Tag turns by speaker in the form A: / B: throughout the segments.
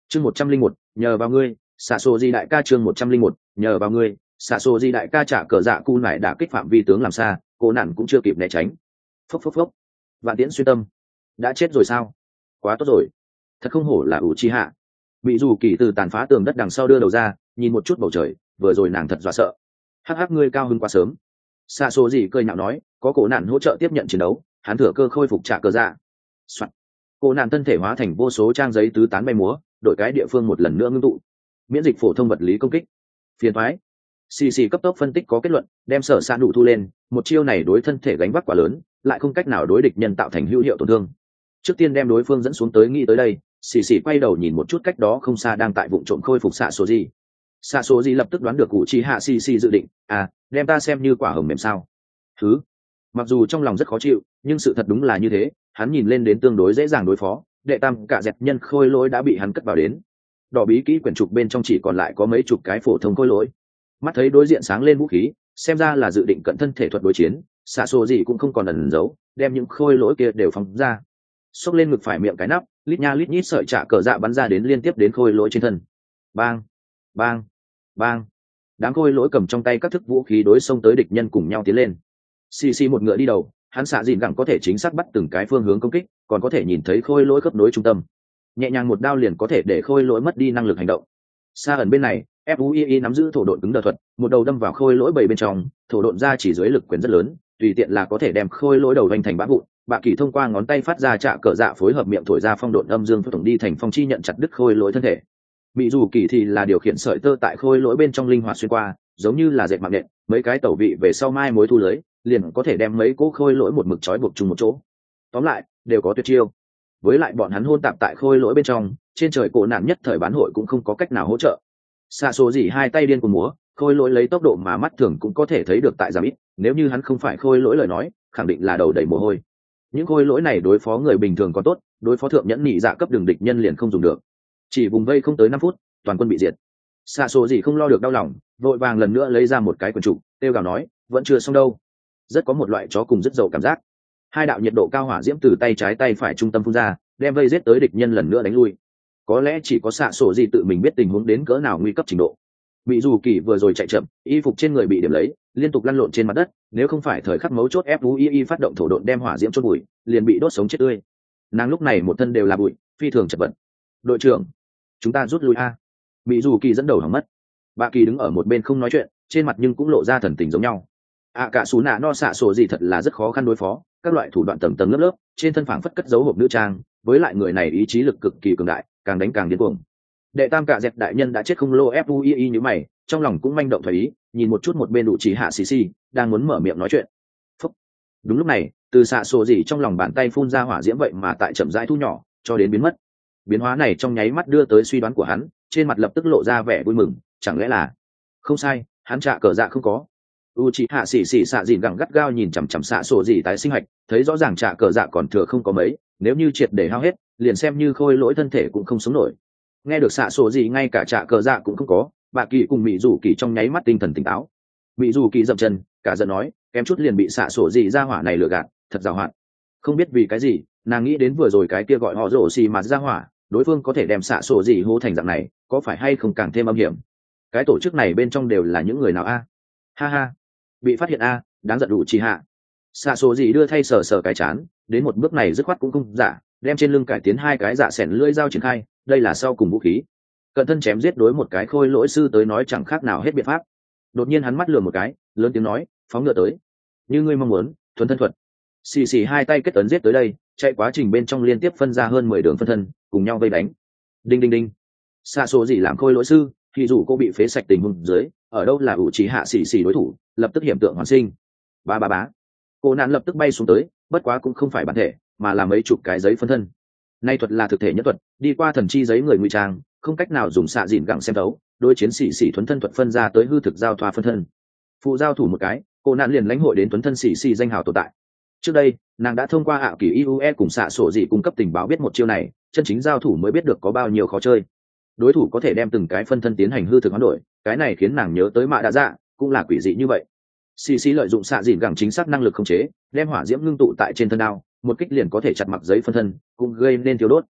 A: chương 101, nhờ vào ngươi, xạ sổ di đại ca. chương 101, nhờ vào ngươi, xạ sổ di đại ca. Trả cờ dạ cu nải đã kích phạm vi tướng làm xa, cô nản cũng chưa kịp né tránh. Phốc phốc phốc. Vạn tiễn xuyên tâm. Đã chết rồi sao? Quá tốt rồi. Thật không hổ là ủ chi hạ. Bị dù kỳ từ tàn phá tường đất đằng sau đưa đầu ra, nhìn một chút bầu trời, vừa rồi nàng thật dọa sợ. Hắc hắc, ngươi cao hơn quá sớm. Xạ sổ di cười nhạo nói, có cổ nản hỗ trợ tiếp nhận chiến đấu, hắn thừa cơ khôi phục trả cờ dạ. Soạn. Cô nạn thân thể hóa thành vô số trang giấy tứ tán bay múa, đổi cái địa phương một lần nữa ngưng tụ. Miễn dịch phổ thông vật lý công kích. Phiền thoái. Xì cấp tốc phân tích có kết luận, đem sở san đủ thu lên, một chiêu này đối thân thể gánh vác quá lớn, lại không cách nào đối địch nhân tạo thành hữu hiệu tổn thương. Trước tiên đem đối phương dẫn xuống tới, nghĩ tới đây, xì quay đầu nhìn một chút cách đó không xa đang tại vụ trộm khôi phục xạ số gì. Xạ số gì lập tức đoán được cụ chi hạ xì dự định, đem ta xem như quả hồng mềm sao? Thứ. Mặc dù trong lòng rất khó chịu, nhưng sự thật đúng là như thế, hắn nhìn lên đến tương đối dễ dàng đối phó. Đệ tam cả dẹt nhân khôi lỗi đã bị hắn cất vào đến. Đỏ bí kỹ quyển trục bên trong chỉ còn lại có mấy chục cái phổ thông khôi lỗi. Mắt thấy đối diện sáng lên vũ khí, xem ra là dự định cận thân thể thuật đối chiến. Xạ sổ gì cũng không còn ẩn giấu, đem những khôi lỗi kia đều phóng ra, xốc lên ngực phải miệng cái nắp, lít nha lít nhít sợi trả cờ dạ bắn ra đến liên tiếp đến khôi lỗi trên thân. Bang, bang, bang. Đám khôi lỗi cầm trong tay các thức vũ khí đối xông tới địch nhân cùng nhau tiến lên. Xì một ngựa đi đầu, hắn xạ dìn gẳng có thể chính xác bắt từng cái phương hướng công kích, còn có thể nhìn thấy khôi lỗi khớp nối trung tâm, nhẹ nhàng một đao liền có thể để khôi lỗi mất đi năng lực hành động. Xa ẩn bên này, fui nắm giữ thổ độn cứng đờ thuật, một đầu đâm vào khôi lỗi bầy bên trong, thổ độn ra chỉ dưới lực quyền rất lớn, tùy tiện là có thể đem khôi lỗi đầu vành thành bã vụn. Bạ kỳ thông qua ngón tay phát ra trạ cờ dạ phối hợp miệng thổi ra phong độn âm dương tổng đi thành phong chi nhận chặt đứt khôi lỗi thân thể. Mỹ dù kỳ thì là điều khiển sợi tơ tại khôi lỗi bên trong linh hoạt xuyên qua, giống như là dệt mạng nện, mấy cái tẩu vị về sau mai mối thu lưới, liền có thể đem mấy cỗ khôi lỗi một mực trói buộc chung một chỗ. Tóm lại, đều có tuyệt chiêu. Với lại bọn hắn hôn tạp tại khôi lỗi bên trong, trên trời cổ nạn nhất thời bán hội cũng không có cách nào hỗ trợ. Xạ số gì hai tay điên cuồng múa, khôi lỗi lấy tốc độ mà mắt thường cũng có thể thấy được tại giảm ít, nếu như hắn không phải khôi lỗi lời nói, khẳng định là đầu đầy mồ hôi. Những khôi lỗi này đối phó người bình thường còn tốt, đối phó thượng nhẫn nhị dạ cấp đường địch nhân liền không dùng được. Chỉ vùng vây không tới 5 phút, toàn quân bị diệt. Xạ số gì không lo được đau lòng, vội vàng lần nữa lấy ra một cái quyển trục, kêu gào nói, vẫn chưa xong đâu. Rất có một loại chó cùng rất dầu cảm giác. Hai đạo nhiệt độ cao hỏa diễm từ tay trái tay phải trung tâm phun ra, đem vây giết tới địch nhân lần nữa đánh lui. Có lẽ chỉ có xạ sổ gì tự mình biết tình huống đến cỡ nào nguy cấp trình độ. Bị dù kỳ vừa rồi chạy chậm, y phục trên người bị điểm lấy, liên tục lăn lộn trên mặt đất, nếu không phải thời khắc mấu chốt fui phát động thổ độn đem hỏa diễm chôn bụi, liền bị đốt sống chết tươi. Nàng lúc này một thân đều là bụi, phi thường chật vật. Đội trưởng, chúng ta rút lui a. Bị dù kỳ dẫn đầu hỏng mất. Bà kỳ đứng ở một bên không nói chuyện, trên mặt nhưng cũng lộ ra thần tình giống nhau. Cả xú nạ no xạ sổ gì thật là rất khó khăn đối phó, các loại thủ đoạn tầng tầng lớp lớp, trên thân phảng phất cất dấu hộp nữ trang, với lại người này ý chí lực cực kỳ cường đại, càng đánh càng điên cuồng. Đệ tam cả dẹp đại nhân đã chết không lô fui như mày, trong lòng cũng manh động thấy ý, nhìn một chút một bên đủ chỉ hạ xì đang muốn mở miệng nói chuyện. Phúc. Đúng lúc này, từ xạ sổ gì trong lòng bàn tay phun ra hỏa diễm vậy mà tại chậm rãi thu nhỏ, cho đến biến mất. Biến hóa này trong nháy mắt đưa tới suy đoán của hắn, trên mặt lập tức lộ ra vẻ vui mừng, chẳng lẽ là... Không sai, hắn trả cờ dạ không có. Uchiha xạ dìn gẳng gắt gao nhìn chằm chằm xạ sổ gì tái sinh hạch, thấy rõ ràng trả cờ dạ còn thừa không có mấy, nếu như triệt để hao hết, liền xem như khôi lỗi thân thể cũng không sống nổi. Nghe được xạ sổ gì ngay cả trả cờ dạ cũng không có, bà kỳ cùng mỹ dù kỳ trong nháy mắt tinh thần tỉnh táo. Mỹ dù kỳ dậm chân, cả giận nói, kém chút liền bị xạ sổ gì ra hỏa này lừa gạt, thật giàu hạn. Không biết vì cái gì, nàng nghĩ đến vừa rồi cái kia gọi họ rổ xì mà ra hỏa, đối phương có thể đem xạ sổ gì hô thành dạng này, có phải hay không càng thêm âm hiểm? Cái tổ chức này bên trong đều là những người nào a? Ha ha, bị phát hiện a, đáng giận đủ chi hạ. Xạ sổ gì đưa thay sờ cái chán, đến một bước này dứt khoát cũng không giả, đem trên lưng cải tiến hai cái dạ xẻn lưỡi dao triển khai, đây là sau cùng vũ khí. Cận thân chém giết đối một cái khôi lỗi sư tới nói chẳng khác nào hết biện pháp. Đột nhiên hắn mắt lườm một cái, lớn tiếng nói, phóng ngựa tới. Như ngươi mong muốn, thuần thân thuật. Xì hai tay kết ấn giết tới đây, chạy quá trình bên trong liên tiếp phân ra hơn 10 đường phân thân, cùng nhau vây đánh. Đinh đinh đinh. Xạ số gì làm khôi lỗi sư, thì dù cô bị phế sạch tình huống dưới, ở đâu là ủ trí hạ xì đối thủ, lập tức hiểm tượng hoàn sinh. Bá. Cô nạn lập tức bay xuống tới, bất quá cũng không phải bản thể, mà là mấy chục cái giấy phân thân. Nay thuật là thực thể nhất thuật, đi qua thần chi giấy người ngụy trang, không cách nào dùng xạ dìn gẳng xem thấu, đối chiến sĩ thuần thân thuật phân ra tới hư thực giao thoa phân thân. Phụ giao thủ một cái, cô nạn liền lãnh hội đến tuấn thân sĩ danh hào tồn tại. Trước đây, nàng đã thông qua ảo kỳ iue cùng xạ sổ dị cung cấp tình báo biết một chiêu này, chân chính giao thủ mới biết được có bao nhiêu khó chơi. Đối thủ có thể đem từng cái phân thân tiến hành hư thực hoán đổi, cái này khiến nàng nhớ tới mạ đã dạ, cũng là quỷ dị như vậy. Xì lợi dụng xạ dìn gẳng chính xác năng lực khống chế, đem hỏa diễm ngưng tụ tại trên thân đao, một kích liền có thể chặt mặc giấy phân thân, cũng gây nên thiếu đốt.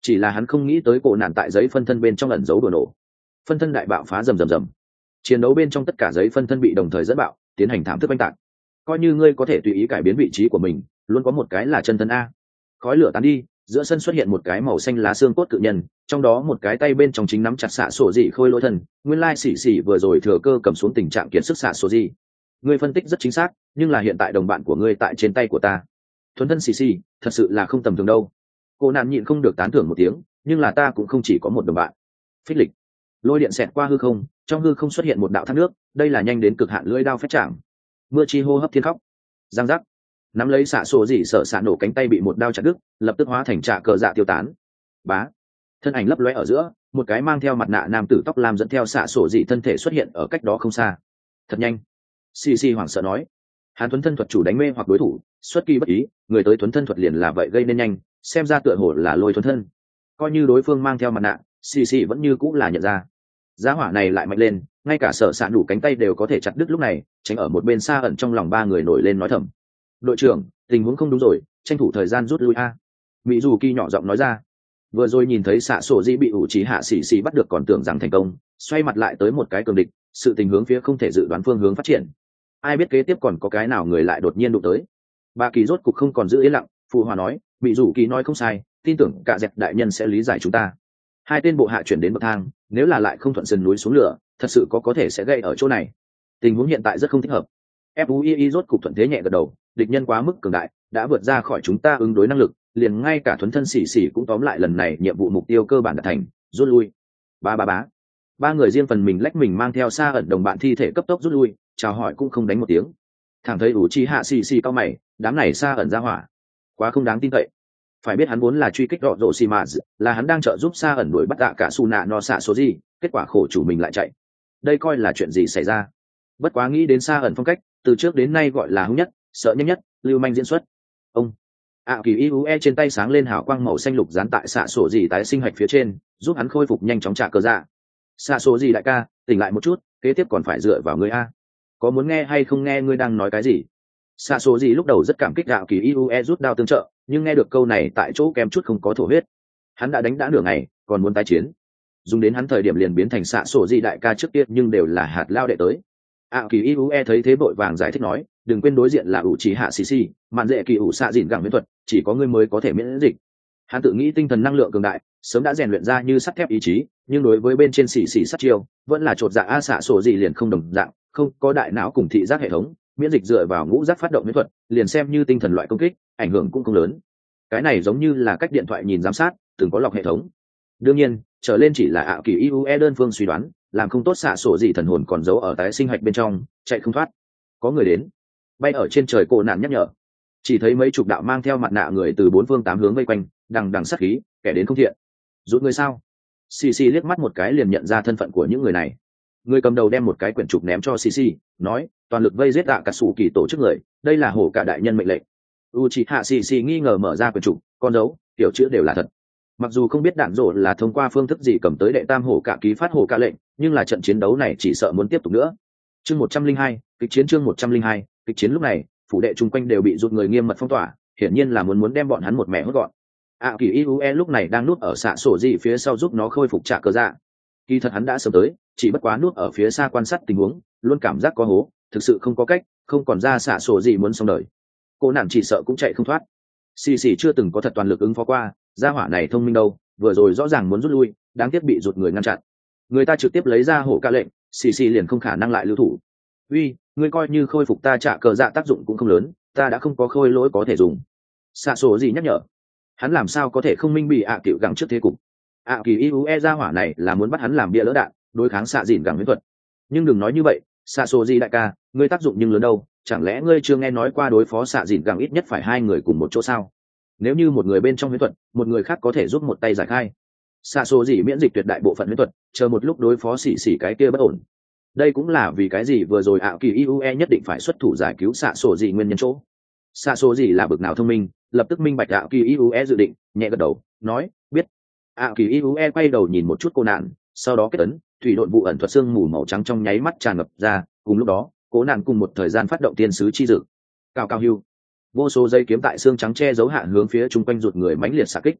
A: chỉ là hắn không nghĩ tới cổ nạn tại giấy phân thân bên trong ẩn giấu đồ nổ. Phân thân đại bạo phá rầm rầm rầm, chiến đấu bên trong tất cả giấy phân thân bị đồng thời dẫn bạo, tiến hành thảm thức oanh tạc. Coi như ngươi có thể tùy ý cải biến vị trí của mình, luôn có một cái là chân thân a. Khói lửa tán đi, giữa sân xuất hiện một cái màu xanh lá xương cốt cự nhân, trong đó một cái tay bên trong chính nắm chặt xạ sổ dị khôi lỗi thân. Nguyên lai xỉ xỉ vừa rồi thừa cơ cầm xuống tình trạng kiệt sức xạ sổ dị. Ngươi phân tích rất chính xác, nhưng là hiện tại đồng bạn của ngươi tại trên tay của ta. Thuần thân xỉ xỉ, thật sự là không tầm thường đâu. Cô nạn nhịn không được tán thưởng một tiếng, nhưng là ta cũng không chỉ có một đồng bạn. Phích lịch, lôi điện xẹt qua hư không, trong hư không xuất hiện một đạo thác nước, đây là nhanh đến cực hạn lưỡi đao phách chạm. Mưa chi hô hấp thiên khóc, giang giác, nắm lấy xạ sổ dị sợ xạ nổ cánh tay bị một đao chặt đứt, lập tức hóa thành trạ cờ dạ tiêu tán. Bá, thân ảnh lấp lóe ở giữa, một cái mang theo mặt nạ nam tử tóc lam dẫn theo xạ sổ dị thân thể xuất hiện ở cách đó không xa. Thật nhanh, xì xì hoảng sợ nói. Hàn thuấn thân thuật chủ đánh mê hoặc đối thủ, xuất kỳ bất ý, người tới thuấn thân thuật liền là vậy gây nên nhanh, xem ra tựa hồ là lôi thuấn thân. Coi như đối phương mang theo mặt nạ, xì xì vẫn như cũng là nhận ra. Giá hỏa này lại mạnh lên, ngay cả sợ xạ đủ cánh tay đều có thể chặt đứt lúc này, tránh ở một bên xa ẩn trong lòng ba người nổi lên nói thầm. Đội trưởng, tình huống không đúng rồi, tranh thủ thời gian rút lui a. Mỹ dù kỳ nhỏ giọng nói ra. Vừa rồi nhìn thấy xạ sổ dĩ bị ủ trí hạ xì xì bắt được còn tưởng rằng thành công, xoay mặt lại tới một cái cường địch, sự tình hướng phía không thể dự đoán phương hướng phát triển. Ai biết kế tiếp còn có cái nào người lại đột nhiên đụng tới. Ba kỳ rốt cục không còn giữ yên lặng, phụ hòa nói, Mỹ dù kỳ nói không sai, tin tưởng cả dẹp đại nhân sẽ lý giải chúng ta. Hai tên bộ hạ chuyển đến bậc thang, nếu là lại không thuận sườn núi xuống lửa, thật sự có thể sẽ gây ở chỗ này. Tình huống hiện tại rất không thích hợp. FUII rốt cục thuận thế nhẹ gật đầu, địch nhân quá mức cường đại, đã vượt ra khỏi chúng ta ứng đối năng lực, liền ngay cả thuấn thân xỉ xỉ cũng tóm lại lần này nhiệm vụ mục tiêu cơ bản đạt thành, rút lui. Ba người riêng phần mình lách mình mang theo xa ẩn đồng bạn thi thể cấp tốc rút lui, chào hỏi cũng không đánh một tiếng. Thẳng thấy ủ chi hạ xì xì cao mày, đám này xa ẩn ra hỏa, quá không đáng tin cậy. Phải biết hắn vốn là truy kích đọ rộ xì mà, là hắn đang trợ giúp xa ẩn đuổi bắt cả su nạ no xạ số gì, kết quả khổ chủ mình lại chạy. Đây coi là chuyện gì xảy ra? Bất quá nghĩ đến xa ẩn phong cách, từ trước đến nay gọi là hung nhất, sợ nhanh nhất, lưu manh diễn xuất. Ông kỳ iue trên tay sáng lên hào quang màu xanh lục dán tại xạ sổ gì tái sinh hạch phía trên, giúp hắn khôi phục nhanh chóng trả cờ dạ. Xạ sổ gì đại ca, tỉnh lại một chút, kế tiếp còn phải dựa vào ngươi a. Có muốn nghe hay không nghe ngươi đang nói cái gì? Xạ sổ gì lúc đầu rất cảm kích kỳ iue rút đao tương trợ, nhưng nghe được câu này tại chỗ kém chút không có thổ huyết. Hắn đã đánh nửa ngày, còn muốn tái chiến. Dùng đến hắn thời điểm liền biến thành xạ sổ gì đại ca trước kia, nhưng đều là hạt lao đệ tới. Kỳ iue thấy thế vội vàng giải thích nói, đừng quên đối diện là ủ trí hạ xì xì, mạn dễ kỳ ủ xạ dịn gẳng miễn thuật, chỉ có ngươi mới có thể miễn dịch. Hắn tự nghĩ tinh thần năng lượng cường đại, sớm đã rèn luyện ra như sắt thép ý chí, nhưng đối với bên trên xì xì sắt chiêu, vẫn là chột dạ xạ sổ gì liền không đồng dạng, không có đại não cùng thị giác hệ thống, miễn dịch dựa vào ngũ giác phát động miễn thuật, liền xem như tinh thần loại công kích, ảnh hưởng cũng không lớn. Cái này giống như là cách điện thoại nhìn giám sát, từng có lọc hệ thống. Đương nhiên, trở lên chỉ là kỳ iue đơn phương suy đoán, làm không tốt xạ sổ gì thần hồn còn giấu ở tái sinh hạch bên trong, chạy không thoát. Có người đến. Bay ở trên trời cổ nạn nhắc nhở. Chỉ thấy mấy chục đạo mang theo mặt nạ người từ bốn phương tám hướng vây quanh, đằng đằng sát khí, kẻ đến không thiện. Rút người sao? Xì xì liếc mắt một cái liền nhận ra thân phận của những người này. Người cầm đầu đem một cái quyển trục ném cho xì xì, nói, toàn lực vây giết cả sủ kỳ tổ chức người, đây là hổ cả đại nhân mệnh lệnh. Uchiha xì xì nghi ngờ mở ra quyển trục, con dấu, tiểu chữ đều là thật. Mặc dù không biết đạn rộ là thông qua phương thức gì cầm tới đệ tam hổ cả ký phát hổ cả lệnh, nhưng là trận chiến đấu này chỉ sợ muốn tiếp tục nữa. Chương 102, kịch chiến chương 102, kịch chiến lúc này, phủ đệ chung quanh đều bị rút người nghiêm mật phong tỏa, hiển nhiên là muốn đem bọn hắn một mẻ hốt gọn. Kỳ iue lúc này đang núp ở xạ sổ gì phía sau giúp nó khôi phục trả cờ dạ. Kỳ thật hắn đã sớm tới, chỉ bất quá núp ở phía xa quan sát tình huống, luôn cảm giác có hố, thực sự không có cách, không còn ra xạ sổ gì muốn xong đời. Cô nản chỉ sợ cũng chạy không thoát. Xì xì chưa từng có thật toàn lực ứng phó qua, gia hỏa này thông minh đâu, vừa rồi rõ ràng muốn rút lui, đáng tiếc bị rụt người ngăn chặn. Người ta trực tiếp lấy ra hổ ca lệnh, xì xì liền không khả năng lại lưu thủ. Uy, ngươi coi như khôi phục ta trả cờ dạ tác dụng cũng không lớn, ta đã không có khôi lỗi có thể dùng. Xạ sổ gì nhắc nhở. Hắn làm sao có thể không minh bị cựu gắng trước thế cục. Kỳ iue gia hỏa này là muốn bắt hắn làm bia lỡ đạn, đối kháng xạ dìn gắng miễn thuật. Nhưng đừng nói như vậy, xạ sổ gì đại ca, ngươi tác dụng nhưng lớn đâu, chẳng lẽ ngươi chưa nghe nói qua đối phó xạ dìn gắng ít nhất phải hai người cùng một chỗ sao? Nếu như một người bên trong huyễn thuật, một người khác có thể giúp một tay giải khai. Xạ sổ gì miễn dịch tuyệt đại bộ phận huyễn thuật, chờ một lúc đối phó xỉ cái kia bất ổn. Đây cũng là vì cái gì vừa rồi kỳ iue nhất định phải xuất thủ giải cứu xạ sổ gì nguyên nhân chỗ. Xạ sổ gì là bực nào thông minh, lập tức minh bạch kỳ iue dự định, nhẹ gật đầu, nói, biết. Kỳ iue quay đầu nhìn một chút cô nạn, sau đó kết ấn, thủy độn vụ ẩn thuật xương mù màu trắng trong nháy mắt tràn ngập ra, cùng lúc đó, cố nạn cùng một thời gian phát động tiên sứ chi dực. Cao hưu. Vô số dây kiếm tại xương trắng che giấu hạ hướng phía chung quanh rụt người mãnh liệt xạ kích.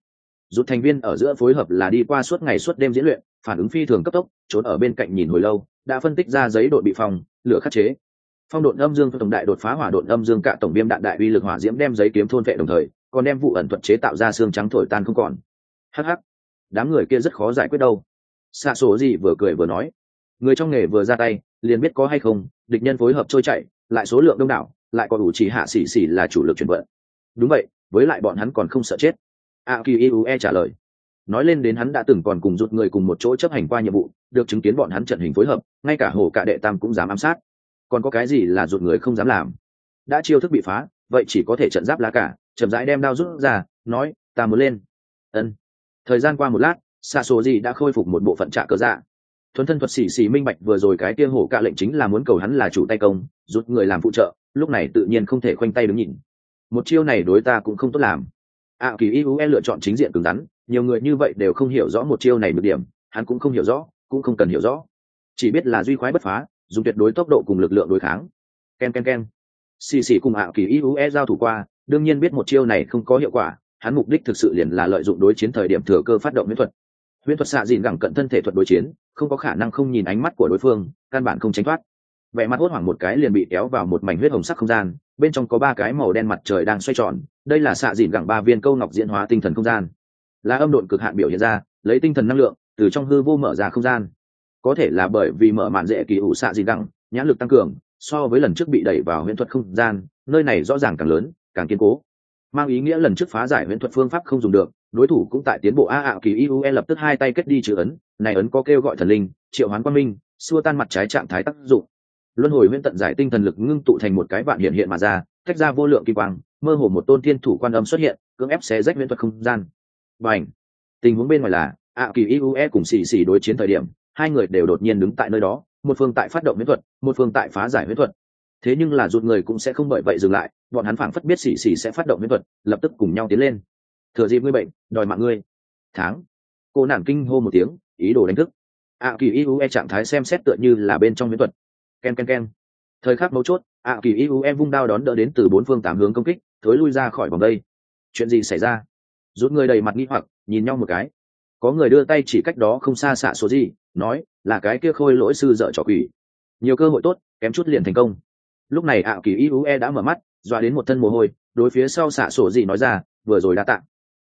A: Rút thành viên ở giữa phối hợp là đi qua suốt ngày suốt đêm diễn luyện, phản ứng phi thường cấp tốc, trốn ở bên cạnh nhìn hồi lâu, đã phân tích ra giấy độn bị phòng lửa khắc chế. Phong độn âm dương tổng đại đột phá hỏa độn âm dương cả tổng viêm đạn đại uy lực hỏa diễm đem giấy kiếm thôn vệ đồng thời, còn đem vụ ẩn thuật chế tạo ra xương trắng thổi tan không còn. Hắc hắc, đám người kia rất khó giải quyết đâu. Xạ số gì vừa cười vừa nói, người trong nghề vừa ra tay liền biết có hay không, địch nhân phối hợp trôi chảy, lại số lượng đông đảo, lại còn đủ chỉ hạ xỉ xỉ là chủ lực chuyển vận. Đúng vậy, với lại bọn hắn còn không sợ chết. Kỳ Iue trả lời. Nói lên đến hắn đã từng còn cùng rút người cùng một chỗ chấp hành qua nhiệm vụ, được chứng kiến bọn hắn trận hình phối hợp, ngay cả hổ cả đệ tam cũng dám ám sát. Còn có cái gì là rút người không dám làm? Đã chiêu thức bị phá, vậy chỉ có thể trận giáp lá cả, chậm rãi đem đao rút ra, nói, ta muốn lên. Ân. Thời gian qua một lát, xạ số gì đã khôi phục một bộ phận trạ cờ dạ. Thuần thân thuật xỉ xỉ minh bạch vừa rồi cái kia hổ cả lệnh chính là muốn cầu hắn là chủ tay công, rút người làm phụ trợ, lúc này tự nhiên không thể khoanh tay đứng nhìn. Một chiêu này đối ta cũng không tốt làm. Kỳ Iue lựa chọn chính diện cứng rắn, nhiều người như vậy đều không hiểu rõ một chiêu này được điểm, hắn cũng không hiểu rõ, cũng không cần hiểu rõ, chỉ biết là duy khoái bất phá, dùng tuyệt đối tốc độ cùng lực lượng đối kháng. Ken ken ken. Xì xì cùng Kỳ Iue giao thủ qua, đương nhiên biết một chiêu này không có hiệu quả, hắn mục đích thực sự liền là lợi dụng đối chiến thời điểm thừa cơ phát động huyễn thuật. Huyễn thuật xạ dìn gẳng cận thân thể thuật đối chiến, không có khả năng không nhìn ánh mắt của đối phương, căn bản không tránh thoát. Vẻ mặt hốt hoảng một cái liền bị kéo vào một mảnh huyết hồng sắc không gian, bên trong có 3 cái màu đen mặt trời đang xoay tròn, đây là xạ dìn gẳng 3 viên câu ngọc diễn hóa tinh thần không gian, là âm độn cực hạn biểu hiện ra, lấy tinh thần năng lượng từ trong hư vô mở ra không gian. Có thể là bởi vì mở màn dễ kỳ ủ xạ dìn gẳng, nhãn lực tăng cường, so với lần trước bị đẩy vào huyễn thuật không gian, nơi này rõ ràng càng lớn, càng kiên cố, mang ý nghĩa lần trước phá giải huyễn thuật phương pháp không dùng được, đối thủ cũng tại tiến bộ. Kỳ Iue lập tức 2 tay kết đi chữ ấn, này ấn có kêu gọi thần linh, triệu hoán quang minh, xua tan mặt trái trạng thái tác dụng. Luân hồi huyễn tận giải tinh thần lực ngưng tụ thành một cái vạn hiện mà ra, tách ra vô lượng kỳ quang, mơ hồ một tôn thiên thủ quan âm xuất hiện, cưỡng ép xé rách huyễn thuật không gian. Bành! Tình huống bên ngoài là, Kỳ Iue cùng xì xì đối chiến thời điểm, 2 người đều đột nhiên đứng tại nơi đó, một phương tại phát động huyễn thuật, một phương tại phá giải huyễn thuật. Thế nhưng là rụt người cũng sẽ không bởi vậy dừng lại, bọn hắn phảng phất biết xì xì sẽ phát động huyễn thuật, lập tức cùng nhau tiến lên. Thừa dịp ngươi bệnh, đòi mạng ngươi. Tháng! Cô nàng kinh hô một tiếng, ý đồ đánh thức. Kỳ Iue trạng thái xem xét tựa như là bên trong huyễn thuật. Ken ken ken. Thời khắc mấu chốt, Kỳ Iue vung đao đón đỡ đến từ 4 phương 8 hướng công kích, thối lui ra khỏi vòng đây. Chuyện gì xảy ra? Rút người đầy mặt nghi hoặc, nhìn nhau một cái. Có người đưa tay chỉ cách đó không xa xạ số gì, nói là cái kia khôi lỗi sư dợ trò quỷ. Nhiều cơ hội tốt, kém chút liền thành công. Lúc này Kỳ Iue đã mở mắt, dọa đến một thân mồ hôi, đối phía sau xạ sổ gì nói ra, vừa rồi đã tặng.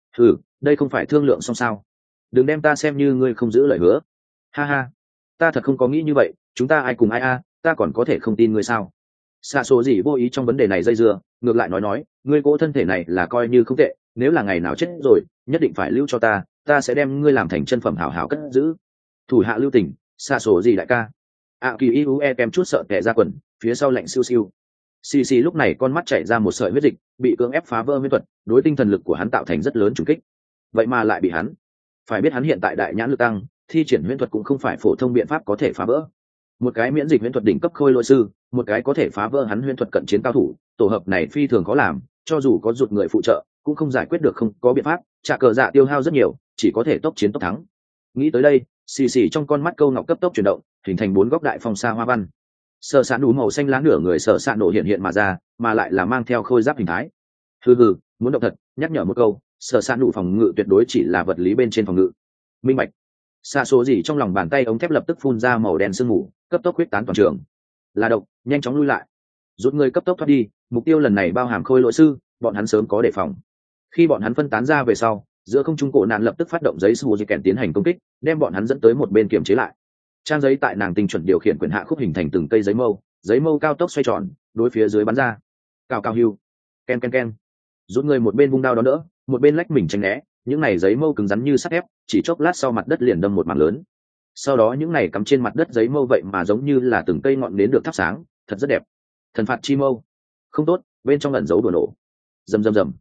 A: Đây không phải thương lượng xong sao? Đừng đem ta xem như ngươi không giữ lời hứa. Ha ha, ta thật không có nghĩ như vậy, chúng ta ai cùng ai ta còn có thể không tin ngươi sao? Xạ số gì vô ý trong vấn đề này dây dưa, ngược lại nói, ngươi cỗ thân thể này là coi như không tệ, nếu là ngày nào chết rồi, nhất định phải lưu cho ta sẽ đem ngươi làm thành chân phẩm hảo hảo cất giữ. Thủ hạ lưu tình, xạ số gì đại ca. Kỳ Iue kèm chút sợ tè ra quần, phía sau lạnh siêu siêu. Xì xì lúc này con mắt chảy ra một sợi huyết dịch, bị cưỡng ép phá vỡ huyễn thuật, đối tinh thần lực của hắn tạo thành rất lớn trùng kích. Vậy mà lại bị hắn. Phải biết hắn hiện tại đại nhãn lực tăng, thi triển huyễn thuật cũng không phải phổ thông biện pháp có thể phá vỡ. Một cái miễn dịch huyễn thuật đỉnh cấp khôi lỗi sư, một cái có thể phá vỡ hắn huyễn thuật cận chiến cao thủ, tổ hợp này phi thường khó làm, cho dù có rụt người phụ trợ, cũng không giải quyết được, không có biện pháp, trả cờ dạ tiêu hao rất nhiều, chỉ có thể tốc chiến tốc thắng. Nghĩ tới đây, xì xì trong con mắt câu ngọc cấp tốc chuyển động, hình thành 4 góc đại phong sa hoa văn. Sở sạn đủ màu xanh lá nửa người sở sạn nổ hiện mà ra, mà lại là mang theo khôi giáp hình thái. Muốn động thật, nhắc nhở một câu, sở sạn đủ phòng ngự tuyệt đối chỉ là vật lý bên trên phòng ngự. Minh bạch. Xạ số gì trong lòng bàn tay ống thép lập tức phun ra màu đen sương mù, cấp tốc huyết tán toàn trường. Là độc, nhanh chóng lui lại. Rút người cấp tốc thoát đi, mục tiêu lần này bao hàm khôi lỗi sư, bọn hắn sớm có đề phòng. Khi bọn hắn phân tán ra về sau, giữa không trung cổ nạn lập tức phát động giấy sù di kèn tiến hành công kích, đem bọn hắn dẫn tới một bên kiềm chế lại. Trang giấy tại nàng tinh chuẩn điều khiển quyền hạ khúc hình thành từng cây giấy mâu cao tốc xoay tròn, đối phía dưới bắn ra. Cao cao hưu. Ken ken ken. Rút người một bên vung đao đó đỡ, một bên lách mình tránh né, những này giấy mâu cứng rắn như sắt thép, chỉ chốc lát sau mặt đất liền đâm một mảng lớn. Sau đó những này cắm trên mặt đất giấy mâu vậy mà giống như là từng cây ngọn nến được thắp sáng, thật rất đẹp. Thần phạt chi mâu. Không tốt, bên trong ẩn giấu đùa nổ. Rầm rầm rầm.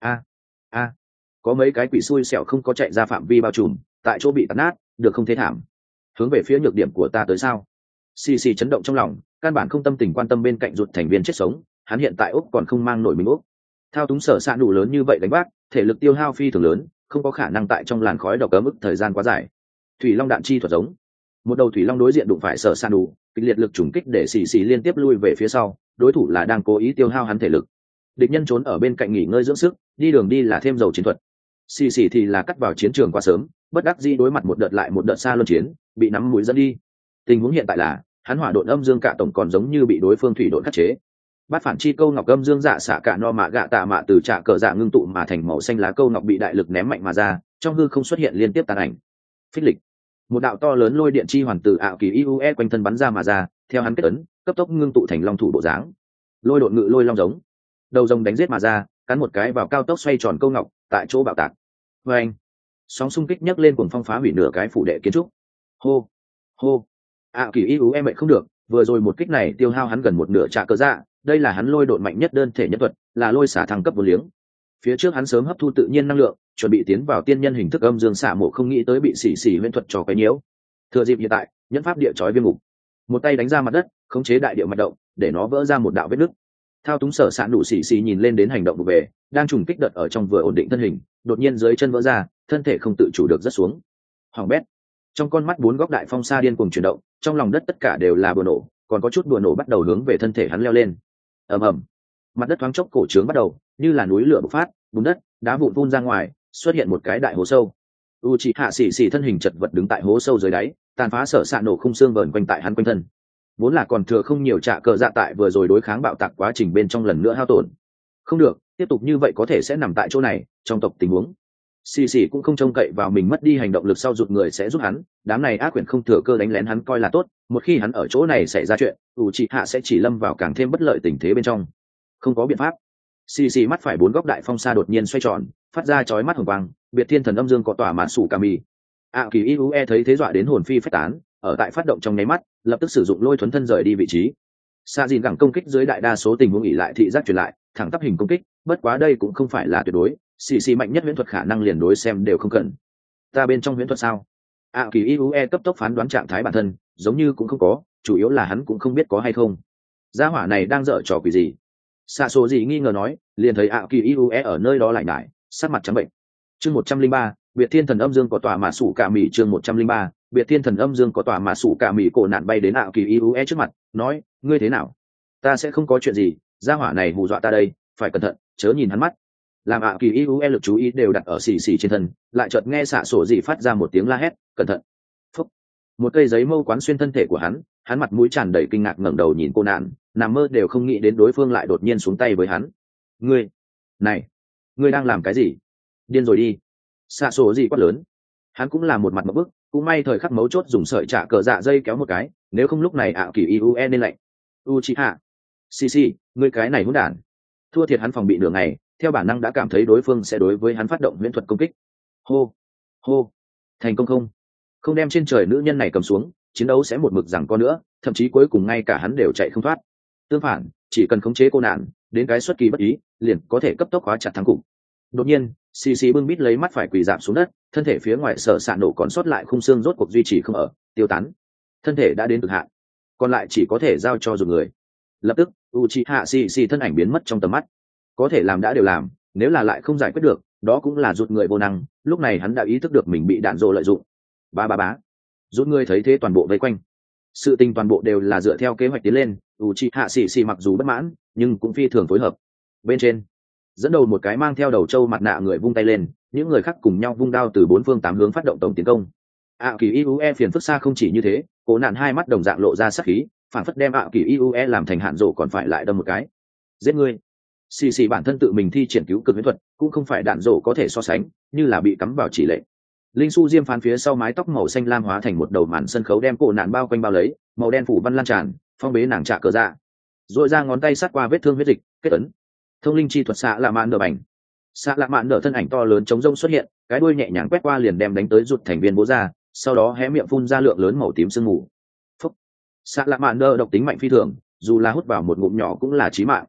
A: A. Có mấy cái quỷ xui xẻo không có chạy ra phạm vi bao trùm, tại chỗ bị tạt nát, được không thế thảm. Hướng về phía nhược điểm của ta tới sao? Xì xì chấn động trong lòng, căn bản không tâm tình quan tâm bên cạnh rụt thành viên chết sống, hắn hiện tại úc còn không mang nổi mình úc. Thao túng sở xạ đủ lớn như vậy đánh bác, thể lực tiêu hao phi thường lớn, không có khả năng tại trong làn khói độc cấm ức thời gian quá dài. Thủy long đạn chi thuật giống. Một đầu thủy long đối diện đụng phải sở xạ đủ, kịch liệt lực trùng kích để xì xì liên tiếp lui về phía sau, đối thủ là đang cố ý tiêu hao hắn thể lực. Địch nhân trốn ở bên cạnh nghỉ ngơi dưỡng sức, đi đường đi là thêm dầu chiến thuật. xì xì thì là cắt vào chiến trường quá sớm, bất đắc dĩ đối mặt một đợt lại một đợt xa luân chiến, bị nắm mũi dẫn đi. Tình huống hiện tại là hắn hỏa độn âm dương cả tổng còn giống như bị đối phương thủy độn khắc chế. Bát phản chi câu ngọc âm dương dạ xạ cả no mạ gạ tạ mạ từ trạ cờ dạ ngưng tụ mà thành màu xanh lá câu ngọc bị đại lực ném mạnh mà ra, trong hư không xuất hiện liên tiếp tàn ảnh. Phích lịch, một đạo to lớn lôi điện chi hoàn từ ảo kỳ iue quanh thân bắn ra mà ra, theo hắn kết ấn, cấp tốc ngưng tụ thành long thủ bộ dáng. Lôi độn ngự lôi long giống, đầu rồng đánh giết mà ra, cắn một cái vào cao tốc xoay tròn câu ngọc, tại chỗ bạo tạc. Và anh, sóng xung kích nhấc lên cuồng phong phá hủy nửa cái phủ đệ kiến trúc. Hô, hô, ảo kỳ iue mệnh không được, vừa rồi một kích này tiêu hao hắn gần một nửa trạ cờ dạ, đây là hắn lôi độn mạnh nhất đơn thể nhất thuật, là lôi xả thăng cấp vô liếng. Phía trước hắn sớm hấp thu tự nhiên năng lượng, chuẩn bị tiến vào tiên nhân hình thức âm dương xả mộ, không nghĩ tới bị xỉ xỉ huyễn thuật trò quấy nhiễu. Thừa dịp hiện tại, nhẫn pháp địa chói viêm ngục, một tay đánh ra mặt đất, khống chế đại địa mạch động, để nó vỡ ra một đạo vết nứt. Thao túng sở sạn đủ xỉ xỉ nhìn lên đến hành động vụ về, đang trùng kích đợt ở trong vừa ổn định thân hình, đột nhiên dưới chân vỡ ra, thân thể không tự chủ được rất xuống. Hoàng bét. Trong con mắt bốn góc đại phong sa điên cuồng chuyển động, trong lòng đất tất cả đều là bùa nổ, còn có chút bùa nổ bắt đầu hướng về thân thể hắn leo lên. Ầm ầm, mặt đất thoáng chốc cổ trướng bắt đầu, như là núi lửa bộc phát, bùn đất, đá vụn vun ra ngoài, xuất hiện một cái đại hố sâu. Uchiha xỉ xỉ thân hình chật vật đứng tại hố sâu dưới đáy, tàn phá sở sạn nổ khung xương vờn quanh tại hắn quanh thân. Vốn là còn thừa không nhiều trạ cờ dạ tại vừa rồi đối kháng bạo tạc quá trình bên trong lần nữa hao tổn. Không được, tiếp tục như vậy có thể sẽ nằm tại chỗ này, trong tộc tình huống. Xì xì cũng không trông cậy vào mình mất đi hành động lực sau rụt người sẽ giúp hắn, đám này ác quyển không thừa cơ đánh lén hắn coi là tốt, một khi hắn ở chỗ này xảy ra chuyện, Uchiha sẽ chỉ lâm vào càng thêm bất lợi tình thế bên trong. Không có biện pháp. Xì xì mắt phải bốn góc đại phong sa đột nhiên xoay tròn, phát ra chói mắt hồng quang, biệt thiên thần âm dương có tỏa mạn sủ kami. Kỳ Iue thấy thế dọa đến hồn phi phách tán, ở tại phát động trong nháy mắt, lập tức sử dụng lôi thuấn thân rời đi vị trí. Sa dìn gẳng công kích dưới đại đa số tình huống ỉ lại thị giác truyền lại, thẳng tắp hình công kích, bất quá đây cũng không phải là tuyệt đối, xì xì mạnh nhất huyễn thuật khả năng liền đối xem đều không cần. Ta bên trong huyễn thuật sao? Kỳ Iue cấp tốc phán đoán trạng thái bản thân, giống như cũng không có, chủ yếu là hắn cũng không biết có hay không. Gia hỏa này đang dở trò quỷ gì? Xạ số gì nghi ngờ nói, liền thấy Kỳ Iue ở nơi đó lại nhải, sắc mặt trắng bệnh. Chương 103, biệt thiên thần âm dương có tòa mà sủ cả mỉ. Chương 103, biệt thiên thần âm dương có tòa mà sủ cả mỉ. Cổ nạn bay đến Kỳ Iue trước mặt, nói, ngươi thế nào? Ta sẽ không có chuyện gì, gia hỏa này hù dọa ta đây, phải cẩn thận, chớ nhìn hắn mắt. Làm Kỳ Iue lực chú ý đều đặt ở xì xì trên thân, lại chợt nghe xạ sổ gì phát ra một tiếng la hét, cẩn thận. Phúc. Một cây giấy mâu quán xuyên thân thể của hắn mặt mũi tràn đầy kinh ngạc ngẩng đầu nhìn cô nạn, nằm mơ đều không nghĩ đến đối phương lại đột nhiên xuống tay với hắn. Này, ngươi đang làm cái gì? Điên rồi đi. Xạ sổ gì quát lớn. Hắn cũng là một mặt một bức, cũng may thời khắc mấu chốt dùng sợi trả cờ dạ dây kéo một cái, nếu không lúc này Kỳ Iue nên lạnh. Uchiha, xì, ngươi cái này hỗn đản. Thua thiệt hắn phòng bị nửa ngày, theo bản năng đã cảm thấy đối phương sẽ đối với hắn phát động huyễn thuật công kích. Hô, thành công không? Không đem trên trời nữ nhân này cầm xuống, chiến đấu sẽ một mực rằng có nữa, thậm chí cuối cùng ngay cả hắn đều chạy không thoát. Tương phản, chỉ cần khống chế cô nạn, đến cái xuất kỳ bất ý, liền có thể cấp tốc khóa chặt thắng cục. Đột nhiên, xì bưng bít lấy mắt phải quỳ rạp xuống đất, thân thể phía ngoài sở sạn nổ còn sót lại khung xương rốt cuộc duy trì không ở, tiêu tán. Thân thể đã đến cực hạn, còn lại chỉ có thể giao cho rụt người. Lập tức, Uchiha xì thân ảnh biến mất trong tầm mắt. Có thể làm đã đều làm, nếu là lại không giải quyết được, đó cũng là rụt người vô năng. Lúc này hắn đã ý thức được mình bị đạn rồ lợi dụng. Bá. Rút người thấy thế toàn bộ vây quanh. Sự tình toàn bộ đều là dựa theo kế hoạch tiến lên. Uchiha xì mặc dù bất mãn, nhưng cũng phi thường phối hợp. Bên trên, dẫn đầu một cái mang theo đầu trâu mặt nạ người vung tay lên, những người khác cùng nhau vung đao từ bốn phương tám hướng phát động tổng tiến công. Kỳ Iue phiền phức xa không chỉ như thế, cố nạn hai mắt đồng dạng lộ ra sắc khí, phản phất đem Kỳ Iue làm thành hạn rổ còn phải lại đâm một cái. Giết ngươi. Xì bản thân tự mình thi triển cứu cực huyễn thuật, cũng không phải đạn rổ có thể so sánh, như là bị cắm vào chỉ lệ. Linh su diêm phán phía sau mái tóc màu xanh lam hóa thành một đầu màn sân khấu đem cổ nạn bao quanh bao lấy, màu đen phủ văn lan tràn, phong bế nàng trả cờ dạ. Rồi ra ngón tay sát qua vết thương huyết dịch, kết ấn. Thông linh chi thuật xạ lạ mạn nở bành. Xạ lạ mạn nở thân ảnh to lớn chống rông xuất hiện, cái đuôi nhẹ nhàng quét qua liền đem đánh tới rụt thành viên bố ra, sau đó hé miệng phun ra lượng lớn màu tím sương mù. Phúc. Xạ lạ mạn nở độc tính mạnh phi thường, dù là hút vào một ngụm nhỏ cũng là chí mạng.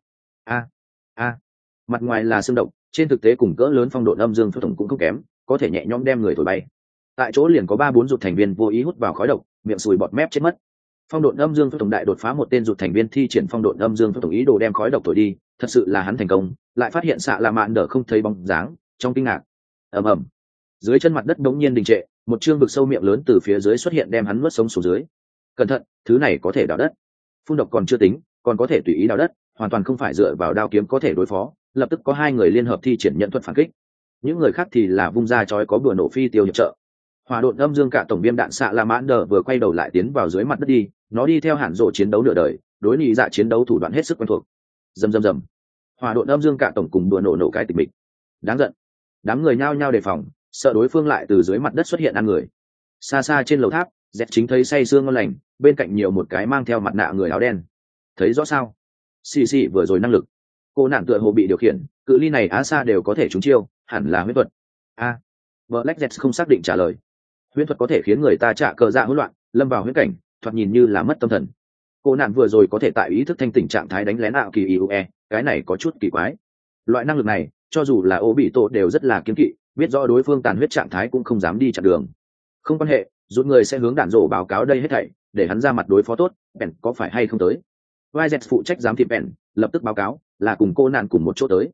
A: Mặt ngoài là xương độc, trên thực tế cùng cỡ lớn phong độ âm dương phất tổng cũng không kém, có thể nhẹ nhõm đem người thổi bay. Tại chỗ liền có 3-4 rụt thành viên vô ý hút vào khói độc, miệng sùi bọt mép chết mất. Phong độn âm dương phất tổng đại đột phá một tên rụt thành viên thi triển phong độn âm dương phất tổng ý đồ đem khói độc thổi đi, thật sự là hắn thành công, lại phát hiện xạ là mạn đỡ không thấy bóng dáng, trong kinh ngạc. Ầm. Dưới chân mặt đất đống nhiên đình trệ, một chương vực sâu miệng lớn từ phía dưới xuất hiện đem hắn nuốt sống xuống dưới. Cẩn thận, thứ này có thể đào đất. Phun độc còn chưa tính, còn có thể tùy ý đào đất, hoàn toàn không phải dựa vào đao kiếm có thể đối phó. Lập tức có hai người liên hợp thi triển nhận thuật phản kích. những người khác thì là vung ra chói có bừa nổ phi tiêu hiệp trợ. Hỏa độn âm dương cả tổng viêm đạn xạ la mãn đờ vừa quay đầu lại tiến vào dưới mặt đất đi, nó đi theo Hàn Dỗ chiến đấu nửa đời, đối nhị dạ chiến đấu thủ đoạn hết sức quen thuộc. Rầm rầm rầm. Hỏa độn âm dương cả tổng cùng bừa nổ cái tịch mịch. Đáng giận. Đám người nhao nhao đề phòng, sợ đối phương lại từ dưới mặt đất xuất hiện ăn người. Xa xa trên lầu tháp, Dẹt chính thấy say sương ngon lành, bên cạnh nhiều một cái mang theo mặt nạ người áo đen. Thấy rõ sao? Xì xì vừa rồi năng lực. Cô nạn tựa hồ bị điều khiển, cự ly này á xa đều có thể trúng chiêu, hẳn là huyễn thuật. A. Black Jet không xác định trả lời. Huyễn thuật có thể khiến người ta trả cờ dạ hỗn loạn, lâm vào huyễn cảnh, thoạt nhìn như là mất tâm thần. Cô nạn vừa rồi có thể tại ý thức thanh tỉnh trạng thái đánh lén ảo kỳ iue, cái này có chút kỳ quái. Loại năng lực này, cho dù là ô bị tổ đều rất là kiêng kỵ, biết rõ đối phương tàn huyết trạng thái cũng không dám đi chặn đường. Không quan hệ, rút người sẽ hướng đạn rổ báo cáo đây hết thảy, để hắn ra mặt đối phó tốt. Bèn có phải hay không tới? Vai phụ trách giám thị Bèn, lập tức báo cáo là cùng cô nạn cùng một chỗ tới.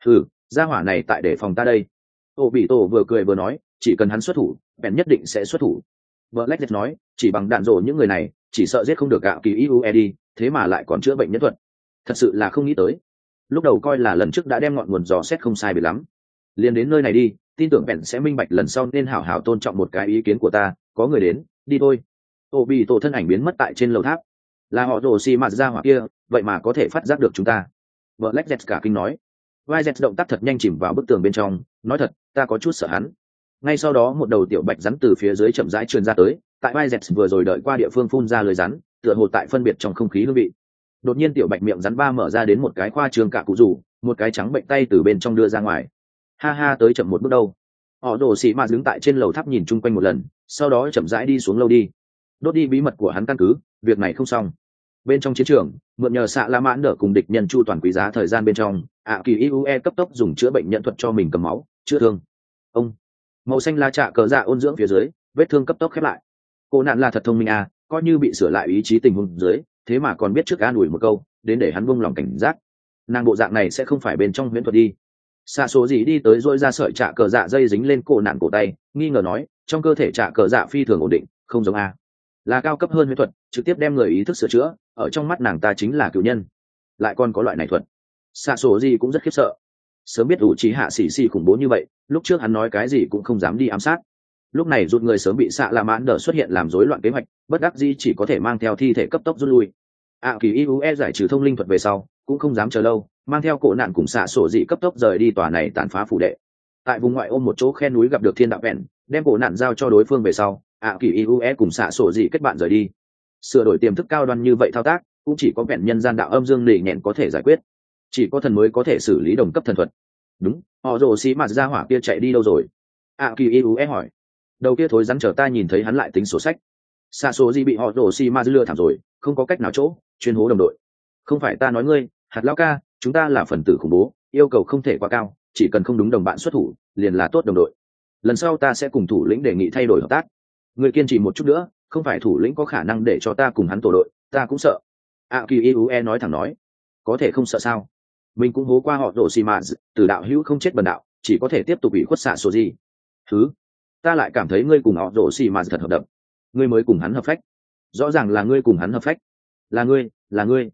A: Gia hỏa này tại để phòng ta đây. Ô bị tổ vừa cười vừa nói, chỉ cần hắn xuất thủ, Bèn nhất định sẽ xuất thủ. Black nói, chỉ bằng đạn rổ những người này, chỉ sợ giết không được gạo kỳ iue đi, thế mà lại còn chữa bệnh nhân thuật. Thật sự là không nghĩ tới. Lúc đầu coi là lần trước đã đem ngọn nguồn dò xét không sai biệt lắm, liền đến nơi này đi, tin tưởng Bèn sẽ minh bạch lần sau nên hảo hảo tôn trọng một cái ý kiến của ta. Có người đến, đi thôi. Ô bị tổ thân ảnh biến mất tại trên lầu tháp. Là họ rồ xì mạt ra hỏa kia, vậy mà có thể phát giác được chúng ta. Black Jet cả kinh nói. Vai Jet động tác thật nhanh chìm vào bức tường bên trong, nói thật, ta có chút sợ hắn. Ngay sau đó một đầu tiểu bạch rắn từ phía dưới chậm rãi truyền ra tới, tại Vai Jet vừa rồi đợi qua địa phương phun ra lưới rắn, tựa hồ tại phân biệt trong không khí hương vị. Đột nhiên tiểu bạch miệng rắn ba mở ra đến một cái khoa trương cả cụ rủ, một cái trắng bệnh tay từ bên trong đưa ra ngoài. Ha ha, tới chậm một bước đâu. Họ rồ xì mạt đứng tại trên lầu tháp nhìn chung quanh một lần, sau đó chậm rãi đi xuống lâu đi. Đốt đi bí mật của hắn căn cứ, việc này không xong. Bên trong chiến trường, mượn nhờ xạ la mãn đỡ cùng địch nhân chu toàn quý giá thời gian bên trong, kỳ iue cấp tốc dùng chữa bệnh nhận thuật cho mình cầm máu chữa thương. Ông màu xanh la trạ cờ dạ ôn dưỡng phía dưới, vết thương cấp tốc khép lại. Cô nạn là thật thông minh à, coi như bị sửa lại ý chí tình huống dưới, thế mà còn biết trước an ủi một câu, đến để hắn buông lòng cảnh giác. Nàng bộ dạng này sẽ không phải bên trong huyễn thuật đi. Xạ số gì đi tới dỗi ra sợi trạ cờ dạ dây dính lên cổ nạn cổ tay, nghi ngờ nói, trong cơ thể trạ cờ dạ phi thường ổn định, không giống a, là cao cấp hơn huyễn thuật, trực tiếp đem người ý thức sửa chữa, ở trong mắt nàng ta chính là cựu nhân. Lại còn có loại này thuật. Xạ số gì cũng rất khiếp sợ. Sớm biết ủ trí hạ xỉ khủng bố như vậy, lúc trước hắn nói cái gì cũng không dám đi ám sát. Lúc này rút người sớm bị xạ la mãn đỡ xuất hiện làm rối loạn kế hoạch, bất đắc dĩ chỉ có thể mang theo thi thể cấp tốc rút lui. Kỳ iue giải trừ thông linh thuật về sau, cũng không dám chờ lâu, mang theo cổ nạn cùng xạ sổ dị cấp tốc rời đi tòa này tàn phá phủ đệ. Tại vùng ngoại ô một chỗ khe núi gặp được thiên đạo vẹn, đem cổ nạn giao cho đối phương về sau, kỳ iue cùng xạ sổ dị kết bạn rời đi. Sửa đổi tiềm thức cao đoan như vậy thao tác, cũng chỉ có vẹn nhân gian đạo âm dương nỉ nhẹn có thể giải quyết, chỉ có thần mới có thể xử lý đồng cấp thần thuật. Đúng, họ rồ xí mặt ra hỏa kia chạy đi đâu rồi? Kỳ iue hỏi. Đầu kia thối rắn chờ ta nhìn thấy hắn lại tính sổ sách. Xạ sổ dị bị họ rồ xí ma lừa thảm rồi, không có cách nào chỗ, chuyên hố đồng đội. Không phải ta nói ngươi, hạt lão ca, chúng ta là phần tử khủng bố, yêu cầu không thể quá cao, chỉ cần không đúng đồng bạn xuất thủ liền là tốt đồng đội. Lần sau ta sẽ cùng thủ lĩnh đề nghị thay đổi hợp tác. Người kiên trì một chút nữa, không phải thủ lĩnh có khả năng để cho ta cùng hắn tổ đội, ta cũng sợ. Kỳ iue nói thẳng nói. Có thể không sợ sao? Mình cũng hố qua họ rồ xì mạt, từ đạo hữu không chết bần đạo, chỉ có thể tiếp tục bị khuất xạ số gì. Thứ, ta lại cảm thấy ngươi cùng họ rồ xì mạt thật hợp đậm. Ngươi mới cùng hắn hợp phách. Rõ ràng là ngươi cùng hắn hợp phách. Là ngươi.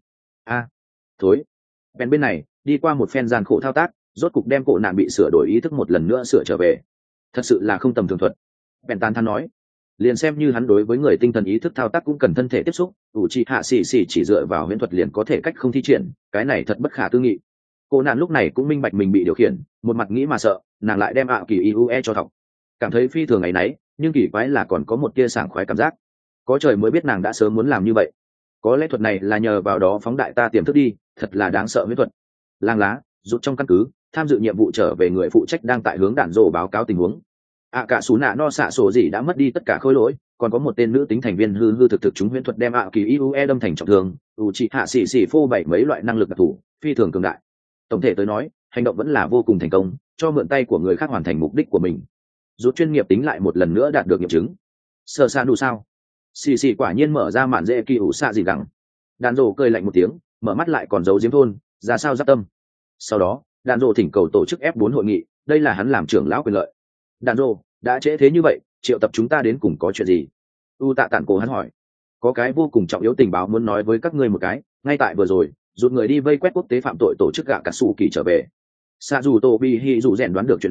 A: Thối. Bên này, đi qua một phen gian khổ thao tác, rốt cục đem cổ nạn bị sửa đổi ý thức một lần nữa sửa trở về. Thật sự là không tầm thường thuật. Ben tán thán nói. Liền xem như hắn đối với người tinh thần ý thức thao tác cũng cần thân thể tiếp xúc, hạ xì chỉ dựa vào huyễn thuật liền có thể cách không thi triển, cái này thật bất khả tư nghị. Cô nạn lúc này cũng minh bạch mình bị điều khiển, một mặt nghĩ mà sợ, nàng lại đem kỳ iue cho thọc. Cảm thấy phi thường ngày nấy, nhưng kỳ quái là còn có một tia sảng khoái cảm giác. Có trời mới biết nàng đã sớm muốn làm như vậy. Có lẽ thuật này là nhờ vào đó phóng đại ta tiềm thức đi, thật là đáng sợ huyễn thuật. Lang lá rút trong căn cứ, tham dự nhiệm vụ trở về người phụ trách đang tại hướng đạn rồ báo cáo tình huống. Cả sú nạ no xạ sổ gì đã mất đi tất cả khối lỗi, còn có một tên nữ tính thành viên hư thực chúng huyễn thuật đem kỳ iue đâm thành trọng thương, hạ xỉ phô bảy mấy loại năng lực đặc thù phi thường cường đại. Tổng thể tới nói, hành động vẫn là vô cùng thành công, cho mượn tay của người khác hoàn thành mục đích của mình. Rút chuyên nghiệp tính lại một lần nữa đạt được nghiệm chứng. Sợ xa đủ sao? Xì quả nhiên mở ra màn dễ kỳ ủ xạ gì gẳng. Đàn rồ cười lạnh một tiếng, mở mắt lại còn giấu diếm thôn, ra sao giáp tâm. Sau đó, đàn rồ thỉnh cầu tổ chức F4 hội nghị, đây là hắn làm trưởng lão quyền lợi. Đàn rồ, đã trễ thế như vậy, triệu tập chúng ta đến cùng có chuyện gì? Tạ tản cổ hắn hỏi. Có cái vô cùng trọng yếu tình báo muốn nói với các ngươi một cái, ngay tại vừa rồi, rút người đi vây quét quốc tế phạm tội tổ chức gạ cả sủ kỳ trở về. Sa dù tô bi hi dù rèn đoán được chuyện này,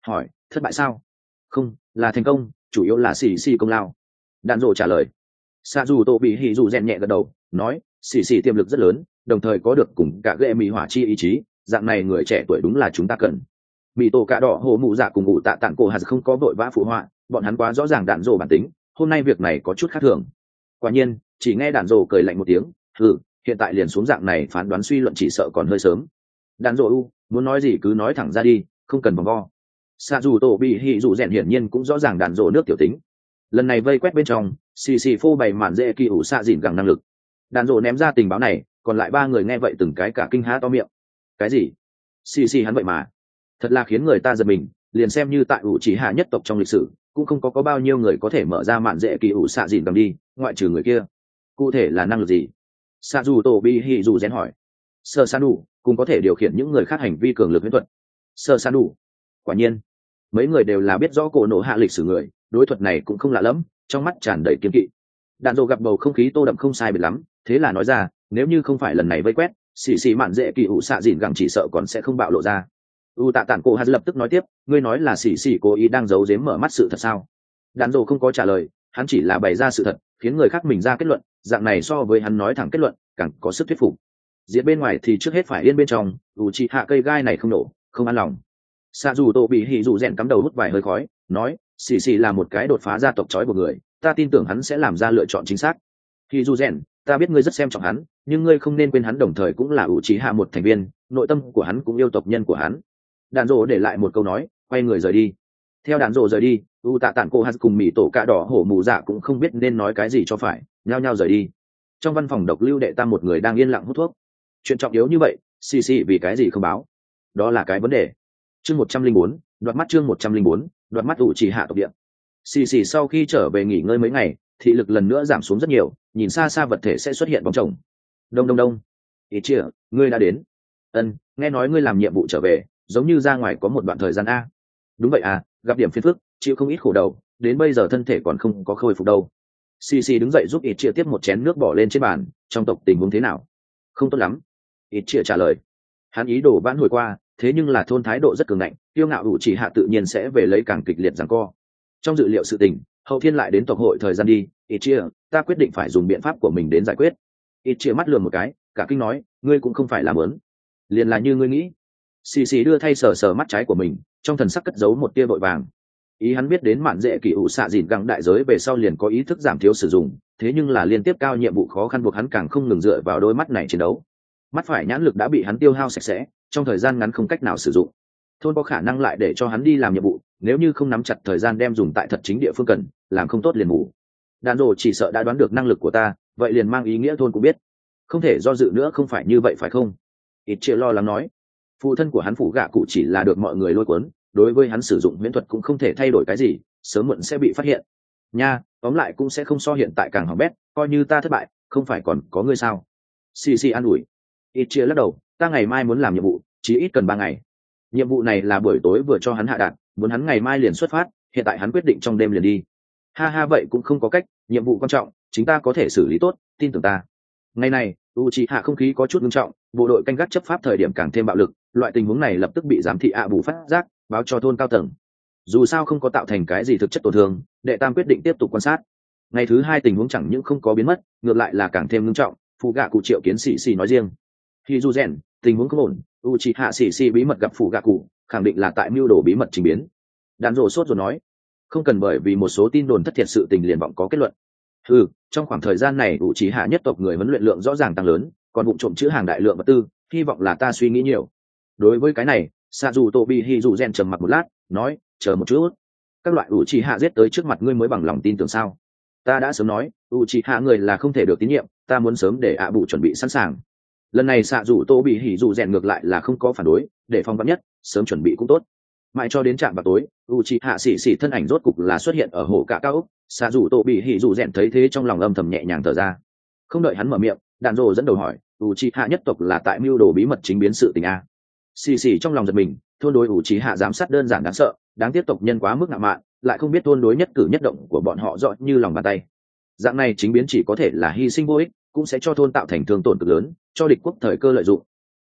A: hỏi thất bại sao? Không, là thành công, chủ yếu là xì xì công lao. Đạn rồ trả lời. Sa dù tô bị hỉ dù rèn nhẹ gật đầu nói xì xì tiềm lực rất lớn, đồng thời có được cùng cả ghệ mỹ hỏa chi ý chí, dạng này người trẻ tuổi đúng là chúng ta cần. Mỹ tổ cạ đỏ hồ mụ dạ cùng ngụ tạ tạng cổ hạt không có vội vã phụ họa, bọn hắn quá rõ ràng đạn rồ bản tính, hôm nay việc này có chút khác thường. Quả nhiên chỉ nghe đạn rồ cười lạnh một tiếng, hiện tại liền xuống dạng này phán đoán suy luận chỉ sợ còn hơi sớm. Đạn rồ muốn nói gì cứ nói thẳng ra đi, không cần vòng vo. Sa dù tổ bị hỉ dù rèn hiển nhiên cũng rõ ràng đạn rồ nước tiểu tính. Lần này vây quét bên trong xì xì phô bày màn dễ kỳ ủ xạ dịn gẳng năng lực. Đạn rồ ném ra tình báo này, còn lại ba người nghe vậy từng cái cả kinh há to miệng. Cái gì? Xì xì hắn vậy mà, thật là khiến người ta giật mình, liền xem như tại ủ chỉ hạ nhất tộc trong lịch sử cũng không có bao nhiêu người có thể mở ra màn dễ kỳ ủ xạ dịn gẳng đi, ngoại trừ người kia. Cụ thể là năng lực gì? Sa dù tổ bị hỉ dù rèn hỏi. Sơ san đủ cũng có thể điều khiển những người khác hành vi cường lực huyễn thuật. Sơ san đủ. Quả nhiên mấy người đều là biết rõ cổ nổ hạ lịch sử người, đối thuật này cũng không lạ lẫm, trong mắt tràn đầy kiên kỵ. Đạn dồ gặp bầu không khí tô đậm không sai biệt lắm, thế là nói ra, nếu như không phải lần này vây quét, xì xì mạn dễ kỳ ủ xạ dịn gẳng chỉ sợ còn sẽ không bạo lộ ra. Tạ tản cổ hạt lập tức nói tiếp, ngươi nói là xì xì cố ý đang giấu giếm mở mắt sự thật sao? Đạn dồ không có trả lời, hắn chỉ là bày ra sự thật, khiến người khác mình ra kết luận, dạng này so với hắn nói thẳng kết luận càng có sức thuyết phục. Diệt bên ngoài thì trước hết phải yên bên trong, chỉ hạ cây gai này không nổ, không an lòng. Sa dù tô bị hỉ dù rèn cắm đầu hút vài hơi khói, nói xì xì là một cái đột phá gia tộc trói của người, ta tin tưởng hắn sẽ làm ra lựa chọn chính xác. Hỉ dù rèn, ta biết ngươi rất xem trọng hắn, nhưng ngươi không nên quên hắn đồng thời cũng là ủ trí hạ một thành viên, nội tâm của hắn cũng yêu tộc nhân của hắn. Đàn rồ để lại một câu nói, quay người rời đi. Theo đàn rồ rời đi, tạ tản cô hát cùng mỹ tổ cạ đỏ hổ mù dạ cũng không biết nên nói cái gì cho phải, nhao nhao rời đi. Trong văn phòng độc lưu đệ tam một người đang yên lặng hút thuốc. Chuyện trọng yếu như vậy, xì xì vì cái gì không báo? Đó là cái vấn đề. Chương 104, đoạt mắt chương 104, đoạt mắt ủ chỉ hạ tộc địa. Xì xì sau khi trở về nghỉ ngơi mấy ngày, thị lực lần nữa giảm xuống rất nhiều, nhìn xa xa vật thể sẽ xuất hiện bóng chồng. Đông đông đông. Ít chia, ngươi đã đến. Nghe nói ngươi làm nhiệm vụ trở về, giống như ra ngoài có một đoạn thời gian a. Đúng vậy à, gặp điểm phiền phức, chịu không ít khổ đầu, đến bây giờ thân thể còn không có khôi phục đâu. Xì xì đứng dậy giúp ít chia tiếp một chén nước bỏ lên trên bàn, trong tộc tình huống thế nào? Không tốt lắm. Ít chia trả lời. Hắn ý đồ vãn hồi qua, thế nhưng là thôn thái độ rất cường ngạnh, tiêu ngạo ủ chỉ hạ tự nhiên sẽ về lấy càng kịch liệt giằng co. Trong dự liệu sự tình, hậu thiên lại đến tộc hội thời gian đi, ít chia, ta quyết định phải dùng biện pháp của mình đến giải quyết. Ít chia mắt lườm một cái, cả kinh nói, ngươi cũng không phải làm lớn, liền là như ngươi nghĩ. Xì xì đưa thay sờ sờ mắt trái của mình, trong thần sắc cất giấu một tia vội vàng. Ý hắn biết đến mạn dễ kỳ ủ xạ dịn găng đại giới về sau liền có ý thức giảm thiếu sử dụng, thế nhưng là liên tiếp cao nhiệm vụ khó khăn buộc hắn càng không ngừng dựa vào đôi mắt này chiến đấu. Mắt phải nhãn lực đã bị hắn tiêu hao sạch sẽ, trong thời gian ngắn không cách nào sử dụng. Thôn có khả năng lại để cho hắn đi làm nhiệm vụ, nếu như không nắm chặt thời gian đem dùng tại thật chính địa phương cần, làm không tốt liền ngủ. Đàn rồ chỉ sợ đã đoán được năng lực của ta, vậy liền mang ý nghĩa thôn cũng biết. Không thể do dự nữa, không phải như vậy phải không? Ít chia lo lắng nói. Phụ thân của hắn phủ gạ cụ chỉ là được mọi người lôi cuốn, đối với hắn sử dụng huyễn thuật cũng không thể thay đổi cái gì, sớm muộn sẽ bị phát hiện. Nha, tóm lại cũng sẽ không so hiện tại càng hỏng bét, coi như ta thất bại, không phải còn có ngươi sao? Xì xì an ủi. Ít chia lắc đầu, ta ngày mai muốn làm nhiệm vụ, chỉ ít cần 3 ngày. Nhiệm vụ này là buổi tối vừa cho hắn hạ đạn, muốn hắn ngày mai liền xuất phát, hiện tại hắn quyết định trong đêm liền đi. Ha ha, vậy cũng không có cách, nhiệm vụ quan trọng, chúng ta có thể xử lý tốt, tin tưởng ta. Ngày này, Uchiha không khí có chút nghiêm trọng, bộ đội canh gác chấp pháp thời điểm càng thêm bạo lực, loại tình huống này lập tức bị giám thị bù phát giác, báo cho thôn cao tầng. Dù sao không có tạo thành cái gì thực chất tổn thương, đệ tam quyết định tiếp tục quan sát. Ngày thứ 2 tình huống chẳng những không có biến mất, ngược lại là càng thêm nghiêm trọng, phụ gạ cụ triệu kiến sĩ sĩ nói riêng. Khi du rèn, tình huống không ổn, Uchiha sĩ sĩ bí mật gặp phụ gạ cụ, khẳng định là tại mưu đồ bí mật trình biến. Đàn rồ sốt rồi nói, không cần bởi vì một số tin đồn thất thiệt sự tình liền vọng có kết luận. Trong khoảng thời gian này Uchiha nhất tộc người huấn luyện lượng rõ ràng tăng lớn, còn vụ trộm chữ hàng đại lượng vật tư, hy vọng là ta suy nghĩ nhiều. Đối với cái này, Sa dù Tobi Hizuzen trầm mặc một lát, nói, chờ một chút, các loại Uchiha giết tới trước mặt ngươi mới bằng lòng tin tưởng sao? Ta đã sớm nói, Uchiha người là không thể được tín nhiệm, ta muốn sớm để bù chuẩn bị sẵn sàng. Lần này Sa dù Tobi Hizuzen ngược lại là không có phản đối, để phòng vắn nhất, sớm chuẩn bị cũng tốt. Mãi cho đến trạm vào tối, Uchiha xỉ thân ảnh rốt cục là xuất hiện ở hồ cả cao ốc. Sa dù Tobi Hizuzen thấy thế trong lòng âm thầm nhẹ nhàng thở ra. Không đợi hắn mở miệng, Đàn Rồ dẫn đầu hỏi, Uchiha nhất tộc là tại mưu đồ bí mật chính biến sự tình a? Xì trong lòng giật mình, thôn đối Uchiha giám sát đơn giản đáng sợ, đáng tiếc tộc nhân quá mức ngạo mạn, lại không biết thôn đối nhất cử nhất động của bọn họ rõ như lòng bàn tay. Dạng này chính biến chỉ có thể là hy sinh vô ích, cũng sẽ cho thôn tạo thành thương tổn cực lớn, cho địch quốc thời cơ lợi dụng.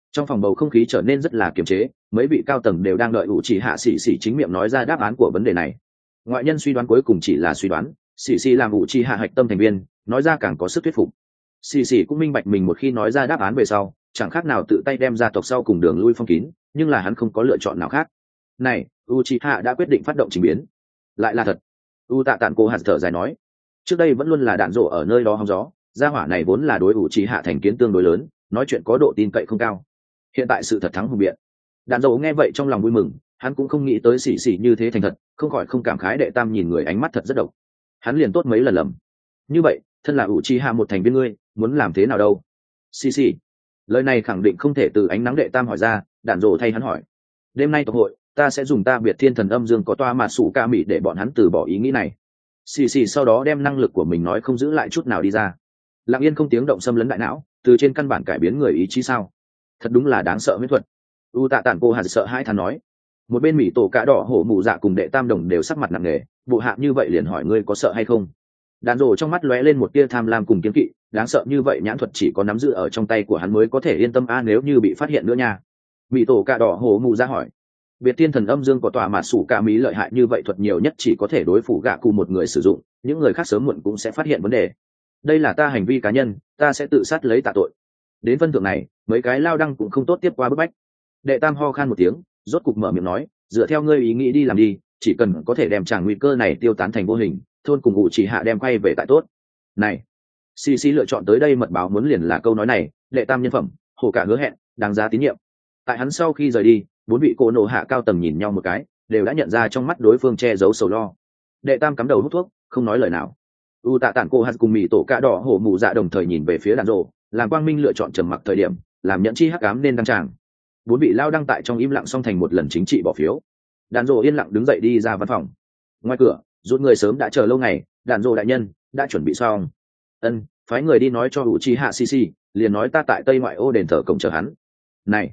A: Trong phòng bầu không khí trở nên rất là kiềm chế, mấy vị cao tầng đều đang đợi ủ trì hạ xì xì chính miệng nói ra đáp án của vấn đề này. Ngoại nhân suy đoán cuối cùng chỉ là suy đoán, xì xì làm ủ trì hạ hạch tâm thành viên, nói ra càng có sức thuyết phục. Xì xì cũng minh bạch mình một khi nói ra đáp án về sau, chẳng khác nào tự tay đem gia tộc sau cùng đường lui phong kín, nhưng là hắn không có lựa chọn nào khác. Này, Uchiha đã quyết định phát động trình biến. Lại là thật. Tạ Tản Cô hạt thở dài nói, trước đây vẫn luôn là đạn rổ ở nơi đó hóng gió, gia hỏa này vốn là đối Uchiha thành kiến tương đối lớn, nói chuyện có độ tin cậy không cao. Hiện tại sự thật thắng hùng biện. Đạn rổ nghe vậy trong lòng vui mừng, hắn cũng không nghĩ tới xỉ xỉ như thế thành thật, không khỏi không cảm khái đệ tam nhìn người ánh mắt thật rất độc. Hắn liền tốt mấy lần lầm. Như vậy, thân là Uchiha một thành viên ngươi, muốn làm thế nào đâu? Xỉ xỉ. Lời này khẳng định không thể từ ánh nắng đệ tam hỏi ra, đạn rổ thay hắn hỏi. Đêm nay tộc hội, ta sẽ dùng ta biệt thiên thần âm dương có toa mà sủ ca mị để bọn hắn từ bỏ ý nghĩ này. Xì xì sau đó đem năng lực của mình nói không giữ lại chút nào đi ra. Lặng yên không tiếng động xâm lấn đại não, từ trên căn bản cải biến người ý chí sao? Thật đúng là đáng sợ huyễn thuật. Tạ Tản Cô hạt sợ hãi thán nói. Một bên mỹ tổ cả đỏ hổ mù dạ cùng đệ tam đồng đều sắc mặt nặng nề, bộ hạ như vậy liền hỏi ngươi có sợ hay không? Đàn rồ trong mắt lóe lên một tia tham lam cùng kiên kỵ, đáng sợ như vậy nhãn thuật chỉ có nắm giữ ở trong tay của hắn mới có thể yên tâm nếu như bị phát hiện nữa nha. Mỹ tổ cả đỏ hổ mù dạ hỏi. Biệt tiên thần âm dương có tòa mà sủ cả mỹ lợi hại như vậy thuật nhiều nhất chỉ có thể đối phủ gạ cụ một người sử dụng, những người khác sớm muộn cũng sẽ phát hiện vấn đề. Đây là ta hành vi cá nhân, ta sẽ tự sát lấy tạ tội. Đến phân thượng này, mấy cái lao đăng cũng không tốt tiếp qua bức bách. Đệ tam ho khan một tiếng, rốt cục mở miệng nói, dựa theo ngươi ý nghĩ đi làm đi, chỉ cần có thể đem tràng nguy cơ này tiêu tán thành vô hình, thôn cùng ngụ chỉ hạ đem quay về tại tốt. Này, xì lựa chọn tới đây mật báo muốn liền là câu nói này, đệ tam nhân phẩm, hồ cả hứa hẹn, đáng giá tín nhiệm. Tại hắn sau khi rời đi, bốn vị cô nộ hạ cao tầng nhìn nhau một cái, đều đã nhận ra trong mắt đối phương che giấu sầu lo. Đệ tam cắm đầu hút thuốc, không nói lời nào. Tạ Tản Cô hạt cùng mì tổ cạ đỏ hổ mù dạ đồng thời nhìn về phía đàn rộ, làm quang minh lựa chọn trầm mặc thời điểm, làm nhận chi hắc ám nên đăng tràng. Bốn vị lao đăng tại trong im lặng song thành một lần chính trị bỏ phiếu. Đàn rộ yên lặng đứng dậy đi ra văn phòng. Ngoài cửa, rút người sớm đã chờ lâu ngày, đàn rộ đại nhân đã chuẩn bị xong. Ân, phái người đi nói cho Uchiha Shishi, liền nói ta tại tây ngoại ô đền thờ cổng chờ hắn. Này,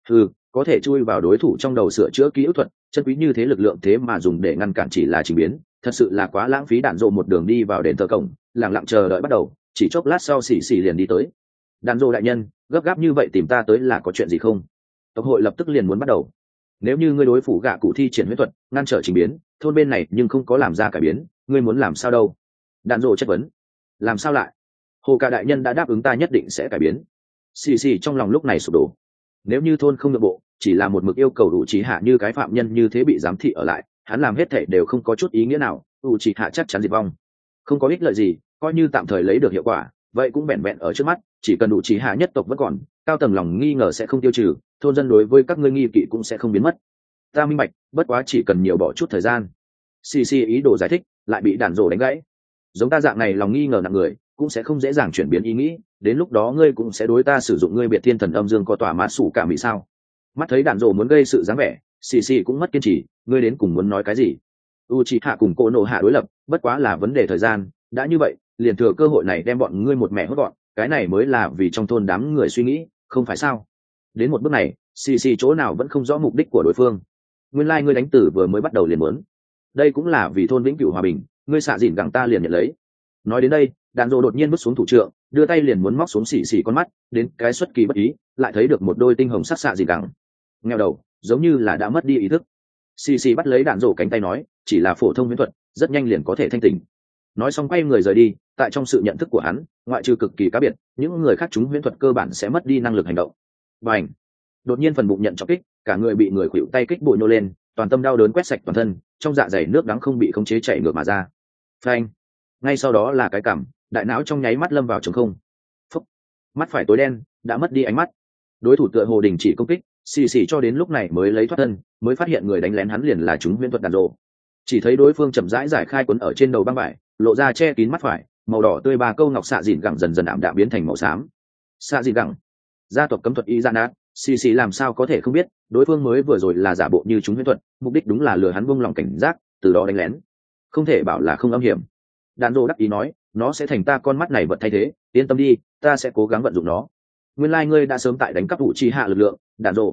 A: có thể chui vào đối thủ trong đầu sửa chữa ký ức thuật, chân quý như thế lực lượng thế mà dùng để ngăn cản chỉ là trình biến, thật sự là quá lãng phí. Đạn rộ một đường đi vào đền thờ cổng, lặng lặng chờ đợi bắt đầu, chỉ chốc lát sau xì xì liền đi tới. Đạn rộ đại nhân, gấp gáp như vậy tìm ta tới là có chuyện gì không? Tộc hội lập tức liền muốn bắt đầu. Nếu như ngươi đối phủ gạ cụ thi triển huyết thuật, ngăn trở trình biến, thôn bên này nhưng không có làm ra cải biến, ngươi muốn làm sao đâu? Đạn rộ chất vấn. Làm sao lại? Hồ cả đại nhân đã đáp ứng ta nhất định sẽ cải biến. Xì xì trong lòng lúc này sụp đổ. Nếu như thôn không nội bộ, chỉ là một mực yêu cầu đủ trí hạ như cái phạm nhân như thế bị giám thị ở lại, hắn làm hết thể đều không có chút ý nghĩa nào, đủ trí hạ chắc chắn diệt vong, không có ích lợi gì. Coi như tạm thời lấy được hiệu quả, vậy cũng vẹn vẹn ở trước mắt, chỉ cần đủ trí hạ nhất tộc vẫn còn, cao tầng lòng nghi ngờ sẽ không tiêu trừ, thôn dân đối với các ngươi nghi kỵ cũng sẽ không biến mất. Ta minh bạch, bất quá chỉ cần nhiều bỏ chút thời gian. Cc ý đồ giải thích, lại bị đàn rồ đánh gãy. Giống ta dạng này lòng nghi ngờ nặng người, cũng sẽ không dễ dàng chuyển biến ý nghĩ, đến lúc đó ngươi cũng sẽ đối ta sử dụng ngươi biệt thiên thần âm dương có tỏa mát sủ cả mỹ sao? Mắt thấy đạn rồ muốn gây sự dáng vẻ, xì cũng mất kiên trì, ngươi đến cùng muốn nói cái gì? Uchiha cùng cô nộ hạ đối lập, bất quá là vấn đề thời gian, đã như vậy, liền thừa cơ hội này đem bọn ngươi một mẹ hốt gọn, cái này mới là vì trong thôn đám người suy nghĩ, không phải sao? Đến một bước này, xì chỗ nào vẫn không rõ mục đích của đối phương. Nguyên lai ngươi đánh tử vừa mới bắt đầu liền muốn, đây cũng là vì thôn vĩnh cửu hòa bình, ngươi xạ dỉn gẳng ta liền nhận lấy. Nói đến đây, đàn rồ đột nhiên bước xuống thủ trượng, đưa tay liền muốn móc xuống xì con mắt, đến cái xuất kỳ bất ý, lại thấy được một đôi tinh hồng sắc xạ dỉn gẳng. Ngheo đầu, giống như là đã mất đi ý thức. Xì bắt lấy đạn rổ cánh tay nói, chỉ là phổ thông huyễn thuật, rất nhanh liền có thể thanh tỉnh. Nói xong quay người rời đi, tại trong sự nhận thức của hắn, ngoại trừ cực kỳ cá biệt, những người khác chúng huyễn thuật cơ bản sẽ mất đi năng lực hành động. Bành! Đột nhiên phần bụng nhận trọng kích, cả người bị người khuỵu tay kích bụi nô lên, toàn tâm đau đớn quét sạch toàn thân, trong dạ dày nước đắng không bị khống chế chảy ngược mà ra. Phanh! Ngay sau đó là cái cằm, đại não trong nháy mắt lâm vào trống không. Phúc! Mắt phải tối đen, đã mất đi ánh mắt. Đối thủ tựa hồ đình chỉ công kích, xì cho đến lúc này mới lấy thoát thân, mới phát hiện người đánh lén hắn liền là chúng huyễn thuật đàn rộ. Chỉ thấy đối phương chậm rãi giải khai quấn ở trên đầu băng vải, lộ ra che kín mắt phải, màu đỏ tươi ba câu ngọc xạ dịn gẳng dần dần ảm đạm biến thành màu xám. Xạ dịn gẳng, gia tộc cấm thuật y gian ác, xì làm sao có thể không biết, đối phương mới vừa rồi là giả bộ như chúng huyễn thuật, mục đích đúng là lừa hắn buông lòng cảnh giác, từ đó đánh lén. Không thể bảo là không âm hiểm. Đàn rộ đắc ý nói, nó sẽ thành ta con mắt này vật thay thế, yên tâm đi, ta sẽ cố gắng vận dụng nó. Nguyên lai ngươi đã sớm tại đánh cắp vụ chi hạ lực lượng, đàn rộ.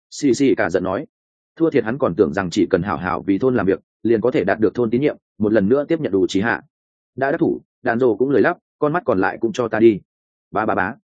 A: Xì cả giận nói, thua thiệt hắn còn tưởng rằng chỉ cần hảo hảo vì thôn làm việc, liền có thể đạt được thôn tín nhiệm, một lần nữa tiếp nhận đủ chi hạ. Đã đắc thủ, đàn rộ cũng lười lắp, con mắt còn lại cũng cho ta đi. Bá.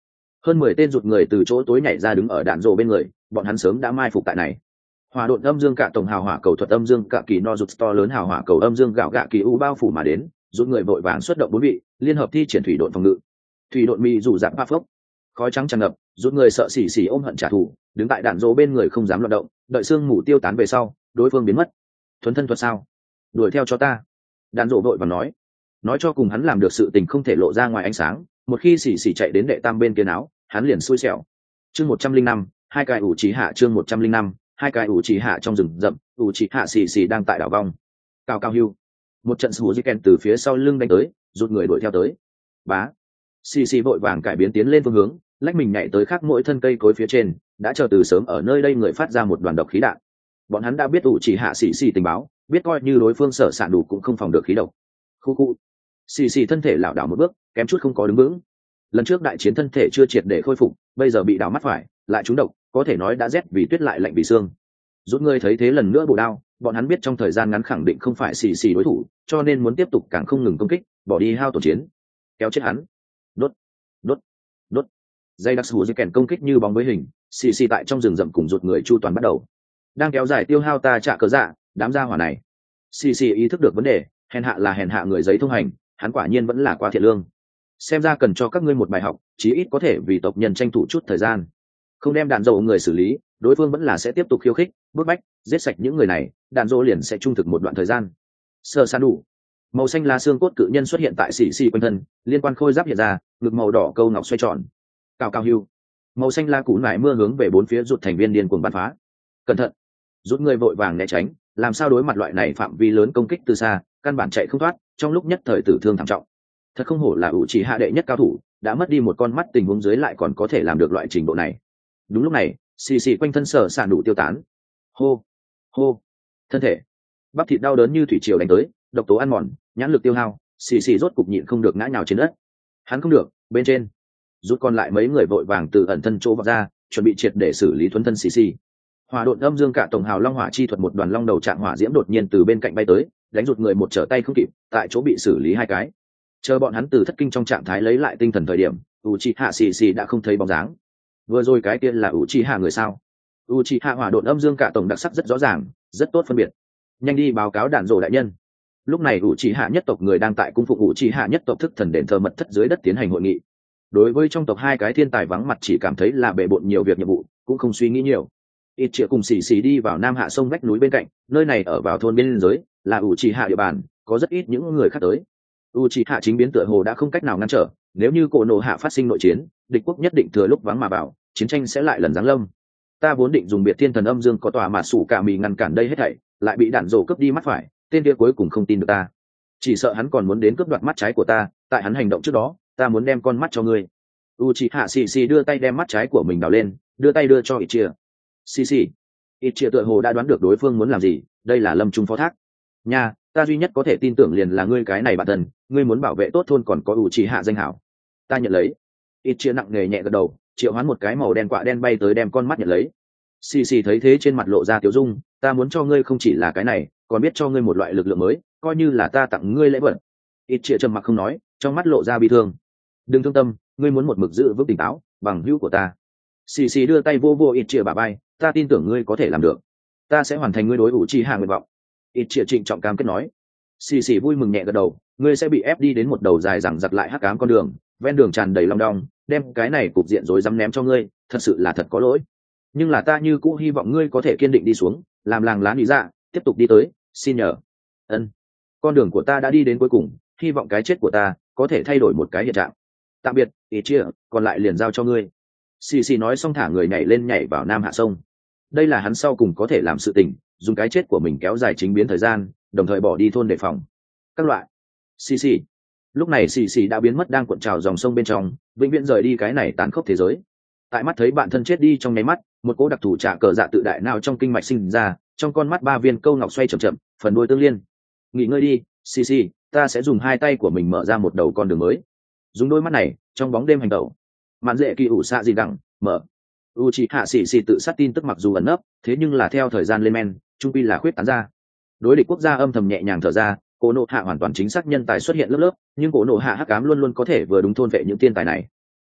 A: hơn 10 tên rụt người từ chỗ tối nhảy ra đứng ở đạn rồ bên người, bọn hắn sớm đã mai phục tại này. Hỏa độn âm dương cả tổng hào hỏa cầu thuật âm dương cả kỳ no rụt to lớn hào hỏa cầu âm dương gạo gạ kỳ u bao phủ mà đến, rụt người vội vàng xuất động 4 vị, liên hợp thi triển thủy độn phòng ngự. Thủy độn mì rủ dạng ba phốc, khói trắng tràn ngập, rụt người sợ xỉ xỉ ôm hận trả thù, đứng tại đạn rồ bên người không dám loạn động, đợi sương mù tiêu tán về sau, đối phương biến mất. Thuấn thân thuật sao? Đuổi theo cho ta. Đạn rồ vội vàng nói cho cùng hắn làm được sự tình không thể lộ ra ngoài ánh sáng, một khi xỉ xỉ chạy đến đệ tam bên kia áo, hắn liền xui xẻo. Chương 105, hai cái ủ trí hạ. Chương 105, hai cái ủ trí hạ. Trong rừng rậm, ủ trí hạ xỉ xỉ đang tại đảo vong. Cao cao hưu, một trận sù di kèn từ phía sau lưng đánh tới, rụt người đuổi theo tới. Bá, xỉ xỉ vội vàng cải biến tiến lên phương hướng, lách mình nhảy tới khác mỗi thân cây cối phía trên, đã chờ từ sớm ở nơi đây người phát ra một đoàn độc khí đạn. Bọn hắn đã biết ủ trí hạ xỉ xỉ tình báo, biết coi như đối phương sở sản đủ cũng không phòng được khí độc. Khu khu, xì xì thân thể lảo đảo một bước, kém chút không có đứng vững. Lần trước đại chiến thân thể chưa triệt để khôi phục, bây giờ bị đảo mắt phải, lại trúng độc, có thể nói đã rét vì tuyết lại lạnh vì xương. Rút người thấy thế lần nữa bổ đao, bọn hắn biết trong thời gian ngắn khẳng định không phải xì xì đối thủ, cho nên muốn tiếp tục càng không ngừng công kích, bỏ đi hao tổn chiến, kéo chết hắn. Đốt, đốt, đốt. Dây đặc sủ dưới kèn công kích như bóng với hình, xì xì tại trong rừng rậm cùng rụt người chu toàn bắt đầu. Đang kéo dài tiêu hao ta trả cớ dạ, đám gia hỏa này. Xì xì ý thức được vấn đề, hèn hạ là hèn hạ người giấy thông hành, hắn quả nhiên vẫn là quá thiện lương. Xem ra cần cho các ngươi một bài học, chí ít có thể vì tộc nhân tranh thủ chút thời gian. Không đem đạn dầu người xử lý, đối phương vẫn là sẽ tiếp tục khiêu khích, bức bách, giết sạch những người này, đạn dỗ liền sẽ trung thực một đoạn thời gian. Sơ san đủ, màu xanh lá xương cốt cự nhân xuất hiện tại xì xì quanh thân, liên quan khôi giáp hiện ra, ngực màu đỏ câu ngọc xoay tròn. Cao cao hưu, màu xanh lá củ nải mưa hướng về bốn phía rụt thành viên điên cuồng bắn phá. Cẩn thận, rút người vội vàng né tránh, làm sao đối mặt loại này phạm vi lớn công kích từ xa, căn bản chạy không thoát, trong lúc nhất thời tử thương thảm trọng. Thật không hổ là ủ trì hạ đệ nhất cao thủ, đã mất đi một con mắt tình huống dưới lại còn có thể làm được loại trình độ này. Đúng lúc này, xì xì quanh thân sở sản đủ tiêu tán. Hô, hô, thân thể bắp thịt đau đớn như thủy triều đánh tới, độc tố ăn mòn, nhãn lực tiêu hao, xì xì rốt cục nhịn không được ngã nhào trên đất. Hắn không được, bên trên rút còn lại mấy người vội vàng từ ẩn thân chỗ vào ra, chuẩn bị triệt để xử lý thuấn thân xì xì. Hỏa độn âm dương cả tổng hào long hỏa chi thuật, một đoàn long đầu trạng hỏa diễm đột nhiên từ bên cạnh bay tới, đánh rụt người một trở tay không kịp, tại chỗ bị xử lý hai cái. Chờ bọn hắn từ thất kinh trong trạng thái lấy lại tinh thần thời điểm, Uchiha xì xì đã không thấy bóng dáng. Vừa rồi cái kia là Uchiha người sao? Uchiha hỏa độn âm dương cả tổng đặc sắc rất rõ ràng, rất tốt phân biệt. Nhanh đi báo cáo đàn rồ đại nhân. Lúc này Uchiha nhất tộc người đang tại cung phục Uchiha nhất tộc thức thần đền thờ mật thất dưới đất tiến hành hội nghị. Đối với trong tộc hai cái thiên tài vắng mặt chỉ cảm thấy là bệ bội nhiều việc nhiệm vụ, cũng không suy nghĩ nhiều. Ít triệu cùng xì xì đi vào nam hạ sông vách núi bên cạnh, nơi này ở vào thôn biên giới, là Uchiha địa bàn, có rất ít những người khác tới. Uchiha chính biến tựa hồ đã không cách nào ngăn trở, nếu như cổ nổ hạ phát sinh nội chiến, địch quốc nhất định thừa lúc vắng mà vào, chiến tranh sẽ lại lần giáng lâm. Ta vốn định dùng biệt thiên thần âm dương có tòa mà sủ cả mì ngăn cản đây hết thảy, lại bị đạn rồ cướp đi mắt phải, tên kia cuối cùng không tin được ta. Chỉ sợ hắn còn muốn đến cướp đoạt mắt trái của ta, tại hắn hành động trước đó, ta muốn đem con mắt cho ngươi. Uchiha xì xì đưa tay đem mắt trái của mình đào lên, đưa tay đưa cho Ichia. Xì xì, Ichia tựa hồ đã đoán được đối phương muốn làm gì, đây là lâm trung phó thác. Nha, ta duy nhất có thể tin tưởng liền là ngươi cái này bạn thân, ngươi muốn bảo vệ tốt thôn còn có Uchiha danh hảo. Ta nhận lấy. Ichia nặng nề nhẹ gật đầu, triệu hoán một cái màu đen quạ đen bay tới đem con mắt nhận lấy. Xì xì thấy thế trên mặt lộ ra tiểu dung, ta muốn cho ngươi không chỉ là cái này, còn biết cho ngươi một loại lực lượng mới, coi như là ta tặng ngươi lễ vật. Ichia trầm mặc không nói, trong mắt lộ ra bi thương. Đừng thương tâm, ngươi muốn một mực giữ vững tỉnh táo, bằng hữu của ta. Xì xì đưa tay vô vô Ichia bả vai, ta tin tưởng ngươi có thể làm được, ta sẽ hoàn thành ngươi đối Uchiha nguyện vọng. Ichia trịnh trọng cam kết nói. Xì xì vui mừng nhẹ gật đầu, ngươi sẽ bị ép đi đến một đầu dài dằng dặc lại hắc ám con đường, ven đường tràn đầy long đong, đem cái này cục diện rối rắm ném cho ngươi, thật sự là thật có lỗi. Nhưng là ta như cũ hy vọng ngươi có thể kiên định đi xuống, làm làng lá lý dạ, tiếp tục đi tới, xin nhờ. Ân, con đường của ta đã đi đến cuối cùng, hy vọng cái chết của ta có thể thay đổi một cái hiện trạng. Tạm biệt, Ichia, còn lại liền giao cho ngươi. Xì xì nói xong thả người nhảy lên vào nam hạ sông. Đây là hắn sau cùng có thể làm sự tình, dùng cái chết của mình kéo dài chính biến thời gian, đồng thời bỏ đi thôn đề phòng các loại. Xì xì, lúc này xì xì đã biến mất đang cuộn trào dòng sông bên trong, vĩnh viễn rời đi cái này tàn khốc thế giới. Tại mắt thấy bạn thân chết đi trong nháy mắt, một cỗ đặc thù trả cờ dạ tự đại nào trong kinh mạch sinh ra, trong con mắt ba viên câu ngọc xoay chậm chậm, phần đuôi tương liên. Nghỉ ngơi đi, xì xì, ta sẽ dùng hai tay của mình mở ra một đầu con đường mới. Dùng đôi mắt này trong bóng đêm hành động. Mạn dễ kỳ ủ xạ gì đẳng mở. Uchiha xì xì tự sát tin tức mặc dù ẩn nấp, thế nhưng là theo thời gian lên men, trung quy là khuyết tán ra. Đối địch quốc gia âm thầm nhẹ nhàng thở ra, cổ nộ hạ hoàn toàn chính xác nhân tài xuất hiện lớp lớp, nhưng cổ nộ hạ hắc ám luôn luôn có thể vừa đúng thôn vệ những thiên tài này.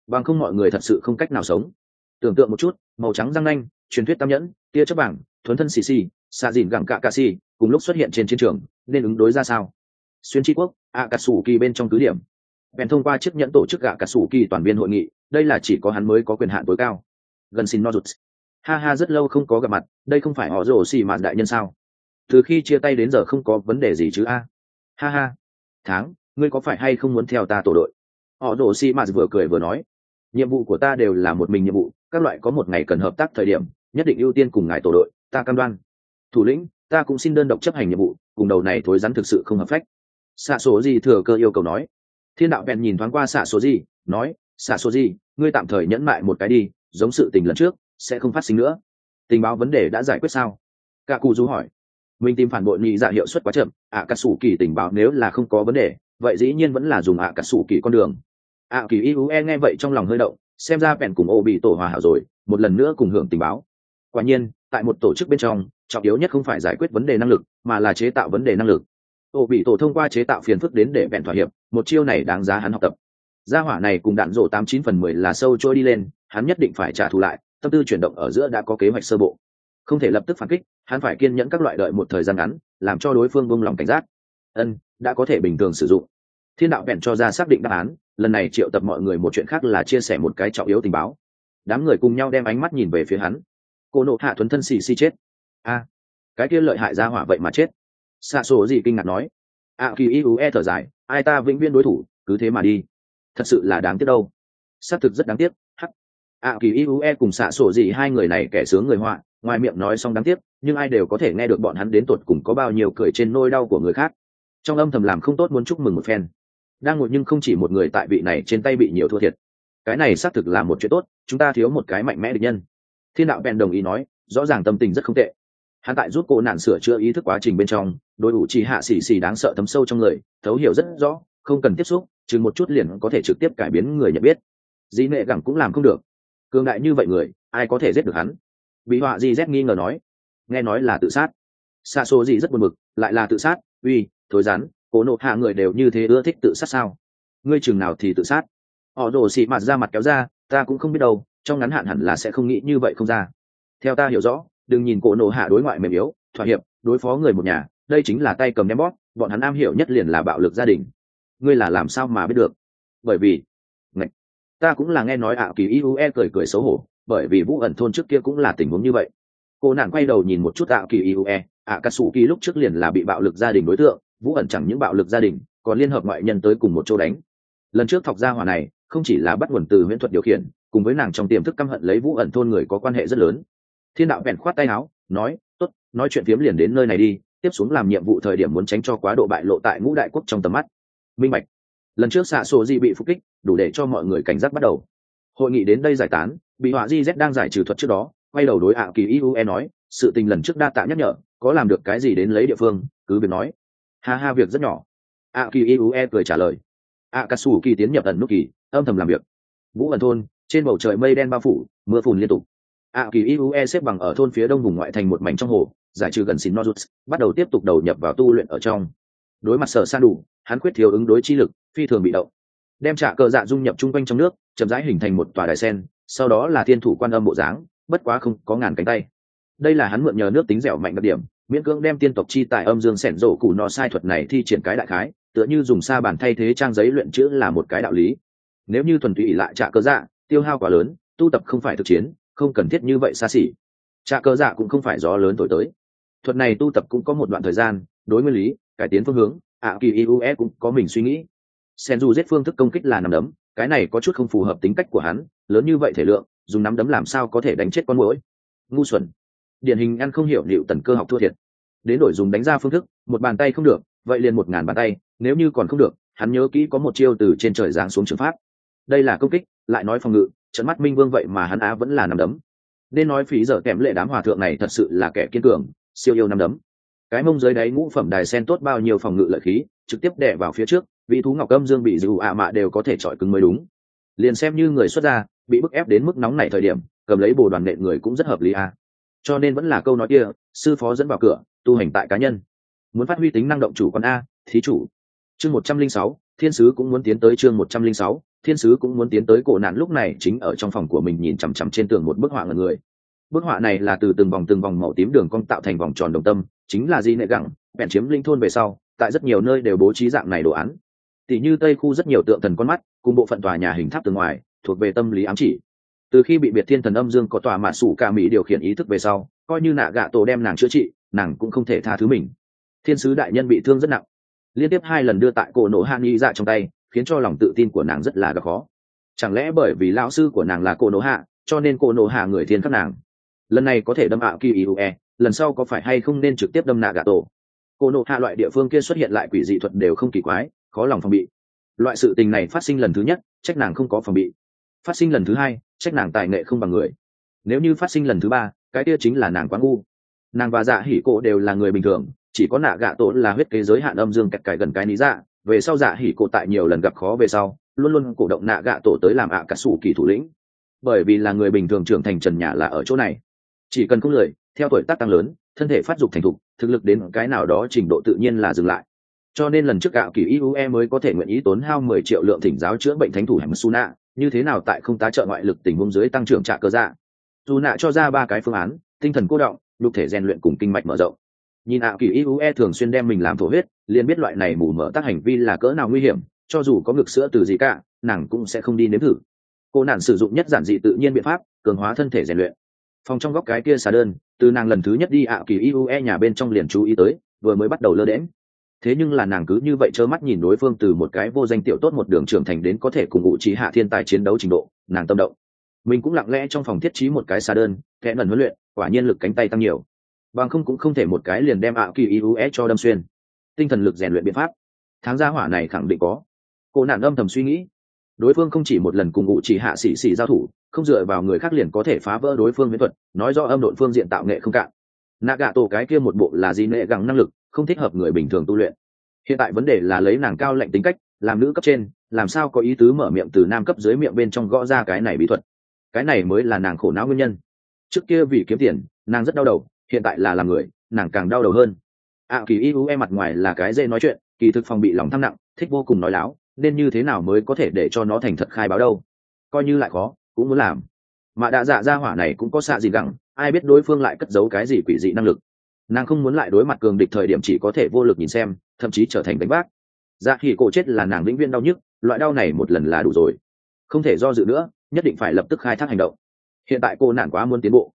A: bằng không mọi người thật sự không cách nào sống. Tưởng tượng một chút, màu trắng răng nanh, truyền thuyết tam nhẫn, tia chớp bảng, thuấn thân xì xì, xạ dìn gẳng cạ cạ xì cùng lúc xuất hiện trên chiến trường, nên ứng đối ra sao? Xuyên tri quốc Akatsuki bên trong cứ điểm, bèn thông qua chiếc nhẫn tổ chức Akatsuki toàn viên hội nghị, đây là chỉ có hắn mới có quyền hạn tối cao. Gần xin Nozuts. Ha ha, rất lâu không có gặp mặt, đây không phải họ rồ xì mạt đại nhân sao? Từ khi chia tay đến giờ không có vấn đề gì chứ a? Ha ha. Tháng, ngươi có phải hay không muốn theo ta tổ đội? Họ rồ xì mạt vừa cười vừa nói, nhiệm vụ của ta đều là một mình nhiệm vụ, các loại có một ngày cần hợp tác thời điểm, nhất định ưu tiên cùng ngài tổ đội, ta cam đoan. Thủ lĩnh, ta cũng xin đơn độc chấp hành nhiệm vụ, cùng đầu này thối rắn thực sự không hợp phách. Xạ số gì thừa cơ yêu cầu nói. Thiên đạo bèn nhìn thoáng qua xạ số gì, nói, xạ số gì, ngươi tạm thời nhẫn mại một cái đi, giống sự tình lần trước sẽ không phát sinh nữa. Tình báo vấn đề đã giải quyết sao? Cả cụ du hỏi. Mình tìm phản bội nhị dạ hiệu suất quá chậm, cà sủ kỳ tình báo nếu là không có vấn đề, vậy dĩ nhiên vẫn là dùng cà sủ kỳ con đường. Kỳ Iue nghe vậy trong lòng hơi động, xem ra bèn cùng ô bị tổ hòa hảo rồi, một lần nữa cùng hưởng tình báo. Quả nhiên, tại một tổ chức bên trong, trọng yếu nhất không phải giải quyết vấn đề năng lực, mà là chế tạo vấn đề năng lực. Ô bị tổ thông qua chế tạo phiền phức đến để bèn thỏa hiệp, một chiêu này đáng giá hắn học tập. Gia hỏa này cùng đạn rổ 89/10 là sâu trôi đi lên, hắn nhất định phải trả thù lại, tâm tư chuyển động ở giữa đã có kế hoạch sơ bộ, không thể lập tức phản kích, hắn phải kiên nhẫn các loại đợi một thời gian ngắn, làm cho đối phương buông lòng cảnh giác. Đã có thể bình thường sử dụng. Thiên đạo bèn cho ra xác định đáp án, lần này triệu tập mọi người một chuyện khác là chia sẻ một cái trọng yếu tình báo. Đám người cùng nhau đem ánh mắt nhìn về phía hắn. Cô nộ hạ thuấn thân xì xì chết. Cái kia lợi hại gia hỏa vậy mà chết. Xạ sổ gì kinh ngạc nói. Kỳ Iue thở dài, ai ta vĩnh viễn đối thủ, cứ thế mà đi. Thật sự là đáng tiếc đâu. Xác thực rất đáng tiếc. Kỳ Iue cùng xạ sổ gì hai người này kẻ sướng người họa, ngoài miệng nói xong đáng tiếc, nhưng ai đều có thể nghe được bọn hắn đến tột cùng có bao nhiêu cười trên nỗi đau của người khác. Trong âm thầm làm không tốt muốn chúc mừng một phen. Đang ngồi nhưng không chỉ một người tại vị này trên tay bị nhiều thua thiệt. Cái này xác thực là một chuyện tốt, chúng ta thiếu một cái mạnh mẽ địch nhân. Thiên đạo bèn đồng ý nói, rõ ràng tâm tình rất không tệ. Hắn tại giúp cô nạn sửa chữa ý thức quá trình bên trong, đối ủ trì hạ xì xì đáng sợ thấm sâu trong người, thấu hiểu rất rõ, không cần tiếp xúc, chừng một chút liền có thể trực tiếp cải biến người nhận biết. Dĩ nệ gẳng cũng làm không được. Cường đại như vậy người, ai có thể giết được hắn? Bị họa gì z nghi ngờ nói, nghe nói là tự sát. Xa số gì rất buồn bực, lại là tự sát, uy, thối rắn, cố nộ hạ người đều như thế ưa thích tự sát sao? Ngươi chừng nào thì tự sát? Họ đổ xị mặt ra mặt kéo ra, ta cũng không biết đâu, trong ngắn hạn hẳn là sẽ không nghĩ như vậy không ra. Theo ta hiểu rõ, đừng nhìn cố nộ hạ đối ngoại mềm yếu, thỏa hiệp, đối phó người một nhà, đây chính là tay cầm ném bóp, bọn hắn am hiểu nhất liền là bạo lực gia đình. Ngươi là làm sao mà biết được? Bởi vì, ta cũng là nghe nói Kỳ Iue cười cười xấu hổ, bởi vì Vũ ẩn thôn trước kia cũng là tình huống như vậy. Cô nàng quay đầu nhìn một chút Kỳ Iue, Akatsuki lúc trước liền là bị bạo lực gia đình đối tượng, Vũ ẩn chẳng những bạo lực gia đình, còn liên hợp ngoại nhân tới cùng một chỗ đánh. Lần trước thọc gia hỏa này, không chỉ là bắt nguồn từ huyễn thuật điều khiển, cùng với nàng trong tiềm thức căm hận lấy Vũ ẩn thôn người có quan hệ rất lớn. Thiên đạo bèn khoát tay áo, nói, tốt, nói chuyện phiếm liền đến nơi này đi, tiếp xuống làm nhiệm vụ thời điểm muốn tránh cho quá độ bại lộ tại ngũ đại quốc trong tầm mắt. Minh bạch. Lần trước xạ sổ di bị phục kích, đủ để cho mọi người cảnh giác bắt đầu. Hội nghị đến đây giải tán, bị họa di z đang giải trừ thuật trước đó, quay đầu đối Kỳ Iue nói, sự tình lần trước đa tạ nhắc nhở, có làm được cái gì đến lấy địa phương, cứ việc nói. Ha ha, việc rất nhỏ. Kỳ Iue cười trả lời. Akatsuki tiến nhập ẩn nút kỳ, âm thầm làm việc. Vũ ẩn thôn, trên bầu trời mây đen bao phủ, mưa phùn liên tục. Kỳ Iue xếp bằng ở thôn phía đông vùng ngoại thành một mảnh trong hồ, giải trừ gần xin Nozuts, bắt đầu tiếp tục đầu nhập vào tu luyện ở trong. Đối mặt sở san đủ, hắn quyết thiếu ứng đối chi lực, phi thường bị động. Đem trả cờ dạ dung nhập trung quanh trong nước, chậm rãi hình thành một tòa đài sen, sau đó là thiên thủ quan âm bộ dáng, bất quá không có ngàn cánh tay. Đây là hắn mượn nhờ nước tính dẻo mạnh đặc điểm, miễn cưỡng đem tiên tộc chi tại âm dương xẻn rổ củ nọ sai thuật này thi triển cái đại khái, tựa như dùng sa bàn thay thế trang giấy luyện chữ là một cái đạo lý. Nếu như thuần túy lại trả cờ dạ, tiêu hao quá lớn, tu tập không phải thực chiến, không cần thiết như vậy xa xỉ. Trả cờ dạ cũng không phải gió lớn thổi tới. Thuật này tu tập cũng có một đoạn thời gian, đối nguyên lý, cải tiến phương hướng, Kỳ Iue cũng có mình suy nghĩ. Senju giết phương thức công kích là nắm đấm, cái này có chút không phù hợp tính cách của hắn, lớn như vậy thể lượng, dùng nắm đấm làm sao có thể đánh chết con muỗi? Ngu xuẩn. Điển hình ăn không hiểu liệu tần cơ học thua thiệt. Đến đổi dùng đánh ra phương thức, một bàn tay không được, vậy liền 1000 bàn tay, nếu như còn không được, hắn nhớ kỹ có một chiêu từ trên trời giáng xuống trường pháp. Đây là công kích, lại nói phòng ngự, trận mắt minh vương vậy mà hắn á vẫn là nắm đấm. Nên nói phí giờ kèm lệ đám hòa thượng này thật sự là kẻ kiên cường, siêu yêu nắm đấm. Cái mông dưới đáy ngũ phẩm đài sen tốt bao nhiêu phòng ngự lợi khí, trực tiếp đè vào phía trước, vị thú ngọc âm dương bị dù mạ đều có thể chọi cứng mới đúng. Liền xem như người xuất gia, bị bức ép đến mức nóng này thời điểm, cầm lấy bồ đoàn nện người cũng rất hợp lý a. Cho nên vẫn là câu nói kia, sư phó dẫn vào cửa, tu hành tại cá nhân. Muốn phát huy tính năng động chủ con a, thí chủ. Chương 106, thiên sứ cũng muốn tiến tới chương 106, thiên sứ cũng muốn tiến tới cổ nạn lúc này chính ở trong phòng của mình nhìn chằm chằm trên tường một bức họa ngần người. Bức họa này là từ từng vòng màu tím đường cong tạo thành vòng tròn đồng tâm, chính là di nệ gẳng bèn chiếm linh thôn về sau tại rất nhiều nơi đều bố trí dạng này đồ án. Tỷ như tây khu rất nhiều tượng thần con mắt cùng bộ phận tòa nhà hình tháp từ ngoài thuộc về tâm lý ám chỉ. Từ khi bị biệt thiên thần âm dương có tòa mạ sủ cả mỹ điều khiển ý thức về sau, coi như nạ gạ tổ đem nàng chữa trị, nàng cũng không thể tha thứ mình. Thiên sứ đại nhân bị thương rất nặng, liên tiếp 2 lần đưa tại cổ nổ hạ nghi dạ trong tay, khiến cho lòng tự tin của nàng rất là gặp khó. Chẳng lẽ bởi vì lão sư của nàng là cổ nổ hạ, cho nên cổ nổ hạ người thiên các nàng? Lần này có thể đâm ạ kỳ Ue, lần sau có phải hay không nên trực tiếp đâm nạ gạ tổ? Cổ nổ hạ loại địa phương kia xuất hiện lại quỷ dị thuật đều không kỳ quái, khó lòng phòng bị. Loại sự tình này phát sinh lần thứ nhất, trách nàng không có phòng bị. Phát sinh lần thứ hai, trách nàng tài nghệ không bằng người. Nếu như phát sinh lần thứ ba, cái kia chính là nàng quá ngu. Nàng và dạ hỉ cổ đều là người bình thường, chỉ có nạ gạ tổ là huyết kế giới hạn âm dương kẹt cải gần cái lý dạ. Về sau dạ hỉ cổ tại nhiều lần gặp khó về sau, luôn luôn cổ động nạ gạ tổ tới làm ạ cả sủ kỳ thủ lĩnh. Bởi vì là người bình thường trưởng thành trần nhà là ở chỗ này, chỉ cần không lười, theo tuổi tác tăng lớn, thân thể phát dục thành thục, thực lực đến cái nào đó trình độ tự nhiên là dừng lại. Cho nên lần trước gạo kỳ Iue mới có thể nguyện ý tốn hao 10 triệu lượng thỉnh giáo chữa bệnh thánh thủ Hàm Suna, như thế nào tại không tá trợ ngoại lực tình huống dưới tăng trưởng trả cơ dạ. Dù nạ cho ra 3 cái phương án: tinh thần cô động, nhục thể rèn luyện cùng kinh mạch mở rộng. Nhìn ạ kỳ Iue thường xuyên đem mình làm thổ huyết, liền biết loại này mù mờ tác hành vi là cỡ nào nguy hiểm, cho dù có ngực sữa từ gì cả, nàng cũng sẽ không đi nếm thử. Cô nàng sử dụng nhất giản dị tự nhiên biện pháp, cường hóa thân thể rèn luyện. Phòng trong góc cái kia xà đơn, từ nàng lần thứ nhất đi ạ kỳ Iue nhà bên trong liền chú ý tới, vừa mới bắt đầu lơ đễnh. Thế nhưng là nàng cứ như vậy trơ mắt nhìn đối phương từ một cái vô danh tiểu tốt một đường trưởng thành đến có thể cùng ngụ trí hạ thiên tài chiến đấu trình độ, nàng tâm động. Mình cũng lặng lẽ trong phòng thiết trí một cái xà đơn, kẽ ngẩn huấn luyện, quả nhiên lực cánh tay tăng nhiều. Bằng không cũng không thể một cái liền đem ạ kỳ Iue cho đâm xuyên. Tinh thần lực rèn luyện biện pháp, tháng gia hỏa này khẳng định có. Cô nạn âm thầm suy nghĩ, đối phương không chỉ một lần cùng ngụ trí hạ xỉ giao thủ, không dựa vào người khác liền có thể phá vỡ đối phương miễn thuật, nói rõ âm độn phương diện tạo nghệ không cạn. Nagato cái kia một bộ là gì nệ gắng năng lực, không thích hợp người bình thường tu luyện. Hiện tại vấn đề là lấy nàng cao lạnh tính cách, làm nữ cấp trên, làm sao có ý tứ mở miệng từ nam cấp dưới miệng bên trong gõ ra cái này bí thuật. Cái này mới là nàng khổ não nguyên nhân. Trước kia vì kiếm tiền, nàng rất đau đầu, hiện tại là làm người, nàng càng đau đầu hơn. Kỳ Iue mặt ngoài là cái dễ nói chuyện, kỳ thực phòng bị lòng tham nặng, thích vô cùng nói láo, nên như thế nào mới có thể để cho nó thành thật khai báo đâu? Coi như lại khó, cũng muốn làm. Mà đã dạ ra hỏa này cũng có xạ gì gặng, ai biết đối phương lại cất giấu cái gì quỷ dị năng lực. Nàng không muốn lại đối mặt cường địch thời điểm chỉ có thể vô lực nhìn xem, thậm chí trở thành đánh bác. Dạ khi cổ chết là nàng vĩnh viễn đau nhức, loại đau này một lần là đủ rồi, không thể do dự nữa, nhất định phải lập tức khai thác hành động. Hiện tại cô nản quá muốn tiến bộ.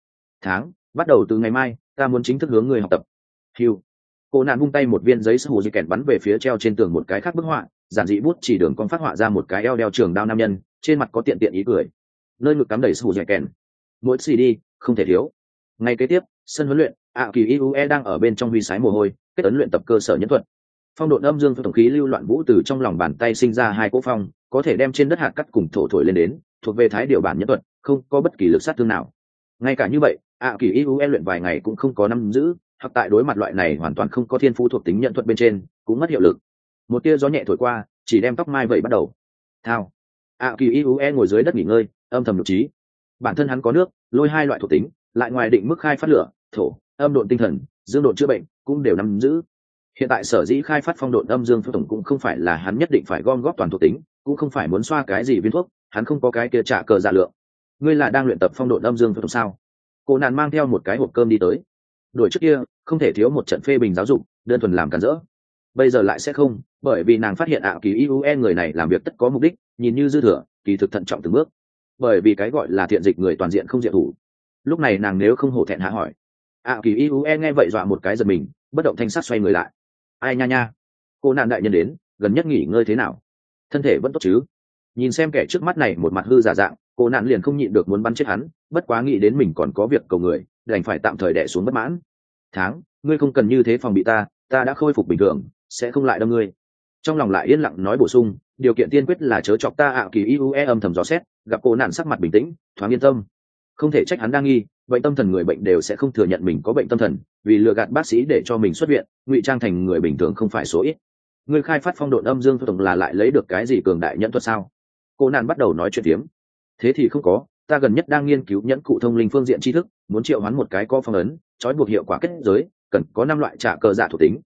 A: Bắt đầu từ ngày mai, ta muốn chính thức hướng người học tập. Hưu. Cô nản vung tay một viên giấy sứ dì kẹt bắn về phía treo trên tường một cái khác bức họa, giản dị bút chỉ đường con phát họa ra một cái eo đeo trường đao nam nhân, trên mặt có tiện ý cười, nơi ngực cắm đầy sứ dì kẹt. Mỗi CD không thể thiếu. Ngay kế tiếp, sân huấn luyện, kỳ Iue đang ở bên trong huy sái mồ hôi, kết ấn luyện tập cơ sở nhẫn thuật. Phong độn âm dương tổng khí lưu loạn vũ từ trong lòng bàn tay sinh ra 2 cỗ phong, có thể đem trên đất hạt cắt cùng thổ thổi lên đến, thuộc về thái điều bản nhẫn thuật, không có bất kỳ lực sát thương nào. Ngay cả như vậy, kỳ Iue luyện vài ngày cũng không có nắm giữ, hoặc tại đối mặt loại này hoàn toàn không có thiên phú thuộc tính nhẫn thuật bên trên, cũng mất hiệu lực. Một tia gió nhẹ thổi qua, chỉ đem tóc mai vậy bắt đầu. Thao. Kỳ Iue ngồi dưới đất nghỉ ngơi, âm thầm nhục trí. Bản thân hắn có nước, lôi 2 loại thuộc tính, lại ngoài định mức khai phát lửa, thổ, âm độn tinh thần, dương độn chữa bệnh, cũng đều nắm giữ. Hiện tại sở dĩ khai phát phong độn âm dương tổng cũng không phải là hắn nhất định phải gom góp toàn thuộc tính, cũng không phải muốn xoa cái gì viên thuốc, hắn không có cái kia trả cờ dạ lượng. Ngươi là đang luyện tập phong độn âm dương tổng sao? Cô nạn mang theo một cái hộp cơm đi tới. Đổi trước kia, không thể thiếu một trận phê bình giáo dục, đơn thuần làm cản rỡ. Bây giờ lại sẽ không, bởi vì nàng phát hiện kỳ Iue người này làm việc tất có mục đích, nhìn như dư thừa, kỳ thực thận trọng từng bước. Bởi vì cái gọi là thiện dịch người toàn diện không diện thủ. Lúc này nàng nếu không hổ thẹn hạ hỏi. Kỳ Iue nghe vậy dọa một cái giật mình, bất động thanh sắc xoay người lại. Ai nha nha, cô nạn đại nhân đến, gần nhất nghỉ ngơi thế nào? Thân thể vẫn tốt chứ? Nhìn xem kẻ trước mắt này một mặt hư giả dạng, cô nạn liền không nhịn được muốn bắn chết hắn, bất quá nghĩ đến mình còn có việc cầu người, đành phải tạm thời đè xuống bất mãn. Ngươi không cần như thế phòng bị ta đã khôi phục bình thường, sẽ không lại đâm ngươi. Trong lòng lại yên lặng nói bổ sung, điều kiện tiên quyết là chớ chọc ta. Kỳ Iue âm thầm dò xét, gặp cô nạn sắc mặt bình tĩnh, thoáng yên tâm. Không thể trách hắn đang nghi, bệnh tâm thần người bệnh đều sẽ không thừa nhận mình có bệnh tâm thần, vì lừa gạt bác sĩ để cho mình xuất viện, ngụy trang thành người bình thường không phải số ít. Ngươi khai phát phong độn âm dương tổng là lại lấy được cái gì cường đại nhẫn thuật sao? Cô nạn bắt đầu nói chuyện tiếm. Thế thì không có, ta gần nhất đang nghiên cứu nhẫn cụ thông linh phương diện tri thức, muốn triệu hoán một cái co phong ấn, trói buộc hiệu quả kết giới, cần có 5 loại trả cờ dạ thuộc tính.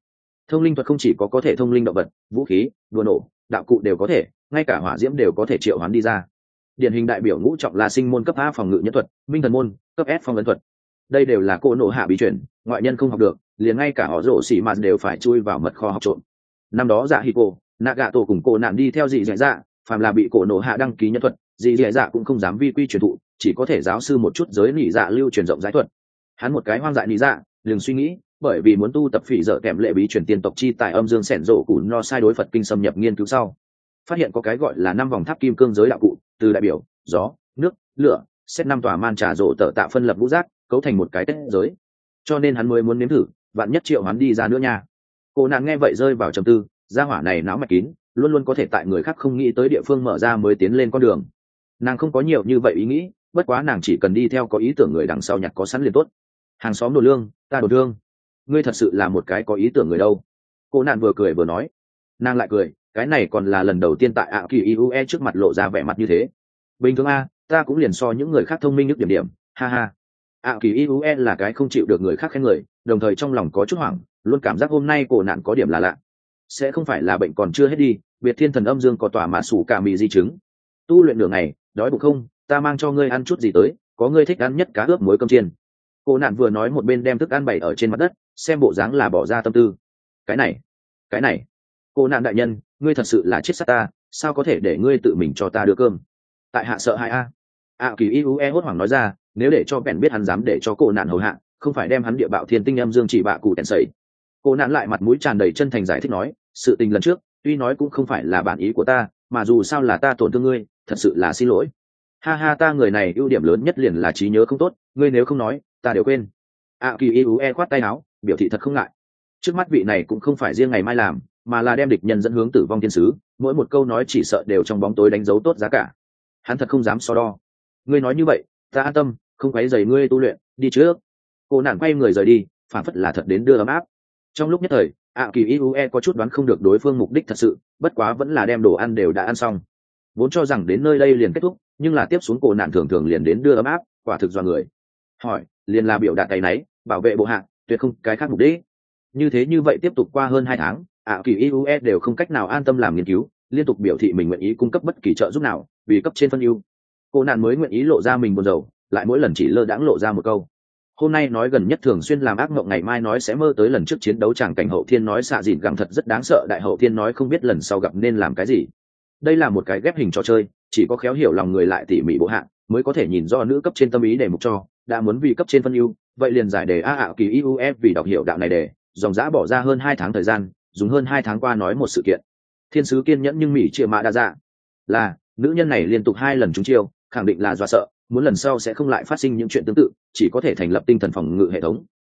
A: Thông linh thuật không chỉ có thể thông linh động vật, vũ khí, đùa nổ, đạo cụ đều có thể, ngay cả hỏa diễm đều có thể triệu hoán đi ra. Điển hình đại biểu ngũ trọng là sinh môn cấp A phòng ngự nhân thuật, minh thần môn cấp S phong ấn thuật. Đây đều là cô nộ hạ bí truyền, ngoại nhân không học được, liền ngay cả họ rổ xỉ mà đều phải chui vào mật kho học trộn. Năm đó dạ hỉ cô Nagato cùng cô nạn đi theo dị dạ dạ, phàm là bị cổ nộ hạ đăng ký nhân thuật, dị dạ dạ cũng không dám vi quy truyền thụ, chỉ có thể giáo sư một chút giới nỉ dạ lưu truyền rộng rãi thuật. Hắn một cái hoang dại nỉ dạ, đừng suy nghĩ, bởi vì muốn tu tập phỉ dở kèm lệ bí truyền tiên tộc chi tại âm dương sẻn rộ của no sai đối Phật kinh xâm nhập nghiên cứu sau, phát hiện có cái gọi là 5 vòng tháp kim cương giới đạo cụ, từ đại biểu gió, nước, lửa, xét 5 tòa man trà rộ tở tạ phân lập ngũ giác, cấu thành một cái kết giới. Cho nên hắn mới muốn nếm thử, bạn nhất triệu hắn đi ra nữa nha. Cô nàng nghe vậy rơi vào trầm tư, gia hỏa này não mạch kín, luôn luôn có thể tại người khác không nghĩ tới địa phương mở ra mới tiến lên con đường. Nàng không có nhiều như vậy ý nghĩ, bất quá nàng chỉ cần đi theo có ý tưởng người đằng sau nhặt có sẵn liền tốt. Hàng xóm đồ lương, ta đồ thương, ngươi thật sự là một cái có ý tưởng người đâu. Cô nạn vừa cười vừa nói. Nàng lại cười, cái này còn là lần đầu tiên tại ạ kỳ iue trước mặt lộ ra vẻ mặt như thế. Bình thường a, ta cũng liền so những người khác thông minh nhất điểm điểm, ha ha. ạ kỳ iue là cái không chịu được người khác khen người, đồng thời trong lòng có chút hoảng, luôn cảm giác hôm nay cô nạn có điểm là lạ. Sẽ không phải là bệnh còn chưa hết đi, biệt thiên thần âm dương có tỏa mà sủ cả mì di chứng. Tu luyện nửa ngày, đói bụng không, ta mang cho ngươi ăn chút gì tới, có ngươi thích ăn nhất cá ướp muối cơm chiên. Cô nạn vừa nói một bên đem thức ăn bày ở trên mặt đất, xem bộ dáng là bỏ ra tâm tư. Cái này, cô nạn đại nhân, ngươi thật sự là chết sát ta, sao có thể để ngươi tự mình cho ta đưa cơm? Tại hạ sợ hãi a. ạ kỳ iue hốt hoảng nói ra, nếu để cho bèn biết hắn dám để cho cô nạn hầu hạ, không phải đem hắn địa bạo thiên tinh âm dương chỉ bạ cụ tèn sẩy. Cô nạn lại mặt mũi tràn đầy chân thành giải thích nói, sự tình lần trước tuy nói cũng không phải là bản ý của ta, mà dù sao là ta tổn thương ngươi, thật sự là xin lỗi. Ha ha, ta người này ưu điểm lớn nhất liền là trí nhớ không tốt, ngươi nếu không nói ta đều quên. ạ kỳ iue khoát tay áo, biểu thị thật không ngại. Trước mắt vị này cũng không phải riêng ngày mai làm, mà là đem địch nhân dẫn hướng tử vong thiên sứ, mỗi một câu nói chỉ sợ đều trong bóng tối đánh dấu tốt giá cả. Hắn thật không dám so đo. Ngươi nói như vậy ta an tâm, không quấy rầy ngươi tu luyện, đi trước. Cô nạn quay người rời đi, phản phất là thật đến đưa ấm áp. Trong lúc nhất thời ạ kỳ iue có chút đoán không được đối phương mục đích thật sự, bất quá vẫn là đem đồ ăn đều đã ăn xong. Vốn cho rằng đến nơi đây liền kết thúc, nhưng là tiếp xuống cổ nạn thường thường liền đến đưa ấm áp, quả thực dọa người. Hỏi liền là biểu đạt tay náy, bảo vệ bộ hạ, tuyệt không cái khác mục đích. Như vậy tiếp tục qua hơn 2 tháng, ạ kỳ iue đều không cách nào an tâm làm nghiên cứu, liên tục biểu thị mình nguyện ý cung cấp bất kỳ trợ giúp nào, vì cấp trên phân ưu. Cô nạn mới nguyện ý lộ ra mình buồn rầu, lại mỗi lần chỉ lơ đãng lộ ra một câu. Hôm nay nói gần nhất thường xuyên làm ác mộng, ngày mai nói sẽ mơ tới lần trước chiến đấu tràng cảnh hậu thiên nói xạ dịn gẳng thật rất đáng sợ, đại hậu thiên nói không biết lần sau gặp nên làm cái gì. Đây là một cái ghép hình trò chơi, chỉ có khéo hiểu lòng người lại tỉ mỉ bộ hạ mới có thể nhìn do nữ cấp trên tâm ý đề mục cho, đã muốn vì cấp trên phân ưu, vậy liền giải đề ạ kỳ iue vì đọc hiểu đạo này đề, dòng dã bỏ ra hơn 2 tháng thời gian, dùng hơn 2 tháng qua nói một sự kiện. Thiên sứ kiên nhẫn nhưng mỹ chia mạ đa dạ, là nữ nhân này liên tục 2 lần trúng chiêu, khẳng định là do sợ, muốn lần sau sẽ không lại phát sinh những chuyện tương tự, chỉ có thể thành lập tinh thần phòng ngự hệ thống.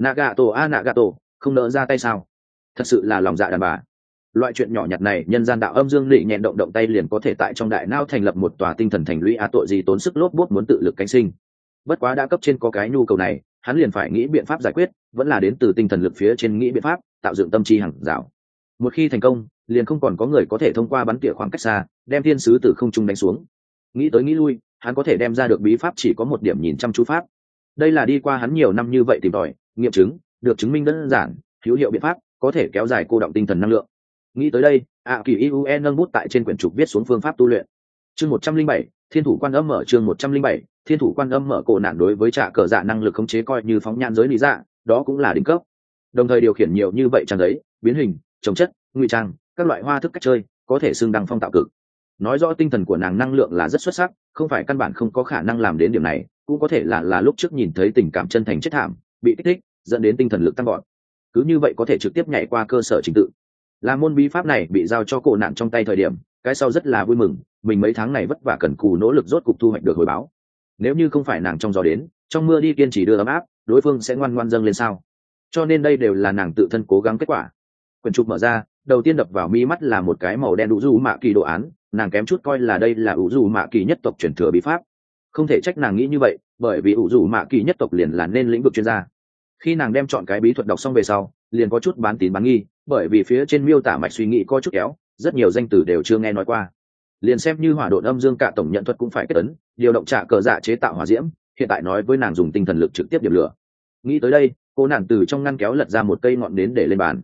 A: Nagato, không nỡ ra tay sao? Thật sự là lòng dạ đàn bà. Loại chuyện nhỏ nhặt này, nhân gian đạo âm dương lị nhẹn động tay liền có thể tại trong đại não thành lập một tòa tinh thần thành lũy, tội gì tốn sức lốp bốt muốn tự lực cánh sinh. Bất quá đã cấp trên có cái nhu cầu này, hắn liền phải nghĩ biện pháp giải quyết, vẫn là đến từ tinh thần lực phía trên nghĩ biện pháp, tạo dựng tâm chi hằng rào. Một khi thành công, liền không còn có người có thể thông qua bắn tỉa khoảng cách xa, đem thiên sứ từ không trung đánh xuống. Nghĩ tới nghĩ lui, hắn có thể đem ra được bí pháp chỉ có một điểm nhìn chăm chú pháp. Đây là đi qua hắn nhiều năm như vậy tìm tòi, nghiệm chứng, được chứng minh đơn giản, hữu hiệu biện pháp, có thể kéo dài cô động tinh thần năng lượng. Nghĩ tới đây, ạ kỳ iue nâng bút tại trên quyển trục viết xuống phương pháp tu luyện. Chương 107, thiên thủ quan âm mở. Chương 107, thiên thủ quan âm mở. Cổ nạn đối với trả cờ dạ năng lực khống chế coi như phóng nhan giới lý dạ, đó cũng là đỉnh cấp. Đồng thời điều khiển nhiều như vậy trang giấy, biến hình, trồng chất, ngụy trang, các loại hoa thức cách chơi, có thể xưng đăng phong tạo cực. Nói rõ tinh thần của nàng năng lượng là rất xuất sắc, không phải căn bản không có khả năng làm đến điểm này, cũng có thể là lúc trước nhìn thấy tình cảm chân thành chết thảm, bị kích thích, dẫn đến tinh thần lực tăng vọt. Cứ như vậy có thể trực tiếp nhảy qua cơ sở trình tự. Là môn bí pháp này bị giao cho cổ nạn trong tay thời điểm, cái sau rất là vui mừng, mình mấy tháng này vất vả cần cù nỗ lực rốt cục thu hoạch được hồi báo. Nếu như không phải nàng trong gió đến, trong mưa đi kiên trì đưa ấm áp, đối phương sẽ ngoan ngoan dâng lên sao? Cho nên đây đều là nàng tự thân cố gắng kết quả. Quyển trục mở ra, đầu tiên đập vào mi mắt là một cái màu đen ủ dù mạ kỳ đồ án, nàng kém chút coi là đây là ủ dù mạ kỳ nhất tộc truyền thừa bí pháp. Không thể trách nàng nghĩ như vậy, bởi vì ủ dù mạ kỳ nhất tộc liền là nên lĩnh vực chuyên gia. Khi nàng đem chọn cái bí thuật đọc xong về sau, liền có chút bán tín bán nghi, bởi vì phía trên miêu tả mạch suy nghĩ có chút kéo, rất nhiều danh từ đều chưa nghe nói qua. Liền xem như hỏa độn âm dương cả tổng nhận thuật cũng phải kết ấn, điều động trả cờ dạ chế tạo hỏa diễm, hiện tại nói với nàng dùng tinh thần lực trực tiếp điểm lửa. Nghĩ tới đây, cô nàng từ trong ngăn kéo lật ra một cây ngọn nến để lên bàn.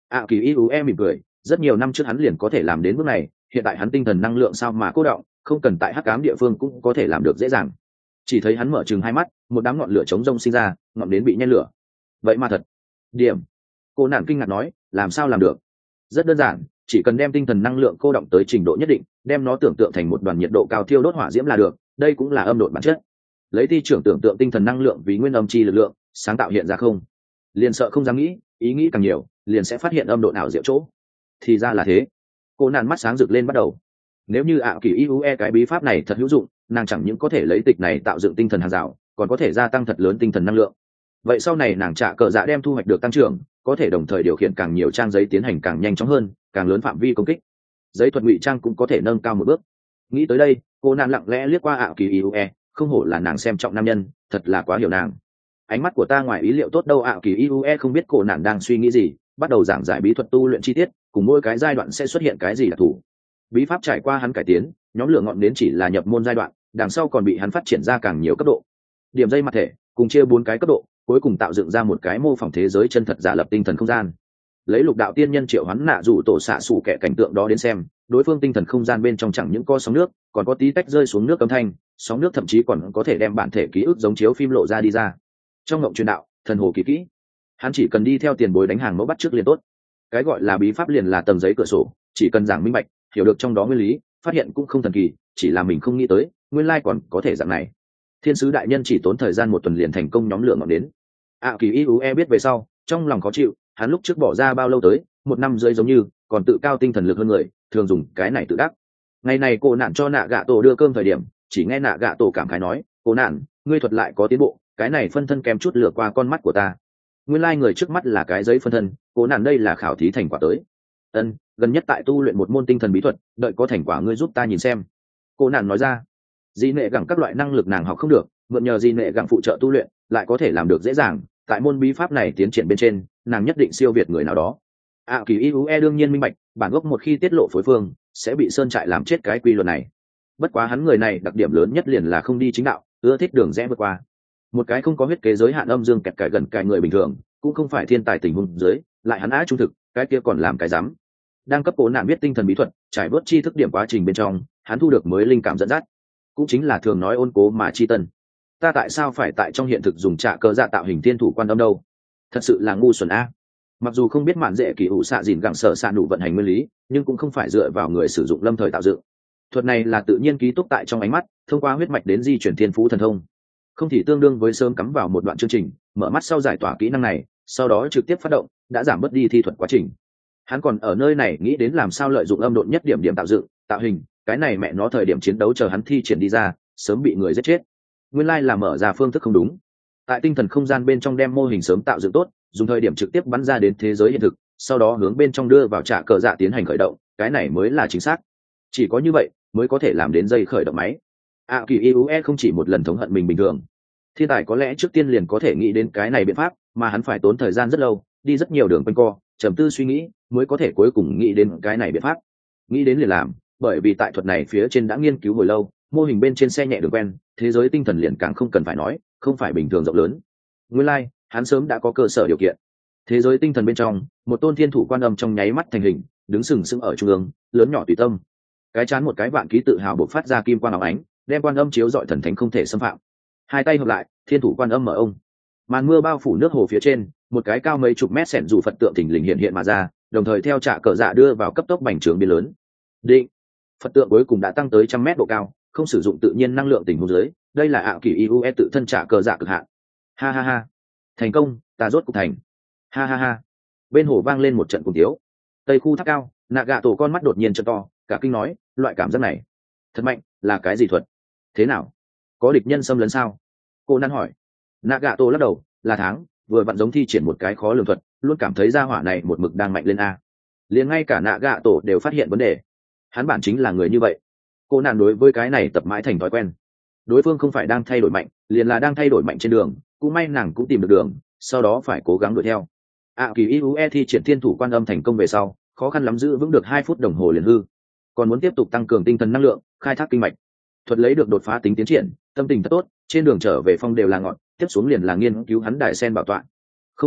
A: Kỳ Iue mỉm cười, rất nhiều năm trước hắn liền có thể làm đến bước này, hiện tại hắn tinh thần năng lượng sao mà cô động, không cần tại hắc ám địa phương cũng có thể làm được dễ dàng. Chỉ thấy hắn mở trừng hai mắt, một đám ngọn lửa chống rông sinh ra, ngọn đến bị nhen lửa. Vậy mà thật. Điểm. Cô nạn kinh ngạc nói, làm sao làm được? Rất đơn giản, chỉ cần đem tinh thần năng lượng cô động tới trình độ nhất định, đem nó tưởng tượng thành một đoàn nhiệt độ cao thiêu đốt hỏa diễm là được, đây cũng là âm độn bản chất. Lấy thi trưởng tưởng tượng tinh thần năng lượng vì nguyên âm chi lực lượng, sáng tạo hiện ra không. Liền sợ không dám nghĩ, ý nghĩ càng nhiều, liền sẽ phát hiện âm độn ảo diệu chỗ. Thì ra là thế. Cô nạn mắt sáng rực lên bắt đầu. Nếu như Kỳ Iue cái bí pháp này thật hữu dụng, nàng chẳng những có thể lấy tịch này tạo dựng tinh thần hàng rào, còn có thể gia tăng thật lớn tinh thần năng lượng. Vậy sau này nàng trả cờ dạ đem thu hoạch được tăng trưởng, có thể đồng thời điều khiển càng nhiều trang giấy tiến hành càng nhanh chóng hơn, càng lớn phạm vi công kích. Giấy thuật ngụy trang cũng có thể nâng cao một bước. Nghĩ tới đây, cô nàng lặng lẽ liếc qua Kỳ Iue, không hổ là nàng xem trọng nam nhân, thật là quá hiểu nàng. Ánh mắt của ta ngoài ý liệu tốt đâu. Kỳ Iue không biết cô nàng đang suy nghĩ gì, bắt đầu giảng giải bí thuật tu luyện chi tiết, cùng mỗi cái giai đoạn sẽ xuất hiện cái gì đặc thù. Bí pháp trải qua hắn cải tiến, nhóm lửa ngọn đến chỉ là nhập môn giai đoạn, đằng sau còn bị hắn phát triển ra càng nhiều cấp độ. Điểm dây mặt thể cùng chia 4 cái cấp độ, cuối cùng tạo dựng ra một cái mô phỏng thế giới chân thật giả lập tinh thần không gian. Lấy lục đạo tiên nhân triệu hoán nạ dụ tổ xạ sủ kẻ cảnh tượng đó đến xem, đối phương tinh thần không gian bên trong chẳng những có sóng nước, còn có tí tách rơi xuống nước âm thanh, sóng nước thậm chí còn có thể đem bản thể ký ức giống chiếu phim lộ ra đi ra. Trong ngộng truyền đạo, thần hồ kỳ kỹ, hắn chỉ cần đi theo tiền bối đánh hàng mẫu bắt trước liền tốt. Cái gọi là bí pháp liền là tầng giấy cửa sổ, chỉ cần giảng minh bạch, hiểu được trong đó nguyên lý, phát hiện cũng không thần kỳ, chỉ là mình không nghĩ tới, nguyên lai còn có thể dạng này. Thiên sứ đại nhân chỉ tốn thời gian 1 tuần liền thành công nhóm lửa ngọn đến. Kỳ Iue biết về sau, trong lòng khó chịu, hắn lúc trước bỏ ra bao lâu tới, 1 năm rưỡi giống như, còn tự cao tinh thần lực hơn người, thường dùng cái này tự đắc. Ngày này cô nạn cho nạ gạ tổ đưa cơm thời điểm, chỉ nghe nạ gạ tổ cảm khái nói, cô nạn, ngươi thuật lại có tiến bộ, cái này phân thân kém chút lửa qua con mắt của ta. Nguyên lai người trước mắt là cái giấy phân thân, cô nạn đây là khảo thí thành quả tới. Gần nhất tại tu luyện một môn tinh thần bí thuật, đợi có thành quả ngươi giúp ta nhìn xem. Cô nạn nói ra. Di nệ gẳng các loại năng lực nàng học không được, mượn nhờ di nệ gẳng phụ trợ tu luyện, lại có thể làm được dễ dàng. Tại môn bí pháp này tiến triển bên trên, nàng nhất định siêu việt người nào đó. Kỳ Iue đương nhiên minh bạch, bản gốc một khi tiết lộ phối phương, sẽ bị sơn trại làm chết cái quy luật này. Bất quá hắn người này đặc điểm lớn nhất liền là không đi chính đạo, ưa thích đường rẽ vượt qua. Một cái không có huyết kế giới hạn âm dương kẹt cải gần cài người bình thường, cũng không phải thiên tài tình huống dưới, lại hắn á trung thực, cái kia còn làm cái dám. Đang cấp cố nạn biết tinh thần bí thuật, trải bớt tri thức điểm quá trình bên trong, hắn thu được mới linh cảm dẫn dắt, cũng chính là thường nói ôn cố mà chi tân. Ta tại sao phải tại trong hiện thực dùng trạ cơ dạ tạo hình thiên thủ quan âm đâu? Thật sự là ngu xuẩn a. Mặc dù không biết mạn dễ kỳ hữu xạ dìn gẳng sở xạ nụ vận hành nguyên lý, nhưng cũng không phải dựa vào người sử dụng lâm thời tạo dựng. Thuật này là tự nhiên ký túc tại trong ánh mắt, thông qua huyết mạch đến di chuyển thiên phú thần thông. Không thì tương đương với sớm cắm vào một đoạn chương trình, mở mắt sau giải tỏa kỹ năng này, sau đó trực tiếp phát động, đã giảm bớt đi thi thuật quá trình. Hắn còn ở nơi này nghĩ đến làm sao lợi dụng âm độn nhất điểm điểm tạo dựng, tạo hình, cái này mẹ nó thời điểm chiến đấu chờ hắn thi triển đi ra, sớm bị người giết chết. Nguyên lai là mở ra phương thức không đúng. Tại tinh thần không gian bên trong đem mô hình sớm tạo dựng tốt, dùng thời điểm trực tiếp bắn ra đến thế giới hiện thực, sau đó hướng bên trong đưa vào trả cờ dạ tiến hành khởi động, cái này mới là chính xác. Chỉ có như vậy mới có thể làm đến dây khởi động máy. Kỳ Iue không chỉ một lần thống hận mình bình thường. Thiên tài có lẽ trước tiên liền có thể nghĩ đến cái này biện pháp, mà hắn phải tốn thời gian rất lâu, đi rất nhiều đường quanh co, trầm tư suy nghĩ, mới có thể cuối cùng nghĩ đến cái này biện pháp. Nghĩ đến liền làm, bởi vì tại thuật này phía trên đã nghiên cứu hồi lâu, mô hình bên trên xe nhẹ đường quen, thế giới tinh thần liền càng không cần phải nói, không phải bình thường rộng lớn. Nguyên lai, hắn sớm đã có cơ sở điều kiện. Thế giới tinh thần bên trong, một tôn thiên thủ quan âm trong nháy mắt thành hình, đứng sừng sững ở trung ương, lớn nhỏ tùy tâm. Cái chán một cái vạn ký tự hào bộc phát ra kim quang óng ánh, đem quan âm chiếu rọi thần thánh không thể xâm phạm. Hai tay hợp lại, thiên thủ quan âm mở ông. Màn mưa bao phủ nước hồ phía trên, một cái cao mấy chục mét xẻn dù Phật tượng thình lình hiệnมาra, đồng thời theo trả cờ dạ đưa vào cấp tốc bành trướng biến lớn. Định, Phật tượng cuối cùng đã tăng tới 100 mét độ cao, không sử dụng tự nhiên năng lượng tình huống dưới, đây là Kỳ Iue tự thân trả cờ dạ cực hạn. Ha ha ha, thành công, ta rốt cục thành. Ha ha ha. Bên hồ vang lên một trận cùng tiếu. Tây khu tháp cao, Nagato con mắt đột nhiên trợ to, cả kinh nói, loại cảm giác này thật mạnh, là cái gì thuật? Thế nào? Có địch nhân xâm lấn sao? Cô nan hỏi. Nagato lắc đầu, là tháng, vừa vặn giống thi triển một cái khó lường thuật, luôn cảm thấy gia hỏa này một mực đang mạnh lên a. Liền ngay cả Nagato đều phát hiện vấn đề. Hắn bản chính là người như vậy. Cô nan đối với cái này tập mãi thành thói quen. Đối phương không phải đang thay đổi mạnh, liền là đang thay đổi mạnh trên đường, cũng may nàng cũng tìm được đường, sau đó phải cố gắng đuổi theo. Kỳ Iue thi triển thiên thủ quan âm thành công về sau, khó khăn lắm giữ vững được 2 phút đồng hồ liền hư. Còn muốn tiếp tục tăng cường tinh thần năng lượng, khai thác kinh mạch. Thuật lấy được đột phá tính tiến triển, tâm tình thật tốt, trên đường trở về phong đều là ngọn, tiếp xuống liền là nghiên cứu hắn đại sen bảo tọa. Không sai,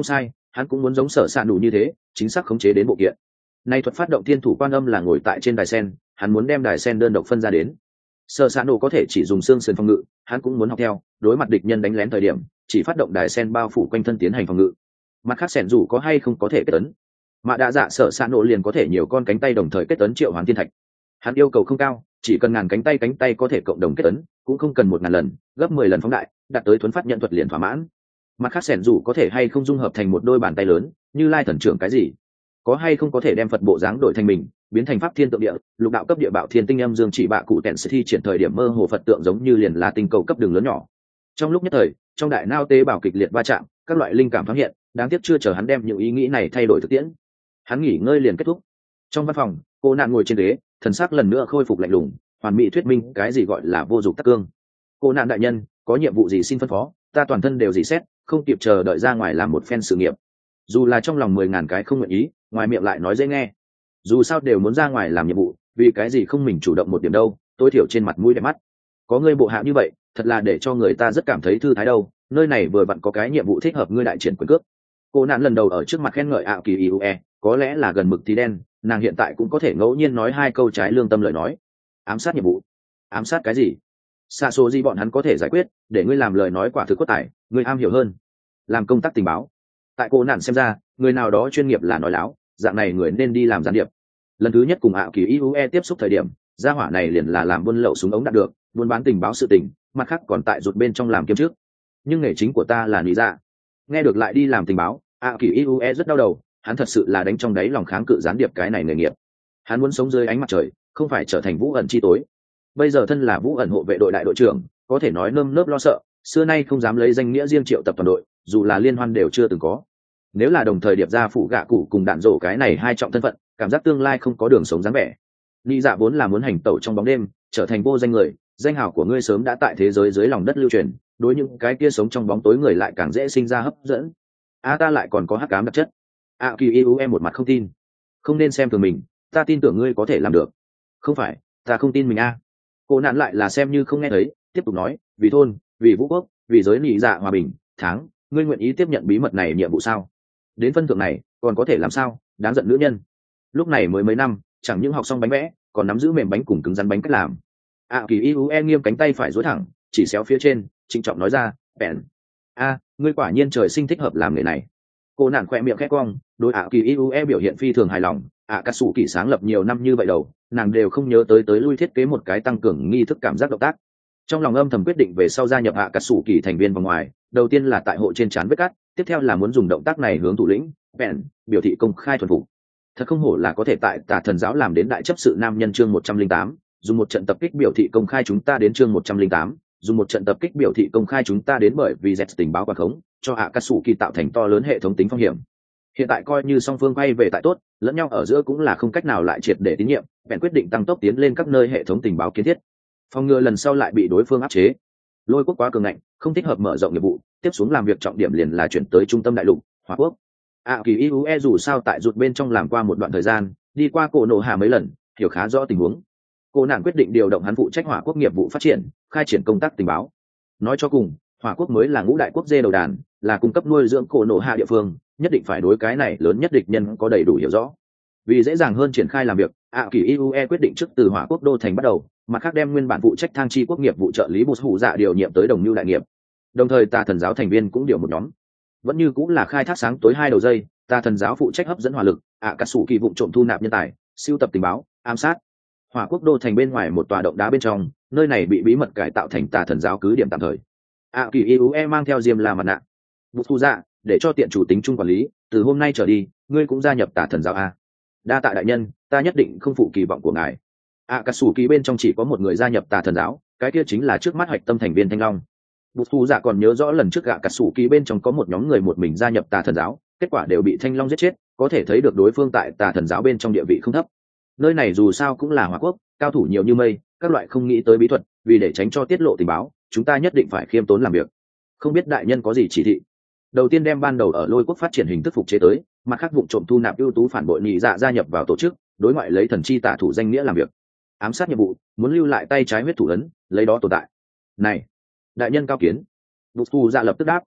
A: hắn cũng muốn giống sở s ạ nù như thế chính xác khống chế đến bộ kiện. Nay thuật phát động thiên thủ quan âm là ngồi tại trên đài sen, hắn muốn đem đài sen đơn độc phân ra đến. Sở s ạ nù có thể chỉ dùng xương sườn phòng ngự, hắn cũng muốn học theo, đối mặt địch nhân đánh lén thời điểm chỉ phát động đài sen bao phủ quanh thân tiến hành phòng ngự. Mặt khác sẻn dù có hay không có thể kết tấn, mà đã dạ sở s ạ nù liền có thể nhiều con cánh tay đồng thời kết tấn triệu hoán thiên thạch. Hắn yêu cầu không cao, chỉ cần ngàn cánh tay có thể cộng đồng kết tấn, cũng không cần 1000 lần, gấp 10 lần phóng đại, đạt tới thuấn phát nhận thuật liền thỏa mãn. Mặt khác sẻn dù có thể hay không dung hợp thành một đôi bàn tay lớn, như lai thần trưởng cái gì, có hay không có thể đem Phật bộ dáng đổi thành mình, biến thành pháp thiên tượng địa, lục đạo cấp địa bạo thiên tinh âm dương chỉ bạ cụ tẹn sẽ thi triển thời điểm mơ hồ Phật tượng giống như liền là tinh cầu cấp đường lớn nhỏ. Trong lúc nhất thời, trong đại nao tế bào kịch liệt va chạm, các loại linh cảm thoáng hiện, đáng tiếc chưa chờ hắn đem những ý nghĩ này thay đổi thực tiễn. Hắn nghỉ ngơi liền kết thúc. Trong văn phòng, cô nạn ngồi trên ghế, thần sắc lần nữa khôi phục lạnh lùng, hoàn mỹ thuyết minh cái gì gọi là vô dụng tắc cương. Cô nạn đại nhân, có nhiệm vụ gì xin phân phó, ta toàn thân đều dì xét, không kịp chờ đợi ra ngoài làm một phen sự nghiệp. Dù là trong lòng 10.000 cái không nguyện ý, ngoài miệng lại nói dễ nghe. Dù sao đều muốn ra ngoài làm nhiệm vụ, vì cái gì không mình chủ động một điểm đâu, tối thiểu trên mặt mũi đẹp mắt. Có ngươi bộ hạ như vậy, thật là để cho người ta rất cảm thấy thư thái đâu, nơi này vừa vặn có cái nhiệm vụ thích hợp ngươi đại triển quyền cước. Cô nạn lần đầu ở trước mặt khen ngợi ảo kỳ iue, có lẽ là gần mực tí đen, nàng hiện tại cũng có thể ngẫu nhiên nói 2 câu trái lương tâm lời nói. Ám sát nhiệm vụ? Ám sát cái gì? Xa số gì bọn hắn có thể giải quyết, để ngươi làm lời nói quả thực có tài, ngươi am hiểu hơn. Làm công tác tình báo. Tại cô nạn xem ra, người nào đó chuyên nghiệp là nói láo, dạng này người nên đi làm gián điệp. Lần thứ nhất cùng ảo kỳ iue tiếp xúc thời điểm, gia hỏa này liền là làm buôn lậu súng ống đạt được, buôn bán tình báo sự tình, mặt khác còn tại rụt bên trong làm kiếm trước. Nhưng nghề chính của ta là lý dạ. Nghe được lại đi làm tình báo, ảo kỳ iue rất đau đầu, hắn thật sự là đánh trong đáy lòng kháng cự gián điệp cái này nghề nghiệp. Hắn muốn sống dưới ánh mặt trời, không phải trở thành vũ ẩn chi tối. Bây giờ thân là vũ ẩn hộ vệ đội đại đội trưởng, có thể nói nơm nớp lo sợ, xưa nay không dám lấy danh nghĩa riêng triệu tập toàn đội, dù là liên hoan đều chưa từng có. Nếu là đồng thời điệp ra phụ gạ cụ cùng đạn rổ cái này 2 trọng thân phận, cảm giác tương lai không có đường sống dáng vẻ. Lý dạ vốn là muốn hành tẩu trong bóng đêm, trở thành vô danh người, danh hào của ngươi sớm đã tại thế giới dưới lòng đất lưu truyền, đối những cái kia sống trong bóng tối người lại càng dễ sinh ra hấp dẫn. Ta lại còn có hắc ám đặc chất. Kỳ yêu em một mặt không tin. Không nên xem thường mình, ta tin tưởng ngươi có thể làm được. Không phải, ta không tin mình a. Cô nạn lại là xem như không nghe thấy, tiếp tục nói, vì thôn, vì vũ quốc, vì giới nị dạ hòa bình, tháng, ngươi nguyện ý tiếp nhận bí mật này nhiệm vụ sao? Đến phân thượng này, còn có thể làm sao? Đáng giận nữ nhân. Lúc này mới mấy năm, chẳng những học xong bánh vẽ, còn nắm giữ mềm bánh cùng cứng rắn bánh cách làm. Kỳ yêu em nghiêm cánh tay phải duỗi thẳng, chỉ xéo phía trên, trịnh trọng nói ra, bèn. Ngươi quả nhiên trời sinh thích hợp làm nghề này. Cô nạn khoe miệng khẽ cong, đối Kỳ iue biểu hiện phi thường hài lòng. Cát sủ kỳ sáng lập nhiều năm như vậy đầu, nàng đều không nhớ tới lui thiết kế một cái tăng cường nghi thức cảm giác động tác. Trong lòng âm thầm quyết định về sau gia nhập Cát sủ kỳ thành viên vòng ngoài, đầu tiên là tại hộ trên trán vết cắt, tiếp theo là muốn dùng động tác này hướng thủ lĩnh bèn biểu thị công khai thuần phục. Thật không hổ là có thể tại Tà Thần giáo làm đến đại chấp sự nam nhân. Chương 108, dùng một trận tập kích biểu thị công khai chúng ta đến. Chương 108, dùng một trận tập kích biểu thị công khai chúng ta đến. Bởi vì Z tình báo quả khống, cho Akatsuki tạo thành to lớn hệ thống tính phong hiểm. Hiện tại coi như song phương quay về tại tốt, lẫn nhau ở giữa cũng là không cách nào lại triệt để tín nhiệm, bèn quyết định tăng tốc tiến lên các nơi hệ thống tình báo kiến thiết, phòng ngừa lần sau lại bị đối phương áp chế. Lôi quốc quá cường ngạnh, không thích hợp mở rộng nghiệp vụ, tiếp xuống làm việc trọng điểm liền là chuyển tới trung tâm đại lục Hỏa Quốc. Kỳ iue dù sao tại rụt bên trong làm qua một đoạn thời gian, đi qua cổ nổ hạ mấy lần, hiểu khá rõ tình huống. Cô nàng quyết định điều động hắn phụ trách Hỏa Quốc nghiệp vụ phát triển, khai triển công tác tình báo. Nói cho cùng, Hỏa Quốc mới là ngũ đại quốc dê đầu đàn, là cung cấp nuôi dưỡng cổ nổ hạ địa phương, nhất định phải đối cái này lớn nhất địch nhân có đầy đủ hiểu rõ. Vì dễ dàng hơn triển khai làm việc, Kỳ iue quyết định trước từ Hỏa Quốc đô thành bắt đầu, mặt khác đem nguyên bản phụ trách thang chi quốc nghiệp vụ trợ lý bột hủ dạ điều nhiệm tới đồng lưu đại nghiệp. Đồng thời Tà Thần giáo thành viên cũng điều một nhóm, vẫn như cũng là khai thác sáng tối 2 đầu dây. Tà Thần giáo phụ trách hấp dẫn hỏa lực, Akatsuki vụ trộm thu nạp nhân tài, siêu tập tình báo, ám sát. Hỏa Quốc đô thành bên ngoài một tòa động đá bên trong, nơi này bị bí mật cải tạo thành Tà Thần giáo cứ điểm tạm thời. Kỳ iue mang theo diêm la mặt nạ, bột hủ dạ, để cho tiện chủ tính chung quản lý, từ hôm nay trở đi, ngươi cũng gia nhập Tà Thần giáo a. Đa tạ đại nhân, ta nhất định không phụ kỳ vọng của ngài. Akatsuki bên trong chỉ có một người gia nhập Tà Thần giáo, cái kia chính là trước mắt hoạch tâm thành viên Thanh Long. Bút Thu Dạ còn nhớ rõ lần trước Akatsuki bên trong có một nhóm người một mình gia nhập Tà Thần giáo, kết quả đều bị Thanh Long giết chết, có thể thấy được đối phương tại Tà Thần giáo bên trong địa vị không thấp. Nơi này dù sao cũng là Hỏa Quốc, cao thủ nhiều như mây, các loại không nghĩ tới bí thuật, vì để tránh cho tiết lộ tình báo, chúng ta nhất định phải khiêm tốn làm việc. Không biết đại nhân có gì chỉ thị? Đầu tiên đem ban đầu ở Lôi Quốc phát triển hình thức phục chế tới, mặt khác vụ trộm thu nạp ưu tú phản bội nhị dạ gia nhập vào tổ chức, đối ngoại lấy thần chi tả thủ danh nghĩa làm việc. Ám sát nhiệm vụ, muốn lưu lại tay trái huyết thủ ấn, lấy đó tồn tại. Này, đại nhân cao kiến. Bút Thu Dạ lập tức đáp.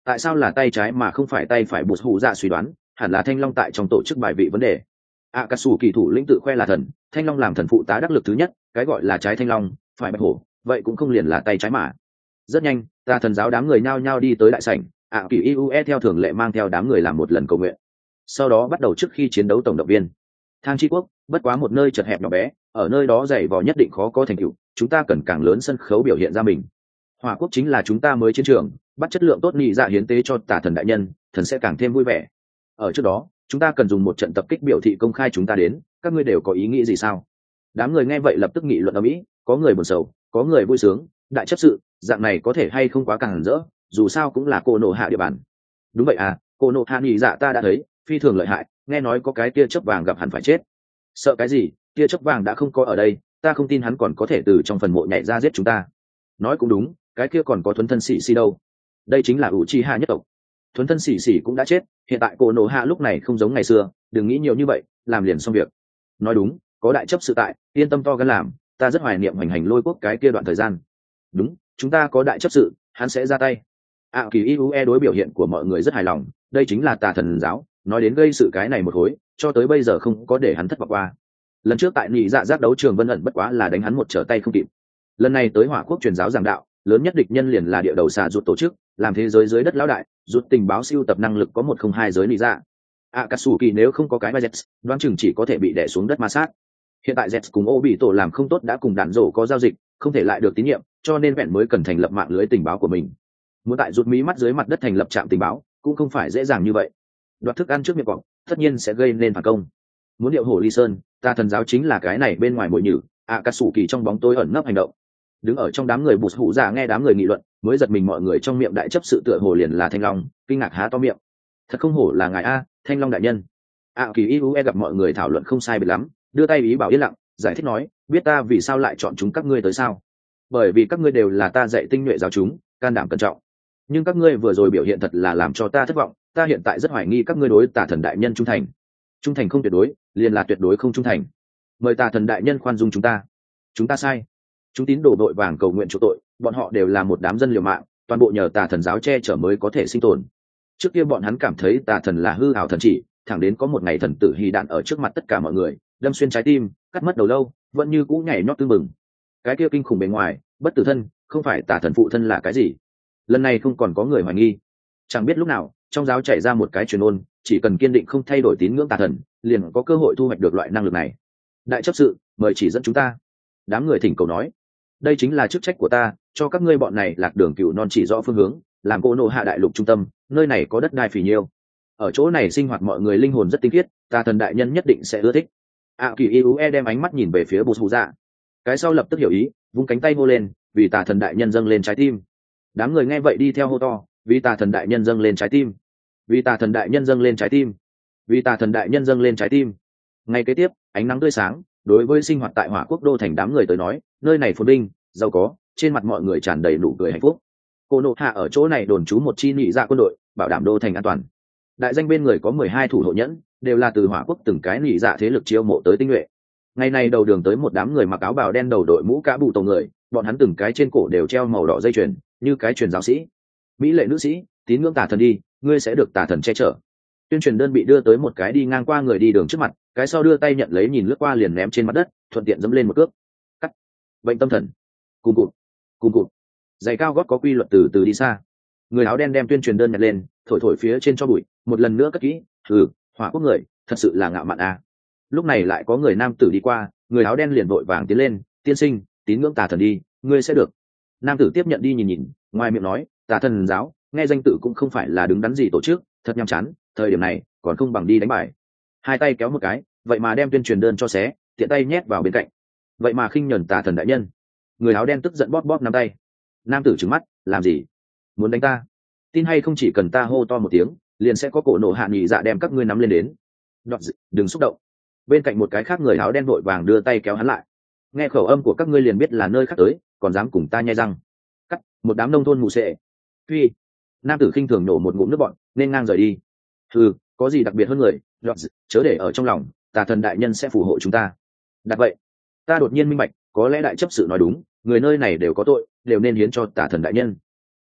A: Tại sao là tay trái mà không phải tay phải? Bụt hụ dạ suy đoán hẳn là thanh long tại trong tổ chức bài vị vấn đề. Cà sủ kỳ thủ lĩnh tự khoe là thần, thanh long làm thần phụ tá đắc lực thứ nhất, cái gọi là trái thanh long phải bạch hổ, vậy cũng không liền là tay trái mà. Rất nhanh, tà thần giáo đám người nhao nhao đi tới đại sảnh, kỳ iue theo thường lệ mang theo đám người làm một lần cầu nguyện, sau đó bắt đầu trước khi chiến đấu tổng động viên. Thang chi quốc bất quá một nơi chật hẹp nhỏ bé, ở nơi đó dày vò nhất định khó có thành tựu, chúng ta cần càng lớn sân khấu biểu hiện ra mình. Hỏa quốc chính là chúng ta mới chiến trường, bắt chất lượng tốt nghị dạ hiến tế cho tà thần đại nhân, thần sẽ càng thêm vui vẻ. Ở trước đó chúng ta cần dùng một trận tập kích biểu thị công khai chúng ta đến, các ngươi đều có ý nghĩ gì sao? Đám người nghe vậy lập tức nghị luận ầm ĩ, có người buồn sầu, có người vui sướng. Đại chấp sự, dạng này có thể hay không quá càng rỡ, dù sao cũng là cô nộ hạ địa bàn. Đúng vậy à, cô nộ hạ nghị dạ ta đã thấy phi thường lợi hại, nghe nói có cái tia chớp vàng gặp hẳn phải chết. Sợ cái gì, tia chớp vàng đã không có ở đây, ta không tin hắn còn có thể từ trong phần mộ nhảy ra giết chúng ta. Nói cũng đúng, cái kia còn có thuấn thân sĩ si đâu, đây chính là Uchiha nhất tộc. Thuấn thân sĩ sĩ cũng đã chết, hiện tại cô nộ hạ lúc này không giống ngày xưa, đừng nghĩ nhiều như vậy, làm liền xong việc. Nói đúng, có đại chấp sự tại, yên tâm to gan làm, ta rất hoài niệm hoành hành lôi quốc cái kia đoạn thời gian. Đúng, chúng ta có đại chấp sự, hắn sẽ ra tay. Kỳ iue đối biểu hiện của mọi người rất hài lòng, đây chính là tà thần giáo, nói đến gây sự cái này một khối, cho tới bây giờ không có để hắn thất vọng qua. Lần trước tại nhị dạ giác đấu trường Vân ẩn bất quá là đánh hắn một trở tay không kịp, lần này tới hỏa quốc truyền giáo giảng đạo, lớn nhất địch nhân liền là địa đầu xà rụt tổ chức, làm thế giới dưới đất lão đại, rụt tình báo siêu tập năng lực có 102 giới nhị dạ. Akatsuki nếu không có cái Zets, đoán chừng chỉ có thể bị đè xuống đất ma sát. Hiện tại Zets cùng Obito làm không tốt đã cùng đạn rổ có giao dịch, không thể lại được tín nhiệm, cho nên vẹn mới cần thành lập mạng lưới tình báo của mình. Muốn tại rụt mí mắt dưới mặt đất thành lập trạm tình báo, cũng không phải dễ dàng như vậy. Đoạt thức ăn trước miệng cọp, tất nhiên sẽ gây nên phản công. Muốn điệu hổ ly sơn, ta thần giáo chính là cái này bên ngoài mồi nhử, Akatsuki trong bóng tối ẩn nấp hành động. Đứng ở trong đám người bụt hụ dạ nghe đám người nghị luận, mới giật mình mọi người trong miệng đại chấp sự tựa hồ liền là thanh long, kinh ngạc há to miệng. Thật không hổ là ngài a, thanh long đại nhân. Kỳ iue gặp mọi người thảo luận không sai biệt lắm, đưa tay ý bảo yên lặng, giải thích nói, biết ta vì sao lại chọn chúng các ngươi tới sao? Bởi vì các ngươi đều là ta dạy tinh nhuệ giáo chúng, can đảm cẩn trọng. Nhưng các ngươi vừa rồi biểu hiện thật là làm cho ta thất vọng, ta hiện tại rất hoài nghi các ngươi đối tà thần đại nhân trung thành. Trung thành không tuyệt đối, liền là tuyệt đối không trung thành. Mời tà thần đại nhân khoan dung chúng ta sai. Chúng tín đồ đội vàng cầu nguyện chỗ tội, bọn họ đều là một đám dân liều mạng, toàn bộ nhờ tà thần giáo che chở mới có thể sinh tồn. Trước kia bọn hắn cảm thấy tà thần là hư ảo thần chỉ, thẳng đến có một ngày thần tử hy đạn ở trước mặt tất cả mọi người, đâm xuyên trái tim, cắt mất đầu lâu, vẫn như cũ nhảy nhót tưng bừng. Cái kia kinh khủng bề ngoài, bất tử thân, không phải tà thần phụ thân là cái gì? Lần này không còn có người hoài nghi. Chẳng biết lúc nào, trong giáo chảy ra một cái truyền ôn, chỉ cần kiên định không thay đổi tín ngưỡng tà thần, liền có cơ hội thu hoạch được loại năng lực này. Đại chấp sự, mời chỉ dẫn chúng ta. Đám người thỉnh cầu nói, đây chính là chức trách của ta, cho các ngươi bọn này lạc đường cừu non chỉ rõ phương hướng, làm cô nộ hạ đại lục trung tâm, nơi này có đất đai phì nhiêu, ở chỗ này sinh hoạt mọi người linh hồn rất tinh khiết, tà thần đại nhân nhất định sẽ ưa thích. Kỳ iue đem ánh mắt nhìn về phía bút hù dạ, cái sau lập tức hiểu ý, vung cánh tay hô lên, vì tà thần đại nhân dâng lên trái tim. Đám người nghe vậy đi theo hô to, vì tà thần đại nhân dâng lên trái tim, vì tà thần đại nhân dâng lên trái tim, vì tà thần đại nhân dâng lên trái tim. Ngay kế tiếp, ánh nắng tươi sáng, đối với sinh hoạt tại hỏa quốc đô thành đám người tới nói, nơi này phồn vinh, giàu có, trên mặt mọi người tràn đầy nụ cười hạnh phúc. Cô nộ hạ ở chỗ này đồn trú một chi nhị dạ quân đội, bảo đảm đô thành an toàn. Đại danh bên người có 12 thủ hộ nhẫn, đều là từ hỏa quốc từng cái nhị dạ thế lực chiêu mộ tới tinh nhuệ. Ngày này đầu đường tới một đám người mặc áo bào đen đầu đội mũ cá bụ tổ người, bọn hắn từng cái trên cổ đều treo màu đỏ dây chuyền, như cái truyền giáo sĩ. Mỹ lệ nữ sĩ, tín ngưỡng tà thần đi, ngươi sẽ được tà thần che chở. Tuyên truyền đơn bị đưa tới một cái đi ngang qua người đi đường trước mặt, cái sau đưa tay nhận lấy nhìn lướt qua liền ném trên mặt đất, thuận tiện dẫm lên một cước. Cắt. Bệnh tâm thần. Cùng cụt. Giày cao gót có quy luật từ từ đi xa. Người áo đen đem tuyên truyền đơn nhặt lên, thổi thổi phía trên cho bụi, một lần nữa cất kỹ. Hỏa quốc người, thật sự là ngạo mạn à. Lúc này lại có người nam tử đi qua, người áo đen liền vội vàng tiến lên, tiên sinh, tín ngưỡng tà thần đi, ngươi sẽ được. Nam tử tiếp nhận đi nhìn, ngoài miệng nói, tà thần giáo, nghe danh tự cũng không phải là đứng đắn gì tổ chức, thật nhàm chán, thời điểm này còn không bằng đi đánh bài. Hai tay kéo một cái, vậy mà đem tuyên truyền đơn cho xé, tiện tay nhét vào bên cạnh. Vậy mà khinh nhẫn tà thần đại nhân. Người áo đen tức giận bóp bóp nắm tay. Nam tử trừng mắt, làm gì? Muốn đánh ta? Tin hay không chỉ cần ta hô to một tiếng, liền sẽ có cổ nổ hạ nhị dạ đem các ngươi nắm lên đến. Đừng xúc động. Bên cạnh một cái khác người áo đen vội vàng đưa tay kéo hắn lại. Nghe khẩu âm của các ngươi liền biết là nơi khác tới, còn dám cùng ta nhai răng. Cắt, một đám nông thôn mù sệ. Phi. Nam tử khinh thường nổ một ngụm nước bọn, nên ngang rời đi. Có gì đặc biệt hơn người, chớ để ở trong lòng, tà thần đại nhân sẽ phù hộ chúng ta. Đặt vậy, ta đột nhiên minh bạch, có lẽ đại chấp sự nói đúng, người nơi này đều có tội, đều nên hiến cho tà thần đại nhân.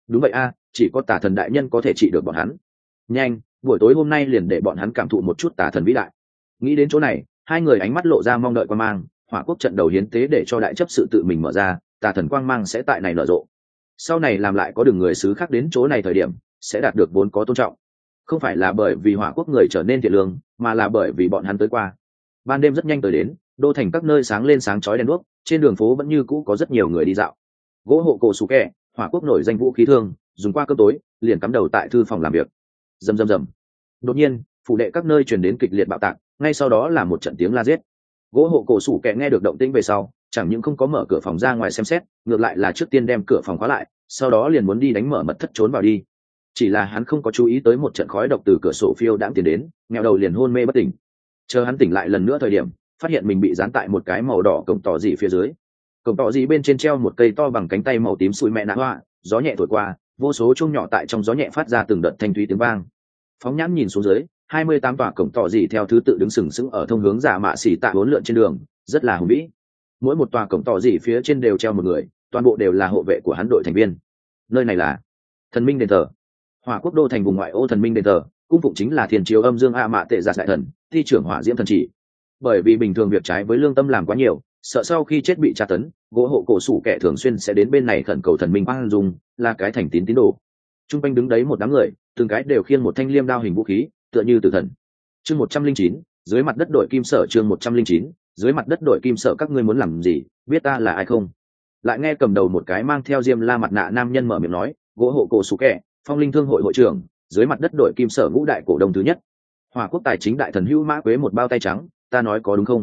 A: Đúng vậy a, chỉ có tà thần đại nhân có thể trị được bọn hắn. Nhanh, buổi tối hôm nay liền để bọn hắn cảm thụ một chút tà thần vĩ đại. Nghĩ đến chỗ này, hai người ánh mắt lộ ra mong đợi quan mang. Hỏa quốc trận đầu hiến tế để cho đại chấp sự tự mình mở ra, tà thần quang mang sẽ tại này nở rộ. Sau này làm lại có đường người xứ khác đến chỗ này thời điểm, sẽ đạt được vốn có tôn trọng. Không phải là bởi vì Hỏa quốc người trở nên thiện lương, mà là bởi vì bọn hắn tới qua. Ban đêm rất nhanh tới đến, đô thành các nơi sáng lên sáng chói đèn đuốc, trên đường phố vẫn như cũ có rất nhiều người đi dạo. Gỗ hộ cổ sủ kẹ, Hỏa quốc nổi danh vũ khí thương, dùng qua cơm tối, liền cắm đầu tại thư phòng làm việc. Rầm rầm rầm. Đột nhiên, phủ đệ các nơi truyền đến kịch liệt bạo tạc, ngay sau đó là một trận tiếng la giết. Gỗ hộ cổ sủ kẹ nghe được động tĩnh về sau, chẳng những không có mở cửa phòng ra ngoài xem xét, ngược lại là trước tiên đem cửa phòng khóa lại, sau đó liền muốn đi đánh mở mật thất trốn vào đi. Chỉ là hắn không có chú ý tới một trận khói độc từ cửa sổ phiêu đãng tiến đến, nghèo đầu liền hôn mê bất tỉnh. Chờ hắn tỉnh lại lần nữa thời điểm, phát hiện mình bị dán tại một cái màu đỏ cổng tỏ dị phía dưới. Cổng tỏ dị bên trên treo một cây to bằng cánh tay màu tím sùi mẹ nạ hoa, gió nhẹ thổi qua, vô số chuông nhỏ tại trong gió nhẹ phát ra từng đợt thanh thúy tiếng vang. Phóng nhãn nhìn xuống dưới, 28 tòa cổng tỏ dị theo thứ tự đứng sừng sững ở thông hướng Giả Mạ Xỉ Tạ bốn lượn trên đường, rất là hùng vĩ. Mỗi một tòa cổng tỏ dị phía trên đều treo một người, toàn bộ đều là hộ vệ của hắn đội thành viên. Nơi này là thần minh đền thờ. Hỏa quốc đô thành vùng ngoại ô thần minh đền thờ, cung phụng chính là Thiên Chiếu Âm Dương A Mạ Tệ Giạt đại thần, thi trưởng hỏa diễm thần chỉ. Bởi vì bình thường việc trái với lương tâm làm quá nhiều, sợ sau khi chết bị tra tấn, gỗ hộ cổ sủ kẻ thường xuyên sẽ đến bên này khẩn cầu thần minh quang dung, là cái thành tín tín đồ. Trung quanh đứng đấy một đám người, từng cái đều khiêng một thanh liêm đao hình vũ khí, tựa như tử thần. Chương 109, dưới mặt đất đội kim sở. Chương 109, dưới mặt đất đội kim sở. Các ngươi muốn làm gì, biết ta là ai không? Lại nghe cầm đầu một cái mang theo diêm la mặt nạ nam nhân mở miệng nói, gỗ hộ cổ sủ kẻ, Phong Linh Thương hội hội trưởng, dưới mặt đất đội kim sở ngũ đại cổ đông thứ nhất. Hỏa quốc tài chính đại thần Hữu Mã Quế một bao tay trắng, ta nói có đúng không?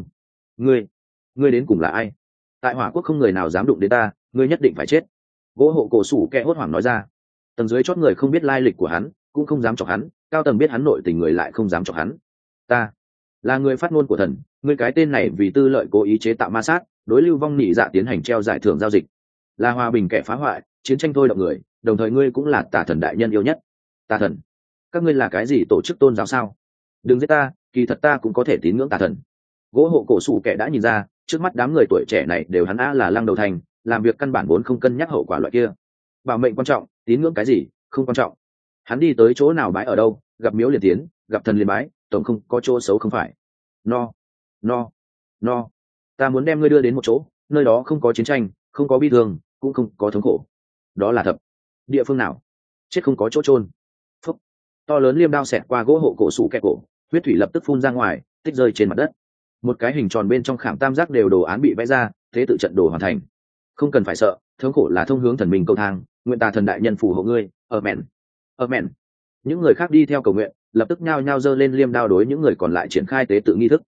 A: Ngươi đến cùng là ai? Tại Hỏa quốc không người nào dám đụng đến ta, ngươi nhất định phải chết. Gỗ hộ cổ sủ kẻ hốt hoảng nói ra. Tầng dưới chót người không biết lai lịch của hắn, cũng không dám chọc hắn, cao tầng biết hắn nội tình người lại không dám chọc hắn. Ta là người phát ngôn của thần, ngươi cái tên này vì tư lợi cố ý chế tạo ma sát, đối Lưu Vong Nhị Dạ tiến hành treo giải thưởng giao dịch, là hòa bình kẻ phá hoại, chiến tranh thôi động người, đồng thời ngươi cũng là tà thần đại nhân yêu nhất. Tà thần? Các ngươi là cái gì tổ chức tôn giáo sao? Đừng giết ta, kỳ thật ta cũng có thể tín ngưỡng tà thần. Gỗ hộ cổ sủ kẻ đã nhìn ra, trước mắt đám người tuổi trẻ này đều hắn là lăng đầu thành, làm việc căn bản vốn không cân nhắc hậu quả loại kia. Bảo mệnh quan trọng, tín ngưỡng cái gì không quan trọng. Hắn đi tới chỗ nào bái ở đâu, gặp miếu liền tiến, gặp thần liền bái, tổng không có chỗ xấu không phải. No, ta muốn đem ngươi đưa đến một chỗ, nơi đó không có chiến tranh, không có bi thương, cũng không có thống khổ. Đó là thật. Địa phương nào? Chết không có chỗ chôn. Phúc. To lớn liêm đao xẹt qua gỗ hộ cổ sủ kẹ cổ, huyết thủy lập tức phun ra ngoài, tích rơi trên mặt đất. Một cái hình tròn bên trong khảm tam giác đều đồ án bị vẽ ra, thế tự trận đồ hoàn thành. Không cần phải sợ, thống khổ là thông hướng thần minh cầu thang, nguyện tà thần đại nhân phù hộ ngươi. Amen. Những người khác đi theo cầu nguyện, lập tức nhao nhao giơ lên liêm đao đối những người còn lại triển khai tế tự nghi thức.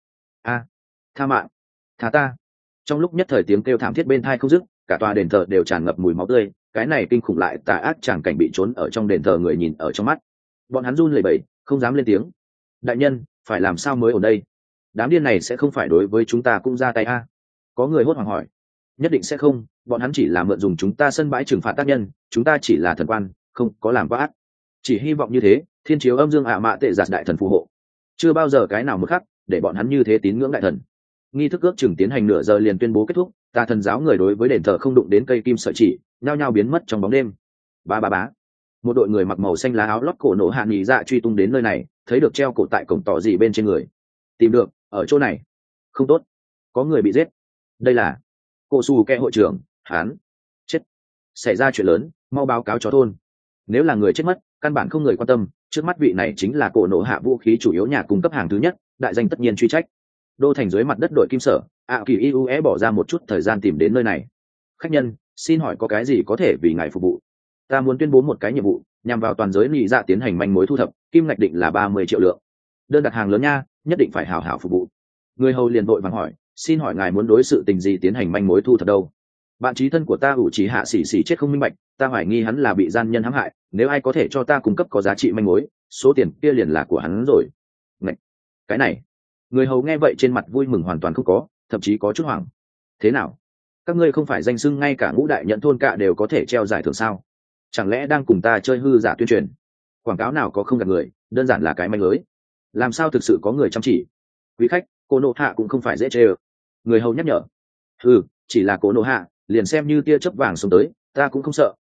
A: Tha mạng, tha ta. Trong lúc nhất thời tiếng kêu thảm thiết bên tai không dứt, cả tòa đền thờ đều tràn ngập mùi máu tươi, cái này kinh khủng lại tà ác tràng cảnh bị trốn ở trong đền thờ người nhìn ở trong mắt. Bọn hắn run lẩy bẩy, không dám lên tiếng. Đại nhân, phải làm sao mới ở đây? Đám điên này sẽ không phải đối với chúng ta cũng ra tay Có người hốt hoảng hỏi. Nhất định sẽ không, bọn hắn chỉ là mượn dùng chúng ta sân bãi trừng phạt tác nhân, chúng ta chỉ là thần quan, không có làm quá ác. Chỉ hy vọng như thế, Thiên Chiếu Âm Dương ạ mạ tệ giạt đại thần phù hộ. Chưa bao giờ cái nào một khắc để bọn hắn như thế tín ngưỡng đại thần. Nghi thức ước chừng tiến hành nửa giờ liền tuyên bố kết thúc, tà thần giáo người đối với đền thờ không đụng đến cây kim sợi chỉ, nhao nhao biến mất trong bóng đêm. Bá. Một đội người mặc màu xanh lá áo lót cổ nổ hạ nghỉ dạ truy tung đến nơi này, thấy được treo cổ tại cổng tỏ gì bên trên người. Tìm được, ở chỗ này. Không tốt, có người bị giết. Đây là cổ xù kẹ hội trưởng, hắn chết. Xảy ra chuyện lớn, mau báo cáo cho thôn. Nếu là người chết mất, căn bản không người quan tâm, trước mắt vị này chính là cổ nổ hạ vũ khí chủ yếu nhà cung cấp hàng thứ nhất, đại danh tất nhiên truy trách. Đô thành dưới mặt đất đội kim sở, kỳ iue bỏ ra một chút thời gian tìm đến nơi này. Khách nhân, xin hỏi có cái gì có thể vì ngài phục vụ? Ta muốn tuyên bố một cái nhiệm vụ, nhằm vào toàn giới nhị dạ tiến hành manh mối thu thập, kim ngạch định là 30 triệu lượng. Đơn đặt hàng lớn nha, nhất định phải hảo hảo phục vụ. Người hầu liền vội vàng hỏi, xin hỏi ngài muốn đối sự tình gì tiến hành manh mối thu thập đâu? Bạn trí thân của ta ủ trí hạ xỉ chết không minh bạch, ta hoài nghi hắn là bị gian nhân hãm hại, nếu ai có thể cho ta cung cấp có giá trị manh mối, số tiền kia liền là của hắn rồi. Ngạch! Cái này! Người hầu nghe vậy trên mặt vui mừng hoàn toàn không có, thậm chí có chút hoảng. Thế nào? Các ngươi không phải danh xưng ngay cả ngũ đại nhận thôn cạ đều có thể treo giải thưởng sao? Chẳng lẽ đang cùng ta chơi hư giả tuyên truyền? Quảng cáo nào có không gặp người, đơn giản là cái manh lưới. Làm sao thực sự có người chăm chỉ? Quý khách, cô nộ hạ cũng không phải dễ chơi. Người hầu nhắc nhở. Chỉ là cô nộ hạ, liền xem như tia chớp vàng xuống tới, ta cũng không sợ,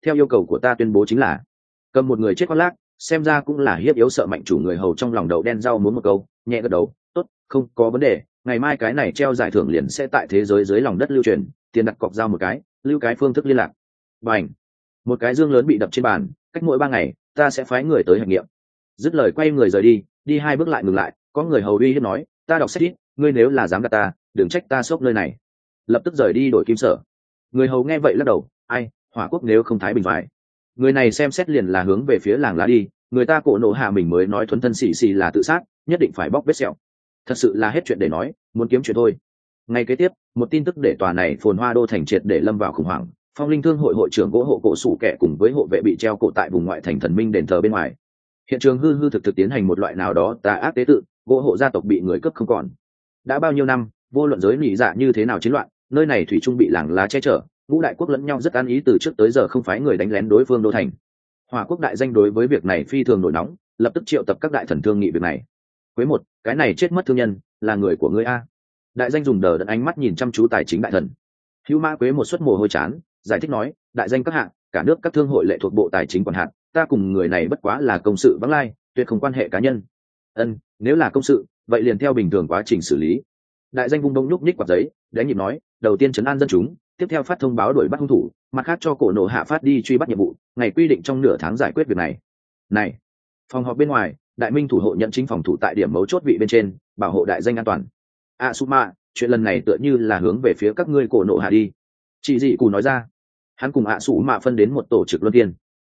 A: theo yêu cầu của ta tuyên bố chính là cầm một người chết khoác lác, xem ra cũng là hiếp yếu sợ mạnh chủ người hầu trong lòng đậu đen rau muốn một câu, nhẹ gật đầu, tốt, không có vấn đề, ngày mai cái này treo giải thưởng liền sẽ tại thế giới dưới lòng đất lưu truyền, tiền đặt cọc giao một cái, lưu cái phương thức liên lạc. Bành, một cái dương lớn bị đập trên bàn, cách mỗi 3 ngày ta sẽ phái người tới hành nghiệm. Dứt lời quay người rời đi, đi 2 bước lại ngừng lại, có người hầu uy hiếp nói, ta đọc sách ít, ngươi nếu là dám gạt ta, đừng trách ta xốc nơi này. Lập tức rời đi đổi kim sở. Người hầu nghe vậy lắc đầu, ai, Hỏa Quốc nếu không thái bình phải. Người này xem xét liền là hướng về phía làng lá đi, người ta cổ nộ hạ mình mới nói thuần thân xì xì là tự sát, nhất định phải bóc vết sẹo. Thật sự là hết chuyện để nói, muốn kiếm chuyện thôi. Ngay kế tiếp, một tin tức để tòa này phồn hoa đô thành triệt để lâm vào khủng hoảng. Phong Linh Thương hội hội trưởng gỗ hộ cổ sủ kẻ cùng với hộ vệ bị treo cổ tại vùng ngoại thành thần minh đền thờ bên ngoài. Hiện trường hư hư thực thực tiến hành một loại nào đó tà ác tế tự, gỗ hộ gia tộc bị người cướp không còn. Đã bao nhiêu năm, vô luận giới nỉ dạ như thế nào chiến loạn, nơi này thủy chung bị làng lá che chở, ngũ đại quốc lẫn nhau rất ăn ý từ trước tới giờ không phái người đánh lén đối phương đô thành. Hỏa Quốc đại danh đối với việc này phi thường nổi nóng, lập tức triệu tập các đại thần thương nghị việc này. Quế một, cái này chết mất thương nhân là người của ngươi a? Đại danh dùng đờ đẫn ánh mắt nhìn chăm chú tài chính đại thần. Hữu Mã Quế một suất mồ hôi chán, giải thích nói, đại danh các hạng, cả nước các thương hội lệ thuộc bộ tài chính quản hạt, ta cùng người này bất quá là công sự vắng lai, tuyệt không quan hệ cá nhân. Nếu là công sự, vậy liền theo bình thường quá trình xử lý. Đại danh vung đông nhúc nhích quạt giấy, đánh nhịp nói, đầu tiên trấn an dân chúng, tiếp theo phát thông báo đuổi bắt hung thủ, mặt khác cho cổ nộ hạ phát đi truy bắt nhiệm vụ, ngày quy định trong nửa tháng giải quyết việc này. Này, phòng họp bên ngoài, đại minh thủ hộ nhận chính phòng thủ tại điểm mấu chốt vị bên trên, bảo hộ đại danh an toàn. Asuma, chuyện lần này tựa như là hướng về phía các ngươi cổ nộ hạ đi. Chị dị cù nói ra, hắn cùng Asuma phân đến một tổ trực luân phiên.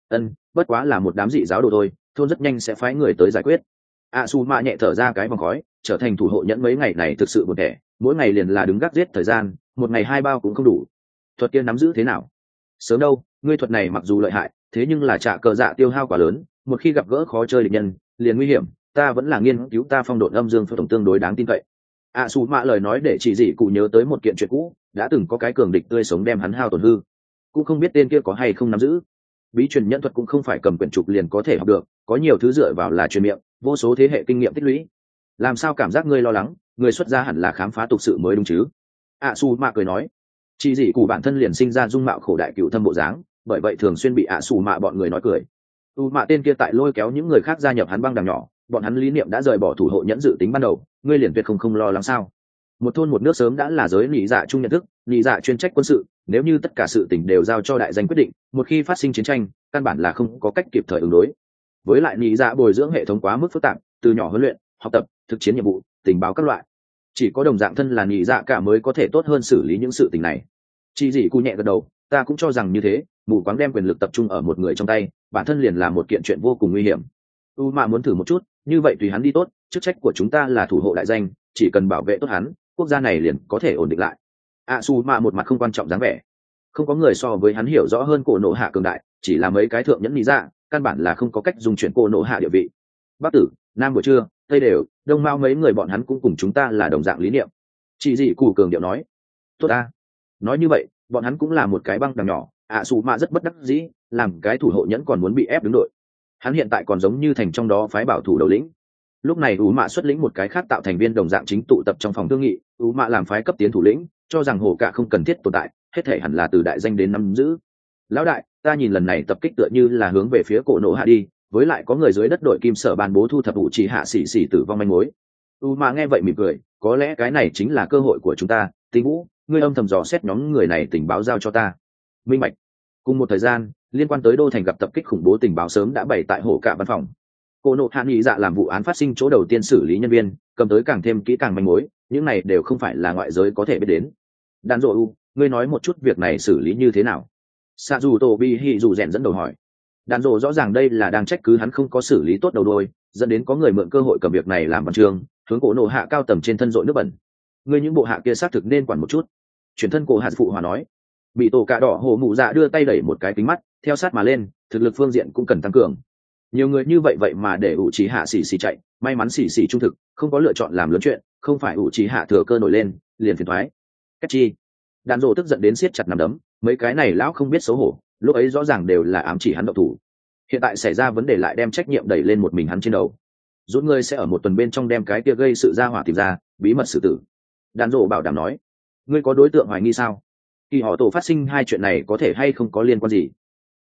A: Bất quá là một đám dị giáo đồ thôi, thôn rất nhanh sẽ phái người tới giải quyết. Asuma nhẹ thở ra cái vòng khói, trở thành thủ hộ nhẫn mấy ngày này thực sự buồn tẻ, mỗi ngày liền là đứng gác giết thời gian, một ngày 2 bao cũng không đủ. Thuật kia nắm giữ thế nào? Sớm đâu, ngươi thuật này mặc dù lợi hại, thế nhưng là trả cờ dạ tiêu hao quá lớn, một khi gặp gỡ khó chơi địch nhân, liền nguy hiểm, ta vẫn là nghiên cứu ta phong độn âm dương phượng tổng tương đối đáng tin cậy. Asuma lời nói để chỉ dị cụ nhớ tới một kiện chuyện cũ, đã từng có cái cường địch tươi sống đem hắn hao tổn hư, cũng không biết tên kia có hay không nắm giữ. Bí truyền nhẫn thuật cũng không phải cầm quyển trục liền có thể học được, có nhiều thứ dựa vào là truyền miệng, vô số thế hệ kinh nghiệm tích lũy. Làm sao cảm giác ngươi lo lắng, người xuất gia hẳn là khám phá tục sự mới đúng chứ? Asuma cười nói, chỉ dị cụ bản thân liền sinh ra dung mạo khổ đại cựu thâm bộ dáng, bởi vậy thường xuyên bị Asuma bọn người nói cười. Mạ tên kia tại lôi kéo những người khác gia nhập hắn băng đảng nhỏ, bọn hắn lý niệm đã rời bỏ thủ hộ nhẫn dự tính ban đầu, ngươi liền tuyệt không lo lắng sao? Một thôn một nước sớm đã là giới nhị dạ chung nhận thức, nhị dạ chuyên trách quân sự, nếu như tất cả sự tình đều giao cho đại danh quyết định, một khi phát sinh chiến tranh, căn bản là không có cách kịp thời ứng đối. Với lại nhị dạ bồi dưỡng hệ thống quá mức phức tạp, từ nhỏ huấn luyện, học tập, thực chiến nhiệm vụ, tình báo các loại, chỉ có đồng dạng thân là nhị dạ cả mới có thể tốt hơn xử lý những sự tình này. Chỉ dị cụ nhẹ gật đầu, ta cũng cho rằng như thế, mù quáng đem quyền lực tập trung ở một người trong tay, bản thân liền là một kiện chuyện vô cùng nguy hiểm. Mà muốn thử một chút, như vậy tùy hắn đi tốt, chức trách của chúng ta là thủ hộ đại danh, chỉ cần bảo vệ tốt hắn, quốc gia này liền có thể ổn định lại. Asuma một mặt không quan trọng dáng vẻ, không có người so với hắn hiểu rõ hơn cổ nộ hạ cường đại, chỉ là mấy cái thượng nhẫn lý dạ, căn bản là không có cách dùng chuyển cổ nộ hạ địa vị. Bắc tử, Nam buổi trưa, Tây đều, Đông Mao mấy người bọn hắn cũng cùng chúng ta là đồng dạng lý niệm. Chị dị cụ cường điệu nói, tốt ta. Nói như vậy, bọn hắn cũng là một cái băng đằng nhỏ. Asuma rất bất đắc dĩ, làm cái thủ hộ nhẫn còn muốn bị ép đứng đội. Hắn hiện tại còn giống như thành trong đó phái bảo thủ đầu lĩnh. Lúc này Mạ xuất lĩnh một cái khác tạo thành viên đồng dạng chính tụ tập trong phòng thương nghị, Mạ làm phái cấp tiến thủ lĩnh, cho rằng hồ cả không cần thiết tồn tại, hết thể hẳn là từ đại danh đến nắm giữ. Lão đại, ta nhìn lần này tập kích tựa như là hướng về phía cổ nộ hạ đi, với lại có người dưới đất đội kim sở ban bố thu thập chỉ hạ xỉ xỉ tử vong manh mối. Mạ nghe vậy mỉm cười, có lẽ cái này chính là cơ hội của chúng ta. Tinh Vũ, ngươi âm thầm dò xét nhóm người này tình báo giao cho ta. Minh bạch. Cùng một thời gian, liên quan tới đô thành gặp tập kích khủng bố tình báo sớm đã bày tại hổ cả văn phòng. Cô nộ hạ nghị dạ làm vụ án phát sinh chỗ đầu tiên xử lý nhân viên, cầm tới càng thêm kỹ càng manh mối, những này đều không phải là ngoại giới có thể biết đến. Đàn Dỗ U, ngươi nói một chút việc này xử lý như thế nào? Sa dù Tô Bi Hỉ dù rèn dẫn đầu hỏi. Đàn Dỗ rõ ràng đây là đang trách cứ hắn không có xử lý tốt đầu đuôi, dẫn đến có người mượn cơ hội cầm việc này làm văn chương, hướng cổ nộ hạ cao tầng trên thân dội nước bẩn. Ngươi những bộ hạ kia xác thực nên quản một chút. Chuyển thân cổ hạ phụ hòa nói. Bị tổ cạ đỏ hồ mụ dạ đưa tay đẩy một cái kính mắt, theo sát mà lên, thực lực phương diện cũng cần tăng cường. Nhiều người như vậy mà để ủ trí hạ xỉ xỉ chạy, may mắn xỉ xỉ trung thực, không có lựa chọn làm lớn chuyện, không phải ủ trí hạ thừa cơ nổi lên, liền phiền thoái. Cách chi? Đàn Dỗ tức giận đến siết chặt nắm đấm, mấy cái này lão không biết xấu hổ, lúc ấy rõ ràng đều là ám chỉ hắn động thủ. Hiện tại xảy ra vấn đề lại đem trách nhiệm đẩy lên một mình hắn trên đầu. Rút ngươi sẽ ở một tuần bên trong đem cái kia gây sự ra hỏa tìm ra, bí mật xử tử. Đàn Dỗ bảo đảm nói. Ngươi có đối tượng hoài nghi sao? Kỳ họ tổ phát sinh 2 chuyện này có thể hay không có liên quan gì?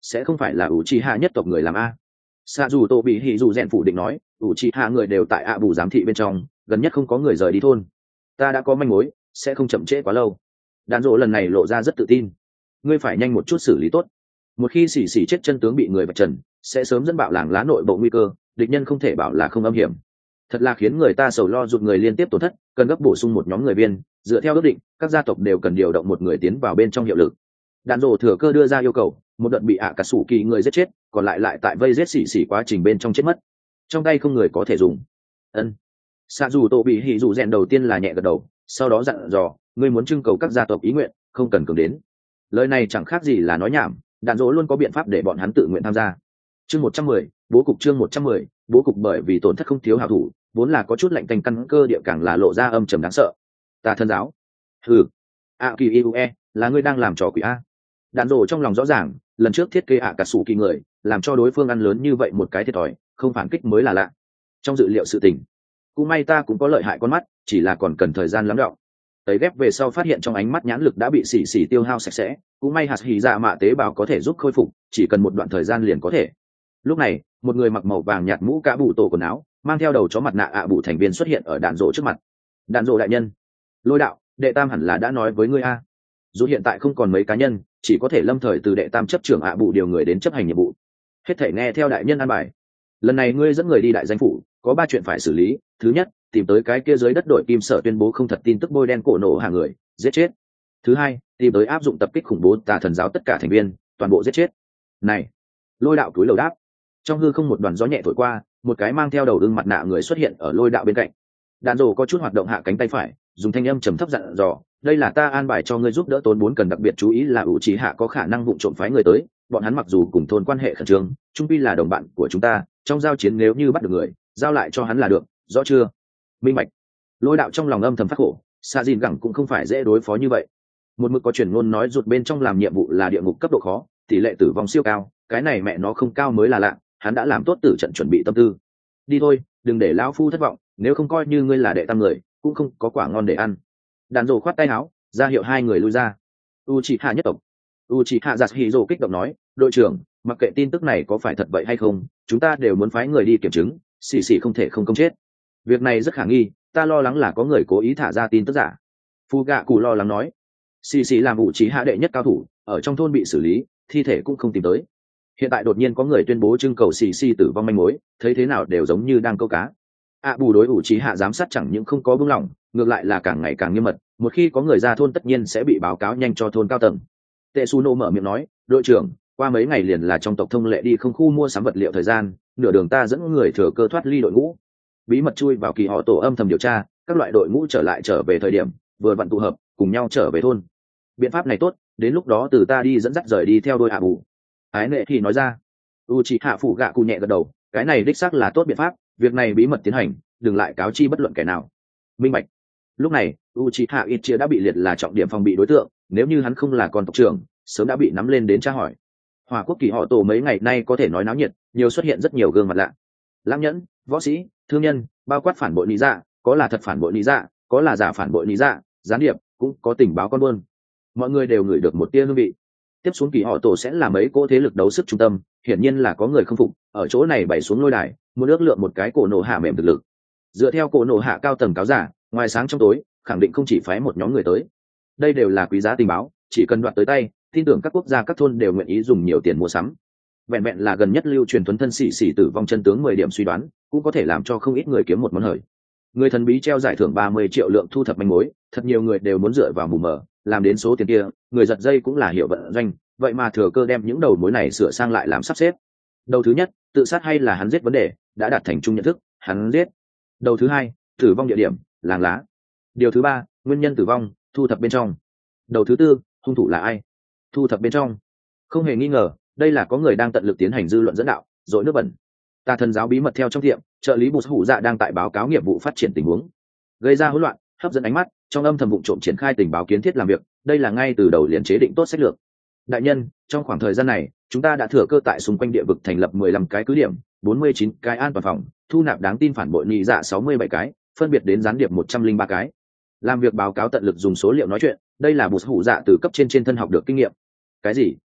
A: sẽ không phải là ủ trì hạ nhất tộc người làm a. Xạ dù tô bị hỉ dù rèn phủ định nói, ủ trì hạ người đều tại ạ bù giám thị bên trong, gần nhất không có người rời đi thôn. Ta đã có manh mối, sẽ không chậm trễ quá lâu. Đàn rộ lần này lộ ra rất tự tin. Ngươi phải nhanh một chút xử lý tốt. Một khi xỉ xỉ chết chân tướng bị người vạch trần, sẽ sớm dẫn bạo làng lá nội bộ nguy cơ, địch nhân không thể bảo là không âm hiểm. Thật là khiến người ta sầu lo, rụt người liên tiếp tổn thất, cần gấp bổ sung một nhóm người viên. Dựa theo ước định, các gia tộc đều cần điều động một người tiến vào bên trong hiệu lực. Đàn rộ thừa cơ đưa ra yêu cầu, một đợt bị ạ cả sủ kỳ người giết chết, còn lại tại vây giết xỉ xỉ quá trình bên trong chết mất, trong tay không người có thể dùng. Ân. Xạ dù tổ bị hỉ dù rèn đầu tiên là nhẹ gật đầu, sau đó dặn dò, ngươi muốn trưng cầu các gia tộc ý nguyện, không cần cường đến. Lời này chẳng khác gì là nói nhảm, đàn dỗ luôn có biện pháp để bọn hắn tự nguyện tham gia. Chương 110, bố cục. Chương 110, bố cục. Bởi vì tổn thất không thiếu hảo thủ, vốn là có chút lạnh tanh căn cơ địa càng là lộ ra âm trầm đáng sợ. Tà thân giáo. Hừ. Kỳ Iue, là ngươi đang làm trò quỷ a. Đàn dỗ trong lòng rõ ràng, lần trước thiết kế cả sủ kỳ người, làm cho đối phương ăn lớn như vậy một cái thiệt thòi, không phản kích mới là lạ. Trong dự liệu sự tình, cũng may ta cũng có lợi hại con mắt, chỉ là còn cần thời gian lắng đọng. Tới ghép về sau phát hiện trong ánh mắt nhãn lực đã bị xỉ xỉ tiêu hao sạch sẽ, cũng may hạt hỉ dạ mạ tế bào có thể giúp khôi phục, chỉ cần một đoạn thời gian liền có thể. Lúc này, một người mặc màu vàng nhạt mũ cả bụ tổ quần áo, mang theo đầu chó mặt nạ ạ bụ thành viên xuất hiện ở đạn rộ trước mặt. Đạn rộ đại nhân, Lôi đạo, đệ tam hẳn là đã nói với ngươi a. Dù hiện tại không còn mấy cá nhân, chỉ có thể lâm thời từ đệ tam chấp trưởng ạ bụ điều người đến chấp hành nhiệm vụ. Hết thể nghe theo đại nhân an bài. Lần này ngươi dẫn người đi đại danh phủ, có 3 chuyện phải xử lý. Thứ nhất, tìm tới cái kia dưới đất đội kim sở tuyên bố không thật tin tức bôi đen cổ nổ hạ người, giết chết. Thứ hai, tìm tới áp dụng tập kích khủng bố tà thần giáo tất cả thành viên, toàn bộ giết chết. Này, Lôi đạo túi lầu đáp. Trong hư không một đoàn gió nhẹ thổi qua, một cái mang theo đầu ưng mặt nạ người xuất hiện ở Lôi đạo bên cạnh. Đàn rồ có chút hoạt động hạ cánh tay phải, dùng thanh âm trầm thấp dặn dò, đây là ta an bài cho ngươi giúp đỡ tốn 4 cần đặc biệt chú ý là ủ trì hạ có khả năng vụng trộm phái người tới, bọn hắn mặc dù cùng thôn quan hệ khẩn trương, chung quy là đồng bạn của chúng ta, trong giao chiến nếu như bắt được người, giao lại cho hắn là được, rõ chưa? Minh bạch. Lôi đạo trong lòng âm thầm phát khổ, Sa Jin gẳng cũng không phải dễ đối phó như vậy. Một mực có truyền ngôn nói rụt bên trong làm nhiệm vụ là địa ngục cấp độ khó, tỷ lệ tử vong siêu cao, cái này mẹ nó không cao mới là lạ, hắn đã làm tốt tử trận chuẩn bị tâm tư. Đi thôi, đừng để lão phu thất vọng, nếu không coi như ngươi là đệ tam người, cũng không có quả ngon để ăn. Đàn rồ khoát tay áo, ra hiệu hai người lui ra. Uchiha nhất tộc. Uchiha Yasuhiro kích động nói, đội trưởng, mặc kệ tin tức này có phải thật vậy hay không, chúng ta đều muốn phái người đi kiểm chứng, xì xì không thể không công chết. Việc này rất khả nghi, ta lo lắng là có người cố ý thả ra tin tức giả. Fugaku lo lắng nói, xì xì làm Uchiha đệ nhất cao thủ, ở trong thôn bị xử lý, thi thể cũng không tìm tới. Hiện tại đột nhiên có người tuyên bố trưng cầu xì xì tử vong manh mối, thấy thế nào đều giống như đang câu cá. Bù đối Uchiha giám sát chẳng những không có buông lỏng, ngược lại là càng ngày càng nghiêm mật, một khi có người ra thôn tất nhiên sẽ bị báo cáo nhanh cho thôn cao tầng. Tetsuno mở miệng nói, đội trưởng, qua mấy ngày liền là trong tộc thông lệ đi không khu mua sắm vật liệu thời gian, nửa đường ta dẫn người thừa cơ thoát ly đội ngũ, bí mật chui vào kỳ họ tổ âm thầm điều tra, các loại đội ngũ trở về thời điểm vừa vặn tụ hợp cùng nhau trở về thôn. Biện pháp này tốt, đến lúc đó từ ta đi dẫn dắt rời đi theo đôi Bù. Ái nệ thì nói ra. Uchiha phụ gạ cụ nhẹ gật đầu, cái này đích xác là tốt biện pháp, việc này bí mật tiến hành, đừng lại cáo chi bất luận kẻ nào. Minh bạch. Lúc này, Uchiha Itchia đã bị liệt là trọng điểm phòng bị đối tượng, nếu như hắn không là con tộc trưởng, sớm đã bị nắm lên đến tra hỏi. Hỏa quốc kỳ họ tổ mấy ngày nay có thể nói náo nhiệt, nhiều xuất hiện rất nhiều gương mặt lạ. Lãng nhẫn, võ sĩ, thương nhân, bao quát phản bội lý dạ, có là thật phản bội lý dạ, có là giả phản bội lý dạ, gián điệp, cũng có tình báo con buôn. Mọi người đều ngửi được một tia hương vị. Tiếp xuống kỳ họ tổ sẽ là mấy cỗ thế lực đấu sức trung tâm, hiển nhiên là có người không phục, ở chỗ này bày xuống lôi đài, muốn ước lượng một cái cổ nổ hạ mềm thực lực. Dựa theo cổ nổ hạ cao tầng cáo giả, ngoài sáng trong tối, khẳng định không chỉ phái một nhóm người tới. Đây đều là quý giá tình báo, chỉ cần đoạt tới tay, tin tưởng các quốc gia các thôn đều nguyện ý dùng nhiều tiền mua sắm. Vẹn vẹn là gần nhất lưu truyền thuần thân xỉ xỉ tử vong chân tướng 10 điểm suy đoán, cũng có thể làm cho không ít người kiếm một món hời. Người thần bí treo giải thưởng 30 triệu lượng thu thập manh mối, thật nhiều người đều muốn dựa vào mù mờ, làm đến số tiền kia, người giật dây cũng là hiểu vận doanh, vậy mà thừa cơ đem những đầu mối này sửa sang lại làm sắp xếp. Đầu thứ nhất, tự sát hay là hắn giết vấn đề, đã đạt thành chung nhận thức, hắn giết. Đầu thứ hai, tử vong địa điểm, làng lá. Điều thứ ba, nguyên nhân tử vong, thu thập bên trong. Đầu thứ tư, hung thủ là ai, thu thập bên trong. Không hề nghi ngờ, đây là có người đang tận lực tiến hành dư luận dẫn đạo, dội nước bẩn. Tà thần giáo bí mật theo trong tiệm, trợ lý Bụt Hủ Dạ đang tại báo cáo nghiệp vụ phát triển tình huống, gây ra hỗn loạn, hấp dẫn ánh mắt, trong âm thầm vụ trộm triển khai tình báo kiến thiết làm việc, đây là ngay từ đầu liền chế định tốt sách lược. Đại nhân, trong khoảng thời gian này, chúng ta đã thừa cơ tại xung quanh địa vực thành lập 15 cái cứ điểm, 49 cái an toàn phòng, thu nạp đáng tin phản bội nhị dạ 67 cái, phân biệt đến gián điệp 103 cái. Làm việc báo cáo tận lực dùng số liệu nói chuyện, đây là Bụt Hủ Dạ từ cấp trên thân học được kinh nghiệm. Cái gì?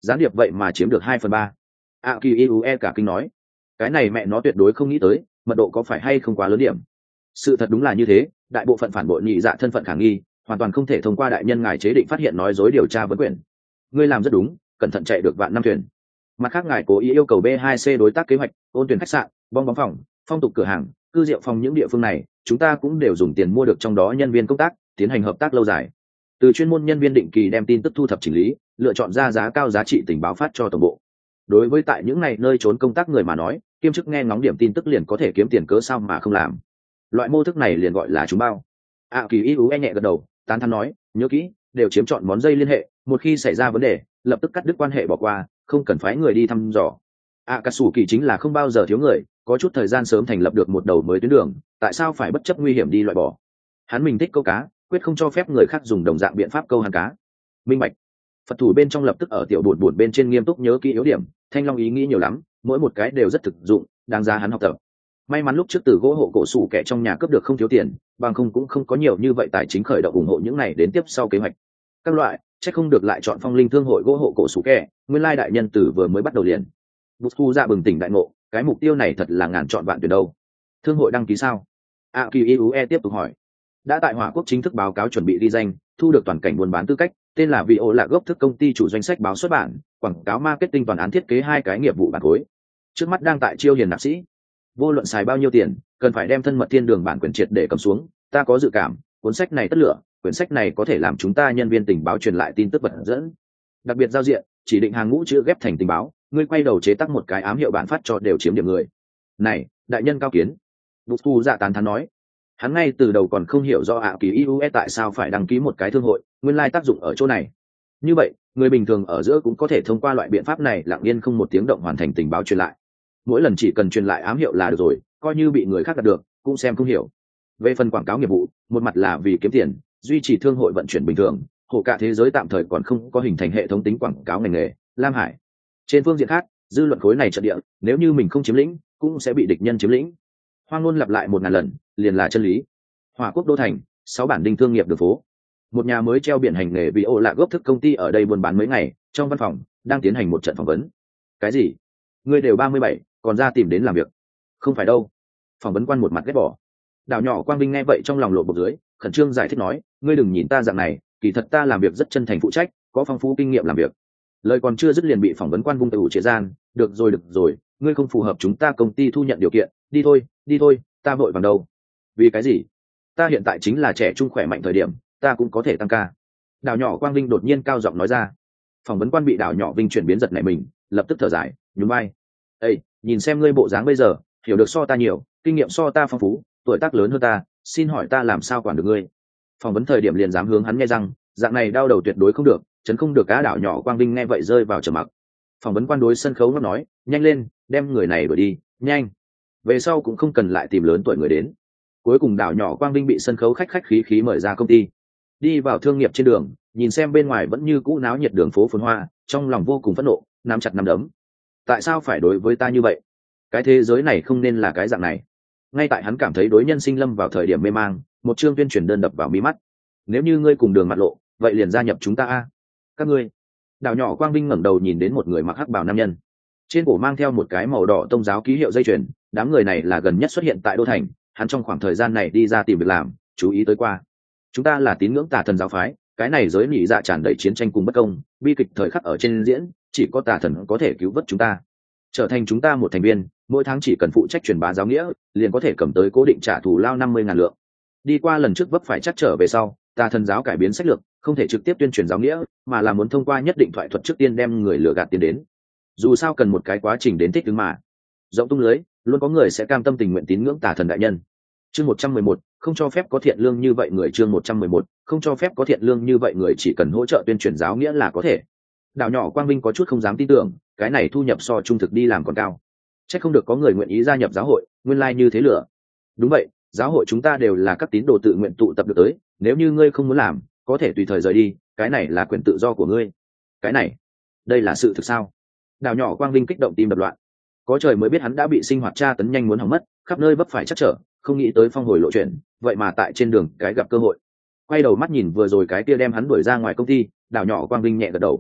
A: gián điệp vậy mà chiếm được 2/3. A kỳ iue cả kinh nói, cái này mẹ nó tuyệt đối không nghĩ tới, mật độ có phải hay không quá lớn điểm. Sự thật đúng là như thế, đại bộ phận phản bội nhị dạ thân phận khả nghi, hoàn toàn không thể thông qua đại nhân ngài chế định phát hiện nói dối điều tra vấn quyền. Ngươi làm rất đúng, cẩn thận chạy được vạn năm thuyền. Mặt khác ngài cố ý yêu cầu B2C đối tác kế hoạch, ôn tuyển khách sạn, bong bóng phòng, phong tục cửa hàng, cư rượu phòng những địa phương này, chúng ta cũng đều dùng tiền mua được trong đó nhân viên công tác, tiến hành hợp tác lâu dài. Từ chuyên môn nhân viên định kỳ đem tin tức thu thập chỉnh lý, lựa chọn ra giá cao giá trị tình báo phát cho tổng bộ. Đối với tại những này nơi trốn công tác người mà nói, kiêm chức nghe ngóng điểm tin tức liền có thể kiếm tiền, cớ sao mà không làm. Loại mô thức này liền gọi là trúng bao. Kỳ iue nhẹ gật đầu, tán thán nói, nhớ kỹ, đều chiếm chọn món dây liên hệ, một khi xảy ra vấn đề lập tức cắt đứt quan hệ bỏ qua, không cần phái người đi thăm dò. Cà sủ kỳ chính là không bao giờ thiếu người, có chút thời gian sớm thành lập được một đầu mới tuyến đường, tại sao phải bất chấp nguy hiểm đi loại bỏ. Hắn mình thích câu cá, quyết không cho phép người khác dùng đồng dạng biện pháp câu hàng cá. Minh bạch. Phật thủ bên trong lập tức ở tiểu buồn buồn bên trên nghiêm túc nhớ kỹ yếu điểm, Thanh Long ý nghĩ nhiều lắm, mỗi một cái đều rất thực dụng, đáng giá hắn học tập. May mắn lúc trước từ gỗ hộ cổ sủ kẻ trong nhà cướp được không thiếu tiền, bằng không cũng không có nhiều như vậy tài chính khởi động ủng hộ những này đến tiếp sau kế hoạch. Các loại, chắc không được lại chọn Phong Linh Thương hội gỗ hộ cổ sủ kẻ, nguyên lai đại nhân tử vừa mới bắt đầu liền. Bút dạ bừng tỉnh đại ngộ, cái mục tiêu này thật là ngàn chọn vạn tuyệt đâu. Thương hội đăng ký sao? Kỳ iue tiếp tục hỏi. Đã tại Hỏa Quốc chính thức báo cáo chuẩn bị ghi danh, thu được toàn cảnh buôn bán tư cách, tên là Vio là gốc thức công ty chủ doanh sách báo xuất bản, quảng cáo marketing toàn án thiết kế 2 cái nghiệp vụ bản khối. Trước mắt đang tại chiêu hiền nạp sĩ. Vô luận xài bao nhiêu tiền, cần phải đem thân mật thiên đường bản quyền triệt để cầm xuống. Ta có dự cảm, cuốn sách này tất lửa, quyển sách này có thể làm chúng ta nhân viên tình báo truyền lại tin tức vật dẫn. Đặc biệt giao diện, chỉ định hàng ngũ chữ ghép thành tình báo, ngươi quay đầu chế tác một cái ám hiệu bản phát cho đều chiếm điểm người. Này, đại nhân cao kiến. Bút dạ tán thán nói. Hắn ngay từ đầu còn không hiểu do kỳ iue tại sao phải đăng ký một cái thương hội, nguyên lai tác dụng ở chỗ này. Như vậy, người bình thường ở giữa cũng có thể thông qua loại biện pháp này lặng yên không một tiếng động hoàn thành tình báo truyền lại. Mỗi lần chỉ cần truyền lại ám hiệu là được rồi, coi như bị người khác đạt được cũng xem không hiểu. Về phần quảng cáo nghiệp vụ, một mặt là vì kiếm tiền, duy trì thương hội vận chuyển bình thường, hồ cả thế giới tạm thời còn không có hình thành hệ thống tính quảng cáo ngành nghề. Lam Hải trên phương diện khác, dư luận khối này trận địa, nếu như mình không chiếm lĩnh cũng sẽ bị địch nhân chiếm lĩnh. Hoang ngôn lặp lại 1000 lần liền là chân lý. Hỏa Quốc đô thành, 6 bản đinh thương nghiệp đường phố. Một nhà mới treo biển hành nghề vì ô lạ gốc thức công ty ở đây buôn bán mấy ngày, trong văn phòng đang tiến hành một trận phỏng vấn. Cái gì? Ngươi đều 37, còn ra tìm đến làm việc? Không phải đâu. Phỏng vấn quan một mặt ghét bỏ. Đào nhỏ Quang Vinh nghe vậy trong lòng lộ bộc dưới, khẩn trương giải thích nói, ngươi đừng nhìn ta dạng này, kỳ thật ta làm việc rất chân thành phụ trách, có phong phú kinh nghiệm làm việc. Lời còn chưa dứt liền bị phỏng vấn quan vung tay ủ chế gian, được rồi, ngươi không phù hợp chúng ta công ty thu nhận điều kiện, đi thôi, ta vội vàng đâu. Vì cái gì? Ta hiện tại chính là trẻ trung khỏe mạnh thời điểm, ta cũng có thể tăng ca. Đào nhỏ Quang Vinh đột nhiên cao giọng nói ra. Phỏng vấn quan bị Đào nhỏ Vinh chuyển biến giật nảy mình, lập tức thở dài, nhún vai. Ê, nhìn xem ngươi bộ dáng bây giờ, hiểu được so ta nhiều, kinh nghiệm so ta phong phú, tuổi tác lớn hơn ta, xin hỏi ta làm sao quản được ngươi? Phỏng vấn thời điểm liền dám hướng hắn nghe răng, dạng này đau đầu tuyệt đối không được, chấn không được. Cá Đào nhỏ Quang Vinh nghe vậy rơi vào trầm mặc. Phỏng vấn quan đối sân khấu nó nói, nhanh lên, đem người này đuổi đi, nhanh. Về sau cũng không cần lại tìm lớn tuổi người đến. Cuối cùng Đào nhỏ Quang Vinh bị sân khấu khách khí mời ra công ty. Đi vào thương nghiệp trên đường, nhìn xem bên ngoài vẫn như cũ náo nhiệt đường phố phồn hoa, trong lòng vô cùng phẫn nộ, nắm chặt nắm đấm. Tại sao phải đối với ta như vậy? Cái thế giới này không nên là cái dạng này. Ngay tại hắn cảm thấy đối nhân sinh lâm vào thời điểm mê mang, một chương tuyên truyền đơn đập vào mí mắt. Nếu như ngươi cùng đường mặt lộ, vậy liền gia nhập chúng ta a. Các ngươi. Đào nhỏ Quang Vinh ngẩng đầu nhìn đến một người mặc hắc bào nam nhân, trên cổ mang theo một cái màu đỏ tông giáo ký hiệu dây chuyền. Đám người này là gần nhất xuất hiện tại đô thành, hắn trong khoảng thời gian này đi ra tìm việc làm, chú ý tới qua. Chúng ta là tín ngưỡng Tà Thần giáo phái, cái này giới nỉ dạ tràn đầy chiến tranh cùng bất công, bi kịch thời khắc ở trên diễn, chỉ có Tà Thần có thể cứu vớt chúng ta. Trở thành chúng ta một thành viên, mỗi tháng chỉ cần phụ trách truyền bá giáo nghĩa, liền có thể cầm tới cố định trả thù lao 50.000 lượng. Đi qua lần trước vấp phải chắc trở về sau, Tà Thần giáo cải biến sách lược, không thể trực tiếp tuyên truyền giáo nghĩa, mà là muốn thông qua nhất định thoại thuật trước tiên đem người lừa gạt tiền đến. Dù sao cần một cái quá trình đến thích ứng mà. Rộng tung lưới, luôn có người sẽ cam tâm tình nguyện tín ngưỡng Tà Thần đại nhân. Chương 111, không cho phép có thiện lương như vậy người. Chương 111, không cho phép có thiện lương như vậy người, chỉ cần hỗ trợ tuyên truyền giáo nghĩa là có thể. Đào nhỏ Quang Vinh có chút không dám tin tưởng, cái này thu nhập so trung thực đi làm còn cao. Chắc không được có người nguyện ý gia nhập giáo hội, nguyên lai như thế lửa. Đúng vậy, giáo hội chúng ta đều là các tín đồ tự nguyện tụ tập được tới, nếu như ngươi không muốn làm, có thể tùy thời rời đi, cái này là quyền tự do của ngươi. Cái này, đây là sự thực sao? Đào nhỏ Quang Vinh kích động tim đập loạn. Có trời mới biết hắn đã bị sinh hoạt tra tấn nhanh muốn hỏng mất, khắp nơi vấp phải chắc trở, không nghĩ tới phong hồi lộ chuyện, vậy mà tại trên đường cái gặp cơ hội. Quay đầu mắt nhìn vừa rồi cái kia đem hắn đuổi ra ngoài công ty, Đào nhỏ Quang Vinh nhẹ gật đầu.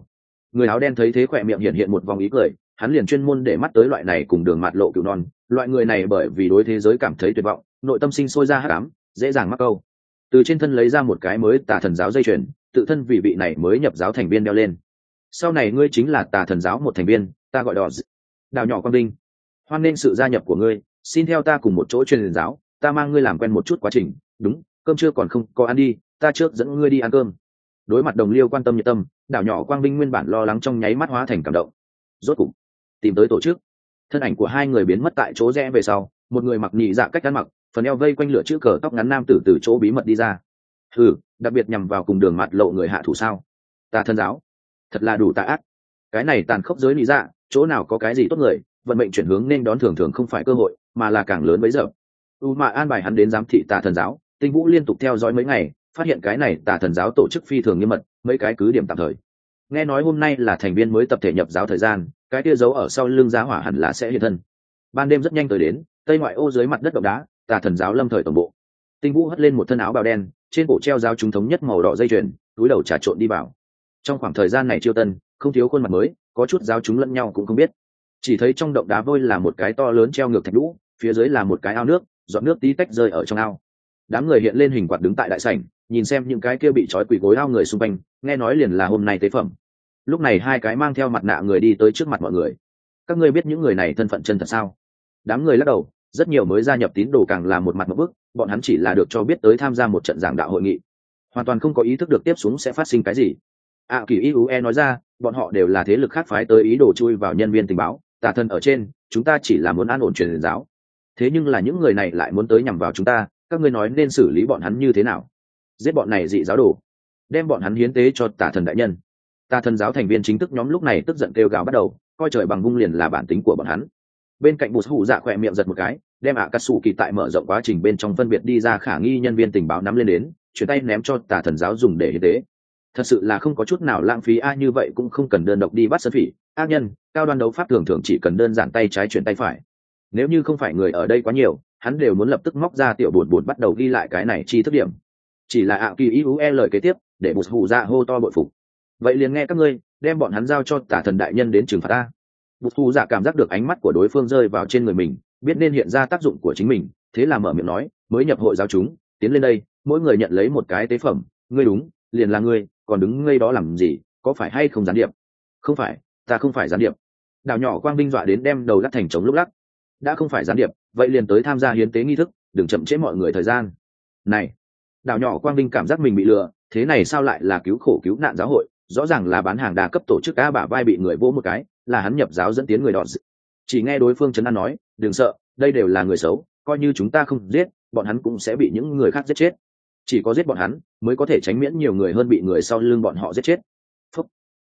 A: Người áo đen thấy thế khỏe miệng hiện hiện một vòng ý cười, hắn liền chuyên môn để mắt tới loại này cùng đường mạt lộ cừu non. Loại người này bởi vì đối thế giới cảm thấy tuyệt vọng, nội tâm sinh sôi ra hắc ám, dễ dàng mắc câu. Từ trên thân lấy ra một cái mới tà thần giáo dây chuyền, tự thân vì vị này mới nhập giáo thành viên đeo lên. Sau này ngươi chính là tà thần giáo một thành viên, ta gọi đỏ đào nhỏ quang đinh, hoan nghênh sự gia nhập của ngươi, xin theo ta cùng một chỗ truyền giáo, ta mang ngươi làm quen một chút quá trình. Đúng, cơm trưa còn không có ăn đi, ta trước dẫn ngươi đi ăn cơm. Đối mặt đồng liêu quan tâm nhiệt tâm, đảo nhỏ quang vinh nguyên bản lo lắng trong nháy mắt hóa thành cảm động. Rốt cục tìm tới tổ chức. Thân ảnh của hai người biến mất tại chỗ rẽ về sau, một người mặc nhị dạ cách ăn mặc, phần eo vây quanh lửa chữ cờ tóc ngắn nam tử từ chỗ bí mật đi ra. Đặc biệt nhằm vào cùng đường mặt lộ người hạ thủ sao? Tà thân giáo, thật là đủ tà ác. Cái này tàn khốc giới nhị dạ, chỗ nào có cái gì tốt người, vận mệnh chuyển hướng nên đón thường thường không phải cơ hội, mà là càng lớn bấy giờ. Mà an bài hắn đến giám thị tà thần giáo, Tinh Vũ liên tục theo dõi mấy ngày, phát hiện cái này tà thần giáo tổ chức phi thường nghiêm mật, mấy cái cứ điểm tạm thời. Nghe nói hôm nay là thành viên mới tập thể nhập giáo thời gian, cái kia giấu ở sau lưng giá hỏa hẳn là sẽ hiện thân. Ban đêm rất nhanh tới đến, tây ngoại ô dưới mặt đất động đá, tà thần giáo lâm thời tổng bộ. Tinh Vũ hất lên một thân áo bào đen, trên cổ treo giáo chúng thống nhất màu đỏ dây chuyền, túi đầu trà trộn đi vào. Trong khoảng thời gian này chiêu tân, không thiếu khuôn mặt mới, có chút giáo chúng lẫn nhau cũng không biết. Chỉ thấy trong động đá vôi là một cái to lớn treo ngược thạch lũ, phía dưới là một cái ao nước, giọt nước tí tách rơi ở trong ao. Đám người hiện lên hình quạt đứng tại đại sảnh, nhìn xem những cái kia bị trói quỳ gối ao người xung quanh, nghe nói liền là hôm nay tế phẩm. Lúc này hai cái mang theo mặt nạ người đi tới trước mặt mọi người. Các ngươi biết những người này thân phận chân thật sao? Đám người lắc đầu, rất nhiều mới gia nhập tín đồ càng là một mặt một bức, bọn hắn chỉ là được cho biết tới tham gia một trận giảng đạo hội nghị, hoàn toàn không có ý thức được tiếp xuống sẽ phát sinh cái gì. Kỳ Iue nói ra, bọn họ đều là thế lực khác phái tới ý đồ chui vào nhân viên tình báo, tà thần ở trên, chúng ta chỉ là muốn an ổn truyền giáo. Thế nhưng là những người này lại muốn tới nhằm vào chúng ta, các ngươi nói nên xử lý bọn hắn như thế nào? Giết bọn này dị giáo đồ, đem bọn hắn hiến tế cho tà thần đại nhân. Tà thần giáo thành viên chính thức nhóm lúc này tức giận kêu gào bắt đầu, coi trời bằng vung liền là bản tính của bọn hắn. Bên cạnh Bụt Hủ Dạ khỏe miệng giật một cái, đem Akatsuki tại mở rộng quá trình bên trong phân biệt đi ra khả nghi nhân viên tình báo nắm lên đến, chuyển tay ném cho tà thần giáo dùng để hiến tế. Thật sự là không có chút nào lãng phí như vậy cũng không cần đơn độc đi bắt sơn phỉ, ác nhân, cao đoan đấu pháp thường thường chỉ cần đơn giản tay trái chuyển tay phải. Nếu như không phải người ở đây quá nhiều, hắn đều muốn lập tức móc ra tiểu buồn buồn bắt đầu ghi lại cái này chi thức điểm. Chỉ là Kỳ Iue lời kế tiếp, để Bụt Hủ Dạ hô to bội phục. Vậy liền nghe các ngươi, đem bọn hắn giao cho tà thần đại nhân đến trừng phạt ta. Bụt Hủ Dạ cảm giác được ánh mắt của đối phương rơi vào trên người mình, biết nên hiện ra tác dụng của chính mình, thế là mở miệng nói, mới nhập hội giáo chúng, tiến lên đây, mỗi người nhận lấy một cái tế phẩm, ngươi đúng, liền là ngươi, còn đứng ngây đó làm gì, có phải hay không gián điệp? Không phải, ta không phải gián điệp. Đào nhỏ quang binh dọa đến đem đầu lắc thành trống lúc lắc. Đã không phải gián điệp, vậy liền tới tham gia hiến tế nghi thức, đừng chậm trễ mọi người thời gian. Này, đào nhỏ quang binh cảm giác mình bị lừa, thế này sao lại là cứu khổ cứu nạn giáo hội, rõ ràng là bán hàng đa cấp tổ chức, bả vai bị người vỗ một cái, là hắn nhập giáo dẫn tiến người đỏ. Chỉ nghe đối phương trấn an nói, đừng sợ, đây đều là người xấu, coi như chúng ta không giết, bọn hắn cũng sẽ bị những người khác giết chết. Chỉ có giết bọn hắn mới có thể tránh miễn nhiều người hơn bị người sau lưng bọn họ giết chết. Phúc.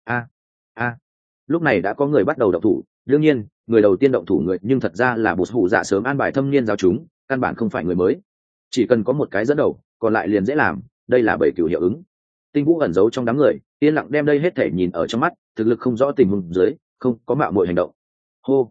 A: Lúc này đã có người bắt đầu động thủ, đương nhiên người đầu tiên động thủ người nhưng thật ra là Bụt Hủ Dạ sớm an bài thâm niên giáo chúng, căn bản không phải người mới, chỉ cần có một cái dẫn đầu còn lại liền dễ làm, đây là bảy cửu hiệu ứng. Tinh Vũ ẩn giấu trong đám người, yên lặng đem đây hết thể nhìn ở trong mắt, thực lực không rõ tình huống dưới, không có mạo muội hành động. Hô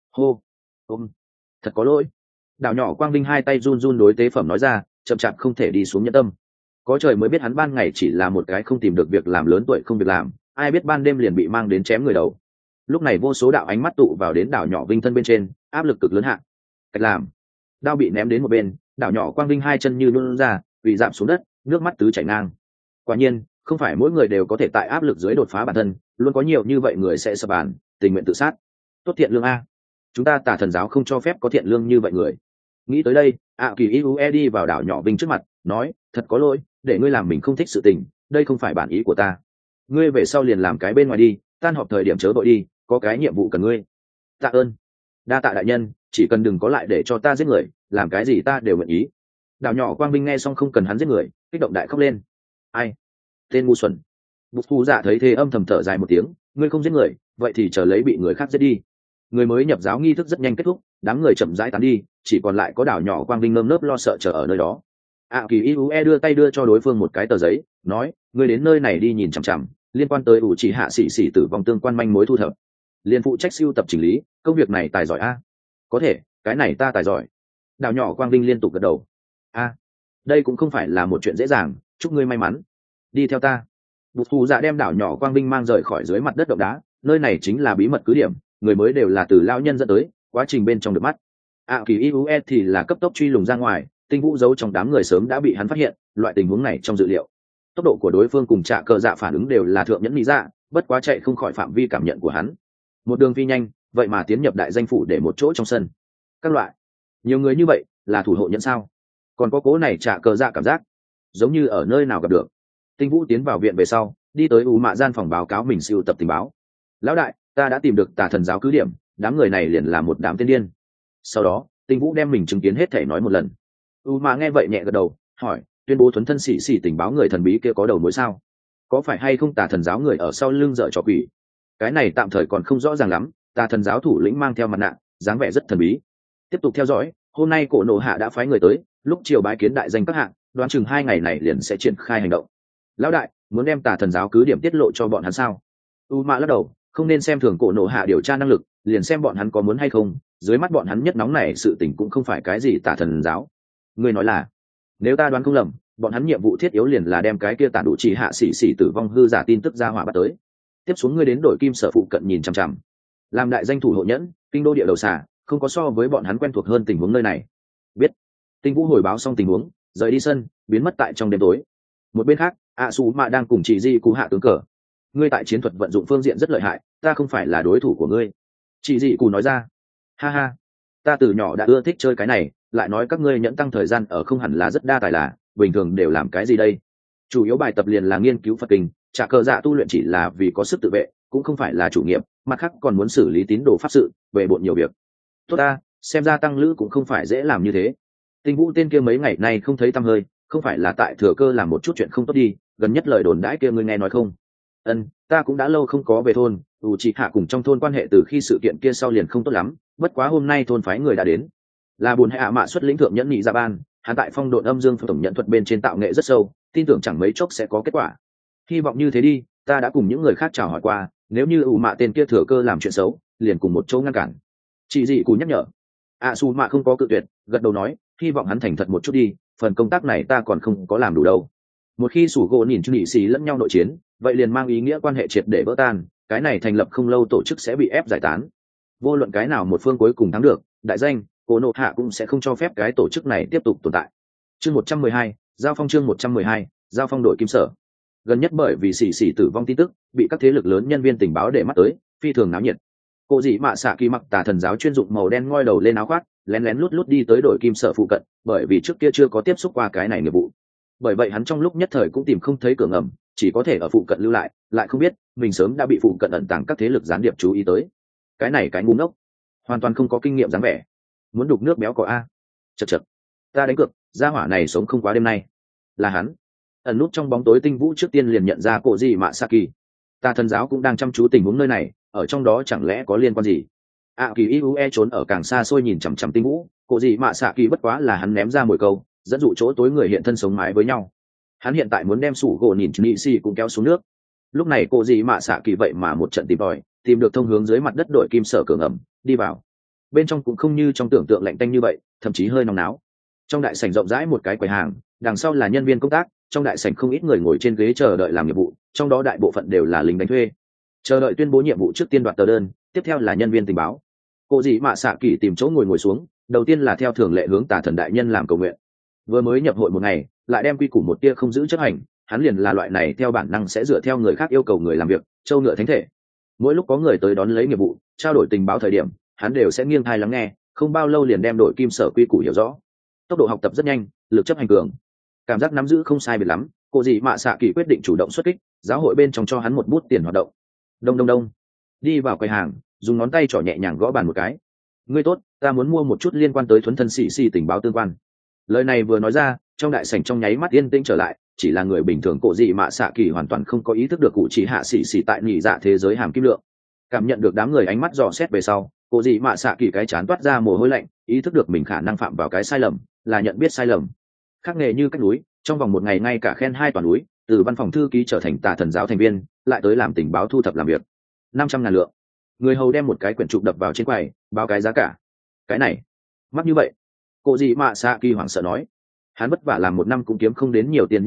A: thật có lỗi. Đào nhỏ quang vinh hai tay run run đối tế phẩm nói ra, chậm chạp không thể đi xuống nhẫn tâm. Có trời mới biết hắn ban ngày chỉ là một cái không tìm được việc làm lớn tuổi không việc làm, ai biết ban đêm liền bị mang đến chém người đầu. Lúc này vô số đạo ánh mắt tụ vào đến đảo nhỏ vinh thân bên trên, áp lực cực lớn hạ. Cách làm, đao bị ném đến một bên, đảo nhỏ quang vinh hai chân như luôn ra, vì giảm xuống đất, nước mắt tứ chảy ngang. Quả nhiên, không phải mỗi người đều có thể tại áp lực dưới đột phá bản thân, luôn có nhiều như vậy người sẽ sập bàn, tình nguyện tự sát. Tốt thiện lương a, chúng ta tà thần giáo không cho phép có thiện lương như vậy người. Nghĩ tới đây, Kỳ Iue đi vào đảo nhỏ vinh trước mặt, nói, thật có lỗi, để ngươi làm mình không thích sự tình, đây không phải bản ý của ta. Ngươi về sau liền làm cái bên ngoài đi, tan họp thời điểm chớ vội đi, có cái nhiệm vụ cần ngươi. Tạ ơn, đa tạ đại nhân, chỉ cần đừng có lại để cho ta giết người, làm cái gì ta đều nguyện ý. Đảo nhỏ quang vinh nghe xong không cần hắn giết người, kích động đại khóc lên. Ai? Tên ngu xuẩn. Bụt Hủ Dạ thấy thế âm thầm thở dài một tiếng, ngươi không giết người, vậy thì chờ lấy bị người khác giết đi. Người mới nhập giáo nghi thức rất nhanh kết thúc, đám người chậm rãi tán đi, chỉ còn lại có đảo nhỏ quang vinh nơm nớp lo sợ chờ ở nơi đó. Kỳ Iue đưa tay đưa cho đối phương một cái tờ giấy, nói, ngươi đến nơi này đi nhìn chằm chằm, liên quan tới ủ chỉ hạ sĩ sĩ tử vong tương quan manh mối thu thập, liên phụ trách siêu tập chỉnh lý, công việc này tài giỏi a. Có thể, cái này ta tài giỏi. Đảo nhỏ quang vinh liên tục gật đầu. Đây cũng không phải là một chuyện dễ dàng, chúc ngươi may mắn. Đi theo ta. Bụt phù dạ đem đảo nhỏ quang vinh mang rời khỏi dưới mặt đất động đá, nơi này chính là bí mật cứ điểm, người mới đều là từ lao nhân dẫn tới, quá trình bên trong được mắt. Kỳ Iue thì là cấp tốc truy lùng ra ngoài, Tinh Vũ giấu trong đám người sớm đã bị hắn phát hiện, loại tình huống này trong dự liệu. Tốc độ của đối phương cùng Trạ Cờ Dạ phản ứng đều là thượng nhẫn lý dạ, bất quá chạy không khỏi phạm vi cảm nhận của hắn. Một đường phi nhanh, vậy mà tiến nhập đại danh phủ để một chỗ trong sân. Các loại, nhiều người như vậy, là thủ hộ nhẫn sao? Còn có cố này Trạ Cờ Dạ cảm giác, giống như ở nơi nào gặp được. Tinh Vũ tiến vào viện về sau, đi tới U Mạ gian phòng báo cáo mình siêu tập tình báo. Lão đại, ta đã tìm được Tà Thần giáo cứ điểm, đám người này liền là một đám tiên điên. Sau đó, Tinh Vũ đem mình chứng kiến hết thể nói một lần. U Mạ nghe vậy nhẹ gật đầu, hỏi, tuyên bố thuấn thân xỉ xỉ tình báo người thần bí kia có đầu mối sao? Có phải hay không Tà Thần giáo người ở sau lưng dở trò quỷ? Cái này tạm thời còn không rõ ràng lắm. Tà Thần giáo thủ lĩnh mang theo mặt nạ, dáng vẻ rất thần bí. Tiếp tục theo dõi, hôm nay Cổ Nộ Hạ đã phái người tới, lúc chiều bái kiến đại danh các hạng, đoán chừng 2 ngày này liền sẽ triển khai hành động. Lão đại, muốn đem Tà Thần giáo cứ điểm tiết lộ cho bọn hắn sao? U Mạ lắc đầu, không nên xem thường Cổ Nộ Hạ điều tra năng lực, liền xem bọn hắn có muốn hay không. Dưới mắt bọn hắn nhất nóng này sự tình cũng không phải cái gì Tà Thần giáo. Người nói là, nếu ta đoán không lầm, bọn hắn nhiệm vụ thiết yếu liền là đem cái kia Tản Đủ Chỉ hạ xỉ xỉ tử vong hư giả tin tức ra hỏa bắt tới. Tiếp xuống ngươi đến đội Kim Sở phụ cận nhìn chằm chằm, làm đại danh thủ hộ nhẫn, kinh đô địa đầu xà, không có so với bọn hắn quen thuộc hơn tình huống nơi này. Biết. Tinh Vũ hồi báo xong tình huống, rời đi sân, biến mất tại trong đêm tối. Một bên khác, Su Mạ đang cùng chị Di cú hạ tướng cờ. Ngươi tại chiến thuật vận dụng phương diện rất lợi hại, ta không phải là đối thủ của ngươi. Chị Di cú nói ra. Ha ha, ta từ nhỏ đã ưa thích chơi cái này, lại nói các ngươi nhẫn tăng thời gian ở không hẳn là rất đa tài là, bình thường đều làm cái gì đây? Chủ yếu bài tập liền là nghiên cứu Phật kinh, Trả Cờ Dạ tu luyện chỉ là vì có sức tự vệ, cũng không phải là chủ nghiệp, mặt khác còn muốn xử lý tín đồ pháp sự, về bộn nhiều việc. Tốt ta, xem ra tăng lữ cũng không phải dễ làm như thế. Tinh Vũ tên kia mấy ngày nay không thấy tăm hơi, không phải là tại thừa cơ làm một chút chuyện không tốt đi, gần nhất lời đồn đãi kia ngươi nghe nói không? Ta cũng đã lâu không có về thôn, chị hạ cùng trong thôn quan hệ từ khi sự kiện kia sau liền không tốt lắm, bất quá hôm nay thôn phái người đã đến. Là buồn hạ mạ xuất lĩnh thượng nhẫn nhị ra ban, hắn tại phong độn âm dương tổng nhận thuật bên trên tạo nghệ rất sâu, tin tưởng chẳng mấy chốc sẽ có kết quả. Hy vọng như thế đi, ta đã cùng những người khác chào hỏi qua, nếu như ủ mạ tên kia thừa cơ làm chuyện xấu, liền cùng một chỗ ngăn cản. Chị dị cù nhắc nhở. Su mạ không có cự tuyệt, gật đầu nói, hy vọng hắn thành thật một chút đi, phần công tác này ta còn không có làm đủ đâu. Một khi sủ gỗ nhìn nhị xì lẫn nhau nội chiến, vậy liền mang ý nghĩa quan hệ triệt để vỡ tan, cái này thành lập không lâu tổ chức sẽ bị ép giải tán. Vô luận cái nào một phương cuối cùng thắng được, đại danh Cổ Nộ Hạ cũng sẽ không cho phép cái tổ chức này tiếp tục tồn tại. Chương 112, giao phong chương 112, giao phong đội Kim Sở. Gần nhất bởi vì xỉ xỉ tử vong tin tức, bị các thế lực lớn nhân viên tình báo để mắt tới, phi thường náo nhiệt. Cô dị mạ xạ kỳ mặc Tà Thần giáo chuyên dụng màu đen ngoi đầu lên áo khoác, lén lén lút lút đi tới đội Kim Sở phụ cận, bởi vì trước kia chưa có tiếp xúc qua cái này nghiệp vụ. Bởi vậy hắn trong lúc nhất thời cũng tìm không thấy cửa ngầm, chỉ có thể ở phụ cận lưu lại không biết mình sớm đã bị phụ cận ẩn tàng các thế lực gián điệp chú ý tới. Cái này cái ngu ngốc, hoàn toàn không có kinh nghiệm dáng vẻ, muốn đục nước béo cò a. Chật, ta đánh cược gia hỏa này sống không quá đêm nay. Là hắn. Ẩn nút trong bóng tối Tinh Vũ trước tiên liền nhận ra Cổ dị mạ Saki. Tà Thần giáo cũng đang chăm chú tình huống nơi này, ở trong đó chẳng lẽ có liên quan gì? Kỳ Iue trốn ở càng xa xôi nhìn chằm chằm Tinh Vũ, Cổ dị mạ Saki bất quá là hắn ném ra mồi câu, dẫn dụ chỗ tối người hiện thân sống mái với nhau. Hắn hiện tại muốn đem sủ gỗ nhìn nhị si cũng kéo xuống nước. Lúc này Cổ dị mạ Saki vậy mà một trận tìm tòi, tìm được thông hướng dưới mặt đất đội Kim Sở cửa ngầm, đi vào. Bên trong cũng không như trong tưởng tượng lạnh tanh như vậy, thậm chí hơi nóng náo. Trong đại sảnh rộng rãi một cái quầy hàng, đằng sau là nhân viên công tác, trong đại sảnh không ít người ngồi trên ghế chờ đợi làm nhiệm vụ, trong đó đại bộ phận đều là lính đánh thuê. Chờ đợi tuyên bố nhiệm vụ trước tiên đoạt tờ đơn, tiếp theo là nhân viên tình báo. Cô dĩ mạ xạ kỳ tìm chỗ ngồi xuống, đầu tiên là theo thường lệ hướng Tà Thần đại nhân làm cầu nguyện. Vừa mới nhập hội một ngày, lại đem quy củ một tia không giữ chấp hành, hắn liền là loại này theo bản năng sẽ dựa theo người khác yêu cầu người làm việc, châu ngựa thánh thể. Mỗi lúc có người tới đón lấy nghiệp vụ, trao đổi tình báo thời điểm, hắn đều sẽ nghiêng tai lắng nghe, không bao lâu liền đem đội Kim Sở quy củ hiểu rõ. Tốc độ học tập rất nhanh, lực chấp hành cường, cảm giác nắm giữ không sai biệt lắm. Cô dì mạ xạ kỳ quyết định chủ động xuất kích, giáo hội bên trong cho hắn một bút tiền hoạt động. Đông đi vào quầy hàng, dùng ngón tay trỏ nhẹ nhàng gõ bàn một cái. Ngươi tốt, ta muốn mua một chút liên quan tới thuấn thân xì xì tình báo tương quan. Lời này vừa nói ra, trong đại sảnh trong nháy mắt yên tĩnh trở lại, chỉ là người bình thường. Cổ dị mạ xạ kỳ hoàn toàn không có ý thức được cụ chỉ hạ xì xì tại nhị dạ thế giới hàm kim lượng. Cảm nhận được đám người ánh mắt dò xét về sau, cổ dị mạ xạ kỳ cái chán toát ra mồ hôi lạnh, ý thức được mình khả năng phạm vào cái sai lầm, là nhận biết sai lầm. Khắc nghề như cách núi, trong vòng một ngày ngay cả khen 2 toàn núi, từ văn phòng thư ký trở thành Tà Thần giáo thành viên, lại tới làm tình báo thu thập làm việc. 500.000 lượng. Người hầu đem một cái quyển trục đập vào trên quầy, báo cái giá cả. Cái này mắc như vậy? Cổ dị mạ xạ kỳ hoảng sợ nói. Hắn vất vả làm 1 năm cũng kiếm không đến nhiều tiền như vậy,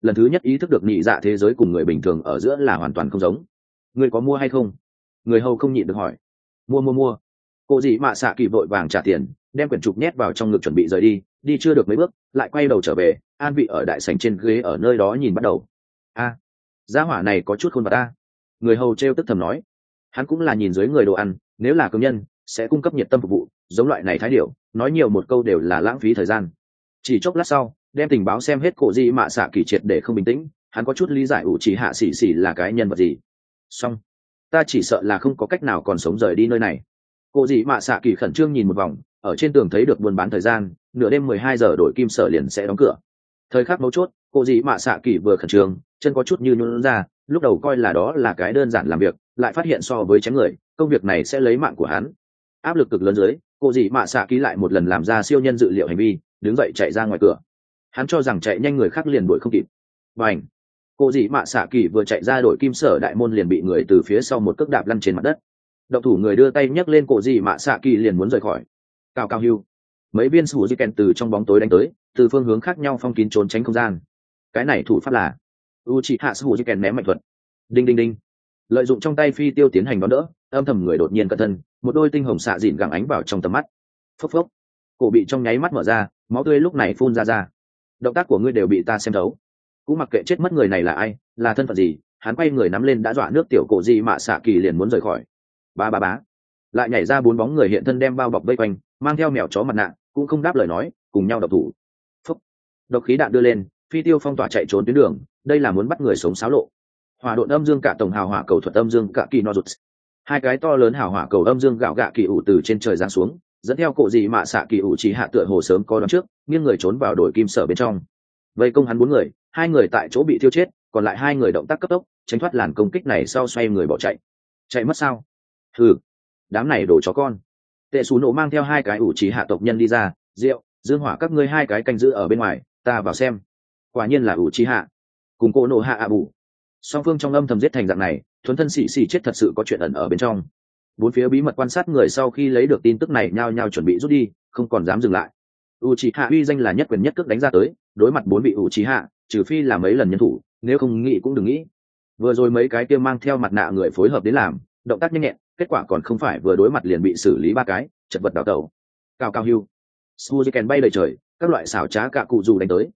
A: lần thứ nhất ý thức được nhị dạ thế giới cùng người bình thường ở giữa là hoàn toàn không giống. Người có mua hay không? Người hầu không nhịn được hỏi. Mua. Cô dì mạ xạ kỳ vội vàng trả tiền, đem quyển trục nhét vào trong ngực chuẩn bị rời đi. Đi chưa được mấy bước lại quay đầu trở về, an vị ở đại sảnh trên ghế ở nơi đó nhìn bắt đầu. A, gia hỏa này có chút khôn vào ta. Người hầu trêu tức thầm nói. Hắn cũng là nhìn dưới người đồ ăn, nếu là công nhân sẽ cung cấp nhiệt tâm phục vụ, giống loại này thái điệu nói nhiều một câu đều là lãng phí thời gian. Chỉ chốc lát sau, đem tình báo xem hết, cổ di mạ xạ kỳ triệt để không bình tĩnh. Hắn có chút lý giải ủ chỉ hạ xỉ xỉ là cái nhân vật gì. Xong, ta chỉ sợ là không có cách nào còn sống rời đi nơi này. Cổ di mạ xạ kỳ khẩn trương nhìn một vòng, ở trên tường thấy được buôn bán thời gian, nửa đêm 12 giờ đổi kim sở liền sẽ đóng cửa. Thời khắc mấu chốt, cổ di mạ xạ kỳ vừa khẩn trương, chân có chút như nhũn ra, lúc đầu coi là đó là cái đơn giản làm việc, lại phát hiện so với chém người, công việc này sẽ lấy mạng của hắn. Áp lực cực lớn dưới, cổ di mạ xạ kỳ lại một lần làm ra siêu nhân dự liệu hành vi, đứng dậy chạy ra ngoài cửa. Hắn cho rằng chạy nhanh người khác liền đuổi không kịp. Bành! Cô dì mạ xạ kỳ vừa chạy ra đội kim sở đại môn liền bị người từ phía sau một cước đạp lăn trên mặt đất. Động thủ người đưa tay nhấc lên cổ dì mạ xạ kỳ liền muốn rời khỏi. Cao cao hưu! Mấy viên sủ di kèn từ trong bóng tối đánh tới, từ phương hướng khác nhau phong kín trốn tránh không gian. Cái này thủ pháp là Uchiha sủ di kèn ném mạnh thuật. Đinh đinh đinh! Lợi dụng trong tay phi tiêu tiến hành đón đỡ, âm thầm người đột nhiên cẩn thân, một đôi tinh hồng xạ dịn gẳng ánh vào trong tầm mắt. Phốc phốc! Cổ bị trong nháy mắt mở ra, máu tươi lúc này phun ra. Động tác của ngươi đều bị ta xem thấu. Cũng mặc kệ chết mất người này là ai, là thân phận gì, hắn quay người nắm lên đã dọa nước tiểu cổ gì mạ xạ kỳ liền muốn rời khỏi. Bá lại nhảy ra 4 bóng người hiện thân đem bao bọc vây quanh, mang theo mèo chó mặt nạ, cũng không đáp lời nói, cùng nhau độc thủ. Phúc! Độc khí đạn đưa lên, phi tiêu phong tỏa chạy trốn tuyến đường, đây là muốn bắt người sống xáo lộ. Hỏa độn âm dương cả tổng hào hỏa cầu thuật âm dương cả kỳ no rụt. Hai cái to lớn hào hỏa cầu âm dương gạo gạ kỳ ủ từ trên trời giáng xuống, dẫn theo cổ gì mạ xạ kỳ ủ chỉ hạ tựa hồ sớm có đón trước, nghiêng người trốn vào đội kim sở bên trong. Vây công hắn 4 người, 2 người tại chỗ bị thiêu chết, còn lại 2 người động tác cấp tốc tránh thoát làn công kích này sau xoay người bỏ chạy mất sao? Hừ, đám này đổ chó con. Tệ Sú Nổ mang theo 2 cái ủ chỉ hạ tộc nhân đi ra, Diệu, Dương Hỏa các ngươi 2 cái canh giữ ở bên ngoài, ta vào xem. Quả nhiên là ủ chỉ hạ cùng cô nổ hạ ạ bù. Song phương trong âm thầm giết thành dạng này, thuần thân xỉ chết thật sự có chuyện ẩn ở bên trong. 4 phía bí mật quan sát người sau khi lấy được tin tức này nhao nhao chuẩn bị rút đi, không còn dám dừng lại. Uchiha uy danh là nhất quyền nhất cước đánh ra tới, đối mặt 4 vị Uchiha, trừ phi là mấy lần nhân thủ, nếu không nghĩ cũng đừng nghĩ. Vừa rồi mấy cái kia mang theo mặt nạ người phối hợp đến làm, động tác nhanh nhẹn, kết quả còn không phải vừa đối mặt liền bị xử lý 3 cái, chật vật đảo tẩu. Cao hưu, Suzuken bay đầy trời, các loại xảo trá cả cụ dù đánh tới.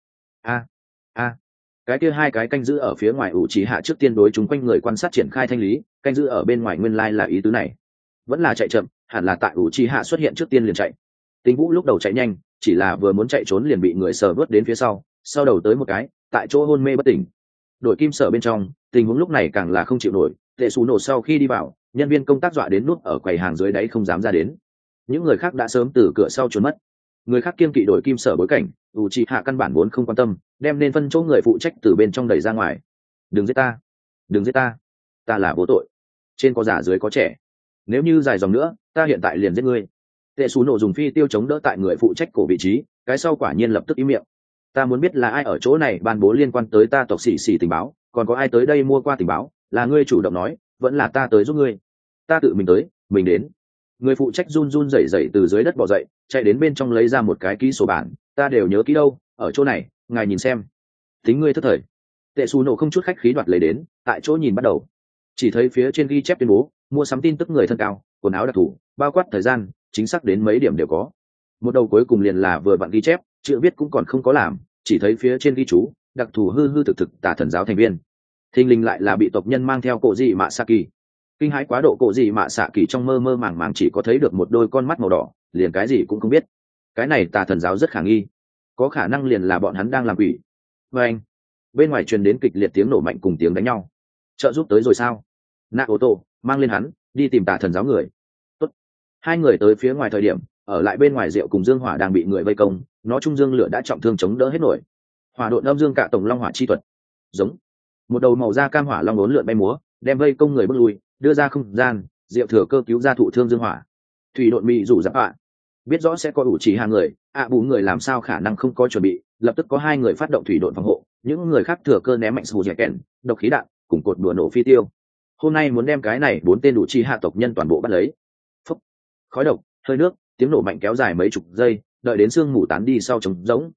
A: A, cái kia 2 cái canh giữ ở phía ngoài Uchiha trước tiên đối chúng quanh người quan sát triển khai thanh lý, canh giữ ở bên ngoài nguyên lai là ý tứ này. Vẫn là chạy chậm, hẳn là tại Uchiha xuất hiện trước tiên liền chạy. Tính Vũ lúc đầu chạy nhanh, chỉ là vừa muốn chạy trốn liền bị người sờ vớt đến phía sau đầu tới một cái, tại chỗ hôn mê bất tỉnh. Đội kim sở bên trong, tình huống lúc này càng là không chịu nổi, Tệ Sú Nổ sau khi đi vào, nhân viên công tác dọa đến nút ở quầy hàng dưới đáy không dám ra đến. Những người khác đã sớm từ cửa sau trốn mất. Người khác kiên kỵ đội kim sở bối cảnh, Uchiha căn bản vốn không quan tâm, đem nên phân chỗ người phụ trách từ bên trong đẩy ra ngoài. Đừng giết ta, ta là vô tội. Trên có già dưới có trẻ, nếu như dài dòng nữa, ta hiện tại liền giết ngươi. Tệ Sú Nổ dùng phi tiêu chống đỡ tại người phụ trách cổ vị trí, cái sau quả nhiên lập tức im miệng. Ta muốn biết là ai ở chỗ này ban bố liên quan tới ta tộc xỉ tình báo, còn có ai tới đây mua qua tình báo, là ngươi chủ động nói, vẫn là ta tới giúp ngươi? Ta tự mình tới, mình đến. Người phụ trách run rẩy rẩy từ dưới đất bò dậy, chạy đến bên trong lấy ra một cái ký sổ bản, ta đều nhớ kỹ đâu, ở chỗ này, ngài nhìn xem. Tính ngươi thất thời. Tệ Sú Nổ không chút khách khí đoạt lấy đến, tại chỗ nhìn bắt đầu. Chỉ thấy phía trên ghi chép tuyên bố, mua sắm tin tức người thân cao, quần áo đặc thù, bao quát thời gian, chính xác đến mấy điểm đều có. Một đầu cuối cùng liền là vừa vặn ghi chép, chữ viết cũng còn không có làm, chỉ thấy phía trên ghi chú, đặc thù hư thực tà thần giáo thành viên. Thình lình lại là bị tộc nhân mang theo cổ dị mạ xạ kỳ. Kinh hãi quá độ, cổ dị mạ xạ kỳ trong mơ màng chỉ có thấy được một đôi con mắt màu đỏ, liền cái gì cũng không biết. Cái này tà thần giáo rất khả nghi, có khả năng liền là bọn hắn đang làm quỷ. Và anh, bên ngoài truyền đến kịch liệt tiếng nổ mạnh cùng tiếng đánh nhau. Trợ giúp tới rồi sao? Nạ ô tô mang lên hắn đi tìm tà thần giáo người. Tốt. 2 người tới phía ngoài thời điểm, ở lại bên ngoài Diệu cùng Dương Hỏa đang bị người vây công, nó trung dương lửa đã trọng thương chống đỡ hết nổi. Hỏa độn âm dương cả tổng long hỏa chi thuật. Giống. Một đầu màu da cam hỏa long uốn lượn bay múa, đem vây công người bước lui, đưa ra không gian, Diệu thừa cơ cứu ra thụ thương Dương Hỏa. Thủy độn mị rủ giáp ạ. Biết rõ sẽ có ủ chỉ hàng người, bù người làm sao khả năng không có chuẩn bị, lập tức có 2 người phát động thủy độn phòng hộ, những người khác thừa cơ ném mạnh sù dẻ kèn, độc khí đạn, cùng cột đùa nổ phi tiêu. Hôm nay muốn đem cái này 4 tên đủ chi hạ tộc nhân toàn bộ bắt lấy. Phúc. Khói độc, hơi nước, tiếng nổ mạnh kéo dài mấy chục giây, đợi đến sương mù tán đi sau trống rỗng.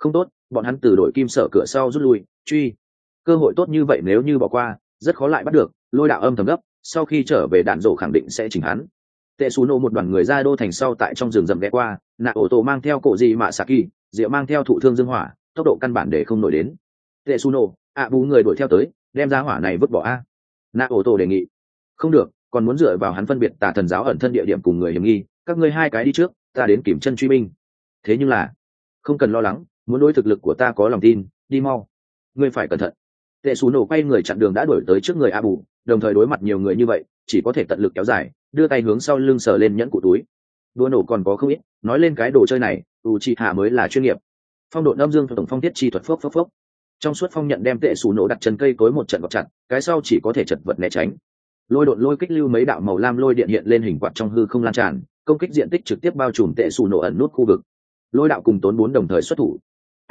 A: Không tốt, bọn hắn từ đội kim sở cửa sau rút lui, truy. Cơ hội tốt như vậy nếu như bỏ qua, rất khó lại bắt được. Lôi đạo âm thầm gấp, sau khi trở về đạn rổ khẳng định sẽ chỉnh hắn. Tệ xù nổ một đoàn người ra đô thành sau tại trong rừng rậm ghé qua, nạ ổ tổ mang theo cổ gì mạ saki, diệu mang theo thụ thương dương hỏa, tốc độ căn bản để không nổi đến. Tệ xù nổ, bú người đuổi theo tới, đem ra hỏa này vứt bỏ a. Nạ ổ tổ đề nghị. Không được, còn muốn dựa vào hắn phân biệt tà thần giáo ẩn thân địa điểm cùng người hiểm nghi, các ngươi hai cái đi trước, ta đến kiểm chân truy binh. Thế nhưng là, không cần lo lắng, muốn đối thực lực của ta có lòng tin, đi mau. Ngươi phải cẩn thận. Tệ xù nổ quay người chặn đường đã đuổi tới trước người bù, đồng thời đối mặt nhiều người như vậy, chỉ có thể tận lực kéo dài, đưa tay hướng sau lưng sờ lên nhẫn cụ túi. Đua nổ còn có không ít, nói lên cái đồ chơi này, Uchiha mới là chuyên nghiệp. Phong độn âm dương tổng phong thiết chi thuật phốc phốc phốc. Trong suốt phong nhận đem tệ xù nổ đặt chân cây cối một trận gọt chặt, cái sau chỉ có thể chật vật né tránh. Lôi độn lôi kích lưu mấy đạo màu lam lôi điện hiện lên hình quạt trong hư không lan tràn, công kích diện tích trực tiếp bao trùm tệ xù nổ ẩn nút khu vực. Lôi đạo cùng tốn bốn đồng thời xuất thủ.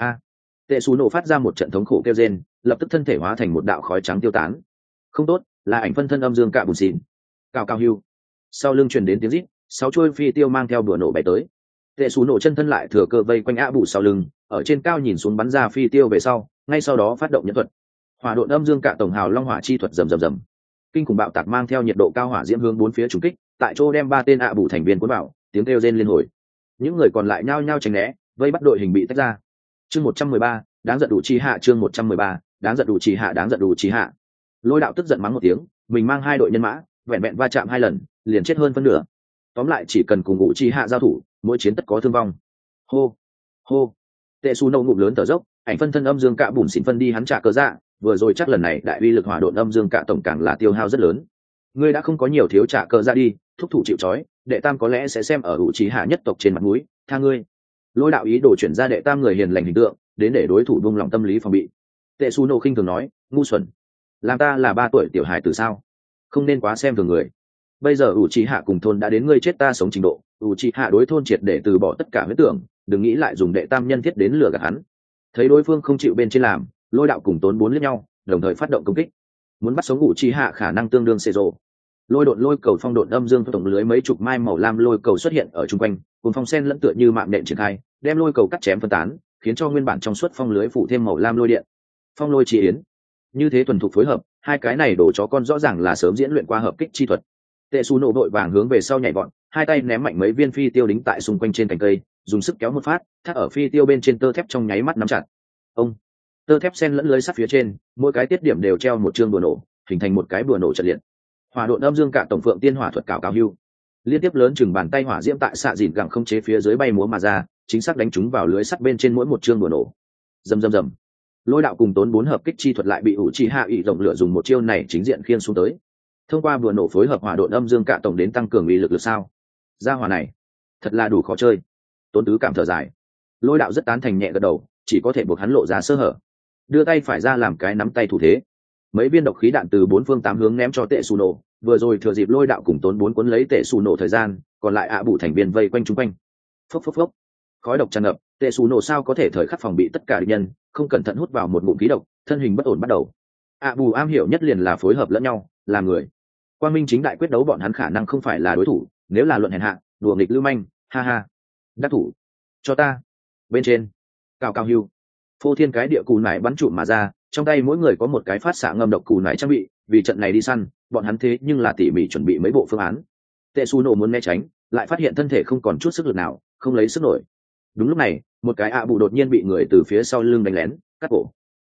A: Tệ xù nổ phát ra một trận thống khổ kêu rên, lập tức thân thể hóa thành một đạo khói trắng tiêu tán. Không tốt, là ảnh phân thân âm dương cạ bùn xỉn. Cao cao hưu. Sau lưng truyền đến tiếng rít, 6 chuôi phi tiêu mang theo đùa nổ bay tới. Tệ xù nổ chân thân lại thừa cơ vây quanh bù sau lưng, ở trên cao nhìn xuống bắn ra phi tiêu về sau, ngay sau đó phát động nhẫn thuật. Hỏa độn âm dương cạ tổng hào long hỏa chi thuật rầm rầm rầm. Kinh khủng bạo tạc mang theo nhiệt độ cao hỏa diễm hướng bốn phía trùng kích, tại chỗ đem 3 tên bù thành viên cuốn vào, tiếng kêu rên liên hồi. Những người còn lại nhao nhao tránh né, vây bắt đội hình bị tách ra. Chương 113, đáng giận đủ chi hạ. Chương 113, đáng giận đủ chi hạ. Đáng giận đủ chi hạ. Lôi đạo tức giận mắng một tiếng, mình mang 2 đội nhân mã, vẹn vẹn va chạm 2 lần, liền chết hơn phân nửa. Tóm lại chỉ cần cùng ngũ chi hạ giao thủ, mỗi chiến tất có thương vong. Hô, hô. Tệ su nâu ngụm lớn thở dốc, ảnh phân thân âm dương cạ bùn xỉn phân đi hắn trả cờ dạ, vừa rồi chắc lần này đại uy lực hỏa độn âm dương cạ tổng càng là tiêu hao rất lớn. Ngươi đã không có nhiều thiếu trả cờ dạ đi, thúc thủ chịu trói, đệ tam có lẽ sẽ xem ở ngũ chi hạ nhất tộc trên mặt mũi, tha ngươi. Lôi đạo ý đồ chuyển ra đệ tam người hiền lành hình tượng, đến để đối thủ buông lòng tâm lý phòng bị. Tệ su nô khinh thường nói, ngu xuẩn, làm ta là 3 tuổi tiểu hài từ sao, không nên quá xem thường người. Bây giờ Uchiha cùng thôn đã đến ngươi chết ta sống trình độ, Uchiha đối thôn triệt để từ bỏ tất cả huyết tưởng, đừng nghĩ lại dùng đệ tam nhân thiết đến lừa gạt hắn. Thấy đối phương không chịu bên trên làm, lôi đạo cùng tốn 4 liếc nhau, đồng thời phát động công kích, muốn bắt sống Uchiha khả năng tương đương xê rồ. Lôi độn lôi cầu phong độn âm dương tổng lưới mấy chục mai màu lam lôi cầu xuất hiện ở trung quanh, cùng phong sen lẫn tựa như mạng nện triển khai, đem lôi cầu cắt chém phân tán, khiến cho nguyên bản trong suốt phong lưới phủ thêm màu lam lôi điện. Phong lôi chi yến, như thế thuần thục phối hợp, hai cái này đổ chó con rõ ràng là sớm diễn luyện qua hợp kích chi thuật. Tệ su nổ đội vàng hướng về sau nhảy vọt, hai tay ném mạnh mấy viên phi tiêu đính tại xung quanh trên cành cây, dùng sức kéo một phát, thắt ở phi tiêu bên trên tơ thép trong nháy mắt nắm chặt. Ông, tơ thép sen lẫn lưới sắt phía trên, mỗi cái tiết điểm đều treo một chương bùa nổ, hình thành một cái bùa nổ trận liệt. Hỏa độn âm dương cả tổng phượng tiên hỏa thuật cào cao hưu, liên tiếp lớn chừng bàn tay hỏa diễm tại xạ dìn gẳng không chế phía dưới bay múa mà ra, chính xác đánh trúng vào lưới sắt bên trên mỗi một chương bùa nổ. Rầm rầm rầm. Lôi đạo cùng tốn 4 hợp kích chi thuật lại bị Uchiha ỷ rộng lửa dùng một chiêu này chính diện khiên xuống tới. Thông qua bùa nổ phối hợp hỏa độn âm dương cả tổng đến tăng cường uy lực sao? Gia hỏa này, thật là đủ khó chơi. Tốn tứ cảm thở dài. Lôi đạo rất tán thành nhẹ gật đầu, chỉ có thể buộc hắn lộ ra sơ hở. Đưa tay phải ra làm cái nắm tay thủ thế. Mấy viên độc khí đạn từ 4 phương 8 hướng ném cho Tệ Su nổ, vừa rồi thừa dịp lôi đạo cùng tốn 4 cuốn lấy Tệ Su nổ thời gian, còn lại bù thành viên vây quanh chúng quanh. Phốc phốc phốc. Khói độc tràn ngập, Tệ Su nổ sao có thể thời khắc phòng bị tất cả địch nhân, không cẩn thận hút vào một ngụm khí độc, thân hình bất ổn bắt đầu. Bù am hiểu nhất liền là phối hợp lẫn nhau, làm người. Quang minh chính đại quyết đấu bọn hắn khả năng không phải là đối thủ, nếu là luận hèn hạ, đùa nghịch lưu manh, ha ha. Đắc thủ, cho ta. Bên trên, cao cao hưu. Phô thiên cái địa cù nải bắn trụm mà ra, trong tay mỗi người có một cái phát xạ ngâm độc cù nải trang bị, vì trận này đi săn, bọn hắn thế nhưng là tỉ mỉ chuẩn bị mấy bộ phương án. Tệ Su nổ muốn né tránh, lại phát hiện thân thể không còn chút sức lực nào, không lấy sức nổi. Đúng lúc này, một cái bù đột nhiên bị người từ phía sau lưng đánh lén, cắt cổ.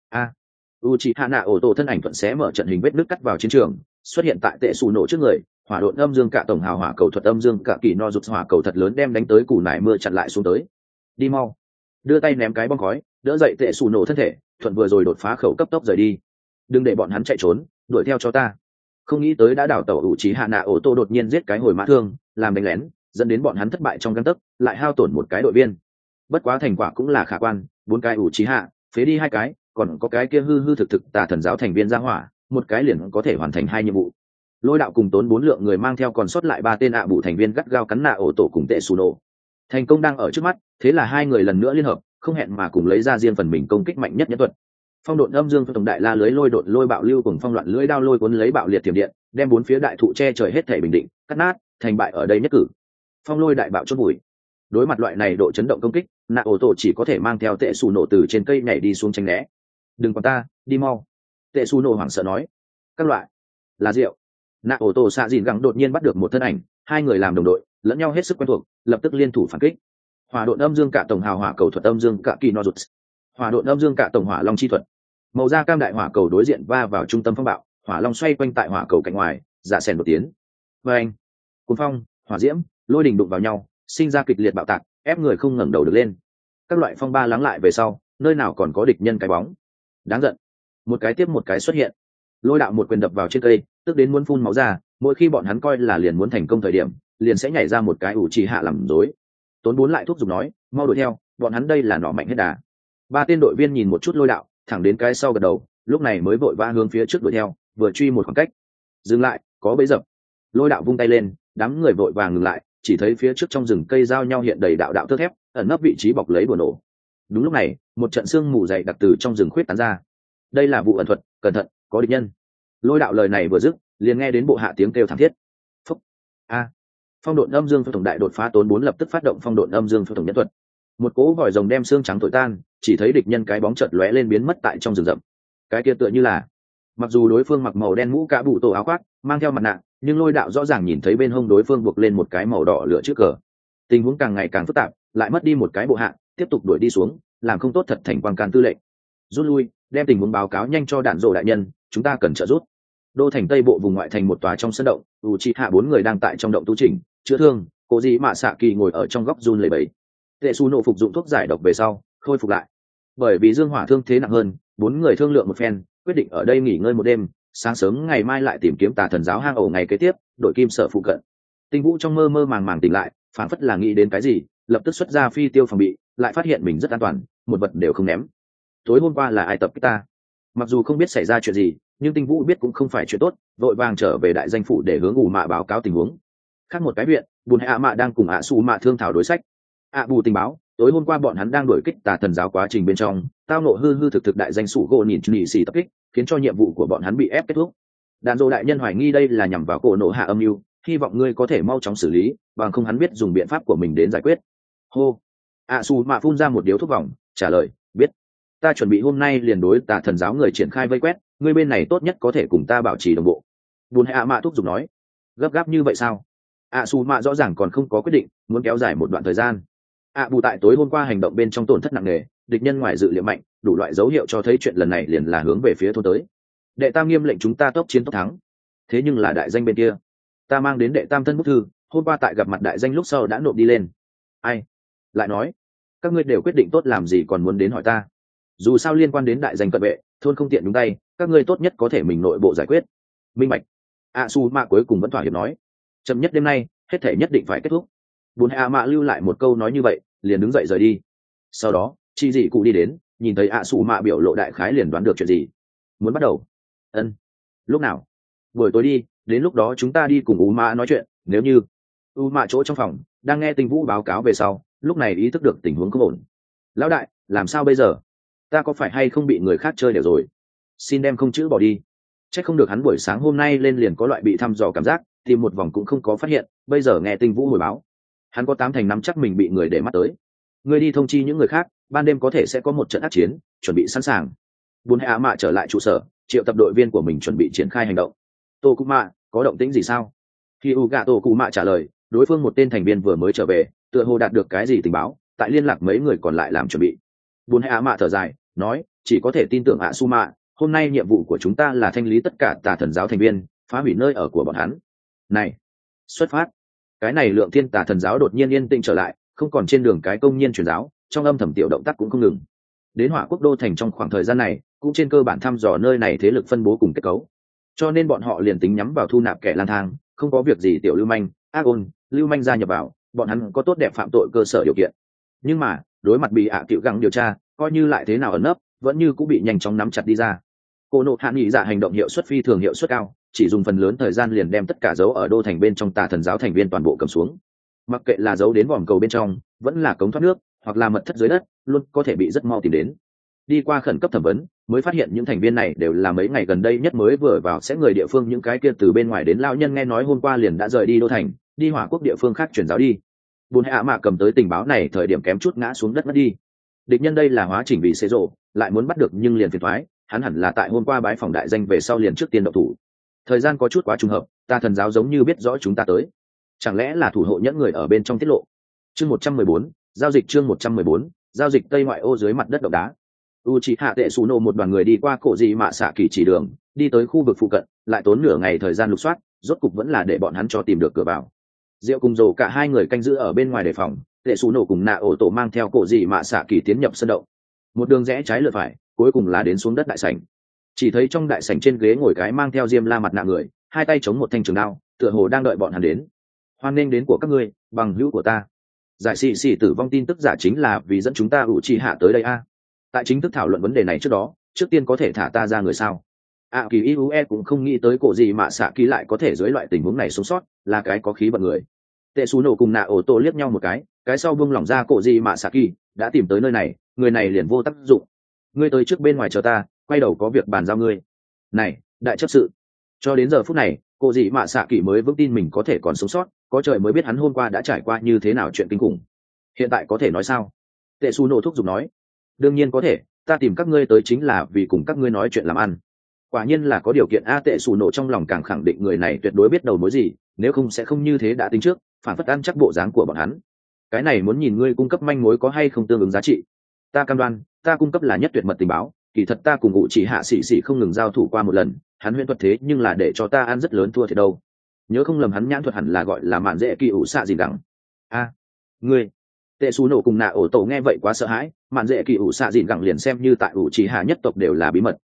A: Uchiha Naoto thân ảnh thuận xé mở trận hình vết nứt cắt vào chiến trường, xuất hiện tại Tệ Su nổ trước người, hỏa độn âm dương cả tổng hào hỏa cầu thuật âm dương cả kỳ no rụt hỏa cầu thật lớn đem đánh tới cù nải mưa chặn lại xuống tới. Đi mau. Đưa tay ném cái bom khói, đỡ dậy Tệ Su nổ thân thể, thuận vừa rồi đột phá khẩu cấp tốc rời đi. Đừng để bọn hắn chạy trốn, đuổi theo cho ta. Không nghĩ tới đã đảo tàu Uchiha Naoto đột nhiên giết cái hồi mã thương, làm đánh lén, dẫn đến bọn hắn thất bại trong gang tấc, lại hao tổn một cái đội viên. Bất quá thành quả cũng là khả quan, 4 cái Uchiha, phế đi 2 cái, còn có cái kia hư hư thực thực tà thần giáo thành viên ra hỏa, một cái liền có thể hoàn thành 2 nhiệm vụ. Lôi đạo cùng tốn 4 lượng người mang theo còn sót lại 3 tên bù thành viên gắt gao cắn Naoto cùng Tệ Su nổ. Thành công đang ở trước mắt, thế là 2 người lần nữa liên hợp, không hẹn mà cùng lấy ra riêng phần mình công kích mạnh nhất nhân thuật. Phong độn âm dương tổng đại la lưới lôi độn lôi bạo lưu cùng phong loạn lưới đao lôi cuốn lấy bạo liệt tiềm điện, đem 4 phía đại thụ che trời hết thảy bình định, cắt nát, thành bại ở đây nhất cử. Phong lôi đại bạo chốt bụi. Đối mặt loại này độ chấn động công kích, nạ ổ tổ chỉ có thể mang theo tệ xù nổ từ trên cây nhảy đi xuống tránh né. Đừng còn ta, đi mau. Tệ xù nổ hoảng sợ nói. Các loại là rượu. Nạ ổ tổ xạ dìn gẳng đột nhiên bắt được một thân ảnh, hai người làm đồng đội lẫn nhau hết sức quen thuộc, lập tức liên thủ phản kích. Hỏa độn âm dương cả tổng hào hỏa cầu thuật âm dương cả kỳ no rụt. Hỏa độn âm dương cả tổng hỏa long chi thuật. Màu da cam đại hỏa cầu đối diện va vào trung tâm phong bạo, hỏa long xoay quanh tại hỏa cầu cạnh ngoài, dạ sèn một tiếng. Và anh, cuốn phong, hỏa diễm, lôi đình đụng vào nhau, sinh ra kịch liệt bạo tạc, ép người không ngẩng đầu được lên. Các loại phong ba lắng lại về sau, nơi nào còn có địch nhân cái bóng. Đáng giận. Một cái tiếp một cái xuất hiện. Lôi đạo một quyền đập vào trên cây, tức đến muốn phun máu ra, mỗi khi bọn hắn coi là liền muốn thành công thời điểm, liền sẽ nhảy ra một cái ủ trì hạ làm rối. Tốn bốn lại thúc giục nói, mau đuổi theo, bọn hắn đây là nỏ mạnh hết đà. Ba tên đội viên nhìn một chút lôi đạo, thẳng đến cái sau gật đầu, lúc này mới vội vã hướng phía trước đuổi theo, vừa truy một khoảng cách. Dừng lại, có bẫy dập. Lôi đạo vung tay lên, đám người vội vàng ngừng lại, chỉ thấy phía trước trong rừng cây giao nhau hiện đầy đạo đạo tơ thép, ẩn nấp vị trí bọc lấy bùa nổ. Đúng lúc này, một trận sương mù dày đặc từ trong rừng khuyết tán ra. Đây là vụ ẩn thuật, cẩn thận, có địch nhân. Lôi đạo lời này vừa dứt, liền nghe đến bộ hạ tiếng kêu thảm thiết. Phúc. A. Phong độn âm dương tổng đại đột phá tốn 4 lập tức phát động phong độn âm dương tổng nhân thuật. Một cỗ vòi rồng đem xương trắng thổi tan, chỉ thấy địch nhân cái bóng chợt lóe lên biến mất tại trong rừng rậm. Cái kia tựa như là, mặc dù đối phương mặc màu đen mũ cả bụ tổ áo khoác, mang theo mặt nạ, nhưng lôi đạo rõ ràng nhìn thấy bên hông đối phương buộc lên một cái màu đỏ lửa trước cờ. Tình huống càng ngày càng phức tạp, lại mất đi một cái bộ hạ, tiếp tục đuổi đi xuống, làm không tốt thật thành quang can tư lệnh. Rút lui, đem tình huống báo cáo nhanh cho đạn rồ đại nhân, chúng ta cần trợ giúp. Đô thành tây bộ vùng ngoại thành một tòa trong sân động, Uchiha 4 người đang tại trong động tu chỉnh chữa thương, Cố Dĩ Mạ Sạ Kỳ ngồi ở trong góc run lẩy bẩy. Tệ Su nộ phục dụng thuốc giải độc về sau, khôi phục lại. Bởi vì dương hỏa thương thế nặng hơn, 4 người thương lượng một phen, quyết định ở đây nghỉ ngơi một đêm, sáng sớm ngày mai lại tìm kiếm Tà Thần giáo hang ổ ngày kế tiếp, đội kim sở phụ cận. Tinh Vũ trong mơ mơ màng màng tỉnh lại, phảng phất là nghĩ đến cái gì, lập tức xuất ra phi tiêu phòng bị, lại phát hiện mình rất an toàn, một vật đều không ném. Tối hôm qua là ai tập kích ta? Mặc dù không biết xảy ra chuyện gì, nhưng Tinh Vũ biết cũng không phải chuyện tốt, vội vàng trở về đại danh phủ để hướng ủ mạ báo cáo tình huống. Khác một cái viện, Bùn Hạ Mạ đang cùng Su Mạ thương thảo đối sách. Bù tình báo, tối hôm qua bọn hắn đang đuổi kích Tà Thần giáo quá trình bên trong, tao nộ hư thực đại danh sủ gỗ nhìn nhị xì tập kích, khiến cho nhiệm vụ của bọn hắn bị ép kết thúc. Đàn Dô đại nhân hoài nghi đây là nhằm vào cổ nộ hạ âm mưu, hy vọng ngươi có thể mau chóng xử lý, bằng không hắn biết dùng biện pháp của mình đến giải quyết. Hô. Su Mạ phun ra một điếu thuốc vòng, trả lời, biết. Ta chuẩn bị hôm nay liền đối Tà Thần giáo người triển khai vây quét, ngươi bên này tốt nhất có thể cùng ta bảo trì đồng bộ. Bùn Hạ Mạ thúc giục nói, gấp gáp như vậy sao? Su Mạ rõ ràng còn không có quyết định, muốn kéo dài một đoạn thời gian. Bù tại tối hôm qua hành động bên trong tổn thất nặng nề, địch nhân ngoài dự liệu mạnh, đủ loại dấu hiệu cho thấy chuyện lần này liền là hướng về phía thôn tới. Đệ tam nghiêm lệnh chúng ta tốc chiến tốc thắng. Thế nhưng là đại danh bên kia, ta mang đến đệ tam thân bút thư, hôm qua tại gặp mặt đại danh lúc sau đã nộp đi lên. Ai? Lại nói, các ngươi đều quyết định tốt làm gì còn muốn đến hỏi ta? Dù sao liên quan đến đại danh cận vệ, thôn không tiện nhúng tay, các ngươi tốt nhất có thể mình nội bộ giải quyết. Minh bạch. Su Mạ cuối cùng vẫn thỏa hiệp nói, chậm nhất đêm nay, hết thể nhất định phải kết thúc. Bùn Hạ Mạ lưu lại một câu nói như vậy, liền đứng dậy rời đi. Sau đó, chị dị cụ đi đến, nhìn thấy Su Mạ biểu lộ đại khái liền đoán được chuyện gì. Muốn bắt đầu? Ân. Lúc nào? Buổi tối đi, đến lúc đó chúng ta đi cùng U Mạ nói chuyện. Nếu như U Mạ chỗ trong phòng đang nghe Tinh Vũ báo cáo về sau, lúc này ý thức được tình huống không ổn. Lão đại, làm sao bây giờ? Ta có phải hay không bị người khác chơi đều rồi? Xin đem không chữ bỏ đi. Chắc không được hắn buổi sáng hôm nay lên liền có loại bị thăm dò cảm giác, tìm một vòng cũng không có phát hiện, bây giờ nghe Tinh Vũ hồi báo, hắn có 8 thành 5 chắc mình bị người để mắt tới. Ngươi đi thông chi những người khác, ban đêm có thể sẽ có một trận ác chiến, chuẩn bị sẵn sàng. Bùn Hạ Mạ trở lại trụ sở, triệu tập đội viên của mình chuẩn bị triển khai hành động. Tô Cụ Mạ, có động tĩnh gì sao? Khi Tô Cụ Mạ trả lời, đối phương một tên thành viên vừa mới trở về, tựa hồ đạt được cái gì tình báo, tại liên lạc mấy người còn lại làm chuẩn bị. Bùn Hạ Mạ thở dài, nói, chỉ có thể tin tưởng Su Mạ, hôm nay nhiệm vụ của chúng ta là thanh lý tất cả Tà Thần giáo thành viên, phá hủy nơi ở của bọn hắn. Này, xuất phát. Cái này Lượng Thiên Tà Thần giáo đột nhiên yên tĩnh trở lại, không còn trên đường cái công nhiên truyền giáo, trong âm thầm tiểu động tác cũng không ngừng. Đến Hỏa Quốc đô thành trong khoảng thời gian này, cũng trên cơ bản thăm dò nơi này thế lực phân bố cùng kết cấu, cho nên bọn họ liền tính nhắm vào thu nạp kẻ lang thang, không có việc gì tiểu lưu manh, ác ôn, lưu manh gia nhập vào, bọn hắn có tốt đẹp phạm tội cơ sở điều kiện. Nhưng mà đối mặt bị cựu gắng điều tra, coi như lại thế nào ẩn nấp, vẫn như cũng bị nhanh chóng nắm chặt đi ra. Cô nộ hạ nghị dạ hành động hiệu suất phi thường hiệu suất cao, chỉ dùng phần lớn thời gian liền đem tất cả dấu ở đô thành bên trong Tà Thần giáo thành viên toàn bộ cầm xuống. Mặc kệ là dấu đến vòm cầu bên trong, vẫn là cống thoát nước, hoặc là mật thất dưới đất, luôn có thể bị rất mau tìm đến. Đi qua khẩn cấp thẩm vấn, mới phát hiện những thành viên này đều là mấy ngày gần đây nhất mới vừa vào sẽ người địa phương, những cái kia từ bên ngoài đến lão nhân nghe nói hôm qua liền đã rời đi đô thành, đi Hỏa Quốc địa phương khác chuyển giáo đi. bùn hạ mạ cầm tới tình báo này thời điểm kém chút ngã xuống đất mất đi. Địch nhân đây là hóa chỉnh vì xế rộ, lại muốn bắt được nhưng liền phiền thoái, hắn hẳn là tại hôm qua bái phòng đại danh về sau liền trước tiên động thủ. Thời gian có chút quá trùng hợp, ta thần giáo giống như biết rõ chúng ta tới, chẳng lẽ là thủ hộ nhẫn người ở bên trong tiết lộ. Chương 114, giao dịch chương 114, giao dịch tây ngoại ô dưới mặt đất động đá. Uchiha Tetsuno một đoàn người đi qua cổ dị mạ xạ kỳ chỉ đường, đi tới khu vực phụ cận, lại tốn nửa ngày thời gian lục soát, rốt cục vẫn là để bọn hắn cho tìm được cửa vào. Diệu cùng Dầu cả hai người canh giữ ở bên ngoài đề phòng, Tetsuno cùng nạ ổ tổ mang theo cổ dị mạ xạ kỳ tiến nhập sân động. Một đường rẽ trái lượt phải, cuối cùng là đến xuống đất đại sảnh. Chỉ thấy trong đại sảnh trên ghế ngồi cái mang theo diêm la mặt nạ người, hai tay chống một thanh trường đao, tựa hồ đang đợi bọn hắn đến. Hoan nghênh đến của các ngươi, bằng hữu của ta. Giải sĩ tử vong tin tức giả chính là vì dẫn chúng ta Uchiha tới đây a. Tại chính thức thảo luận vấn đề này trước đó, trước tiên có thể thả ta ra người sao? Kỳ Iue cũng không nghĩ tới cổ gì mà xạ kỳ lại có thể dưới loại tình huống này sống sót, là cái có khí vận người. Tetsuno cùng nạ ổ tổ liếc nhau một cái sau buông lỏng ra cổ gì mà xạ kỳ, đã tìm tới nơi này, người này liền vô tác dụng. Ngươi tới trước bên ngoài chờ ta, quay đầu có việc bàn giao ngươi. Này, đại chấp sự. Cho đến giờ phút này, cổ gì mà xạ kỳ mới vững tin mình có thể còn sống sót, có trời mới biết hắn hôm qua đã trải qua như thế nào chuyện kinh khủng. Hiện tại có thể nói sao? Tetsuno thúc giục nói. Đương nhiên có thể, ta tìm các ngươi tới chính là vì cùng các ngươi nói chuyện làm ăn. Quả nhiên là có điều kiện. Tetsuno trong lòng càng khẳng định người này tuyệt đối biết đầu mối gì, nếu không sẽ không như thế đã tính trước, phản phất ăn chắc bộ dáng của bọn hắn. Cái này muốn nhìn ngươi cung cấp manh mối có hay không tương ứng giá trị. Ta cam đoan, ta cung cấp là nhất tuyệt mật tình báo, kỳ thật ta cùng ngụ chỉ hạ sĩ không ngừng giao thủ qua một lần, hắn huyễn thuật thế nhưng là để cho ta ăn rất lớn thua thiệt đâu. Nhớ không lầm hắn nhãn thuật hẳn là gọi là mạn dễ kỳ ủ xạ gì đẳng. Ngươi. Tetsuno cùng nạ ổ tổ nghe vậy quá sợ hãi, mạn dễ kỳ ủ xạ dịn gẳng liền xem như tại ủ chỉ hạ nhất tộc đều là bí mật.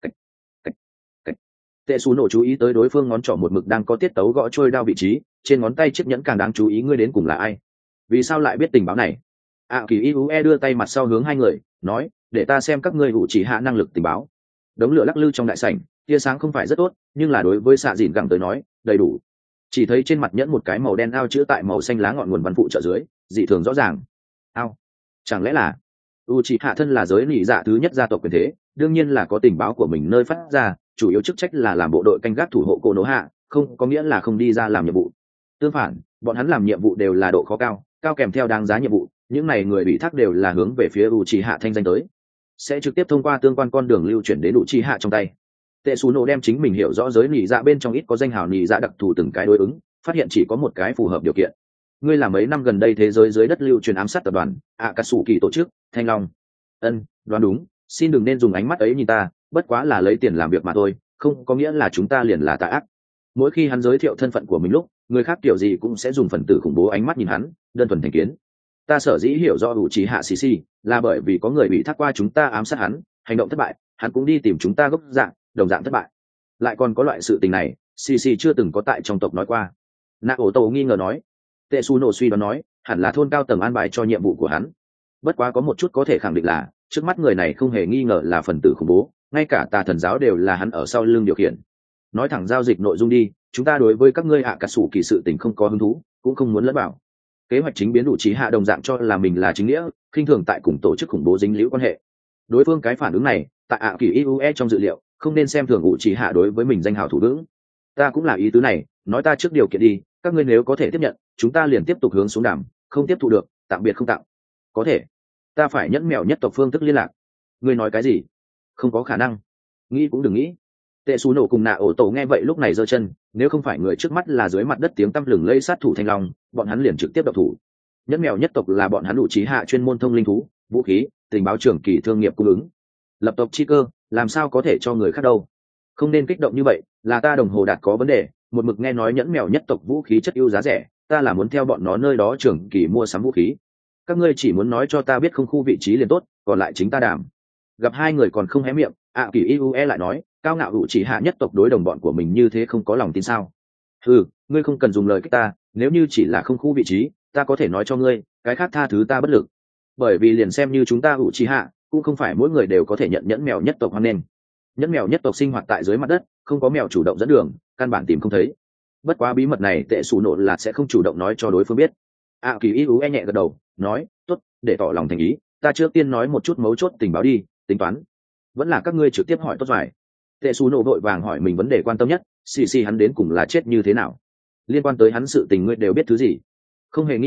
A: Tetsuno chú ý tới đối phương ngón trỏ một mực đang có tiết tấu gõ trôi đao vị trí, trên ngón tay chiếc nhẫn càng đáng chú ý. Ngươi đến cùng là ai? Vì sao lại biết tình báo này? Kỳ Iue đưa tay mặt sau hướng hai người, nói, để ta xem các ngươi ủ chỉ hạ năng lực tình báo. Đống lửa lắc lư trong đại sảnh, tia sáng không phải rất tốt, nhưng là đối với xạ dịn gẳng tới nói, đầy đủ. Chỉ thấy trên mặt nhẫn một cái màu đen ao chữ tại màu xanh lá ngọn nguồn văn phụ trợ dưới, dị thường rõ ràng. Ao, chẳng lẽ là Uchiha thân là giới nỉ dạ thứ nhất gia tộc quyền thế, đương nhiên là có tình báo của mình nơi phát ra, chủ yếu chức trách là làm bộ đội canh gác thủ hộ Konoha, không có nghĩa là không đi ra làm nhiệm vụ. Tương phản, bọn hắn làm nhiệm vụ đều là độ khó cao, cao kèm theo đáng giá nhiệm vụ, những này người bị thác đều là hướng về phía Uchiha thanh danh tới, sẽ trực tiếp thông qua tương quan con đường lưu chuyển đến Uchiha trong tay. Tetsuno đem chính mình hiểu rõ giới nỉ dạ bên trong ít có danh hào nỉ dạ đặc thù từng cái đối ứng, phát hiện chỉ có một cái phù hợp điều kiện. Ngươi là mấy năm gần đây thế giới dưới đất lưu truyền ám sát tập đoàn Akatsuki tổ chức Thanh Long. Đoán đúng, xin đừng nên dùng ánh mắt ấy nhìn ta, bất quá là lấy tiền làm việc mà thôi, không có nghĩa là chúng ta liền là tà ác. Mỗi khi hắn giới thiệu thân phận của mình lúc, người khác kiểu gì cũng sẽ dùng phần tử khủng bố ánh mắt nhìn hắn, đơn thuần thành kiến. Ta sở dĩ hiểu rõ Uchiha Shishi là bởi vì có người bị thác qua chúng ta ám sát hắn, hành động thất bại, hắn cũng đi tìm chúng ta gốc dạng, đồng dạng thất bại. Lại còn có loại sự tình này, Shishi chưa từng có tại trong tộc nói qua. Naoto nghi ngờ nói. Tetsuno suy đoán nói, hẳn là thôn cao tầng an bài cho nhiệm vụ của hắn. Bất quá có một chút có thể khẳng định là, trước mắt người này không hề nghi ngờ là phần tử khủng bố, ngay cả tà thần giáo đều là hắn ở sau lưng điều khiển. Nói thẳng giao dịch nội dung đi, chúng ta đối với các ngươi Akatsuki sự tình không có hứng thú, cũng không muốn lẫn vào. Kế hoạch chính biến đủ trí hạ đồng dạng cho là mình là chính nghĩa, khinh thường tại cùng tổ chức khủng bố dính liễu quan hệ. Đối phương cái phản ứng này, tại Kỳ Iue trong dự liệu, không nên xem thường ủ trí hạ đối với mình danh hào thủ vững. Ta cũng là ý tứ này, nói ta trước điều kiện đi, các ngươi nếu có thể tiếp nhận, chúng ta liền tiếp tục hướng xuống đàm, không tiếp thu được, tạm biệt không tặng. Có thể. Ta phải nhẫn mèo nhất tộc phương thức liên lạc. Ngươi nói cái gì? Không có khả năng. Nghĩ cũng đừng nghĩ. Tetsuno cùng nạ ổ tổ nghe vậy lúc này giơ chân, nếu không phải người trước mắt là dưới mặt đất tiếng tăm lừng lẫy sát thủ Thanh Long, bọn hắn liền trực tiếp động thủ. Nhẫn mèo nhất tộc là bọn hắn đủ trí hạ chuyên môn thông linh thú, vũ khí, tình báo trưởng kỳ thương nghiệp cung ứng. Lập tộc chi cơ, làm sao có thể cho người khác đâu? Không nên kích động như vậy, là ta đồng hồ đạt có vấn đề, một mực nghe nói nhẫn mèo nhất tộc vũ khí chất ưu giá rẻ, ta là muốn theo bọn nó nơi đó trưởng kỳ mua sắm vũ khí. Các ngươi chỉ muốn nói cho ta biết không khu vị trí liền tốt, còn lại chính ta đảm. Gặp hai người còn không hé miệng, Kỳ Iue lại nói, cao ngạo hữu chỉ hạ nhất tộc đối đồng bọn của mình như thế không có lòng tin sao? Ngươi không cần dùng lời kích ta, nếu như chỉ là không khu vị trí, ta có thể nói cho ngươi, cái khác tha thứ ta bất lực. Bởi vì liền xem như chúng ta hữu chỉ hạ, cũng không phải mỗi người đều có thể nhận nhẫn mèo nhất tộc hoan nghênh. Nhẫn mèo nhất tộc sinh hoạt tại dưới mặt đất, không có mèo chủ động dẫn đường, căn bản tìm không thấy. Bất quá bí mật này Tetsuno là sẽ không chủ động nói cho đối phương biết. Kỳ Iue nhẹ gật đầu, nói, tốt, để tỏ lòng thành ý, ta trước tiên nói một chút mấu chốt tình báo đi, tính toán. Vẫn là các ngươi trực tiếp hỏi tốt rồi. Tetsuno vội vàng hỏi mình vấn đề quan tâm nhất, xì hắn đến cùng là chết như thế nào? Liên quan tới hắn sự tình ngươi đều biết thứ gì? Không hề nghi ngờ,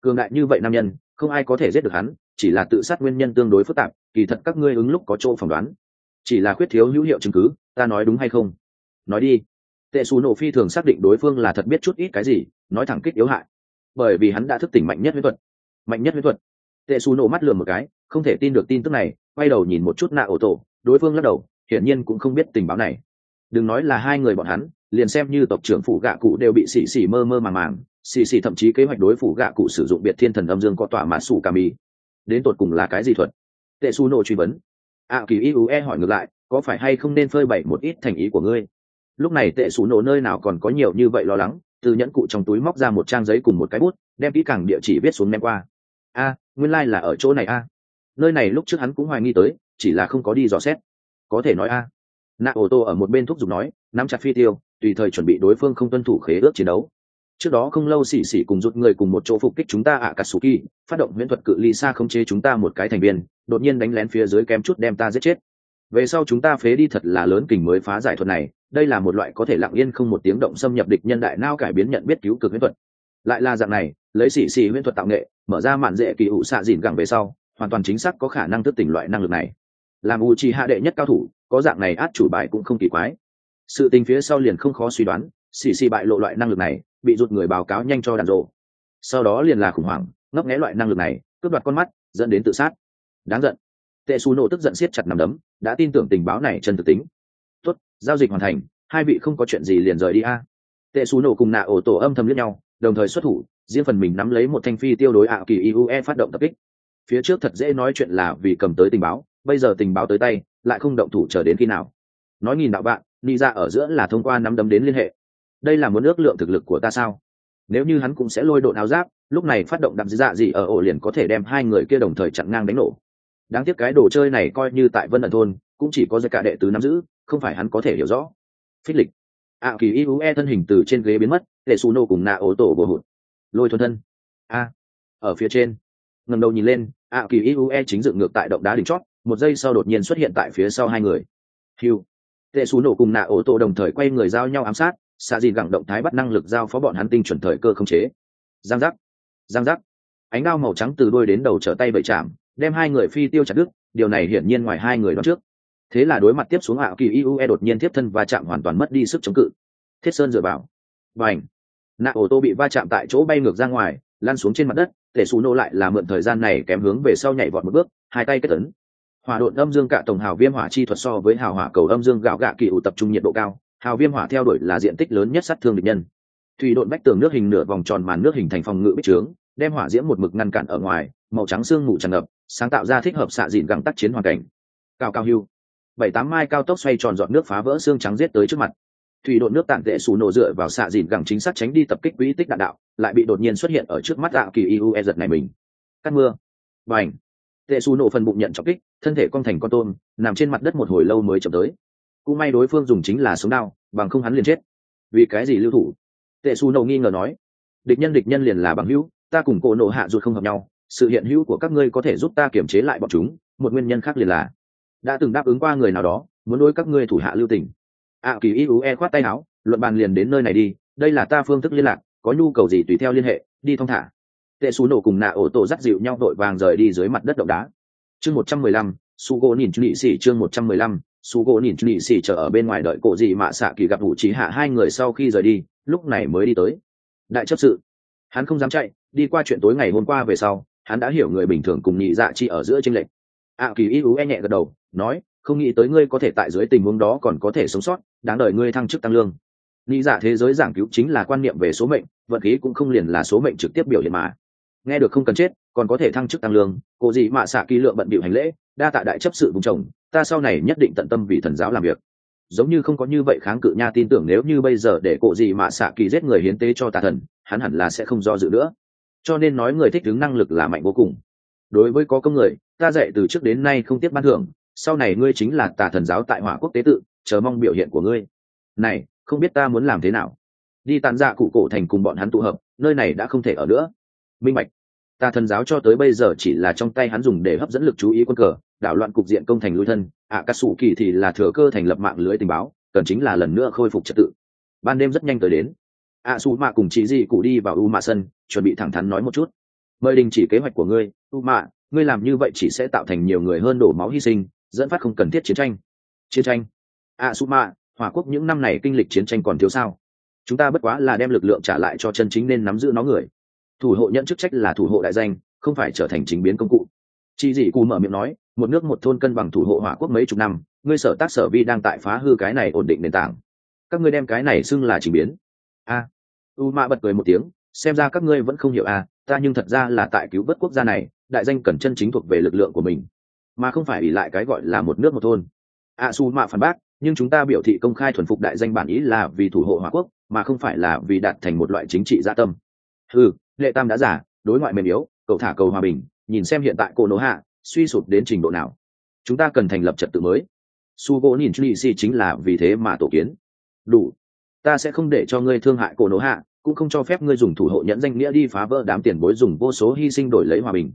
A: cường đại như vậy nam nhân không ai có thể giết được hắn, chỉ là tự sát nguyên nhân tương đối phức tạp, kỳ thật các ngươi ứng lúc có chỗ phỏng đoán, chỉ là khuyết thiếu hữu hiệu chứng cứ. Ta nói đúng hay không? Nói đi. Tệ xù nổ phi thường xác định đối phương là thật biết chút ít cái gì, nói thẳng kích yếu hại, bởi vì hắn đã thức tỉnh mạnh nhất huyễn thuật. Mạnh nhất huyễn thuật. Tệ xù nổ mắt lườm một cái, không thể tin được tin tức này, quay đầu nhìn một chút nạ ổ tổ, đối phương lắc đầu, hiển nhiên cũng không biết tình báo này. Đừng nói là hai người bọn hắn, liền xem như tộc trưởng phủ gạ cụ đều bị xì xì mơ mơ màng màng, xì xì thậm chí kế hoạch đối phủ gạ cụ sử dụng biệt thiên thần âm dương có tỏa mã sủ cà mì. Đến tột cùng là cái gì thuật? Tệ xù nổ truy vấn. Kỳ Iue hỏi ngược lại, có phải hay không nên phơi bày một ít thành ý của ngươi? Lúc này tệ xù nổ nơi nào còn có nhiều như vậy lo lắng, từ nhẫn cụ trong túi móc ra một trang giấy cùng một cái bút, đem kỹ càng địa chỉ viết xuống ném qua. Nguyên lai là ở chỗ này nơi này lúc trước hắn cũng hoài nghi tới, chỉ là không có đi dò xét. Có thể nói nạ ô tô ở một bên thúc giục nói, nắm chặt phi tiêu, tùy thời chuẩn bị đối phương không tuân thủ khế ước chiến đấu. Trước đó không lâu xỉ xỉ cùng rút người cùng một chỗ phục kích chúng ta Akatsuki, phát động huyễn thuật cự ly xa khống chế chúng ta một cái thành viên, đột nhiên đánh lén phía dưới kém chút đem ta giết chết. Về sau chúng ta phế đi thật là lớn kình mới phá giải thuật này, đây là một loại có thể lặng yên không một tiếng động xâm nhập địch nhân đại não cải biến nhận biết cứu cực huyễn thuật. Lại là dạng này, lấy xỉ xỉ huyễn thuật tạo nghệ, mở ra mạn dễ kỳ ủ xạ dìn gẳng về sau, hoàn toàn chính xác có khả năng thức tỉnh loại năng lực này. Làm Uchiha đệ nhất cao thủ, có dạng này át chủ bài cũng không kỳ quái. Sự tình phía sau liền không khó suy đoán, xỉ xỉ bại lộ loại năng lực này, bị rụt người báo cáo nhanh cho đàn rộ. Sau đó liền là khủng hoảng, ngấp nghé loại năng lực này, cướp đoạt con mắt, dẫn đến tự sát. Đáng giận. Tệ xù nổ tức giận siết chặt nắm đấm, đã tin tưởng tình báo này chân thực tính. Tốt, giao dịch hoàn thành, hai vị không có chuyện gì liền rời đi Tệ xù nổ cùng nạ ổ tổ âm thầm liếc nhau, đồng thời xuất thủ, riêng phần mình nắm lấy một thanh phi tiêu đối kỳ Iue phát động tập kích. Phía trước thật dễ nói chuyện là vì cầm tới tình báo, bây giờ tình báo tới tay, lại không động thủ chờ đến khi nào. Nói nghìn đạo bạn, đi ra ở giữa là thông qua nắm đấm đến liên hệ. Đây là muốn ước lượng thực lực của ta sao? Nếu như hắn cũng sẽ lôi độn áo giáp, lúc này phát động đậm dạ gì ở ổ liền có thể đem hai người kia đồng thời chặn ngang đánh nổ. Đáng tiếc cái đồ chơi này coi như tại Vân ẩn thôn, cũng chỉ có giai cả đệ tứ nắm giữ, không phải hắn có thể hiểu rõ. Phích lịch. Kỳ Iue thân hình từ trên ghế biến mất, để Suno cùng nạ ổ tổ bổ hụt. Lôi thuần thân. Ở phía trên. Ngẩng đầu nhìn lên, Kỳ Iue chính dựng ngược tại động đá đỉnh chót, một giây sau đột nhiên xuất hiện tại phía sau hai người. Hưu. Tệ Suno cùng nạ ổ tổ đồng thời quay người giao nhau ám sát, xạ dìn gẳng động thái bắt năng lực giao phó bọn hắn tinh chuẩn thời cơ không chế. Giang giác. Giang giác. Ánh đao màu trắng từ đuôi đến đầu trở tay bậy chạm, đem hai người phi tiêu chặt đứt, điều này hiển nhiên ngoài hai người đó trước. Thế là đối mặt tiếp xuống Kỳ Iue đột nhiên tiếp thân và chạm hoàn toàn mất đi sức chống cự. Thiết sơn dựa vào. Bành. Nạ ổ tô bị va chạm tại chỗ bay ngược ra ngoài, lăn xuống trên mặt đất. Tệ Sú Nô lại là mượn thời gian này kém hướng về sau nhảy vọt một bước, hai tay kết ấn. Hỏa độn âm dương cả tổng hào viêm hỏa chi thuật so với hào hỏa cầu âm dương gạo gạ kỳ ủ tập trung nhiệt độ cao, hào viêm hỏa theo đuổi là diện tích lớn nhất sát thương địch nhân. Thủy độn bách tường nước hình nửa vòng tròn màn nước hình thành phòng ngự bích trướng, đem hỏa diễm một mực ngăn cản ở ngoài, màu trắng xương mù tràn ngập, sáng tạo ra thích hợp xạ dịn gẳng tác chiến hoàn cảnh. Cao cao hưu. 7-8 mai cao tốc xoay tròn giọt nước phá vỡ xương trắng giết tới trước mặt. Thủy độn nước tản Tệ Sú Nô dựa vào xạ dịn gẳng chính xác tránh đi tập kích quỹ tích đạn đạo, lại bị đột nhiên xuất hiện ở trước mắt Kỳ Iue giật này mình. Cắt mưa. Bành. Tệ Sú Nô phần bụng nhận trọng kích, thân thể cong thành con tôm, nằm trên mặt đất một hồi lâu mới chậm tới. Cũng may đối phương dùng chính là sống đao, bằng không hắn liền chết. Vì cái gì lưu thủ? Tệ Sú Nô nghi ngờ nói. Địch nhân liền là bằng hữu, ta cùng Cổ Nộ Hạ ruột không hợp nhau, sự hiện hữu của các ngươi có thể giúp ta kiểm chế lại bọn chúng, một nguyên nhân khác liền là đã từng đáp ứng qua người nào đó, muốn đối các ngươi thủ hạ lưu tình. Kỳ Iue khoát tay áo, luận bàn liền đến nơi này đi, đây là ta phương thức liên lạc, có nhu cầu gì tùy theo liên hệ, đi thong thả. Tệ Sú Nô cùng nạ ổ tổ dắt dịu nhau đội vàng rời đi dưới mặt đất động đá. Chương 115, Sugo nhìn nhị sĩ chương 115, Sugo nhìn nhị sĩ chờ ở bên ngoài đợi Cổ Dị Mạ Xạ Kỳ gặp Vũ Trí Hạ hai người sau khi rời đi, lúc này mới đi tới. Đại chấp sự, hắn không dám chạy, đi qua chuyện tối ngày hôm qua về sau, hắn đã hiểu người bình thường cùng nhị dạ chi ở giữa chênh lệch. Kỳ Iue nhẹ gật đầu, nói, không nghĩ tới ngươi có thể tại dưới tình huống đó còn có thể sống sót, đáng đợi ngươi thăng chức tăng lương. Nhị dạ thế giới giảng cứu chính là quan niệm về số mệnh, vận khí cũng không liền là số mệnh trực tiếp biểu hiện mà. Nghe được không cần chết, còn có thể thăng chức tăng lương, Cổ Dị Mạ Xạ Kỳ lượng bận bịu hành lễ, đa tạ đại chấp sự vùng chồng, ta sau này nhất định tận tâm vì thần giáo làm việc. Giống như không có như vậy kháng cự nha, tin tưởng nếu như bây giờ để Cổ Dị Mạ Xạ Kỳ giết người hiến tế cho tà thần, hắn hẳn là sẽ không do dự nữa. Cho nên nói người thích ứng năng lực là mạnh vô cùng. Đối với có công người, ta dạy từ trước đến nay không tiếc ban thưởng, sau này ngươi chính là tà thần giáo tại Hỏa Quốc tế tự, chờ mong biểu hiện của ngươi. Này, không biết ta muốn làm thế nào? Đi tàn dạ cụ cổ thành cùng bọn hắn tụ hợp, nơi này đã không thể ở nữa. Minh bạch. Tà thần giáo cho tới bây giờ chỉ là trong tay hắn dùng để hấp dẫn lực chú ý quân cờ, đảo loạn cục diện công thành lui thân. Akatsuki thì là thừa cơ thành lập mạng lưới tình báo, cần chính là lần nữa khôi phục trật tự. Ban đêm rất nhanh tới đến. Asuma cùng chị Dị cụ đi vào U Mạ sân, chuẩn bị thẳng thắn nói một chút. mời đình chỉ kế hoạch của ngươi, u mạ, ngươi làm như vậy chỉ sẽ tạo thành nhiều người hơn đổ máu hy sinh, dẫn phát không cần thiết chiến tranh. Su mạ, hỏa quốc những năm này kinh lịch chiến tranh còn thiếu sao? Chúng ta bất quá là đem lực lượng trả lại cho chân chính nên nắm giữ nó người. Thủ hộ nhận chức trách là thủ hộ đại danh, không phải trở thành chính biến công cụ. Chỉ dị cù mở miệng nói, một nước một thôn cân bằng thủ hộ hỏa quốc mấy chục năm, ngươi sở tác sở vi đang tại phá hư cái này ổn định nền tảng. Các ngươi đem cái này xưng là chính biến. U mạ bật cười một tiếng, xem ra các ngươi vẫn không hiểu ta nhưng thật ra là tại cứu vớt quốc gia này, đại danh cần chân chính thuộc về lực lượng của mình, mà không phải ỷ lại cái gọi là một nước một thôn. Su mạ phản bác, nhưng chúng ta biểu thị công khai thuần phục đại danh bản ý là vì thủ hộ hỏa quốc, mà không phải là vì đạt thành một loại chính trị dạ tâm. Lệ Tam đã giả, đối ngoại mềm yếu, cậu thả cầu hòa bình, nhìn xem hiện tại cô hạ suy sụp đến trình độ nào. Chúng ta cần thành lập trật tự mới. Su gỗ nhìn Chelsea chính là vì thế mà tổ kiến. Đủ, ta sẽ không để cho ngươi thương hại cô hạ, cũng không cho phép ngươi dùng thủ hộ nhẫn danh nghĩa đi phá vỡ đám tiền bối dùng vô số hy sinh đổi lấy hòa bình.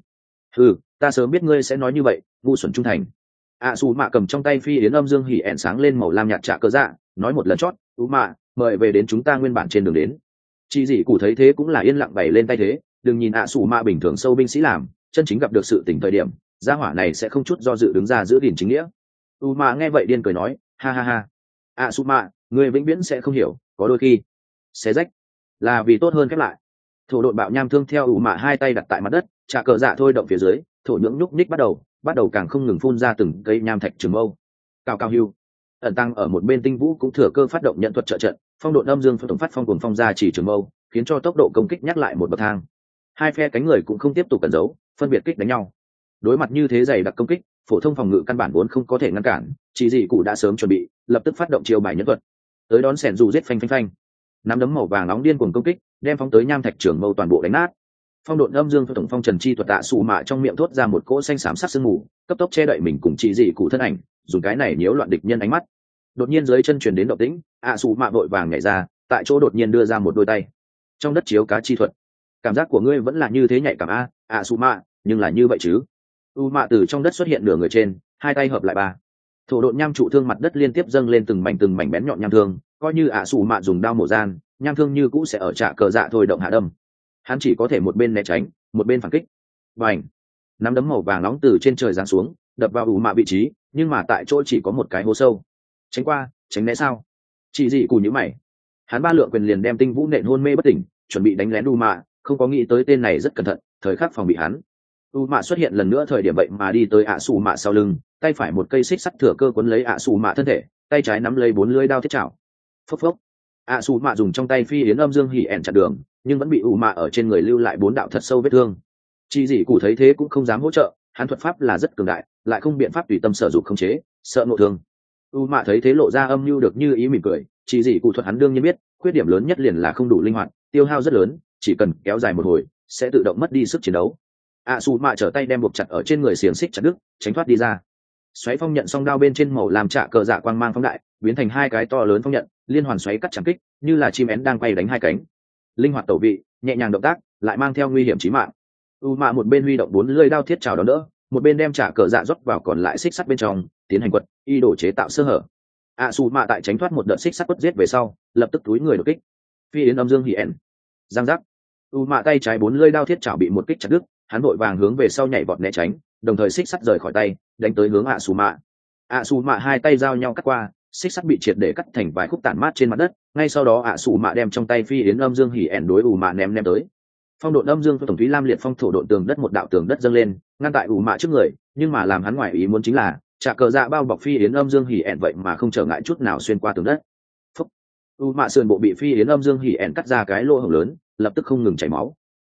A: Ta sớm biết ngươi sẽ nói như vậy, ngu xuẩn trung thành. Su mạ cầm trong tay phi yến âm dương hỉ ẹn sáng lên màu lam nhạt trạ cơ dạ, nói một lần chót, u mạ, mời về đến chúng ta nguyên bản trên đường đến. Chị dị cụ thấy thế cũng là yên lặng bày lên tay thế, đừng nhìn Su mạ bình thường sâu binh sĩ làm, chân chính gặp được sự tình thời điểm, gia hỏa này sẽ không chút do dự đứng ra giữ gìn chính nghĩa. U mạ nghe vậy điên cười nói, ha ha ha. Su mạ, ngươi vĩnh viễn sẽ không hiểu, có đôi khi xé rách là vì tốt hơn khép lại. Thổ độn bạo nham thương theo U mạ hai tay đặt tại mặt đất, trà cờ dạ thôi động phía dưới, thổ nhưỡng nhúc nhích bắt đầu càng không ngừng phun ra từng cây nham thạch trường mâu. Cao hưu ẩn tăng ở một bên tinh vũ cũng thừa cơ phát động nhận thuật trợ trận, phong độn âm dương tổng phát phong cuồng phong ra chỉ trường mâu, khiến cho tốc độ công kích nhắc lại một bậc thang. Hai phe cánh người cũng không tiếp tục cẩn giấu, phân biệt kích đánh nhau. Đối mặt như thế dày đặc công kích, phổ thông phòng ngự căn bản vốn không có thể ngăn cản, chỉ dị cụ đã sớm chuẩn bị, lập tức phát động chiêu bài nhân thuật, tới đón sẻn dù giết phanh. Nắm đấm màu vàng nóng điên cuồng công kích, đem phóng tới nham thạch trường mâu toàn bộ đánh nát. Phong độn âm dương tổng phong trần chi thuật Su mạ trong miệng thốt ra một cỗ xanh xám sắc sương mù, cấp tốc che đậy mình cùng chỉ dị cụ thân ảnh, dùng cái này nhiễu loạn địch nhân ánh mắt. Đột nhiên dưới chân truyền đến động tĩnh, Su mạ vội vàng nhảy ra, tại chỗ đột nhiên đưa ra một đôi tay. Trong đất chiếu cá chi thuật, cảm giác của ngươi vẫn là như thế nhạy cảm Su mạ, nhưng là như vậy chứ? U mạ từ trong đất xuất hiện nửa người trên, hai tay hợp lại ba. Thổ độn nham trụ thương mặt đất liên tiếp dâng lên từng mảnh bén nhọn nham thương, coi như Su mạ dùng đao mổ gian, nham thương như cũ sẽ ở trạ cờ dạ thôi động hạ đâm. Hắn chỉ có thể một bên né tránh, một bên phản kích. Bành! Nắm đấm màu vàng nóng từ trên trời giáng xuống, đập vào U mạ vị trí, nhưng mà tại chỗ chỉ có một cái hố sâu. Tránh qua, tránh né sao? Chỉ dị cù nhíu mày. Hắn ba lượng quyền liền đem tinh vũ nện hôn mê bất tỉnh, chuẩn bị đánh lén U mạ, không có nghĩ tới tên này rất cẩn thận, thời khắc phòng bị hắn. U mạ xuất hiện lần nữa thời điểm vậy mà đi tới Su mạ sau lưng, tay phải một cây xích sắt thừa cơ cuốn lấy Su mạ thân thể, tay trái nắm lấy 4 lưỡi đao thiết chảo. Phốc phốc. Su mạ dùng trong tay phi yến âm dương hỉ ẹn chặn đường, nhưng vẫn bị U mạ ở trên người lưu lại 4 đạo thật sâu vết thương. Chỉ dị cụ thấy thế cũng không dám hỗ trợ, hắn thuật pháp là rất cường đại, lại không biện pháp tùy tâm sở dụng khống chế, sợ ngộ thương. U mạ thấy thế lộ ra âm mưu được như ý mỉm cười, chỉ dị cụ thuật hắn đương nhiên biết, khuyết điểm lớn nhất liền là không đủ linh hoạt, tiêu hao rất lớn, chỉ cần kéo dài một hồi, sẽ tự động mất đi sức chiến đấu. Su mạ trở tay đem buộc chặt ở trên người xiềng xích chặt đứt, tránh thoát đi ra. Xoáy phong nhận song đao bên trên màu làm trạ cờ dạ quang mang phóng đại, biến thành hai cái to lớn phong nhận, liên hoàn xoáy cắt chạm kích, như là chim én đang quay đánh hai cánh. Linh hoạt tẩu vị, nhẹ nhàng động tác, lại mang theo nguy hiểm chí mạng. U mạ một bên huy động 4 lưỡi đao thiết chảo đón đỡ, một bên đem trạ cờ dạ rót vào còn lại xích sắt bên trong, tiến hành quật, y đổ chế tạo sơ hở. Su mạ tại tránh thoát một đợt xích sắt quất giết về sau, lập tức túi người đột kích. Phi yến âm dương hỉ ẹn. Giang giác. U mạ tay trái 4 lưỡi đao thiết chảo bị một kích chặt đứt, hắn vội vàng hướng về sau nhảy vọt né tránh, đồng thời xích sắt rời khỏi tay, đánh tới hướng Su mạ. Su mạ hai tay giao nhau cắt qua, xích sắt bị triệt để cắt thành vài khúc tản mát trên mặt đất, ngay sau đó Su mạ đem trong tay phi yến âm dương hỉ ẹn đối U mạ ném tới. Phong độn âm dương tổng thúy lam liệt phong thổ độn tường đất một đạo tường đất dâng lên, ngăn tại U mạ trước người, nhưng mà làm hắn ngoài ý muốn chính là, trà cờ dạ bao bọc phi yến âm dương hỉ ẹn vậy mà không trở ngại chút nào xuyên qua tường đất. Phúc. U mạ sườn bộ bị phi yến âm dương hỉ ẹn cắt ra cái lỗ hổng lớn, lập tức không ngừng chảy máu.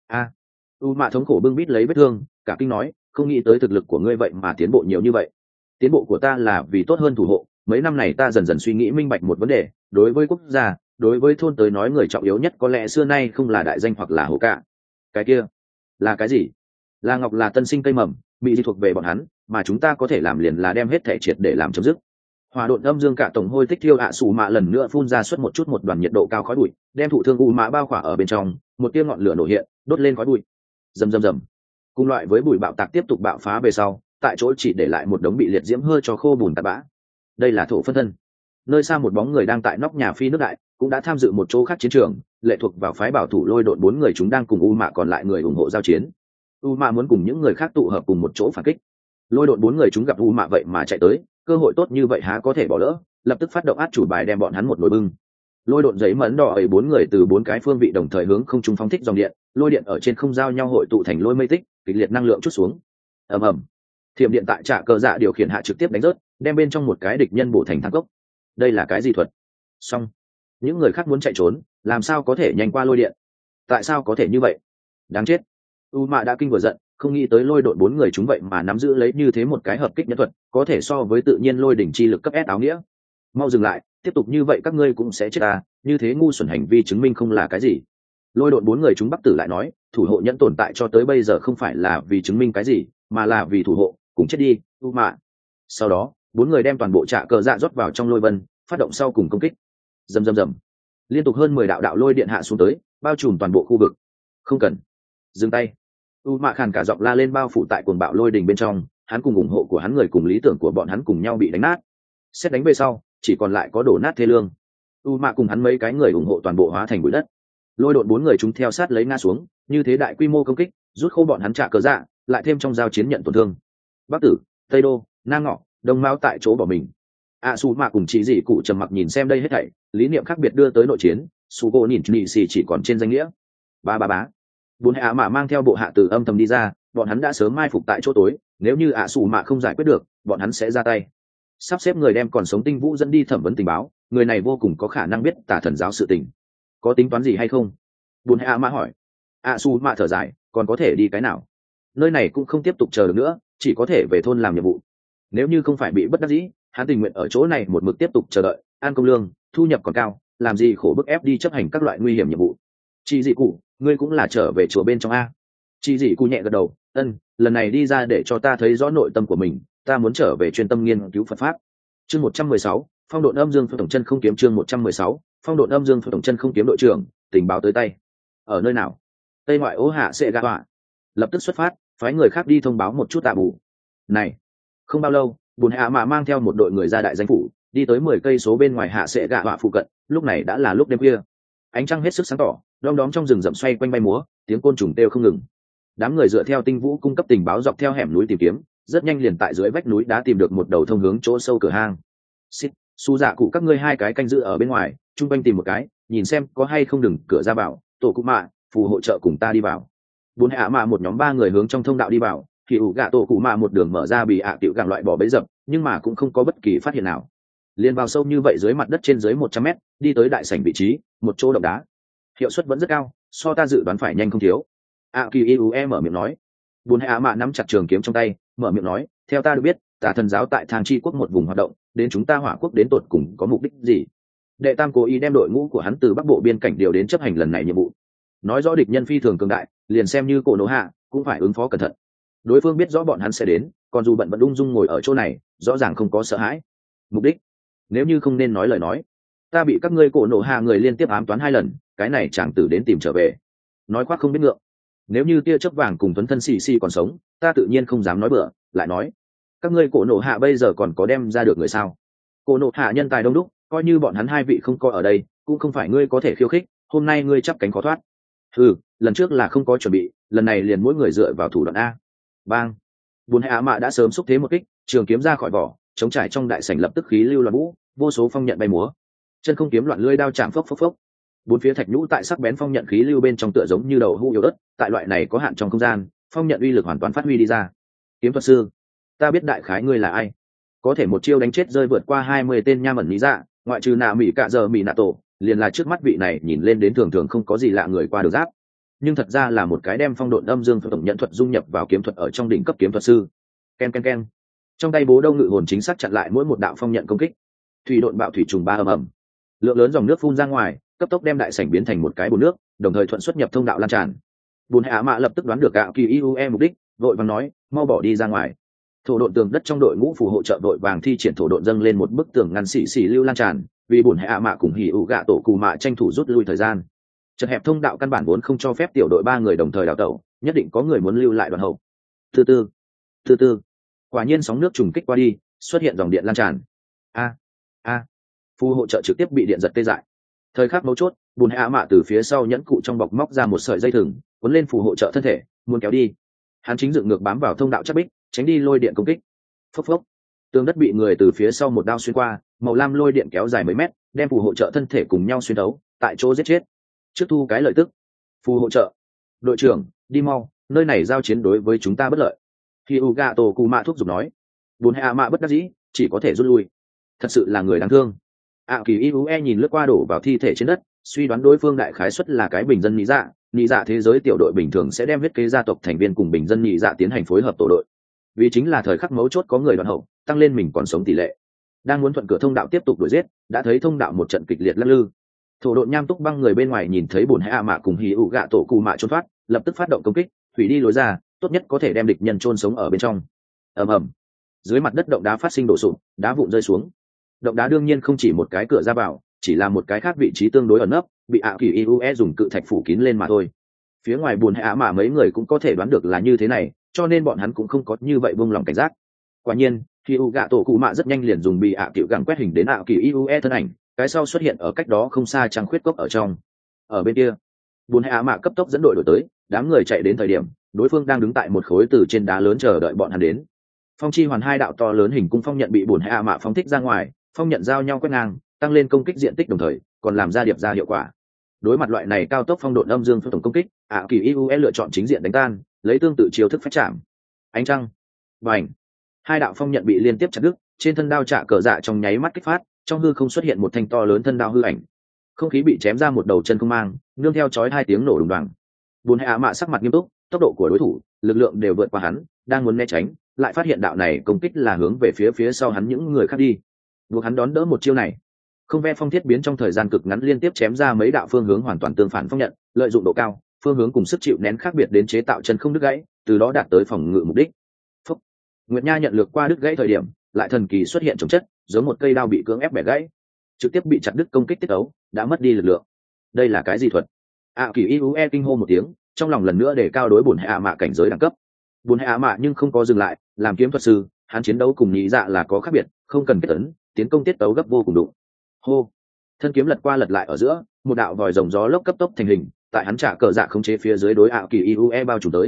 A: U mạ thống khổ bưng bít lấy vết thương, cả kinh nói, không nghĩ tới thực lực của ngươi vậy mà tiến bộ nhiều như vậy. Tiến bộ của ta là vì tốt hơn thủ hộ, mấy năm này ta dần dần suy nghĩ minh bạch một vấn đề, đối với quốc gia, đối với thôn tới nói người trọng yếu nhất có lẽ xưa nay không là đại danh hoặc là hổ cả. Cái kia là cái gì? Là ngọc là tân sinh cây mầm, bị thuộc về bọn hắn, mà chúng ta có thể làm liền là đem hết thể triệt để làm chấm dứt. Hỏa độn âm dương cả tổng hôi tích thiêu Su mạ lần nữa phun ra suốt một đoàn nhiệt độ cao khói bụi, đem thụ thương U mạ bao khỏa ở bên trong, một tia ngọn lửa nổ hiện, đốt lên khói bụi. Rầm. Cùng loại với bụi bạo tạc tiếp tục bạo phá về sau, tại chỗ chỉ để lại một đống bị liệt diễm hơi cho khô bùn tạt bã. Đây là thổ phân thân. Nơi xa một bóng người đang tại nóc nhà phi nước đại, cũng đã tham dự một chỗ khác chiến trường, lệ thuộc vào phái bảo thủ lôi độn 4 người chúng đang cùng U mạ còn lại người ủng hộ giao chiến. u mạ muốn cùng những người khác tụ hợp cùng một chỗ phản kích. Lôi độn 4 người chúng gặp u mạ vậy mà chạy tới, cơ hội tốt như vậy há có thể bỏ lỡ, lập tức phát động át chủ bài đem bọn hắn một nồi bưng. Lôi độn giấy mẫn đỏ ấy 4 người từ 4 cái phương vị đồng thời hướng không trung phóng thích dòng điện, lôi điện ở trên không giao nhau hội tụ thành lôi mây tích, kịch liệt năng lượng chút xuống. Ầm ầm. Thiểm điện tại trả cờ dạ điều khiển hạ trực tiếp đánh rớt, đem bên trong một cái địch nhân bổ thành thang cốc. Đây là cái gì thuật? Xong. Những người khác muốn chạy trốn, làm sao có thể nhanh qua lôi điện? Tại sao có thể như vậy? Đáng chết. U mạ đã kinh vừa giận, không nghĩ tới lôi độn 4 người chúng vậy mà nắm giữ lấy như thế một cái hợp kích nhân thuật, có thể so với tự nhiên lôi đỉnh chi lực cấp S áo nghĩa. Mau dừng lại, tiếp tục như vậy các ngươi cũng sẽ chết à, như thế ngu xuẩn hành vi chứng minh không là cái gì. Lôi độn 4 người chúng Bắc Tử lại nói, thủ hộ nhẫn tồn tại cho tới bây giờ không phải là vì chứng minh cái gì, mà là vì thủ hộ, cùng chết đi, U mạ. Sau đó, 4 người đem toàn bộ trạ cờ dạ rót vào trong lôi vân, phát động sau cùng công kích. Rầm rầm rầm. Liên tục hơn 10 đạo lôi điện hạ xuống tới, bao trùm toàn bộ khu vực. Không cần. Dừng tay. U mạ khàn cả giọng la lên bao phủ tại cuồng bạo lôi đình bên trong, hắn cùng ủng hộ của hắn người cùng lý tưởng của bọn hắn cùng nhau bị đánh nát. Xét đánh về sau, chỉ còn lại có đổ nát thê lương. U mạ cùng hắn mấy cái người ủng hộ toàn bộ hóa thành bụi đất. Lôi độn 4 người chúng theo sát lấy ngã xuống, như thế đại quy mô công kích, rút khô bọn hắn trả cờ dạ, lại thêm trong giao chiến nhận tổn thương. Bắc Tử, Tây Đô, Nam Ngọ, Đông Mao tại chỗ bỏ mình. Su mạ cùng chị dị cụ trầm mặc nhìn xem đây hết thảy, lý niệm khác biệt đưa tới nội chiến, Sugo nhìn nhị xì chỉ còn trên danh nghĩa. Bá. 4 hạ mạ mang theo bộ hạ tử âm thầm đi ra, bọn hắn đã sớm mai phục tại chỗ tối, nếu như Su mạ không giải quyết được, bọn hắn sẽ ra tay. Sắp xếp người đem còn sống Tinh Vũ dẫn đi thẩm vấn tình báo, người này vô cùng có khả năng biết Tà Thần giáo sự tình. Có tính toán gì hay không? 4 hạ mạ hỏi. Su mạ thở dài, còn có thể đi cái nào? Nơi này cũng không tiếp tục chờ được nữa, chỉ có thể về thôn làm nhiệm vụ. Nếu như không phải bị bất đắc dĩ, hắn tình nguyện ở chỗ này một mực tiếp tục chờ đợi, ăn công lương, thu nhập còn cao, làm gì khổ bức ép đi chấp hành các loại nguy hiểm nhiệm vụ. Chị dị cụ, ngươi cũng là trở về chùa bên trong a? Chị dị cụ nhẹ gật đầu, lần này đi ra để cho ta thấy rõ nội tâm của mình, ta muốn trở về chuyên tâm nghiên cứu Phật pháp. Chương 116, phong độn âm dương phật tổng chân không kiếm. Chương 116, phong độn âm dương phật tổng chân không kiếm. Đội trưởng, tình báo tới tay. Ở nơi nào? Tây ngoại ố hạ sẽ gạ họa. Lập tức xuất phát, phái người khác đi thông báo một chút tạ bù. Này, không bao lâu, 4 hạ mạ mang theo một đội người ra đại danh phủ, đi tới 10 cây số bên ngoài hạ sẽ gạ họa phụ cận. Lúc này đã là lúc đêm khuya, ánh trăng hết sức sáng tỏ, đom đóm trong rừng rậm xoay quanh bay múa, tiếng côn trùng kêu không ngừng. Đám người dựa theo Tinh Vũ cung cấp tình báo dọc theo hẻm núi tìm kiếm, rất nhanh liền tại dưới vách núi đã tìm được một đầu thông hướng chỗ sâu cửa hang. Xít, su dạ cụ các ngươi hai cái canh giữ ở bên ngoài, chung quanh tìm một cái, nhìn xem có hay không đừng cửa ra vào. Tổ cụ mạ, phù hộ trợ cùng ta đi vào. 4 hạ mạ một nhóm 3 người hướng trong thông đạo đi vào, thì ủ gạ tổ cụ mạ một đường mở ra bị tiểu gặng loại bỏ bẫy dập, nhưng mà cũng không có bất kỳ phát hiện nào. Liên vào sâu như vậy dưới mặt đất trên dưới 100 mét, đi tới đại sảnh vị trí, một chỗ động đá. Hiệu suất vẫn rất cao, so ta dự đoán phải nhanh không thiếu. Kỳ Iue mở miệng nói. 4 hạ mạ nắm chặt trường kiếm trong tay, mở miệng nói, theo ta được biết, Tà Thần giáo tại Thang Chi quốc một vùng hoạt động, đến chúng ta Hỏa quốc đến tột cùng có mục đích gì? Đệ Tam cố ý đem đội ngũ của hắn từ Bắc Bộ biên cảnh điều đến chấp hành lần này nhiệm vụ. Nói rõ địch nhân phi thường cường đại, liền xem như cổ nổ hạ cũng phải ứng phó cẩn thận. Đối phương biết rõ bọn hắn sẽ đến, còn dù bận vẫn ung dung ngồi ở chỗ này, rõ ràng không có sợ hãi. Mục đích? Nếu như không nên nói lời nói, ta bị các ngươi cổ nổ hạ người liên tiếp ám toán 2 lần, cái này chàng tử đến tìm trở về. Nói khoác không biết ngượng. Nếu như tia chớp vàng cùng Tuấn thân xì còn sống, ta tự nhiên không dám nói bừa, lại nói, các ngươi cổ nổ hạ bây giờ còn có đem ra được người sao? Cổ nổ hạ nhân tài đông đúc, coi như bọn hắn 2 vị không coi ở đây, cũng không phải ngươi có thể khiêu khích, hôm nay ngươi chắp cánh khó thoát. Lần trước là không có chuẩn bị, lần này liền mỗi người dựa vào thủ đoạn a. Bang. 4 hạ mạ đã sớm xúc thế một kích, trường kiếm ra khỏi vỏ, chống trải trong đại sảnh lập tức khí lưu loạn vũ, vô số phong nhận bay múa. Chân không kiếm loạn lưỡi đao chạm phốc phốc phốc. 4 phía thạch nhũ tại sắc bén phong nhận khí lưu bên trong tựa giống như đầu hũ yếu ớt, tại loại này có hạn trong không gian, phong nhận uy lực hoàn toàn phát huy đi ra. Kiếm thuật sư, ta biết đại khái ngươi là ai, có thể một chiêu đánh chết rơi vượt qua 20 tên nha mẩn lý dạ, ngoại trừ nạ mỹ cạ giờ mỹ nạ tổ, liền là trước mắt vị này nhìn lên đến thường thường không có gì lạ người qua được giáp, nhưng thật ra là một cái đem phong độn âm dương tổng nhận thuật dung nhập vào kiếm thuật ở trong đỉnh cấp kiếm thuật sư. Ken ken ken. Trong tay bố đâu ngự hồn chính xác chặn lại mỗi một đạo phong nhận công kích. Thủy độn bạo thủy trùng ba ầm ầm, lượng lớn dòng nước phun ra ngoài, cấp tốc đem đại sảnh biến thành một cái bồn nước, đồng thời thuận xuất nhập thông đạo lan tràn. 4 hạ mạ lập tức đoán được Kỳ Iue mục đích, vội vàng nói, mau bỏ đi ra ngoài. Thổ độn tường đất trong đội ngũ phù hộ trợ đội vàng thi triển thổ độn dâng lên một bức tường ngăn xỉ lưu lan tràn, vì 4 hạ mạ cùng hỉ ủ gạ tổ cù mạ tranh thủ rút lui thời gian. Chật hẹp thông đạo căn bản vốn không cho phép tiểu đội 3 người đồng thời đào tẩu, nhất định có người muốn lưu lại đoàn hậu. Từ từ, quả nhiên sóng nước trùng kích qua đi, xuất hiện dòng điện lan tràn. Phù hộ trợ trực tiếp bị điện giật tê dại. Thời khắc mấu chốt, 4 hạ mạ từ phía sau nhẫn cụ trong bọc móc ra một sợi dây thừng, cuốn lên phù hộ trợ thân thể, muốn kéo đi. Hắn chính dựng ngược bám vào thông đạo chắc bích, tránh đi lôi điện công kích. Phốc phốc, tường đất bị người từ phía sau một đao xuyên qua, màu lam lôi điện kéo dài mấy mét, đem phù hộ trợ thân thể cùng nhau xuyên đấu, tại chỗ giết chết. Trước thu cái lợi tức. Phù hộ trợ, đội trưởng, đi mau, nơi này giao chiến đối với chúng ta bất lợi. Khi Uga tổ cụ mạ thúc giục nói, bốn hạ mạ bất đắc dĩ, chỉ có thể rút lui. Thật sự là người đáng thương. Kỳ Iue nhìn lướt qua đổ vào thi thể trên đất, suy đoán đối phương đại khái suất là cái bình dân nhị dạ thế giới tiểu đội bình thường sẽ đem huyết kế gia tộc thành viên cùng bình dân nhị dạ tiến hành phối hợp tổ đội, vì chính là thời khắc mấu chốt có người đoạn hậu tăng lên mình còn sống tỷ lệ. Đang muốn thuận cửa thông đạo tiếp tục đuổi giết, đã thấy thông đạo một trận kịch liệt lắc lư. Thổ độn nham túc băng người bên ngoài nhìn thấy bổn hạ mạ cùng hì ụ gạ tổ cụ mạ trốn thoát, lập tức phát động công kích, hủy đi lối ra, tốt nhất có thể đem địch nhân chôn sống ở bên trong. Ầm ầm, dưới mặt đất động đá phát sinh đổ sụp, đá vụn rơi xuống. Động đá đương nhiên không chỉ một cái cửa ra vào, chỉ là một cái khác vị trí tương đối ẩn nấp, bị Kỳ Iue dùng cự thạch phủ kín lên mà thôi. Phía ngoài buồn hạ mạ mấy người cũng có thể đoán được là như thế này, cho nên bọn hắn cũng không có như vậy buông lòng cảnh giác. Quả nhiên, khi u gạ tổ cụ mạ rất nhanh liền dùng bị cựu gẳng quét hình đến Kỳ Iue thân ảnh, cái sau xuất hiện ở cách đó không xa trăng khuyết cốc ở trong. Ở bên kia, buồn hạ mạ cấp tốc dẫn đội đổi tới, đám người chạy đến thời điểm, đối phương đang đứng tại một khối từ trên đá lớn chờ đợi bọn hắn đến. Phong chi hoàn hai đạo to lớn hình cung phong nhận bị buồn hạ mạ phóng thích ra ngoài, phong nhận giao nhau quét ngang, tăng lên công kích diện tích đồng thời còn làm ra điệp ra hiệu quả. Đối mặt loại này cao tốc phong độn âm dương tổng công kích, Kỳ Iue lựa chọn chính diện đánh tan, lấy tương tự chiêu thức phách chạm. Ánh trăng, bành, hai đạo phong nhận bị liên tiếp chặt đứt, trên thân đao trả cờ dạ trong nháy mắt kích phát, trong hư không xuất hiện một thanh to lớn thân đao hư ảnh. Không khí bị chém ra một đầu chân không mang, nương theo chói hai tiếng nổ đùng đoàng. Buồn hạ mạ sắc mặt nghiêm túc, tốc độ của đối thủ, lực lượng đều vượt qua hắn, đang muốn né tránh, lại phát hiện đạo này công kích là hướng về phía sau hắn những người khác đi. Buộc hắn đón đỡ một chiêu này. Không ve phong thiết biến trong thời gian cực ngắn liên tiếp chém ra mấy đạo phương hướng hoàn toàn tương phản phong nhận, lợi dụng độ cao, phương hướng cùng sức chịu nén khác biệt đến chế tạo chân không đứt gãy, từ đó đạt tới phòng ngự mục đích. Phúc. Nguyệt Nha nhận lược qua đứt gãy thời điểm, lại thần kỳ xuất hiện chống chất, giống một cây đao bị cưỡng ép bẻ gãy, trực tiếp bị chặt đứt công kích tiết ấu, đã mất đi lực lượng. Đây là cái gì thuật? Kỳ Iue kinh hô một tiếng, trong lòng lần nữa để cao đối bổn hạ mạ cảnh giới đẳng cấp. Bổn hạ mạ nhưng không có dừng lại, làm kiếm thuật sư, hắn chiến đấu cùng nhị dạ là có khác biệt, không cần kết tấn, tiến công tiết tấu gấp vô cùng đụng. Hô, thân kiếm lật qua lật lại ở giữa, một đạo vòi rồng gió lốc cấp tốc thành hình, tại hắn trả cờ dạ khống chế phía dưới đối Kỳ Iue bao trùm tới.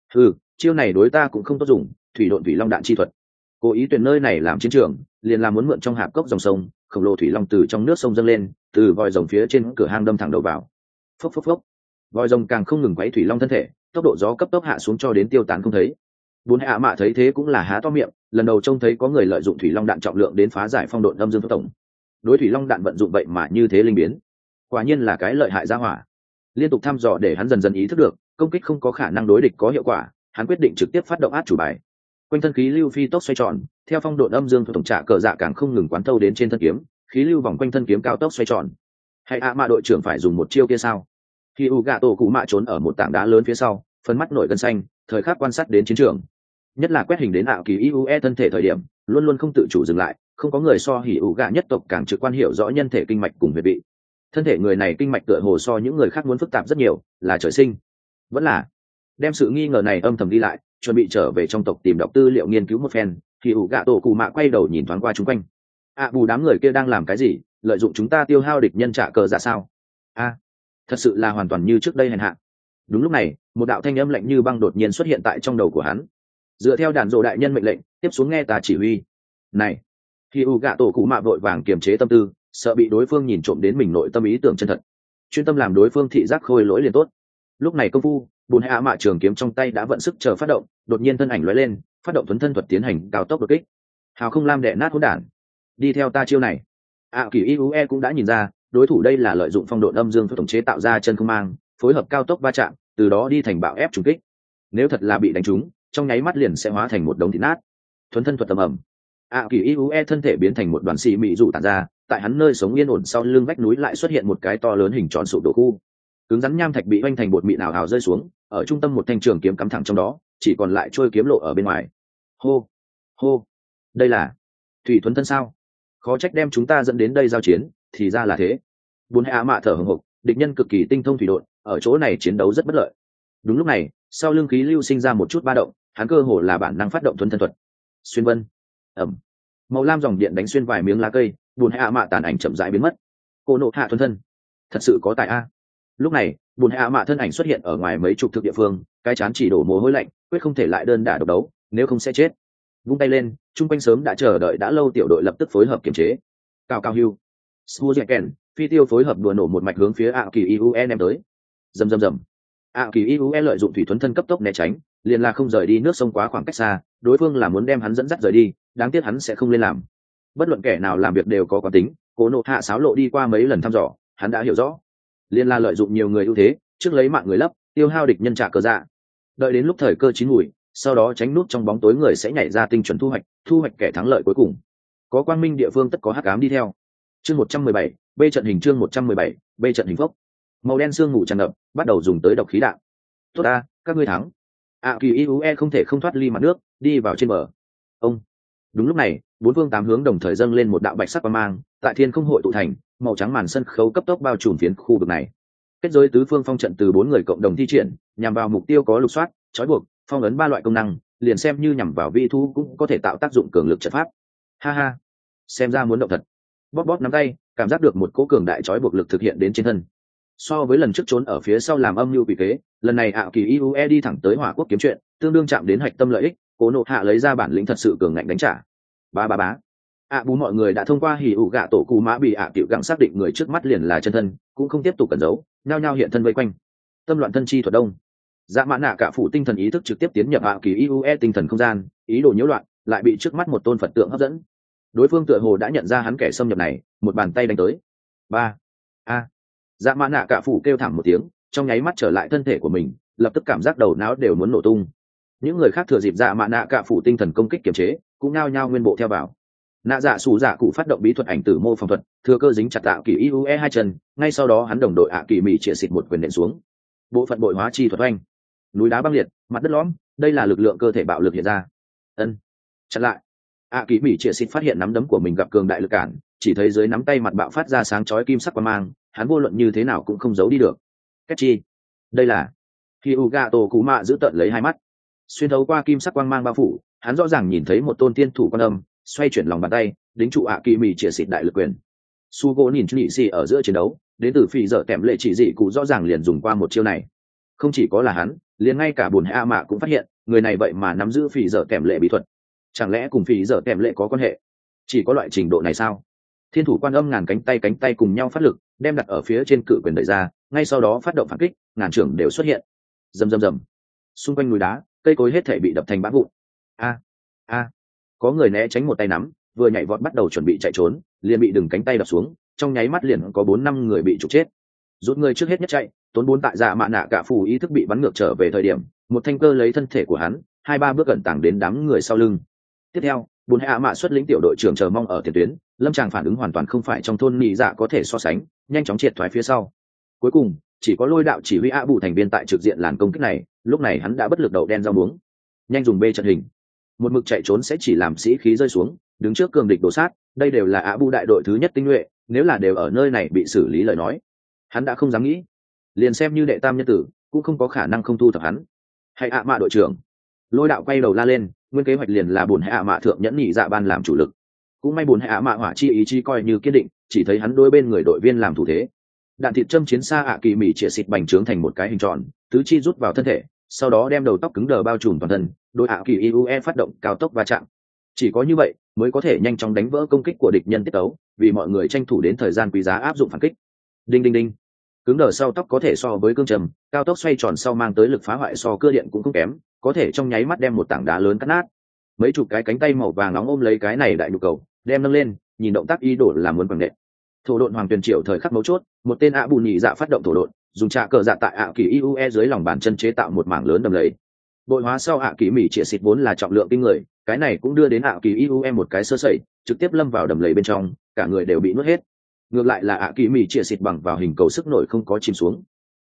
A: Chiêu này đối ta cũng không tốt dùng, thủy độn thủy long đạn chi thuật. Cố ý tuyển nơi này làm chiến trường, liền làm muốn mượn trong hạp cốc dòng sông, khổng lồ thủy long từ trong nước sông dâng lên, từ vòi rồng phía trên cửa hang đâm thẳng đầu vào. Phốc phốc phốc. Vòi rồng càng không ngừng quấy thủy long thân thể, tốc độ gió cấp tốc hạ xuống cho đến tiêu tán không thấy. Bốn hạ mạ thấy thế cũng là há to miệng, lần đầu trông thấy có người lợi dụng thủy long đạn trọng lượng đến phá giải phong độn âm dương tổng. Đối thủy long đạn vận dụng vậy mà như thế linh biến, quả nhiên là cái lợi hại gia hỏa. Liên tục thăm dò để hắn dần dần ý thức được công kích không có khả năng đối địch có hiệu quả, hắn quyết định trực tiếp phát động át chủ bài. Quanh thân khí lưu phi tốc xoay tròn, theo phong độn âm dương tổng trả cờ dạ càng không ngừng quán thâu đến trên thân kiếm, khí lưu vòng quanh thân kiếm cao tốc xoay tròn. Hay mạ đội trưởng phải dùng một chiêu kia sao? Khi u gạ tổ cụ mạ trốn ở một tảng đá lớn phía sau, phấn mắt nổi gân xanh, thời khắc quan sát đến chiến trường, nhất là quét hình đến Kỳ Iue thân thể thời điểm, luôn luôn không tự chủ dừng lại, không có người so hỉ ủ gạ nhất tộc càng trực quan hiểu rõ nhân thể kinh mạch cùng huyệt vị. Thân thể người này kinh mạch tựa hồ so những người khác muốn phức tạp rất nhiều, là trời sinh, vẫn là đem sự nghi ngờ này âm thầm đi lại, chuẩn bị trở về trong tộc tìm đọc tư liệu nghiên cứu một phen. Hỉ ủ gạ tổ cụ mạ quay đầu nhìn thoáng qua chung quanh. Bù đám người kia đang làm cái gì? Lợi dụng chúng ta tiêu hao địch nhân trả cờ dạ sao? Thật sự là hoàn toàn như trước đây hèn hạ. Đúng lúc này, một đạo thanh âm lạnh như băng đột nhiên xuất hiện tại trong đầu của hắn. Dựa theo đàn rộ đại nhân mệnh lệnh, tiếp xuống nghe ta chỉ huy. Này, khi u gạ tổ cụ mạ vội vàng kiềm chế tâm tư, sợ bị đối phương nhìn trộm đến mình nội tâm ý tưởng chân thật, chuyên tâm làm đối phương thị giác khôi lỗi liền tốt. Lúc này công phu bùn hạ mạ trường kiếm trong tay đã vận sức chờ phát động, đột nhiên thân ảnh lóe lên, phát động thuấn thân thuật tiến hành cao tốc đột kích. Hào không lam đệ nát hỗn đản, đi theo ta chiêu này. Kỳ Iue cũng đã nhìn ra đối thủ đây là lợi dụng phong độ âm dương tổng chế tạo ra chân không mang, phối hợp cao tốc va chạm, từ đó đi thành bạo ép trùng kích. Nếu thật là bị đánh trúng, trong nháy mắt liền sẽ hóa thành một đống thịt nát. Thuấn thân thuật tầm ầm. Kỳ Iue thân thể biến thành một đoàn xì mị rụ tản ra, tại hắn nơi sống yên ổn sau lưng vách núi lại xuất hiện một cái to lớn hình tròn sụp đổ khu. Cứng rắn nham thạch bị oanh thành bột mịn ảo ảo rơi xuống, ở trung tâm một thanh trường kiếm cắm thẳng trong đó, chỉ còn lại trôi kiếm lộ ở bên ngoài. Hô, hô, đây là thủy thuấn thân sao? Khó trách đem chúng ta dẫn đến đây giao chiến, thì ra là thế. Bốn hạ mạ thở hổn hộc, địch nhân cực kỳ tinh thông thủy độn, ở chỗ này chiến đấu rất bất lợi. Đúng lúc này, sau lưng khí lưu sinh ra một chút ba động, hắn cơ hồ là bản năng phát động thuấn thân thuật. Xuyên vân, ẩm, màu lam dòng điện đánh xuyên vài miếng lá cây, bốn hạ mạ tàn ảnh chậm rãi biến mất. Cô nộ hạ thuấn thân, thật sự có tài a. Lúc này, bùn hạ mạ thân ảnh xuất hiện ở ngoài mấy chục thước địa phương, cái chán chỉ đổ mồ hôi lạnh, quyết không thể lại đơn đả độc đấu, nếu không sẽ chết. Vung tay lên, chung quanh sớm đã chờ đợi đã lâu tiểu đội lập tức phối hợp kiểm chế. Cao cao hưu, Suzuken, phi tiêu phối hợp đùa nổ một mạch hướng phía ạ kỳ iue ném tới. Rầm rầm rầm. ạ kỳ iue lợi dụng thủy thuấn thân cấp tốc né tránh, liền là không rời đi nước sông quá khoảng cách xa, đối phương là muốn đem hắn dẫn dắt rời đi, đáng tiếc hắn sẽ không lên làm. Bất luận kẻ nào làm việc đều có quán tính, cố nộ hạ sáo lộ đi qua mấy lần thăm dò, hắn đã hiểu rõ. Liên là lợi dụng nhiều người ưu thế, trước lấy mạng người lấp, tiêu hao địch nhân trả cờ dạ. Đợi đến lúc thời cơ chín mùi, sau đó tránh nút trong bóng tối người sẽ nhảy ra tinh chuẩn thu hoạch kẻ thắng lợi cuối cùng. Có quang minh địa phương tất có hắc ám đi theo. Chương 117, B trận hình chương 117, B trận hình phốc. Màu đen sương mù tràn ngập, bắt đầu dùng tới độc khí đạn. Tốt a, các ngươi thắng. Kỳ Iue không thể không thoát ly mặt nước, đi vào trên bờ. Ông. Đúng lúc này, bốn phương tám hướng đồng thời dâng lên một đạo bạch sắc quang mang, tại thiên không hội tụ thành, màu trắng màn sân khấu cấp tốc bao trùm phiến khu vực này. Kết giới tứ phương phong trận từ bốn người cộng đồng thi triển, nhằm vào mục tiêu có lục soát, trói buộc, phong ấn ba loại công năng, liền xem như nhằm vào vi thu cũng có thể tạo tác dụng cường lực trận pháp. Ha ha, xem ra muốn động thật. Bóp bóp nắm tay, cảm giác được một cỗ cường đại trói buộc lực thực hiện đến trên thân. So với lần trước trốn ở phía sau làm âm mưu quỷ kế, lần này Kỳ Iue đi thẳng tới Hỏa Quốc kiếm chuyện, tương đương chạm đến hạch tâm lợi ích, Cố Nộ Hạ lấy ra bản lĩnh thật sự cường ngạnh đánh trả. Bá. Bú mọi người đã thông qua hỉ ủ gạ tổ cụ mã bị tiểu gặng xác định người trước mắt liền là chân thân, cũng không tiếp tục cẩn giấu, nhao nhao hiện thân vây quanh. Tâm loạn thân chi thuật đông. Dạ Mã Nạ cả phụ tinh thần ý thức trực tiếp tiến nhập Kỳ Iue tinh thần không gian, ý đồ nhiễu loạn, lại bị trước mắt một tôn Phật tượng hấp dẫn. Đối phương tựa hồ đã nhận ra hắn kẻ xâm nhập này, một bàn tay đánh tới. Dạ Mã Nạ cả phụ kêu thảm một tiếng, trong nháy mắt trở lại thân thể của mình, lập tức cảm giác đầu não đều muốn nổ tung. Những người khác thừa dịp Dạ Mã Nạ cả phụ tinh thần công kích kiềm chế, cũng nhao nhao nguyên bộ theo vào. Nạ dạ sủ dạ cụ phát động bí thuật ảnh tử mô phỏng thuật, thừa cơ dính chặt Kỳ Iue hai chân, ngay sau đó hắn đồng đội Kỳ Mị chĩa xịt một quyền nện xuống. Bộ phận bội hóa chi thuật oanh, núi đá băng liệt, mặt đất lõm, đây là lực lượng cơ thể bạo lực hiện ra. Chặn lại. Kỳ Mị chĩa xịt phát hiện nắm đấm của mình gặp cường đại lực cản, chỉ thấy dưới nắm tay mặt bạo phát ra sáng chói kim sắc quang mang, hắn vô luận như thế nào cũng không giấu đi được. Cách chi, đây là Hyuga Tokuma giữ tận lấy hai mắt, xuyên thấu qua kim sắc quang mang bao phủ, hắn rõ ràng nhìn thấy một tôn tiên thủ quan âm xoay chuyển lòng bàn tay, đính trụ Kỳ Mị chĩa xịt đại lực quyền. Sugo nhìn nhị xì ở giữa chiến đấu, đến từ phi dở kèm lệ chỉ dị cụ rõ ràng liền dùng qua một chiêu này. Không chỉ có là hắn, liền ngay cả bùn hạ mạ cũng phát hiện, người này vậy mà nắm giữ phi dở kèm lệ bí thuật. Chẳng lẽ cùng phi dở kèm lệ có quan hệ? Chỉ có loại trình độ này sao? Thiên thủ quan âm ngàn cánh tay cùng nhau phát lực, đem đặt ở phía trên cự quyền đẩy ra, ngay sau đó phát động phản kích, ngàn trưởng đều xuất hiện. Rầm. Xung quanh núi đá, cây cối hết thể bị đập thành bã vụn. Có người né tránh một tay nắm, vừa nhảy vọt bắt đầu chuẩn bị chạy trốn, liền bị đừng cánh tay đập xuống, trong nháy mắt liền có 4-5 người bị trục chết. Rút người trước hết nhất chạy, tốn 4 tại Dạ Mã Nạ cả phù ý thức bị bắn ngược trở về thời điểm, một thanh cơ lấy thân thể của hắn, 2-3 bước gần tàng đến đám người sau lưng. Tiếp theo, Bùn Hạ Mạ xuất lĩnh tiểu đội trưởng chờ mong ở tiền tuyến, lâm tràng phản ứng hoàn toàn không phải trong thôn nhị dạ có thể so sánh, nhanh chóng triệt thoái phía sau. Cuối cùng, chỉ có Lôi Đạo chỉ huy Bù thành viên tại trực diện làn công kích này, lúc này hắn đã bất lực đầu đen rau muống. Nhanh dùng B trận hình. Một mực chạy trốn sẽ chỉ làm sĩ khí rơi xuống, đứng trước cường địch đổ sát, đây đều là Bù đại đội thứ nhất tinh nhuệ, nếu là đều ở nơi này bị xử lý lời nói, hắn đã không dám nghĩ. Liền xem như đệ tam nhân tử, cũng không có khả năng không thu thập hắn. Hay Mạ đội trưởng. Lôi Đạo quay đầu la lên, nguyên kế hoạch liền là Bùn Hạ Mạ thượng nhẫn nhị dạ ban làm chủ lực. Cũng may Bùn Hạ Mạ hỏa chi ý chí coi như kiên định, chỉ thấy hắn đối bên người đội viên làm thủ thế. Đạn thịt châm chiến xa Kỳ Mị chĩa xịt bành trướng thành một cái hình tròn, tứ chi rút vào thân thể, sau đó đem đầu tóc cứng đờ bao trùm toàn thân, đội Kỳ Iue phát động cao tốc va chạm. Chỉ có như vậy mới có thể nhanh chóng đánh vỡ công kích của địch nhân tiết tấu, vì mọi người tranh thủ đến thời gian quý giá áp dụng phản kích. Đinh. Cứng đờ sau tóc có thể so với cương trầm, cao tốc xoay tròn sau mang tới lực phá hoại so cưa điện cũng không kém, có thể trong nháy mắt đem một tảng đá lớn cắt nát. Mấy chục cái cánh tay màu vàng nóng ôm lấy cái này đại nhu cầu, đem nâng lên, nhìn động tác ý đồ làm muốn bằng nện. Thổ độn hoàng tuyền triệu thời khắc mấu chốt, một tên Bù nhị dạ phát động thổ độn, dùng trà cờ dạ tại Kỳ Iue dưới lòng bàn chân chế tạo một mảng lớn đầm lầy. Bội hóa sau Kỳ Mị chĩa xịt vốn là trọng lượng kinh người, cái này cũng đưa đến Kỳ Iue một cái sơ sẩy, trực tiếp lâm vào đầm lầy bên trong, cả người đều bị nuốt hết. Ngược lại là Kỳ Mị chĩa xịt bằng vào hình cầu sức nổi không có chìm xuống.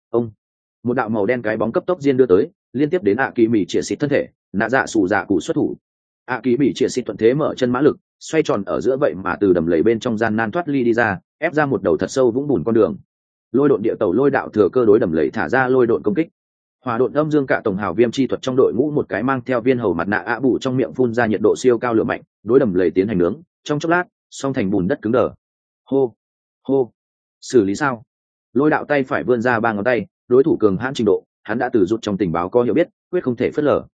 A: Một đạo màu đen cái bóng cấp tốc diên đưa tới, liên tiếp đến Kỳ Mị chĩa xịt thân thể, nạ dạ sủ dạ cụ xuất thủ. Kỳ Mị chĩa xịt thuận thế mở chân mã lực, xoay tròn ở giữa vậy mà từ đầm lầy bên trong gian nan thoát ly đi ra, ép ra một đầu thật sâu vũng bùn con đường. Lôi độn địa tàu Lôi Đạo thừa cơ đối đầm lầy thả ra lôi độn công kích. Hỏa độn âm dương cả tổng hào viêm chi thuật trong đội ngũ một cái mang theo viên hầu mặt nạ Bù trong miệng phun ra nhiệt độ siêu cao lửa mạnh, đối đầm lầy tiến hành nướng, trong chốc lát, song thành bùn đất cứng đờ. Hô, xử lý sao? Lôi Đạo tay phải vươn ra 3 ngón tay, đối thủ cường hãn trình độ, hắn đã từ rút trong tình báo có hiểu biết, quyết không thể phớt lờ.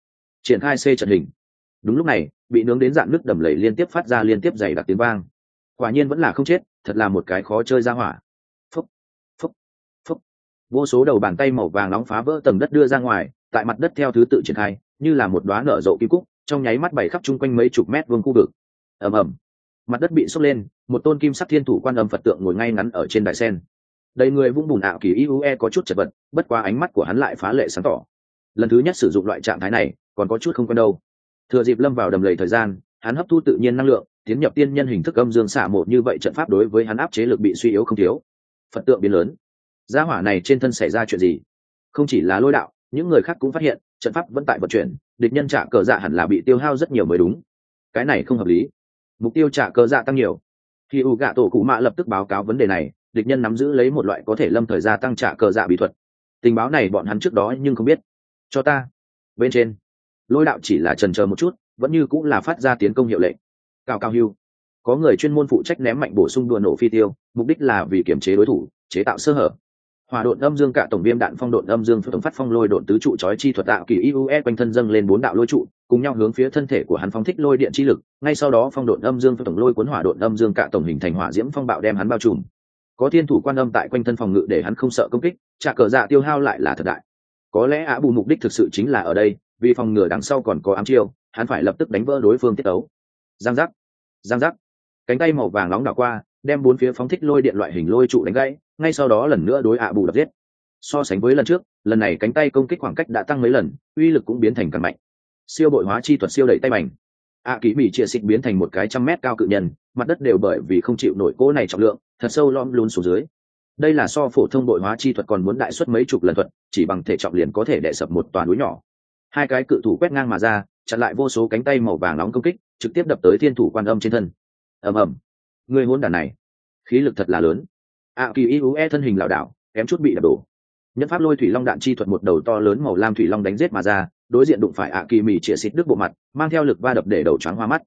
A: triển khai C trận hình. Đúng lúc này, bị nướng đến dạn nước đầm lầy liên tiếp phát ra liên tiếp dày đặc tiếng vang. Quả nhiên vẫn là không chết, thật là một cái khó chơi ra hỏa. Phúc, phúc, phúc. Vô số đầu bàn tay màu vàng nóng phá vỡ tầng đất đưa ra ngoài, tại mặt đất theo thứ tự triển khai, như là một đóa nở rộ kim cúc, trong nháy mắt bày khắp chung quanh mấy chục mét vuông khu vực. Ầm ầm, mặt đất bị sốc lên, một tôn kim sắc thiên thủ quan âm Phật tượng ngồi ngay ngắn ở trên đài sen. Đầy người vung bùn ảo kỳ Iue có chút chật vật, bất quá ánh mắt của hắn lại phá lệ sáng tỏ. Lần thứ nhất sử dụng loại trạng thái này, còn có chút không quen đâu. Thừa dịp lâm vào đầm lầy thời gian, hắn hấp thu tự nhiên năng lượng, tiến nhập tiên nhân hình thức âm dương xạ một, như vậy trận pháp đối với hắn áp chế lực bị suy yếu không thiếu. Phật tượng biến lớn, gia hỏa này trên thân xảy ra chuyện gì? Không chỉ là Lôi đạo, những người khác cũng phát hiện trận pháp vẫn tại vận chuyển, địch nhân trả cờ dạ hẳn là bị tiêu hao rất nhiều mới đúng. Cái này không hợp lý, mục tiêu trả cờ dạ tăng nhiều. Khi u gạ tổ cụ mạ lập tức báo cáo vấn đề này, địch nhân nắm giữ lấy một loại có thể lâm thời gia tăng trả cờ dạ bí thuật. Tình báo này bọn hắn trước đó nhưng không biết. Cho ta. Bên trên, Lôi đạo chỉ là chần chờ một chút, vẫn như cũng là phát ra tiến công hiệu lệnh. Cao cao hưu, có người chuyên môn phụ trách ném mạnh bổ sung đùa nổ phi tiêu, mục đích là vì kiểm chế đối thủ, chế tạo sơ hở. Hỏa độn âm dương cả tổng viêm đạn phong độn âm dương tổng phát phong lôi độn tứ trụ chói chi thuật tạo kỳ Iue quanh thân dâng lên 4 đạo lôi trụ, cùng nhau hướng phía thân thể của hắn phóng thích lôi điện chi lực, ngay sau đó phong độn âm dương tổng lôi cuốn hỏa độn âm dương cả tổng hình thành hỏa diễm phong bạo đem hắn bao trùm. Có thiên thủ quan âm tại quanh thân phòng ngự để hắn không sợ công kích, trả cờ dạ tiêu hao lại là thật đại. Có lẽ Á Bù mục đích thực sự chính là ở đây, vì phòng ngừa đằng sau còn có ám chiêu, hắn phải lập tức đánh vỡ đối phương tiết tấu. Giang giác, giang giác, cánh tay màu vàng nóng đảo qua, đem bốn phía phóng thích lôi điện loại hình lôi trụ đánh gãy, ngay sau đó lần nữa đối Á Bù đập giết. So sánh với lần trước, lần này cánh tay công kích khoảng cách đã tăng mấy lần, uy lực cũng biến thành càng mạnh. Siêu bội hóa chi thuật siêu đẩy tay bành. Kỷ Mỹ chia xịt biến thành một cái 100 mét cao cự nhân, mặt đất đều bởi vì không chịu nổi cỗ này trọng lượng, thật sâu lõm lún xuống dưới. Đây là so phổ thông bội hóa chi thuật còn muốn đại suất mấy chục lần thuật, chỉ bằng thể trọng liền có thể đè sập một toàn núi nhỏ. Hai cái cự thủ quét ngang mà ra, chặn lại vô số cánh tay màu vàng nóng công kích, trực tiếp đập tới thiên thủ quan âm trên thân. Ầm ầm, người hỗn đản này, khí lực thật là lớn. Kỳ Iue thân hình lảo đảo, kém chút bị đập đổ. Nhân pháp lôi thủy long đạn chi thuật một đầu to lớn màu lam thủy long đánh giết mà ra, đối diện đụng phải Kỳ Mỹ chĩa xịt đứt bộ mặt, mang theo lực va đập để đầu choáng hoa mắt.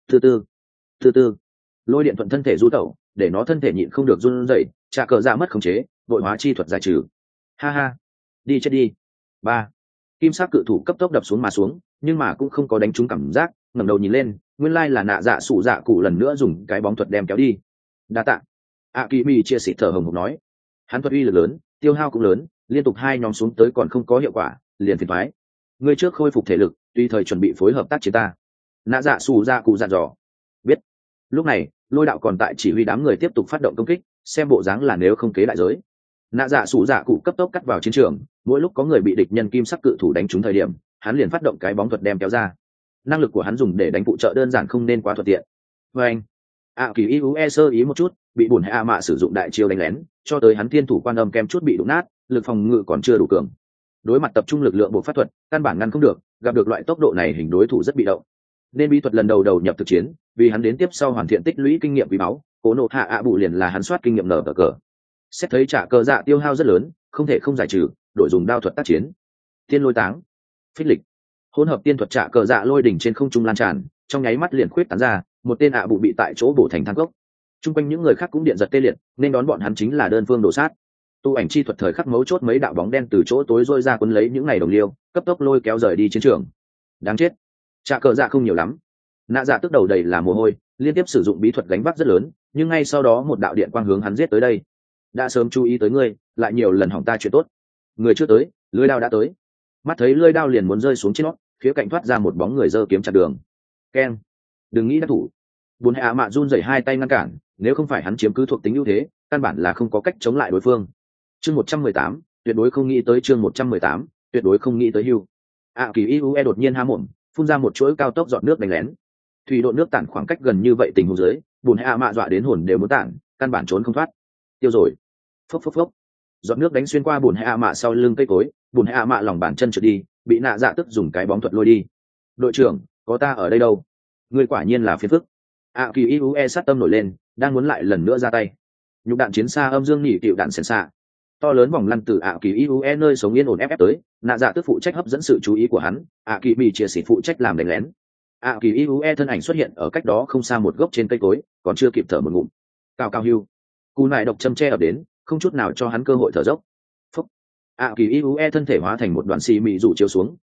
A: Từ từ, lôi điện thuận thân thể du tẩu, để nó thân thể nhịn không được run rẩy, trả cờ dạ mất khống chế, bội hóa chi thuật giải trừ. Ha ha, đi chết đi. Ba, kim sắc cự thủ cấp tốc đập xuống mà xuống, nhưng mà cũng không có đánh trúng cảm giác, ngẩng đầu nhìn lên, nguyên lai là nạ dạ sủ dạ cụ lần nữa dùng cái bóng thuật đem kéo đi. Đa tạ. Kỳ Mỹ chia sẻ thở hồng hộc nói, hắn thuật uy lực lớn, tiêu hao cũng lớn, liên tục hai nhóm xuống tới còn không có hiệu quả, liền phiền toái. Ngươi trước khôi phục thể lực, tùy thời chuẩn bị phối hợp tác chiến ta. Nạ dạ sủ dạ cụ dặn dò. Biết. Lúc này, Lôi đạo còn tại chỉ huy đám người tiếp tục phát động công kích, xem bộ dáng là nếu không kế đại giới. Nạ dạ sủ dạ cụ cấp tốc cắt vào chiến trường, mỗi lúc có người bị địch nhân kim sắc cự thủ đánh trúng thời điểm, hắn liền phát động cái bóng thuật đem kéo ra. Năng lực của hắn dùng để đánh phụ trợ đơn giản không nên quá thuận tiện. Và anh, Kỳ Iue sơ ý một chút, bị bùn hạ mạ sử dụng đại chiêu đánh lén, cho tới hắn thiên thủ quan âm kem chút bị đụng nát, lực phòng ngự còn chưa đủ cường. Đối mặt tập trung lực lượng bộ pháp thuật, căn bản ngăn không được, gặp được loại tốc độ này hình đối thủ rất bị động. Nên bí thuật lần đầu đầu nhập thực chiến, vì hắn đến tiếp sau hoàn thiện tích lũy kinh nghiệm quý báu, cố nộ hạ bụ liền là hắn soát kinh nghiệm nở cờ. Xét thấy trả cờ dạ tiêu hao rất lớn, không thể không giải trừ, đổi dùng đao thuật tác chiến. Tiên lôi táng, phích lịch, hỗn hợp tiên thuật trả cờ dạ lôi đỉnh trên không trung lan tràn, trong nháy mắt liền khuyết tán ra, một tên bụ bị tại chỗ bổ thành than gốc. Trung quanh những người khác cũng điện giật tê liệt, nên đón bọn hắn chính là đơn phương đổ sát. Tu ảnh chi thuật thời khắc mấu chốt mấy đạo bóng đen từ chỗ tối rôi ra cuốn lấy những ngày đồng liêu, cấp tốc lôi kéo rời đi chiến trường. Đáng chết, trả cờ dạ không nhiều lắm. Nạ dạ tức đầu đầy là mồ hôi, liên tiếp sử dụng bí thuật gánh vác rất lớn, nhưng ngay sau đó một đạo điện quang hướng hắn giết tới đây. Đã sớm chú ý tới ngươi, lại nhiều lần hỏng ta chuyện tốt. Người chưa tới, lưỡi đao đã tới. Mắt thấy lưỡi đao liền muốn rơi xuống trên nó, phía cạnh thoát ra một bóng người giơ kiếm chặn đường. Keng, đừng nghĩ đắc thủ. Bùn hạ mạ run rẩy hai tay ngăn cản, nếu không phải hắn chiếm cứ thuộc tính ưu thế, căn bản là không có cách chống lại đối phương. Chương 118, tuyệt đối không nghĩ tới chương 118, tuyệt đối không nghĩ tới hưu. Kỳ Iue đột nhiên há mồm, phun ra một chuỗi cao tốc giọt nước đánh lén. Thủy độ nước tản khoảng cách gần như vậy tình huống dưới, bùn hạ mạ dọa đến hồn đều muốn tản, căn bản trốn không thoát. Tiêu rồi. Phốc phốc phốc. Giọt nước đánh xuyên qua bùn hạ mạ sau lưng cây cối, bùn hạ mạ lòng bàn chân trượt đi, bị nạ dạ tức dùng cái bóng thuật lôi đi. Đội trưởng, có ta ở đây đâu? Ngươi quả nhiên là phiền phức. Kỳ Iue sát tâm nổi lên, đang muốn lại lần nữa ra tay. Nhục đạn chiến xa âm dương nhị tiểu đạn xèn xạ. To lớn vòng lăn từ Kỳ Iue nơi sống yên ổn ép tới, nạ dạ tức phụ trách hấp dẫn sự chú ý của hắn, Kỳ Mỹ chia sẻ phụ trách làm đánh lén. Kỳ Iue thân ảnh xuất hiện ở cách đó không xa một gốc trên cây cối, còn chưa kịp thở một ngụm. Cao cao hưu. Cú nại độc châm che ập đến, không chút nào cho hắn cơ hội thở dốc. Phúc. Kỳ Iue thân thể hóa thành một đoạn xì mị rụ chiếu xuống,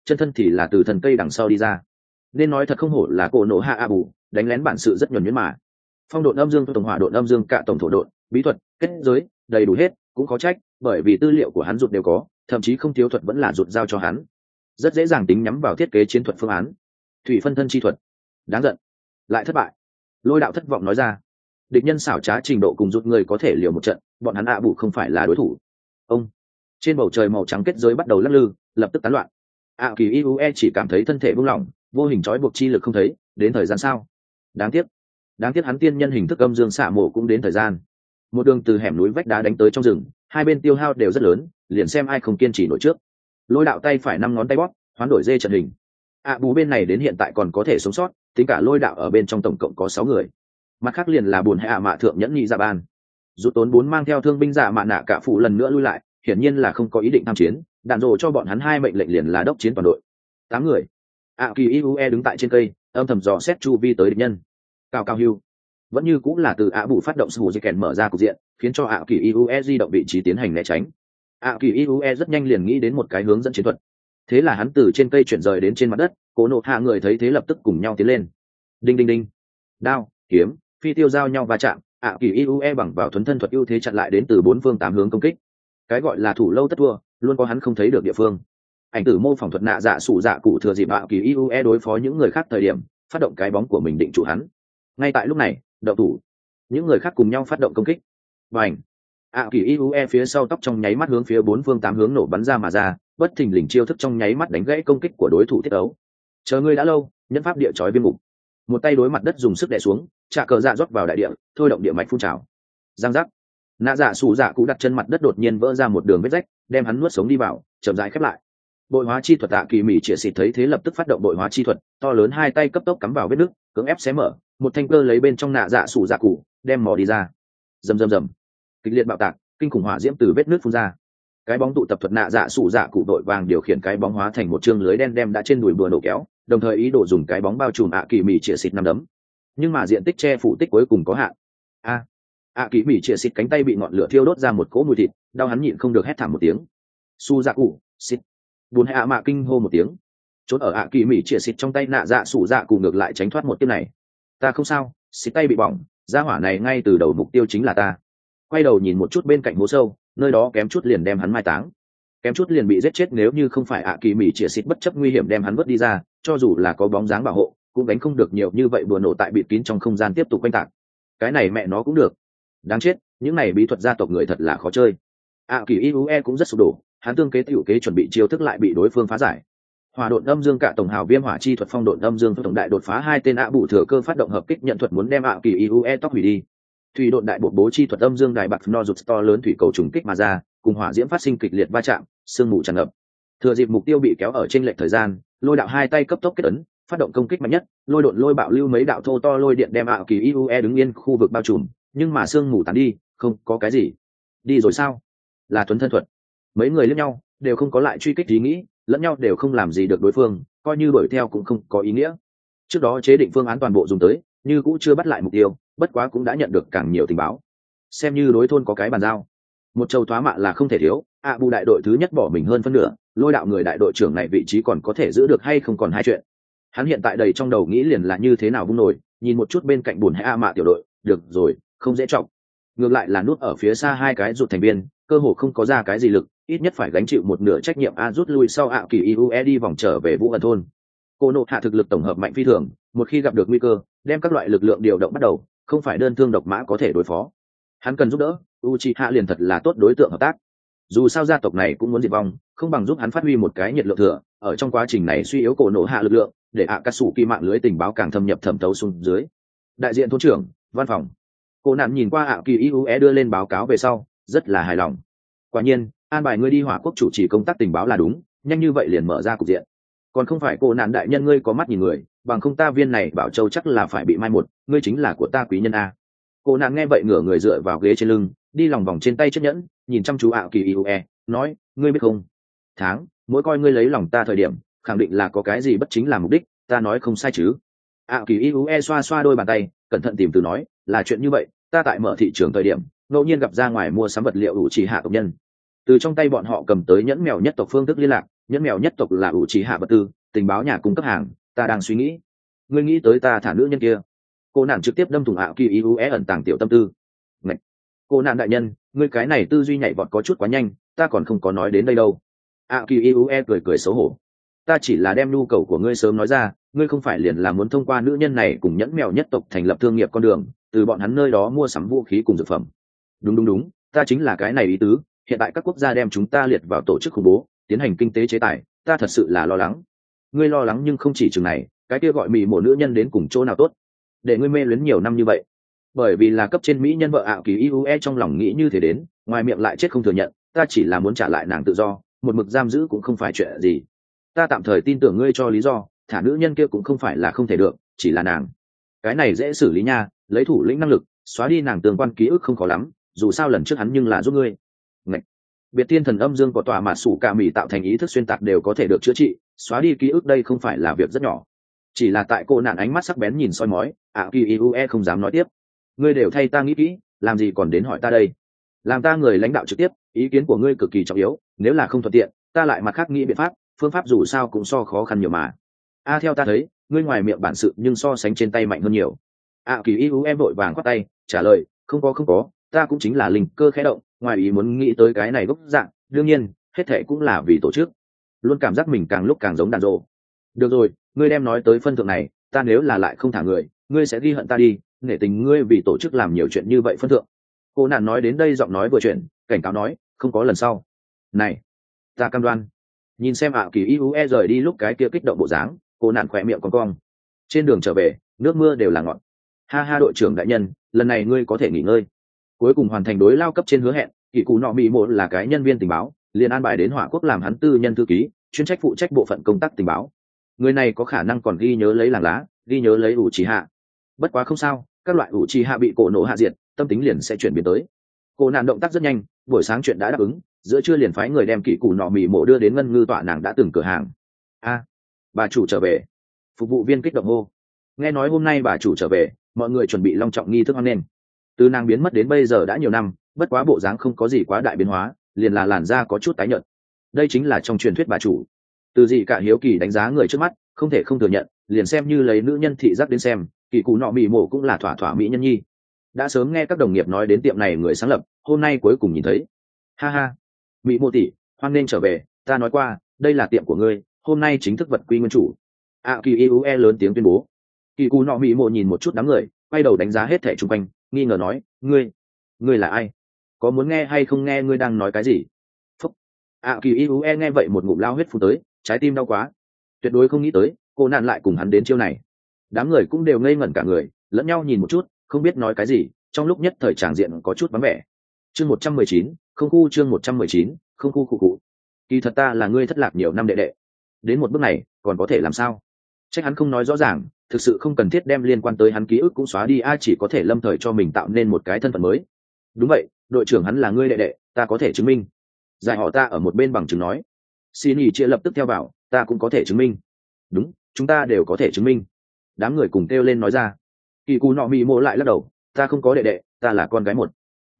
A: chân thân thì là từ thần cây đằng sau đi ra. Nên nói thật không hổ là cổ nổ hạ a bù, đánh lén bản sự rất nhuần nhuyễn mà. Phong độn âm dương, tổng hỏa độn âm dương, cả tổng thổ độn, bí thuật, kết giới, đầy đủ hết, cũng có trách, bởi vì tư liệu của hắn rụt đều có, thậm chí không thiếu thuật vẫn là rụt giao cho hắn, rất dễ dàng tính nhắm vào thiết kế chiến thuật phương án. Thủy phân thân chi thuật, đáng giận, lại thất bại. Lôi đạo thất vọng nói ra, địch nhân xảo trá trình độ cùng rụt người có thể liều một trận, bọn hắn ạ bù không phải là đối thủ. Ông trên bầu trời màu trắng kết giới bắt đầu lắc lư, lập tức tán loạn. ạ kỳ iue chỉ cảm thấy thân thể buông lỏng, vô hình trói buộc chi lực không thấy, đến thời gian sao? Đáng tiếc hắn tiên nhân hình thức âm dương xạ mổ cũng đến thời gian. Một đường từ hẻm núi vách đá đánh tới trong rừng, hai bên tiêu hao đều rất lớn, liền xem ai không kiên trì nổi trước. Lôi đạo tay phải 5 ngón tay bóp, hoán đổi dê trận hình. Bù bên này đến hiện tại còn có thể sống sót, tính cả lôi đạo ở bên trong tổng cộng có 6 người. Mặt khác liền là buồn hạ mạ thượng nhẫn nhị dạ ban. Rút tốn 4 mang theo thương binh dạ mạ nạ cả phụ lần nữa lui lại, hiển nhiên là không có ý định tham chiến, đạn rồ cho bọn hắn 2 mệnh lệnh liền là đốc chiến toàn đội. 8 người. Kỳ Iue đứng tại trên cây, âm thầm dò xét chu vi tới địch nhân. Cao hưu vẫn như cũng là từ bù phát động sủ di kèn mở ra cục diện, khiến cho kỳ Iue di động vị trí tiến hành né tránh. Kỳ Iue rất nhanh liền nghĩ đến một cái hướng dẫn chiến thuật, thế là hắn từ trên cây chuyển rời đến trên mặt đất. Cố nộ hạ người thấy thế lập tức cùng nhau tiến lên. Đinh đinh đinh, đao kiếm phi tiêu giao nhau va chạm. Kỳ Iue bằng vào thuấn thân thuật ưu thế chặn lại đến từ 4 phương 8 hướng công kích. Cái gọi là thủ lâu tất thua, luôn có hắn không thấy được địa phương. Ảnh tử mô phỏng thuật nạ dạ sủ dạ cụ thừa dịp kỳ Iue đối phó những người khác thời điểm, phát động cái bóng của mình định trụ hắn. Ngay tại lúc này, đậu thủ, những người khác cùng nhau phát động công kích. Bành! Kỳ Iue phía sau tóc trong nháy mắt hướng phía 4 phương 8 hướng nổ bắn ra mà ra, bất thình lình chiêu thức trong nháy mắt đánh gãy công kích của đối thủ thiết đấu. Chờ ngươi đã lâu, nhân pháp địa chói viêm mục. Một tay đối mặt đất dùng sức đè xuống, trà cờ dạ rót vào đại địa, thôi động địa mạch phun trào. Giang giác. Nạ dạ sủ dạ cụ đặt chân mặt đất đột nhiên vỡ ra một đường vết rách, đem hắn nuốt sống đi vào, chậm rãi khép lại. Bội hóa chi thuật kỳ mỉ chĩa xịt thấy thế lập tức phát động bội hóa chi thuật, to lớn 2 tay cấp tốc cắm vào vết nứt, cưỡng ép xé mở, một thanh cơ lấy bên trong nạ dạ sủ dạ cụ, đem mò đi ra. Rầm rầm rầm. Kịch liệt bạo tạc, kinh khủng hỏa diễm từ vết nứt phun ra. Cái bóng tụ tập thuật nạ dạ sủ dạ cụ đội vàng điều khiển cái bóng hóa thành một chương lưới đen đem đã trên đùi bừa nổ kéo, đồng thời ý đồ dùng cái bóng bao trùm kỳ mỉ chĩa xịt năm đấm. Nhưng mà diện tích che phủ tích cuối cùng có hạn. Kỳ mỉ chĩa xịt cánh tay bị ngọn lửa thiêu đốt ra một cỗ mùi thịt, đau hắn nhịn không được hét thảm một tiếng. Su dạ cụ, xịt. Buồn hạ mạ kinh hô một tiếng, trốn ở kỳ mỉ chĩa xịt trong tay nạ dạ sủ dạ cụ ngược lại tránh thoát một tiếp này. Ta không sao, xịt tay bị bỏng, gia hỏa này ngay từ đầu mục tiêu chính là ta. Quay đầu nhìn một chút bên cạnh hố sâu, nơi đó kém chút liền đem hắn mai táng, kém chút liền bị giết chết nếu như không phải kỳ mỉ chĩa xịt bất chấp nguy hiểm đem hắn vớt đi ra, cho dù là có bóng dáng bảo hộ cũng đánh không được nhiều như vậy. Bừa nổ tại bịt kín trong không gian tiếp tục quanh tạc, cái này mẹ nó cũng được. Đáng chết, những này bí thuật gia tộc người thật là khó chơi. Kỳ Iue cũng rất sụp đổ, hắn tương kế tiểu kế chuẩn bị chiêu thức lại bị đối phương phá giải. Hỏa độn âm dương cả tổng hào viêm hỏa chi thuật, phong độn âm dương tổng đại đột phá 2 tên bù thừa cơ phát động hợp kích nhận thuật muốn đem kỳ Iue tóc hủy đi. Thủy độn đại bộ bố chi thuật âm dương đại bạc no rụt to lớn thủy cầu trùng kích mà ra, cùng hỏa diễm phát sinh kịch liệt va chạm, sương mù tràn ngập. Thừa dịp mục tiêu bị kéo ở trên lệch thời gian, lôi đạo 2 tay cấp tốc kết ấn, phát động công kích mạnh nhất, lôi độn lôi bạo lưu mấy đạo thô to lôi điện đem kỳ Iue đứng yên khu vực bao trùm, nhưng mà sương mù tán đi, không có cái gì. Đi rồi sao? Là thuấn thân thuật. Mấy người liếc nhau, đều không có lại truy kích ý nghĩ, lẫn nhau đều không làm gì được đối phương, coi như đuổi theo cũng không có ý nghĩa. Trước đó chế định phương án toàn bộ dùng tới, như cũng chưa bắt lại mục tiêu, bất quá cũng đã nhận được càng nhiều tình báo, xem như đối thôn có cái bàn giao. Một châu thoá mạ là không thể thiếu. Bù đại đội thứ nhất bỏ mình hơn phân nửa, lôi đạo người đại đội trưởng này vị trí còn có thể giữ được hay không còn hai chuyện. Hắn hiện tại đầy trong đầu nghĩ liền là như thế nào vung nổi, nhìn một chút bên cạnh buồn hay mạ tiểu đội, được rồi, không dễ trọng. Ngược lại là nút ở phía xa 2 cái rụt thành viên, cơ hồ không có ra cái gì lực, ít nhất phải gánh chịu một nửa trách nhiệm. Rút lui sau kỳ Iue đi vòng trở về Vũ Ẩn thôn. Cô nộ hạ thực lực tổng hợp mạnh phi thường, một khi gặp được nguy cơ, đem các loại lực lượng điều động bắt đầu, không phải đơn thương độc mã có thể đối phó. Hắn cần giúp đỡ, Uchiha liền thật là tốt đối tượng hợp tác. Dù sao gia tộc này cũng muốn diệt vong, không bằng giúp hắn phát huy một cái nhiệt lượng thừa, ở trong quá trình này suy yếu cổ nộ hạ lực lượng, để Akatsuki mạng lưới tình báo càng thâm nhập thẩm thấu xuống dưới. Đại diện thôn trưởng, văn phòng. Cô nạn nhìn qua kỳ Iue đưa lên báo cáo về sau, rất là hài lòng. Quả nhiên, an bài ngươi đi Hỏa Quốc chủ trì công tác tình báo là đúng, nhanh như vậy liền mở ra cục diện. Còn không phải cô nạn đại nhân ngươi có mắt nhìn người, bằng không ta viên này Bảo Châu chắc là phải bị mai một, ngươi chính là của ta quý nhân a. Cô nạn nghe vậy ngửa người dựa vào ghế trên lưng, đi lòng vòng trên tay chiếc nhẫn, nhìn chăm chú kỳ Iue, nói, ngươi biết không, mỗi coi ngươi lấy lòng ta thời điểm, khẳng định là có cái gì bất chính là mục đích, ta nói không sai chứ. Kỳ Iue xoa xoa đôi bàn tay, cẩn thận tìm từ nói, là chuyện như vậy, ta tại mở thị trường thời điểm, ngẫu nhiên gặp ra ngoài mua sắm vật liệu chỉ hạ tộc nhân, từ trong tay bọn họ cầm tới nhẫn mèo nhất tộc phương thức liên lạc, nhẫn mèo nhất tộc là ủ trì hạ vật tư, tình báo nhà cung cấp hàng, ta đang suy nghĩ. Ngươi nghĩ tới ta thả nữ nhân kia? Cô nạn trực tiếp đâm thủng ạ kỳ iu ẩn tàng tiểu tâm tư. Ngạch! Cô nạn đại nhân, ngươi cái này tư duy nhảy vọt có chút quá nhanh, ta còn không có nói đến đây đâu. ạ kỳ iu cười cười xấu hổ. Ta chỉ là đem nhu cầu của ngươi sớm nói ra, ngươi không phải liền là muốn thông qua nữ nhân này cùng nhẫn mèo nhất tộc thành lập thương nghiệp con đường, từ bọn hắn nơi đó mua sắm vũ khí cùng dược phẩm. Đúng, ta chính là cái này ý tứ. Hiện tại các quốc gia đem chúng ta liệt vào tổ chức khủng bố, tiến hành kinh tế chế tài, ta thật sự là lo lắng. Ngươi lo lắng nhưng không chỉ chừng này, cái kia gọi mì mổ nữ nhân đến cùng chỗ nào tốt để ngươi mê luyến nhiều năm như vậy? Bởi vì là cấp trên mỹ nhân vợ ạ kỳ iue trong lòng nghĩ như thế đến, ngoài miệng lại chết không thừa nhận. Ta chỉ là muốn trả lại nàng tự do, một mực giam giữ cũng không phải chuyện gì. Ta tạm thời tin tưởng ngươi cho lý do, thả nữ nhân kia cũng không phải là không thể được, chỉ là nàng cái này dễ xử lý nha, lấy thủ lĩnh năng lực xóa đi nàng tương quan ký ức không khó lắm, dù sao lần trước hắn nhưng là giúp ngươi. Ngạch! Biệt thiên thần âm dương có tòa mà sủ cả mì tạo thành ý thức xuyên tạc đều có thể được chữa trị, xóa đi ký ức đây không phải là việc rất nhỏ. Chỉ là tại cô nạn ánh mắt sắc bén nhìn soi mói, ạ kỳ iue không dám nói tiếp. Ngươi đều thay ta nghĩ kỹ, làm gì còn đến hỏi ta đây? Làm ta người lãnh đạo trực tiếp, ý kiến của ngươi cực kỳ trọng yếu, nếu là không thuận tiện ta lại mặt khác nghĩ biện pháp, phương pháp dù sao cũng so khó khăn nhiều mà. Theo ta thấy ngươi ngoài miệng bản sự nhưng so sánh trên tay mạnh hơn nhiều. Kỳ iue vội vàng khoát tay trả lời, không có, ta cũng chính là linh cơ khẽ động, ngoài ý muốn nghĩ tới cái này gốc dạng, đương nhiên hết thệ cũng là vì tổ chức. Luôn cảm giác mình càng lúc càng giống đàn rộ. Được rồi, ngươi đem nói tới phân thượng này, ta nếu là lại không thả người, ngươi sẽ ghi hận ta đi, nể tình ngươi vì tổ chức làm nhiều chuyện như vậy phân thượng. Cô nạn nói đến đây giọng nói vừa chuyển, cảnh cáo nói, không có lần sau. Này, ta cam đoan. Nhìn xem kỳ iue rời đi lúc cái kia kích động bộ dáng, cô nạn khỏe miệng cong. Trên đường trở về, nước mưa đều là ngọt. Ha đội trưởng đại nhân, lần này ngươi có thể nghỉ ngơi. Cuối cùng hoàn thành đối lao cấp trên hứa hẹn, kỳ cụ nọ mỹ một là cái nhân viên tình báo, liền an bài đến Hỏa Quốc làm hắn tư nhân thư ký, chuyên trách phụ trách bộ phận công tác tình báo. Người này có khả năng còn ghi nhớ lấy làng lá, ghi nhớ lấy ủ trì hạ. Bất quá không sao, các loại ủ trì hạ bị cổ nổ hạ diệt, tâm tính liền sẽ chuyển biến tới. Cô nạn động tác rất nhanh, buổi sáng chuyện đã đáp ứng, giữa trưa liền phái người đem kỳ cụ nọ mỹ mộ đưa đến ngân ngư tọa nàng đã từng cửa hàng. Bà chủ trở về. Phục vụ viên kích động hô. Nghe nói hôm nay bà chủ trở về, mọi người chuẩn bị long trọng nghi thức hoan nghênh. Từ nàng biến mất đến bây giờ đã nhiều năm, bất quá bộ dáng không có gì quá đại biến hóa, liền là làn da có chút tái nhợt. Đây chính là trong truyền thuyết bà chủ. Từ gì cả hiếu kỳ đánh giá người trước mắt, không thể không thừa nhận, liền xem như lấy nữ nhân thị giác đến xem, kỳ cụ nọ mỹ mộ cũng là thỏa mỹ nhân nhi. Đã sớm nghe các đồng nghiệp nói đến tiệm này người sáng lập, hôm nay cuối cùng nhìn thấy. Ha, mỹ mộ tỷ, hoan nên trở về, ta nói qua, đây là tiệm của ngươi, hôm nay chính thức vật quy nguyên chủ. Kỳ iue lớn tiếng tuyên bố. Kỳ cụ nọ mỹ mộ nhìn một chút đám người, quay đầu đánh giá hết thảy xung quanh, nghi ngờ nói, ngươi là ai? Có muốn nghe hay không nghe ngươi đang nói cái gì? Phúc. Kỳ iue nghe vậy một ngụm lao huyết phun tới, trái tim đau quá. Tuyệt đối không nghĩ tới, cô nạn lại cùng hắn đến chiêu này. Đám người cũng đều ngây ngẩn cả người, lẫn nhau nhìn một chút, không biết nói cái gì, trong lúc nhất thời tràng diện có chút vắng vẻ. Chương 119, không khu chương 119, không khu cụ. Kỳ thật ta là ngươi thất lạc nhiều năm đệ đệ. Đến một bước này, còn có thể làm sao? Trách hắn không nói rõ ràng, thực sự không cần thiết đem liên quan tới hắn ký ức cũng xóa đi, chỉ có thể lâm thời cho mình tạo nên một cái thân phận mới. Đúng vậy, đội trưởng hắn là ngươi đệ đệ, ta có thể chứng minh. Giải họ ta ở một bên bằng chứng nói. Xin ý chia lập tức theo bảo, ta cũng có thể chứng minh. Đúng, chúng ta đều có thể chứng minh. Đám người cùng kêu lên nói ra. Kỳ cù nọ mì mộ lại lắc đầu, ta không có đệ đệ, ta là con gái một.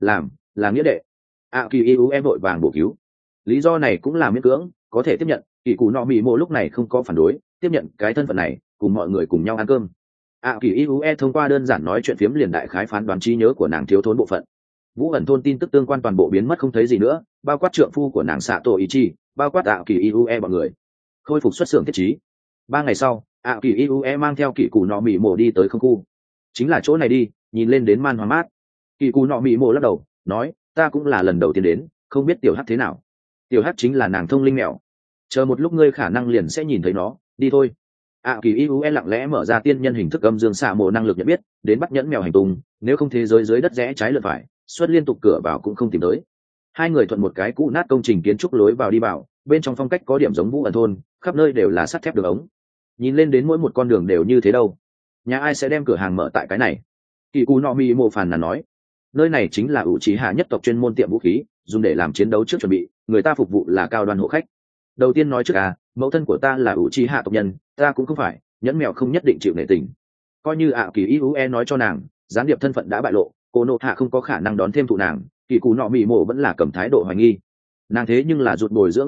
A: Là nghĩa đệ. Kỳ yêu em vội vàng bổ cứu. Lý do này cũng là miễn cưỡng, có thể tiếp nhận. Kỳ cù nọ mì mộ lúc này không có phản đối, tiếp nhận cái thân phận này, cùng mọi người cùng nhau ăn cơm. Kỳ yêu thông qua đơn giản nói chuyện phiếm liền đại khái phán đoán trí nhớ của nàng thiếu thốn bộ phận. Vũ ẩn thôn tin tức tương quan toàn bộ biến mất không thấy gì nữa, bao quát trượng phu của nàng xạ tổ ý chi, bao quát kỳ iue bọn người khôi phục xuất xưởng thiết trí. 3 ngày sau, kỳ iue mang theo kỳ cụ nọ mì mộ đi tới không khu. Chính là chỗ này đi, nhìn lên đến man hoa mát. Kỳ cụ nọ mì mộ lắc đầu nói, ta cũng là lần đầu tiên đến, không biết tiểu hắc thế nào. Tiểu hắc chính là nàng thông linh mèo, chờ một lúc ngươi khả năng liền sẽ nhìn thấy nó, đi thôi. Kỳ iue lặng lẽ mở ra tiên nhân hình thức âm dương xạ mộ năng lực nhận biết, đến bắt nhẫn mèo hành tung, nếu không thế giới dưới đất rẽ trái lượt phải, xuất liên tục cửa vào cũng không tìm tới. Hai người thuận một cái cũ nát công trình kiến trúc lối vào đi vào, bên trong phong cách có điểm giống Vũ ẩn thôn, khắp nơi đều là sắt thép đường ống. Nhìn lên đến mỗi một con đường đều như thế đâu. Nhà ai sẽ đem cửa hàng mở tại cái này? Kỳ cụ nọ mi mộ phàn là nói, nơi này chính là ủ trí hạ nhất tộc chuyên môn tiệm vũ khí, dùng để làm chiến đấu trước chuẩn bị, người ta phục vụ là cao đoan hộ khách. Đầu tiên nói trước mẫu thân của ta là ủ trí hạ tộc nhân, ta cũng không phải, nhẫn mèo không nhất định chịu nể tình. Coi như kỳ iue nói cho nàng, gián điệp thân phận đã bại lộ, cô nộ hạ không có khả năng đón thêm thụ nàng, kỳ cụ nọ mì mộ vẫn là cầm thái độ hoài nghi. Nàng thế nhưng là rụt bồi dưỡng ra được,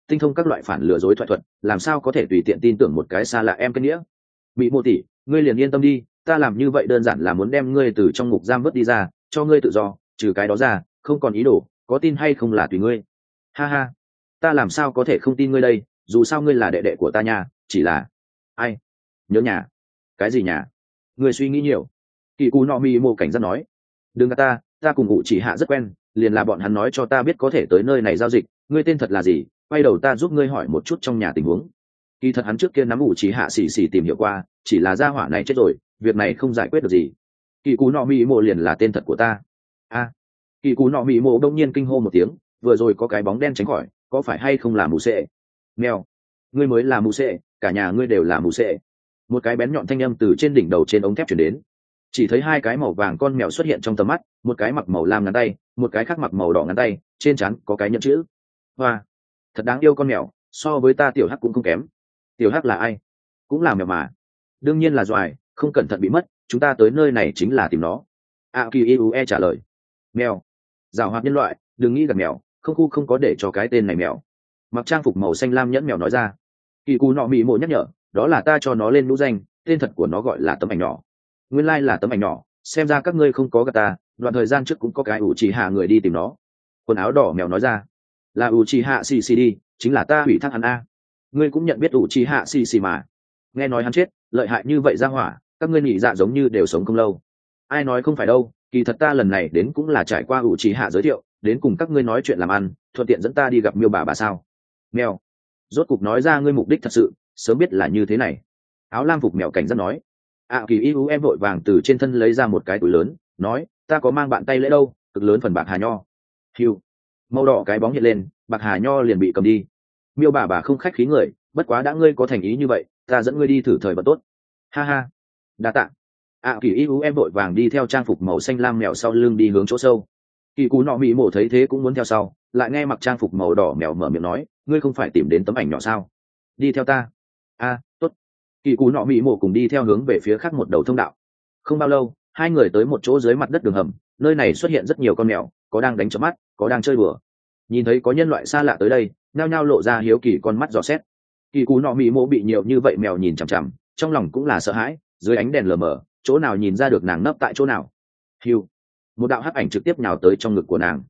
A: tinh thông các loại phản lừa dối thoại thuật, làm sao có thể tùy tiện tin tưởng một cái xa lạ em cái nghĩa. Bị mô tỷ, ngươi liền yên tâm đi, ta làm như vậy đơn giản là muốn đem ngươi từ trong ngục giam vớt đi ra, cho ngươi tự do, trừ cái đó ra không còn ý đồ, có tin hay không là tùy ngươi. Ha ha, ta làm sao có thể không tin ngươi đây, dù sao ngươi là đệ đệ của ta nha, chỉ là ai nhớ nhà. Cái gì nhà? Ngươi suy nghĩ nhiều. Kỳ cù nọ mi mô cảnh giác nói, đừng gạt ta cùng ngụ chỉ hạ rất quen, liền là bọn hắn nói cho ta biết có thể tới nơi này giao dịch. Ngươi tên thật là gì? Quay đầu ta giúp ngươi hỏi một chút trong nhà tình huống. Kỳ thật hắn trước kia nắm ngụ chỉ hạ xì xì tìm hiểu qua, chỉ là gia hỏa này chết rồi, việc này không giải quyết được gì. Kỳ cù nọ mi mô liền là tên thật của ta. A, kỳ cù nọ mi mô đông nhiên kinh hô một tiếng, vừa rồi có cái bóng đen tránh khỏi, có phải hay không là mù sệ? Mèo, ngươi mới là mù sệ, cả nhà ngươi đều là mù sệ. Một cái bén nhọn thanh âm từ trên đỉnh đầu trên ống thép chuyển đến. Chỉ thấy hai cái màu vàng con mèo xuất hiện trong tầm mắt, một cái mặc màu lam ngắn tay, một cái khác mặc màu đỏ ngắn tay, trên trán có cái nhận chữ. Hoa, thật đáng yêu con mèo, so với ta tiểu hắc cũng không kém. Tiểu hắc là ai? Cũng là mèo mà. Đương nhiên là doài, không cẩn thận bị mất, chúng ta tới nơi này chính là tìm nó. Kỳ Iue trả lời. Mèo, giảo hoạt nhân loại, đừng nghĩ gặp mèo, không có để cho cái tên này mèo. Mặc trang phục màu xanh lam nhẫn mèo nói ra. Kỳ cù nọ mị mộ nhắc nhở, đó là ta cho nó lên mũ danh, tên thật của nó gọi là tấm ảnh nhỏ. Nguyên lai là tấm ảnh nhỏ, xem ra các ngươi không có gạt ta, đoạn thời gian trước cũng có cái ủ trì hạ người đi tìm nó. Quần áo đỏ mèo nói ra, là ủ trì hạ xì xì đi, chính là ta ủy thác hắn a. Ngươi cũng nhận biết ủ trì hạ xì xì mà. Nghe nói hắn chết, lợi hại như vậy ra hỏa, các ngươi nghĩ dạ giống như đều sống không lâu. Ai nói không phải đâu, kỳ thật ta lần này đến cũng là trải qua ủ trì hạ giới thiệu, đến cùng các ngươi nói chuyện làm ăn, thuận tiện dẫn ta đi gặp miêu bà sao. Mèo, rốt cục nói ra ngươi mục đích thật sự, sớm biết là như thế này. Áo lam phục mèo cảnh giác nói. Kỳ Iu em vội vàng từ trên thân lấy ra một cái túi lớn, nói, ta có mang bạn tay lễ đâu, cực lớn phần bạc hà nho. Hiu, màu đỏ cái bóng hiện lên, bạc hà nho liền bị cầm đi. Miêu bà không khách khí người, bất quá đã ngươi có thành ý như vậy, ta dẫn ngươi đi thử thời vận tốt. Ha ha, đa tạ. Kỳ Iu em vội vàng đi theo trang phục màu xanh lam mèo sau lưng đi hướng chỗ sâu. Kỳ cú nọ mỹ mổ thấy thế cũng muốn theo sau, lại nghe mặc trang phục màu đỏ mèo mở miệng nói, ngươi không phải tìm đến tấm ảnh nhỏ sao? Đi theo ta. Tốt. Kỳ cú nọ mỹ mổ cùng đi theo hướng về phía khác một đầu thông đạo. Không bao lâu, hai người tới một chỗ dưới mặt đất đường hầm, nơi này xuất hiện rất nhiều con mèo, có đang đánh chớp mắt, có đang chơi đùa. Nhìn thấy có nhân loại xa lạ tới đây, nhao nhao lộ ra hiếu kỳ con mắt dò xét. Kỳ cú nọ mỹ mổ bị nhiều như vậy mèo nhìn chằm chằm, trong lòng cũng là sợ hãi, dưới ánh đèn lờ mờ, chỗ nào nhìn ra được nàng nấp tại chỗ nào. Hiu, một đạo hắc ảnh trực tiếp nhào tới trong ngực của nàng.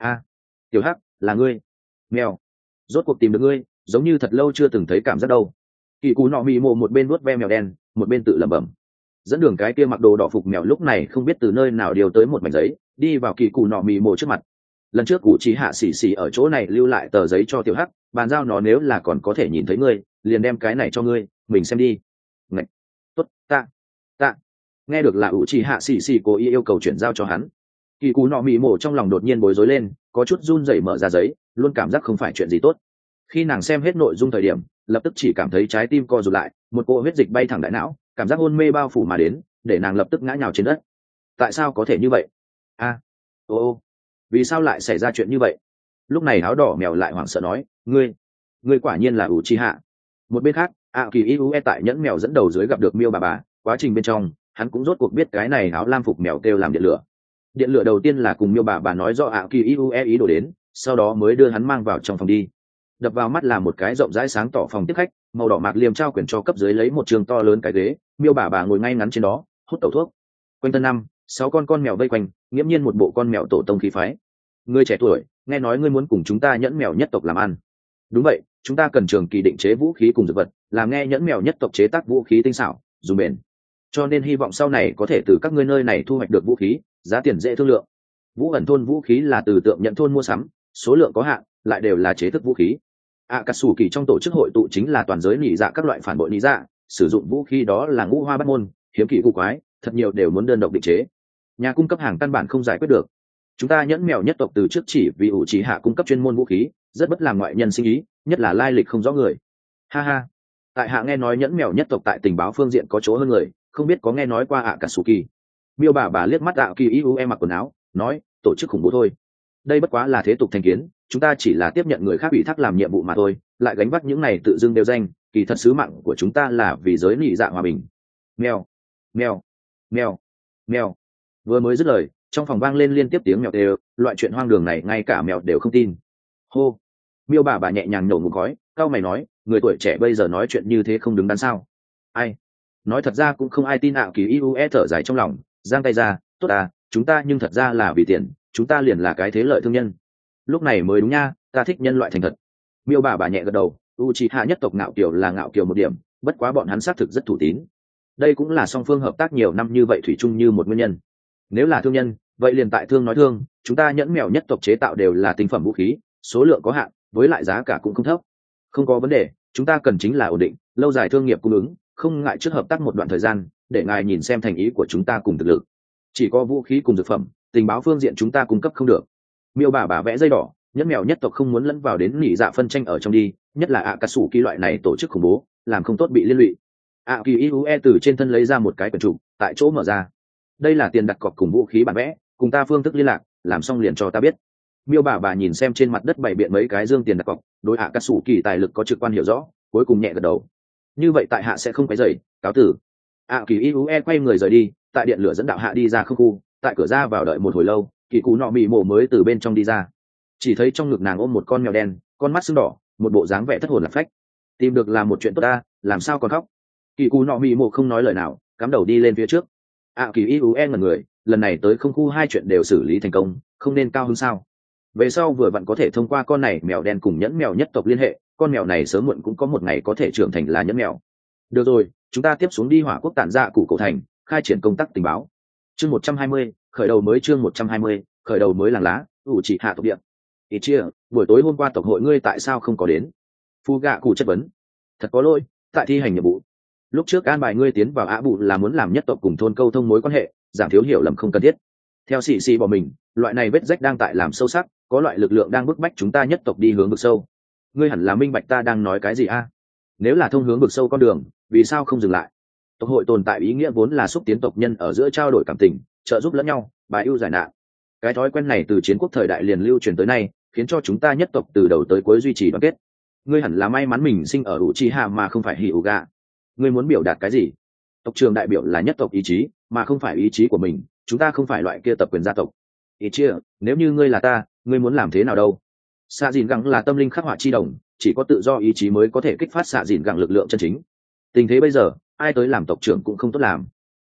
A: Tiểu hắc, là ngươi. Mèo, rốt cuộc tìm được ngươi, giống như thật lâu chưa từng thấy cảm giác đâu. Kỳ cú nọ mị mộ một bên nuốt ve mèo đen, một bên tự lẩm bẩm. Dẫn đường cái kia mặc đồ đỏ phục mèo lúc này không biết từ nơi nào điều tới một mảnh giấy, đi vào kỳ cú nọ mị mộ trước mặt. Lần trước cụ chỉ hạ xỉ xỉ ở chỗ này lưu lại tờ giấy cho tiểu hắc, bàn giao nó nếu là còn có thể nhìn thấy ngươi, liền đem cái này cho ngươi, mình xem đi. Ngạch, tốt, tạ. Nghe được là cụ chỉ hạ xỉ xỉ cố ý yêu cầu chuyển giao cho hắn. Kỳ cú nọ mị mộ trong lòng đột nhiên bối rối lên, có chút run rẩy mở ra giấy, luôn cảm giác không phải chuyện gì tốt. Khi nàng xem hết nội dung thời điểm, lập tức chỉ cảm thấy trái tim co rụt lại, một cỗ huyết dịch bay thẳng đại não, cảm giác hôn mê bao phủ mà đến, để nàng lập tức ngã nhào trên đất. Tại sao có thể như vậy? Vì sao lại xảy ra chuyện như vậy? Lúc này áo đỏ mèo lại hoảng sợ nói, ngươi quả nhiên là Uchiha. Một bên khác, Kỳ Iue tại nhẫn mèo dẫn đầu dưới gặp được miêu bà, quá trình bên trong, hắn cũng rốt cuộc biết cái này áo lam phục mèo kêu làm điện lửa. Điện lửa đầu tiên là cùng miêu bà nói rõ Kỳ Iue ý đồ đến, sau đó mới đưa hắn mang vào trong phòng đi. Đập vào mắt là một cái rộng rãi sáng tỏ phòng tiếp khách, màu đỏ mạc liềm trao quyển cho cấp dưới lấy một trường to lớn cái ghế, miêu bà ngồi ngay ngắn trên đó, hút tẩu thuốc. Quanh thân 5-6 con mèo vây quanh, nghiễm nhiên một bộ con mèo tổ tông khí phái. Ngươi trẻ tuổi, nghe nói ngươi muốn cùng chúng ta nhẫn mèo nhất tộc làm ăn. Đúng vậy, chúng ta cần trường kỳ định chế vũ khí cùng dược vật, làm nghe nhẫn mèo nhất tộc chế tác vũ khí tinh xảo, dùng bền. Cho nên hy vọng sau này có thể từ các ngươi nơi này thu hoạch được vũ khí, giá tiền dễ thương lượng. Vũ ẩn thôn vũ khí là từ tượng nhận thôn mua sắm, số lượng có hạn, lại đều là chế thức vũ khí. Akatsuki trong tổ chức hội tụ chính là toàn giới nhị dạ các loại phản bội nhị dạ, sử dụng vũ khí đó là ngũ hoa bát môn, hiếm kỳ cụ quái, thật nhiều đều muốn đơn độc định chế. Nhà cung cấp hàng căn bản không giải quyết được. Chúng ta nhẫn mèo nhất tộc từ trước chỉ vì ủ trí hạ cung cấp chuyên môn vũ khí, rất bất làm ngoại nhân sinh ý, nhất là lai lịch không rõ người. Ha ha, tại hạ nghe nói nhẫn mèo nhất tộc tại tình báo phương diện có chỗ hơn người, không biết có nghe nói qua Akatsuki. Miêu bà liếc mắt Kỳ Iue mặc quần áo, nói, tổ chức khủng bố thôi. Đây bất quá là thế tục thành kiến, chúng ta chỉ là tiếp nhận người khác ủy thác làm nhiệm vụ mà thôi, lại gánh vác những này tự dưng đều danh, kỳ thật sứ mạng của chúng ta là vì giới nhị dạ hòa bình. Mèo, mèo, mèo, mèo. Vừa mới dứt lời, trong phòng vang lên liên tiếp tiếng mèo đều, loại chuyện hoang đường này ngay cả mèo đều không tin. Hô, Miêu bà nhẹ nhàng nổ ngụm khói, cao mày nói, người tuổi trẻ bây giờ nói chuyện như thế không đứng đắn sao? Ai? Nói thật ra cũng không ai tin ạ. Kỳ Iue thở dài trong lòng, giang tay ra, tốt à, chúng ta nhưng thật ra là vì tiền, chúng ta liền là cái thế lợi thương nhân. Lúc này mới đúng nha, ta thích nhân loại thành thật. Miêu bà nhẹ gật đầu, Uchiha nhất tộc ngạo kiều là ngạo kiều một điểm, bất quá bọn hắn xác thực rất thủ tín. Đây cũng là song phương hợp tác nhiều năm như vậy thủy chung như một nguyên nhân. Nếu là thương nhân, vậy liền tại thương nói thương, chúng ta nhẫn mèo nhất tộc chế tạo đều là tinh phẩm vũ khí, số lượng có hạn, với lại giá cả cũng không thấp. Không có vấn đề, chúng ta cần chính là ổn định, lâu dài thương nghiệp cung ứng, không ngại trước hợp tác một đoạn thời gian, để ngài nhìn xem thành ý của chúng ta cùng thực lực. Chỉ có vũ khí cùng dược phẩm, tình báo phương diện chúng ta cung cấp không được. Miêu bà vẽ dây đỏ, nhẫn mèo nhất tộc không muốn lẫn vào đến nỉ dạ phân tranh ở trong đi, nhất là cà sủ kỳ loại này tổ chức khủng bố, làm không tốt bị liên lụy. Kỳ Iue từ trên thân lấy ra một cái quyển trục, tại chỗ mở ra. Đây là tiền đặt cọc cùng vũ khí bản vẽ, cùng ta phương thức liên lạc, làm xong liền cho ta biết. Miêu bà nhìn xem trên mặt đất bày biện mấy cái dương tiền đặt cọc, đối cà sủ kỳ tài lực có trực quan hiểu rõ, cuối cùng nhẹ gật đầu. Như vậy tại hạ sẽ không quấy rầy, cáo tử. Kỳ Iue quay người rời đi, tại điện lửa dẫn đạo hạ đi ra không khu, tại cửa ra vào đợi một hồi lâu, kỳ cú nọ mị mộ mới từ bên trong đi ra, chỉ thấy trong ngực nàng ôm một con mèo đen, con mắt sưng đỏ, một bộ dáng vẻ thất hồn lạc phách. Tìm được là một chuyện tốt ta, làm sao còn khóc? Kỳ cú nọ mị mộ không nói lời nào, cắm đầu đi lên phía trước. Kỳ Iue ngẩn người, lần này tới không khu hai chuyện đều xử lý thành công, không nên cao hứng sao? Về sau vừa vặn có thể thông qua con này mèo đen cùng nhẫn mèo nhất tộc liên hệ, con mèo này sớm muộn cũng có một ngày có thể trưởng thành là nhẫn mèo. Được rồi, chúng ta tiếp xuống đi Hỏa Quốc tản ra cụ cổ thành, khai triển công tác tình báo. Chương 120, khởi đầu mới chương 120, khởi đầu mới làng lá, chỉ hạ tộc địa. Ít chia, buổi tối hôm qua tộc hội ngươi tại sao không có đến? Phu gạ cụ chất vấn. Thật có lỗi, tại thi hành nhiệm vụ. Lúc trước an bài ngươi tiến vào Á Bụ là muốn làm nhất tộc cùng thôn câu thông mối quan hệ, giảm thiếu hiểu lầm không cần thiết. Theo sĩ bỏ mình, loại này vết rách đang tại làm sâu sắc, có loại lực lượng đang bức bách chúng ta nhất tộc đi hướng vực sâu. Ngươi hẳn là minh bạch ta đang nói cái gì a? Nếu là thông hướng vực sâu con đường, vì sao không dừng lại? Tộc hội tồn tại ý nghĩa vốn là xúc tiến tộc nhân ở giữa trao đổi cảm tình, trợ giúp lẫn nhau, bài ưu giải nạn. Cái thói quen này từ chiến quốc thời đại liền lưu truyền tới nay, khiến cho chúng ta nhất tộc từ đầu tới cuối duy trì đoàn kết. Ngươi hẳn là may mắn mình sinh ở Uchiha mà không phải Hyuga. Ngươi muốn biểu đạt cái gì? Tộc trưởng đại biểu là nhất tộc ý chí, mà không phải ý chí của mình, chúng ta không phải loại kia tập quyền gia tộc. Ý chia, nếu như ngươi là ta, ngươi muốn làm thế nào đâu? Xạ dìn gẳng là tâm linh khắc họa chi đồng, chỉ có tự do ý chí mới có thể kích phát xạ dìn gẳng lực lượng chân chính. Tình thế bây giờ, ai tới làm tộc trưởng cũng không tốt làm.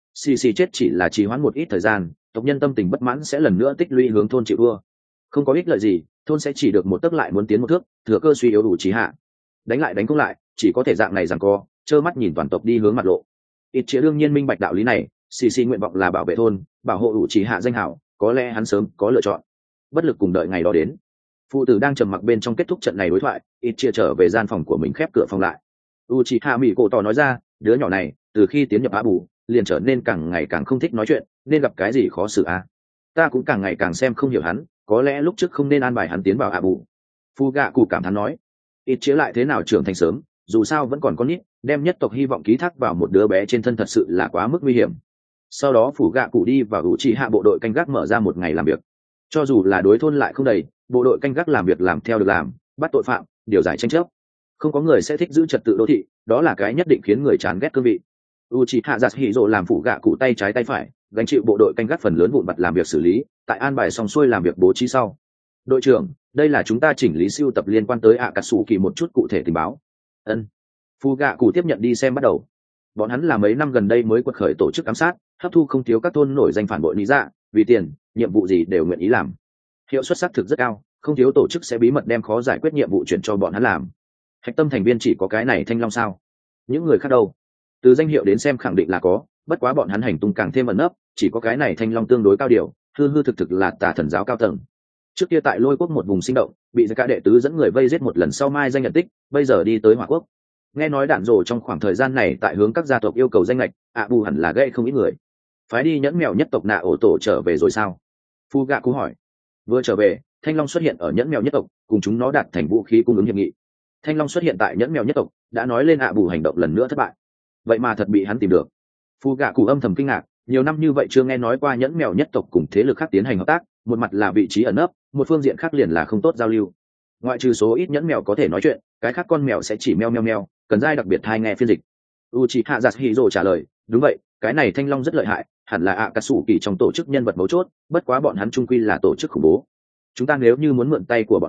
A: Xì chết chỉ là trì hoãn một ít thời gian, tộc nhân tâm tình bất mãn sẽ lần nữa tích lũy hướng thôn chịu thua. Không có ích lợi gì, thôn sẽ chỉ được một tấc lại muốn tiến một thước, thừa cơ suy yếu đủ trí hạ. Đánh lại đánh không lại, chỉ có thể dạng này giằng co, trơ mắt nhìn toàn tộc đi hướng mặt lộ. Ít chia đương nhiên minh bạch đạo lý này, xì nguyện vọng là bảo vệ thôn, bảo hộ đủ trí hạ danh hảo, có lẽ hắn sớm có lựa chọn. Bất lực cùng đợi ngày đó đến. Phụ tử đang trầm mặc bên trong kết thúc trận này đối thoại, ít chia trở về gian phòng của mình khép cửa phòng lại. Uchiha Mỹ cổ tỏ nói ra, đứa nhỏ này từ khi tiến nhập Á Bù liền trở nên càng ngày càng không thích nói chuyện, nên gặp cái gì khó xử à? Ta cũng càng ngày càng xem không hiểu hắn, có lẽ lúc trước không nên an bài hắn tiến vào Á Bù. Phu gạ cụ cảm thán nói, ít chia lại thế nào trưởng thành sớm, dù sao vẫn còn con nít, đem nhất tộc hy vọng ký thác vào một đứa bé trên thân thật sự là quá mức nguy hiểm. Sau đó phủ gạ cụ đi vào Uchiha bộ đội canh gác mở ra một ngày làm việc. Cho dù là đối thôn lại không đầy, bộ đội canh gác làm việc làm theo được làm, bắt tội phạm, điều giải tranh chấp. Không có người sẽ thích giữ trật tự đô thị, đó là cái nhất định khiến người chán ghét cương vị. Uchiha Yasuhiro làm phụ gạ cụ tay trái tay phải, gánh chịu bộ đội canh gác phần lớn vụn vặt làm việc xử lý, tại an bài xong xuôi làm việc bố trí sau. Đội trưởng, đây là chúng ta chỉnh lý siêu tập liên quan tới Akatsuki một chút cụ thể tình báo. Ân. Phụ gạ cụ tiếp nhận đi xem bắt đầu. Bọn hắn là mấy năm gần đây mới quật khởi tổ chức ám sát, hấp thu không thiếu các thôn nổi danh phản bội lý dạ, vì tiền, nhiệm vụ gì đều nguyện ý làm. Hiệu suất xác thực rất cao, không thiếu tổ chức sẽ bí mật đem khó giải quyết nhiệm vụ chuyển cho bọn hắn làm. Hạch tâm thành viên chỉ có cái này Thanh Long sao? Những người khác đâu? Từ danh hiệu đến xem khẳng định là có, bất quá bọn hắn hành tung càng thêm ẩn nấp, chỉ có cái này Thanh Long tương đối cao điều, hư thực là tà thần giáo cao tầng. Trước kia tại Lôi Quốc một vùng sinh động, bị cả đệ tứ dẫn người vây giết một lần sau mai danh nhận tích, bây giờ đi tới Hỏa Quốc. Nghe nói đạn rồ trong khoảng thời gian này tại hướng các gia tộc yêu cầu danh lệch, Bù hẳn là gây không ít người. Phái đi nhẫn mèo nhất tộc nạ ổ tổ trở về rồi sao? Phu gạ cú hỏi. Vừa trở về, Thanh Long xuất hiện ở nhẫn mèo nhất tộc, cùng chúng nó đạt thành vũ khí cung ứng hiệp nghị. Thanh Long xuất hiện tại nhẫn mèo nhất tộc, đã nói lên Bù hành động lần nữa thất bại. Vậy mà thật bị hắn tìm được. Phu gạ cụ âm thầm kinh ngạc, nhiều năm như vậy chưa nghe nói qua nhẫn mèo nhất tộc cùng thế lực khác tiến hành hợp tác, một mặt là vị trí ẩn nấp, một phương diện khác liền là không tốt giao lưu. Ngoại trừ số ít nhẫn mèo có thể nói chuyện, cái khác con mèo sẽ chỉ meo meo meo, cần giai đặc biệt thai nghe phiên dịch. Uchiha Yasuhiro trả lời, đúng vậy, cái này Thanh Long rất lợi hại, hẳn là Akatsuki trong tổ chức nhân vật mấu chốt, bất quá bọn hắn chung quy là tổ chức khủng bố. Chúng ta nếu như muốn mượn tay của bọn hắn,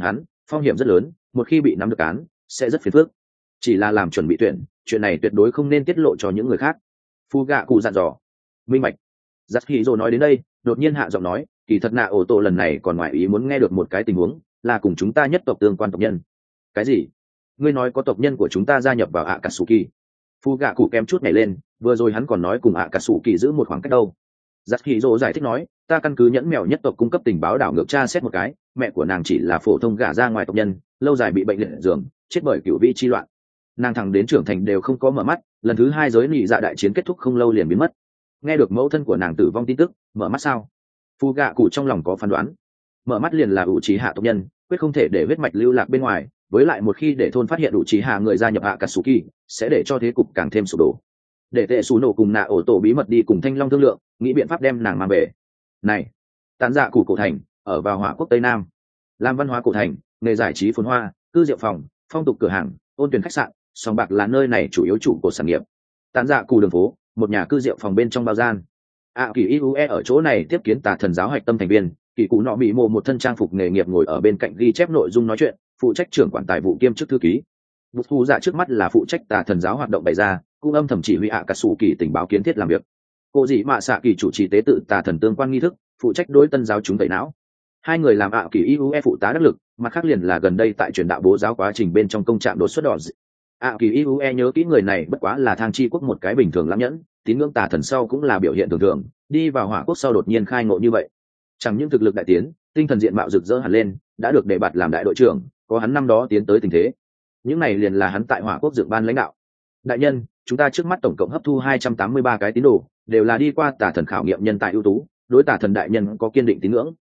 A: phong hiểm rất lớn, một khi bị nắm được án sẽ rất phiền phức. Chỉ là làm chuẩn bị tuyển, chuyện này tuyệt đối không nên tiết lộ cho những người khác. Phu gạ cụ dặn dò. Minh bạch. Giặc hỉ rồ nói đến đây đột nhiên hạ giọng nói, kỳ thật nạ ổ tổ lần này còn ngoài ý muốn nghe được một cái tình huống, là cùng chúng ta nhất tộc tương quan tộc nhân. Cái gì? Ngươi nói có tộc nhân của chúng ta gia nhập vào ạ cà sủ kỳ? Phu gạ cụ kém chút nhảy lên, vừa rồi hắn còn nói cùng ạ cà sủ kỳ giữ một khoảng cách đâu. Giặc hỉ rồ giải thích nói, ta căn cứ nhẫn mèo nhất tộc cung cấp tình báo đảo ngược tra xét một cái, mẹ của nàng chỉ là phổ thông gả ra ngoài tộc nhân, lâu dài bị bệnh liệt giường, chết bởi cửu vĩ chi loạn. Nàng thẳng đến trưởng thành đều không có mở mắt, lần thứ hai giới nị dạ đại chiến kết thúc không lâu liền biến mất. Nghe được mẫu thân của nàng tử vong tin tức, mở mắt sao? Phu gạ cụ trong lòng có phán đoán, mở mắt liền là ủ trí hạ tộc nhân, quyết không thể để huyết mạch lưu lạc bên ngoài, với lại một khi để thôn phát hiện ủ trí hạ người gia nhập hạ Katsuki, sẽ để cho thế cục càng thêm sụp đổ. Để tệ xù nổ cùng nạ ổ tổ bí mật đi cùng thanh long thương lượng, nghĩ biện pháp đem nàng mang về. Này, tán dạ cụ cổ thành ở vào hỏa quốc tây nam, làm văn hóa cổ thành, nghề giải trí phồn hoa, cư rượu phòng, phong tục cửa hàng, ôn tuyển khách sạn, sòng bạc là nơi này chủ yếu trụ cột sản nghiệp. Tán dạ cụ đường phố, một nhà cư rượu phòng bên trong bao gian. Kỳ Iue ở chỗ này tiếp kiến tà thần giáo hạch tâm thành viên, kỳ cụ nọ bị mộ một thân trang phục nghề nghiệp ngồi ở bên cạnh ghi chép nội dung nói chuyện, phụ trách trưởng quản tài vụ kiêm chức thư ký. Bút thu dạ trước mắt là phụ trách tà thần giáo hoạt động bày ra, cũng âm thầm chỉ huy cà sủ kỳ tình báo kiến thiết làm việc. Cô dị mạ xạ kỳ chủ trì tế tự tà thần tương quan nghi thức, phụ trách đối tân giáo chúng tẩy não. Hai người làm Kỳ Iue phụ tá đắc lực, mặt khác liền là gần đây tại truyền đạo bố giáo quá trình bên trong công trạng đột xuất đỏ. Kỳ Iue nhớ kỹ người này bất quá là thang chi quốc một cái bình thường lãng nhẫn, tín ngưỡng tà thần sau cũng là biểu hiện thường thường, đi vào hỏa quốc sau đột nhiên khai ngộ như vậy, chẳng những thực lực đại tiến, tinh thần diện mạo rực rỡ hẳn lên, đã được đề bạt làm đại đội trưởng, có hắn năm đó tiến tới tình thế, những này liền là hắn tại hỏa quốc dựng ban lãnh đạo. Đại nhân, chúng ta trước mắt tổng cộng hấp thu 283 cái tín đồ, đều là đi qua tà thần khảo nghiệm nhân tài ưu tú, đối tà thần đại nhân có kiên định tín ngưỡng.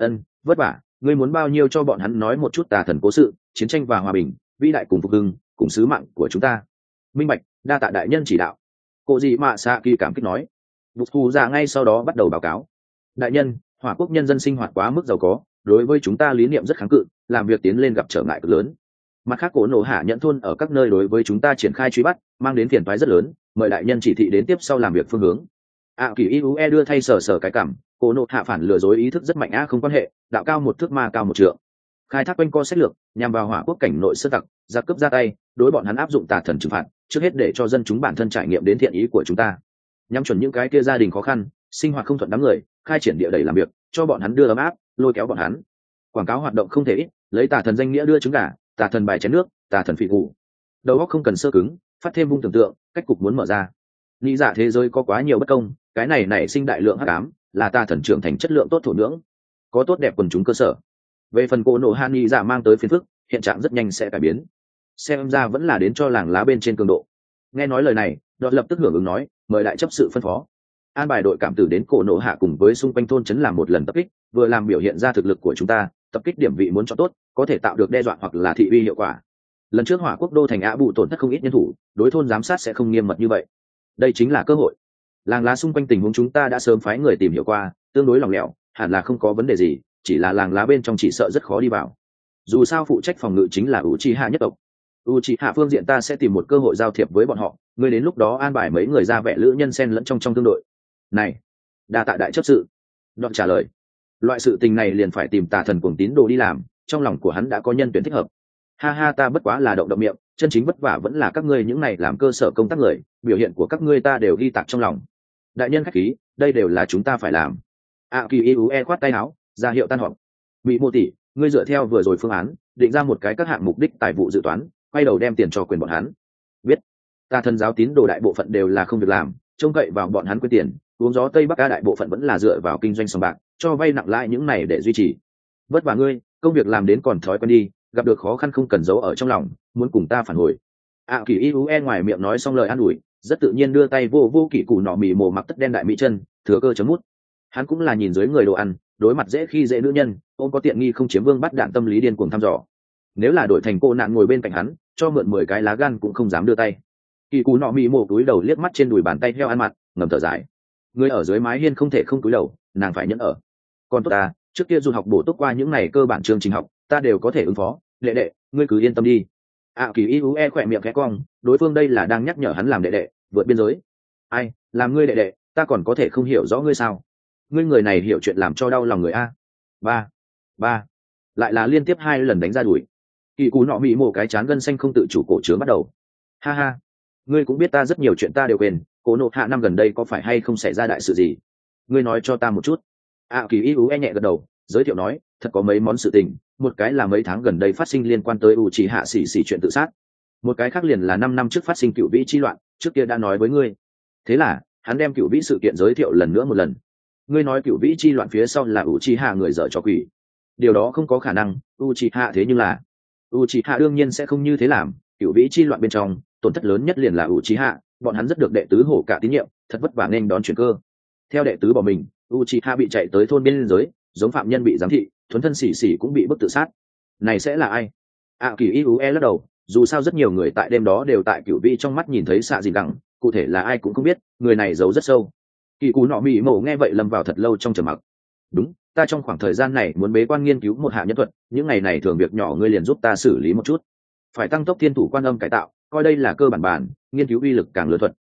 A: Vất vả, ngươi muốn bao nhiêu cho bọn hắn nói một chút tà thần cố sự, chiến tranh và hòa bình, vĩ đại cùng phục hưng, cùng sứ mạng của chúng ta. Minh bạch, đa tạ đại nhân chỉ đạo. Cô dị mạ xạ kỳ cảm kích nói. Bút thù ra ngay sau đó bắt đầu báo cáo. Đại nhân, hỏa quốc nhân dân sinh hoạt quá mức giàu có, đối với chúng ta lý niệm rất kháng cự, làm việc tiến lên gặp trở ngại cực lớn. Mặt khác cổ nổ hạ nhẫn thôn ở các nơi đối với chúng ta triển khai truy bắt, mang đến phiền toái rất lớn, mời đại nhân chỉ thị đến tiếp sau làm việc phương hướng. Kỳ Iue đưa thay sờ cái cảm, cổ nổ hạ phản lừa dối ý thức rất mạnh không quan hệ, đạo cao một thước ma cao một trượng. Khai thác quanh co sách lược, nhằm vào hỏa quốc cảnh nội sơ tặc, giặc cướp ra tay, đối bọn hắn áp dụng tà thần trừng phạt, trước hết để cho dân chúng bản thân trải nghiệm đến thiện ý của chúng ta, nhắm chuẩn những cái kia gia đình khó khăn, sinh hoạt không thuận đám người, khai triển địa đầy làm việc, cho bọn hắn đưa ấm áp, lôi kéo bọn hắn. Quảng cáo hoạt động không thể ít, lấy tà thần danh nghĩa đưa trứng gà, tà thần bài chén nước, tà thần phỉ ngủ. Đầu óc không cần sơ cứng, phát thêm vung tưởng tượng, cách cục muốn mở ra. Nghĩ dạ thế giới có quá nhiều bất công, cái này nảy sinh đại lượng hắc ám, là tà thần trưởng thành chất lượng tốt thổ nhưỡng, có tốt đẹp quần chúng cơ sở. Về phần cổ nổ hạ nghĩ dạ mang tới phiền phức, hiện trạng rất nhanh sẽ cải biến. Xem ra vẫn là đến cho làng lá bên trên cường độ. Nghe nói lời này, Đọt lập tức hưởng ứng nói, mời đại chấp sự phân phó, an bài đội cảm tử đến cổ nổ hạ cùng với xung quanh thôn trấn làm một lần tập kích, vừa làm biểu hiện ra thực lực của chúng ta, tập kích điểm vị muốn cho tốt, có thể tạo được đe dọa hoặc là thị uy hiệu quả. Lần trước hỏa quốc đô thành Á Bụ tổn thất không ít nhân thủ, đối thôn giám sát sẽ không nghiêm mật như vậy. Đây chính là cơ hội. Làng lá xung quanh tình huống chúng ta đã sớm phái người tìm hiểu qua, tương đối lỏng lẻo, hẳn là không có vấn đề gì, chỉ là làng lá bên trong chỉ sợ rất khó đi vào. Dù sao phụ trách phòng ngự chính là Uchiha nhất tộc. Uchiha phương diện ta sẽ tìm một cơ hội giao thiệp với bọn họ, ngươi đến lúc đó an bài mấy người ra vẻ lữ nhân xen lẫn trong thương đội. Này, đa tạ đại chấp sự. Đoạn trả lời, loại sự tình này liền phải tìm tà thần cuồng tín đồ đi làm, trong lòng của hắn đã có nhân tuyển thích hợp. Ha ha, ta bất quá là động động miệng, chân chính vất vả vẫn là các ngươi những này làm cơ sở công tác người, biểu hiện của các ngươi ta đều ghi tạc trong lòng. Đại nhân khách khí, đây đều là chúng ta phải làm. Kỳ Iue khoát tay áo, ra hiệu tan họp. Mỹ Mộ tỷ, ngươi dựa theo vừa rồi phương án, định ra một cái các hạng mục đích tài vụ dự toán, quay đầu đem tiền cho quyền bọn hắn. Biết. Ta thần giáo tín đồ đại bộ phận đều là không việc làm, trông cậy vào bọn hắn quyên tiền, uống gió tây bắc ca đại bộ phận vẫn là dựa vào kinh doanh sòng bạc, cho vay nặng lãi những này để duy trì. Vất vả ngươi, công việc làm đến còn thói quen đi, gặp được khó khăn không cần giấu ở trong lòng, muốn cùng ta phản hồi. Kỳ Iue ngoài miệng nói xong lời an ủi, rất tự nhiên đưa tay vô kỳ củ nọ mì mồ mặc tất đen đại mỹ chân, thừa cơ chấm mút. Hắn cũng là nhìn dưới người đồ ăn, đối mặt dễ khi dễ nữ nhân, ôm có tiện nghi không chiếm vương bắt đạn tâm lý điên cuồng thăm dò. Nếu là đổi thành cô nạn ngồi bên cạnh hắn, cho mượn 10 cái lá gan cũng không dám đưa tay. Kỳ cú nọ mì mồ túi đầu liếc mắt trên đùi bàn tay heo ăn mặt, ngầm thở dài. Người ở dưới mái hiên không thể không túi đầu, nàng phải nhẫn ở. Còn tốt ta, trước kia dù học bổ túc qua những này cơ bản chương trình học, ta đều có thể ứng phó. Đệ đệ, ngươi cứ yên tâm đi. Kỳ Iue khỏe miệng khẽ cong, đối phương đây là đang nhắc nhở hắn làm đệ đệ, vượt biên giới. Ai, làm ngươi đệ đệ, ta còn có thể không hiểu rõ ngươi sao? Ngươi người này hiểu chuyện làm cho đau lòng người a. Ba. lại là liên tiếp 2 lần đánh ra đuổi. Kỳ cú nọ mỹ mổ cái chán gân xanh không tự chủ cổ trướng bắt đầu. Ha ha, ngươi cũng biết ta rất nhiều chuyện ta đều quên, cố nộ hạ năm gần đây có phải hay không xảy ra đại sự gì, ngươi nói cho ta một chút. Kỳ Yu nhẹ gật đầu, giới thiệu nói, thật có mấy món sự tình, một cái là mấy tháng gần đây phát sinh liên quan tới Uchiha xỉ xỉ chuyện tự sát, một cái khác liền là 5 năm trước phát sinh cựu vĩ chi loạn, trước kia đã nói với ngươi. Thế là hắn đem cựu vĩ sự kiện giới thiệu lần nữa một lần. Ngươi nói cựu vĩ chi loạn phía sau là Uchiha người dở trò quỷ, điều đó không có khả năng. Uchiha thế nhưng là Uchiha đương nhiên sẽ không như thế làm. Cựu vĩ chi loạn bên trong tổn thất lớn nhất liền là Uchiha, bọn hắn rất được đệ tứ hổ cả tín nhiệm, thật vất vả nên đón chuyển cơ. Theo đệ tứ bỏ mình, Uchiha bị chạy tới thôn biên giới, giống phạm nhân bị giám thị, thuần thân xỉ xỉ cũng bị bức tự sát. Này sẽ là ai? Kỳ Yu lắc đầu, dù sao rất nhiều người tại đêm đó đều tại cựu vĩ trong mắt nhìn thấy xạ gì gẳng, cụ thể là ai cũng không biết, người này giấu rất sâu. Kỳ cú nọ mỹ mổ nghe vậy lâm vào thật lâu trong trầm mặc. Đúng, ta trong khoảng thời gian này muốn bế quan nghiên cứu một hạ nhân thuật, những ngày này thường việc nhỏ ngươi liền giúp ta xử lý một chút. Phải tăng tốc thiên thủ quan âm cải tạo, coi đây là cơ bản, nghiên cứu uy lực càng lớn thuật,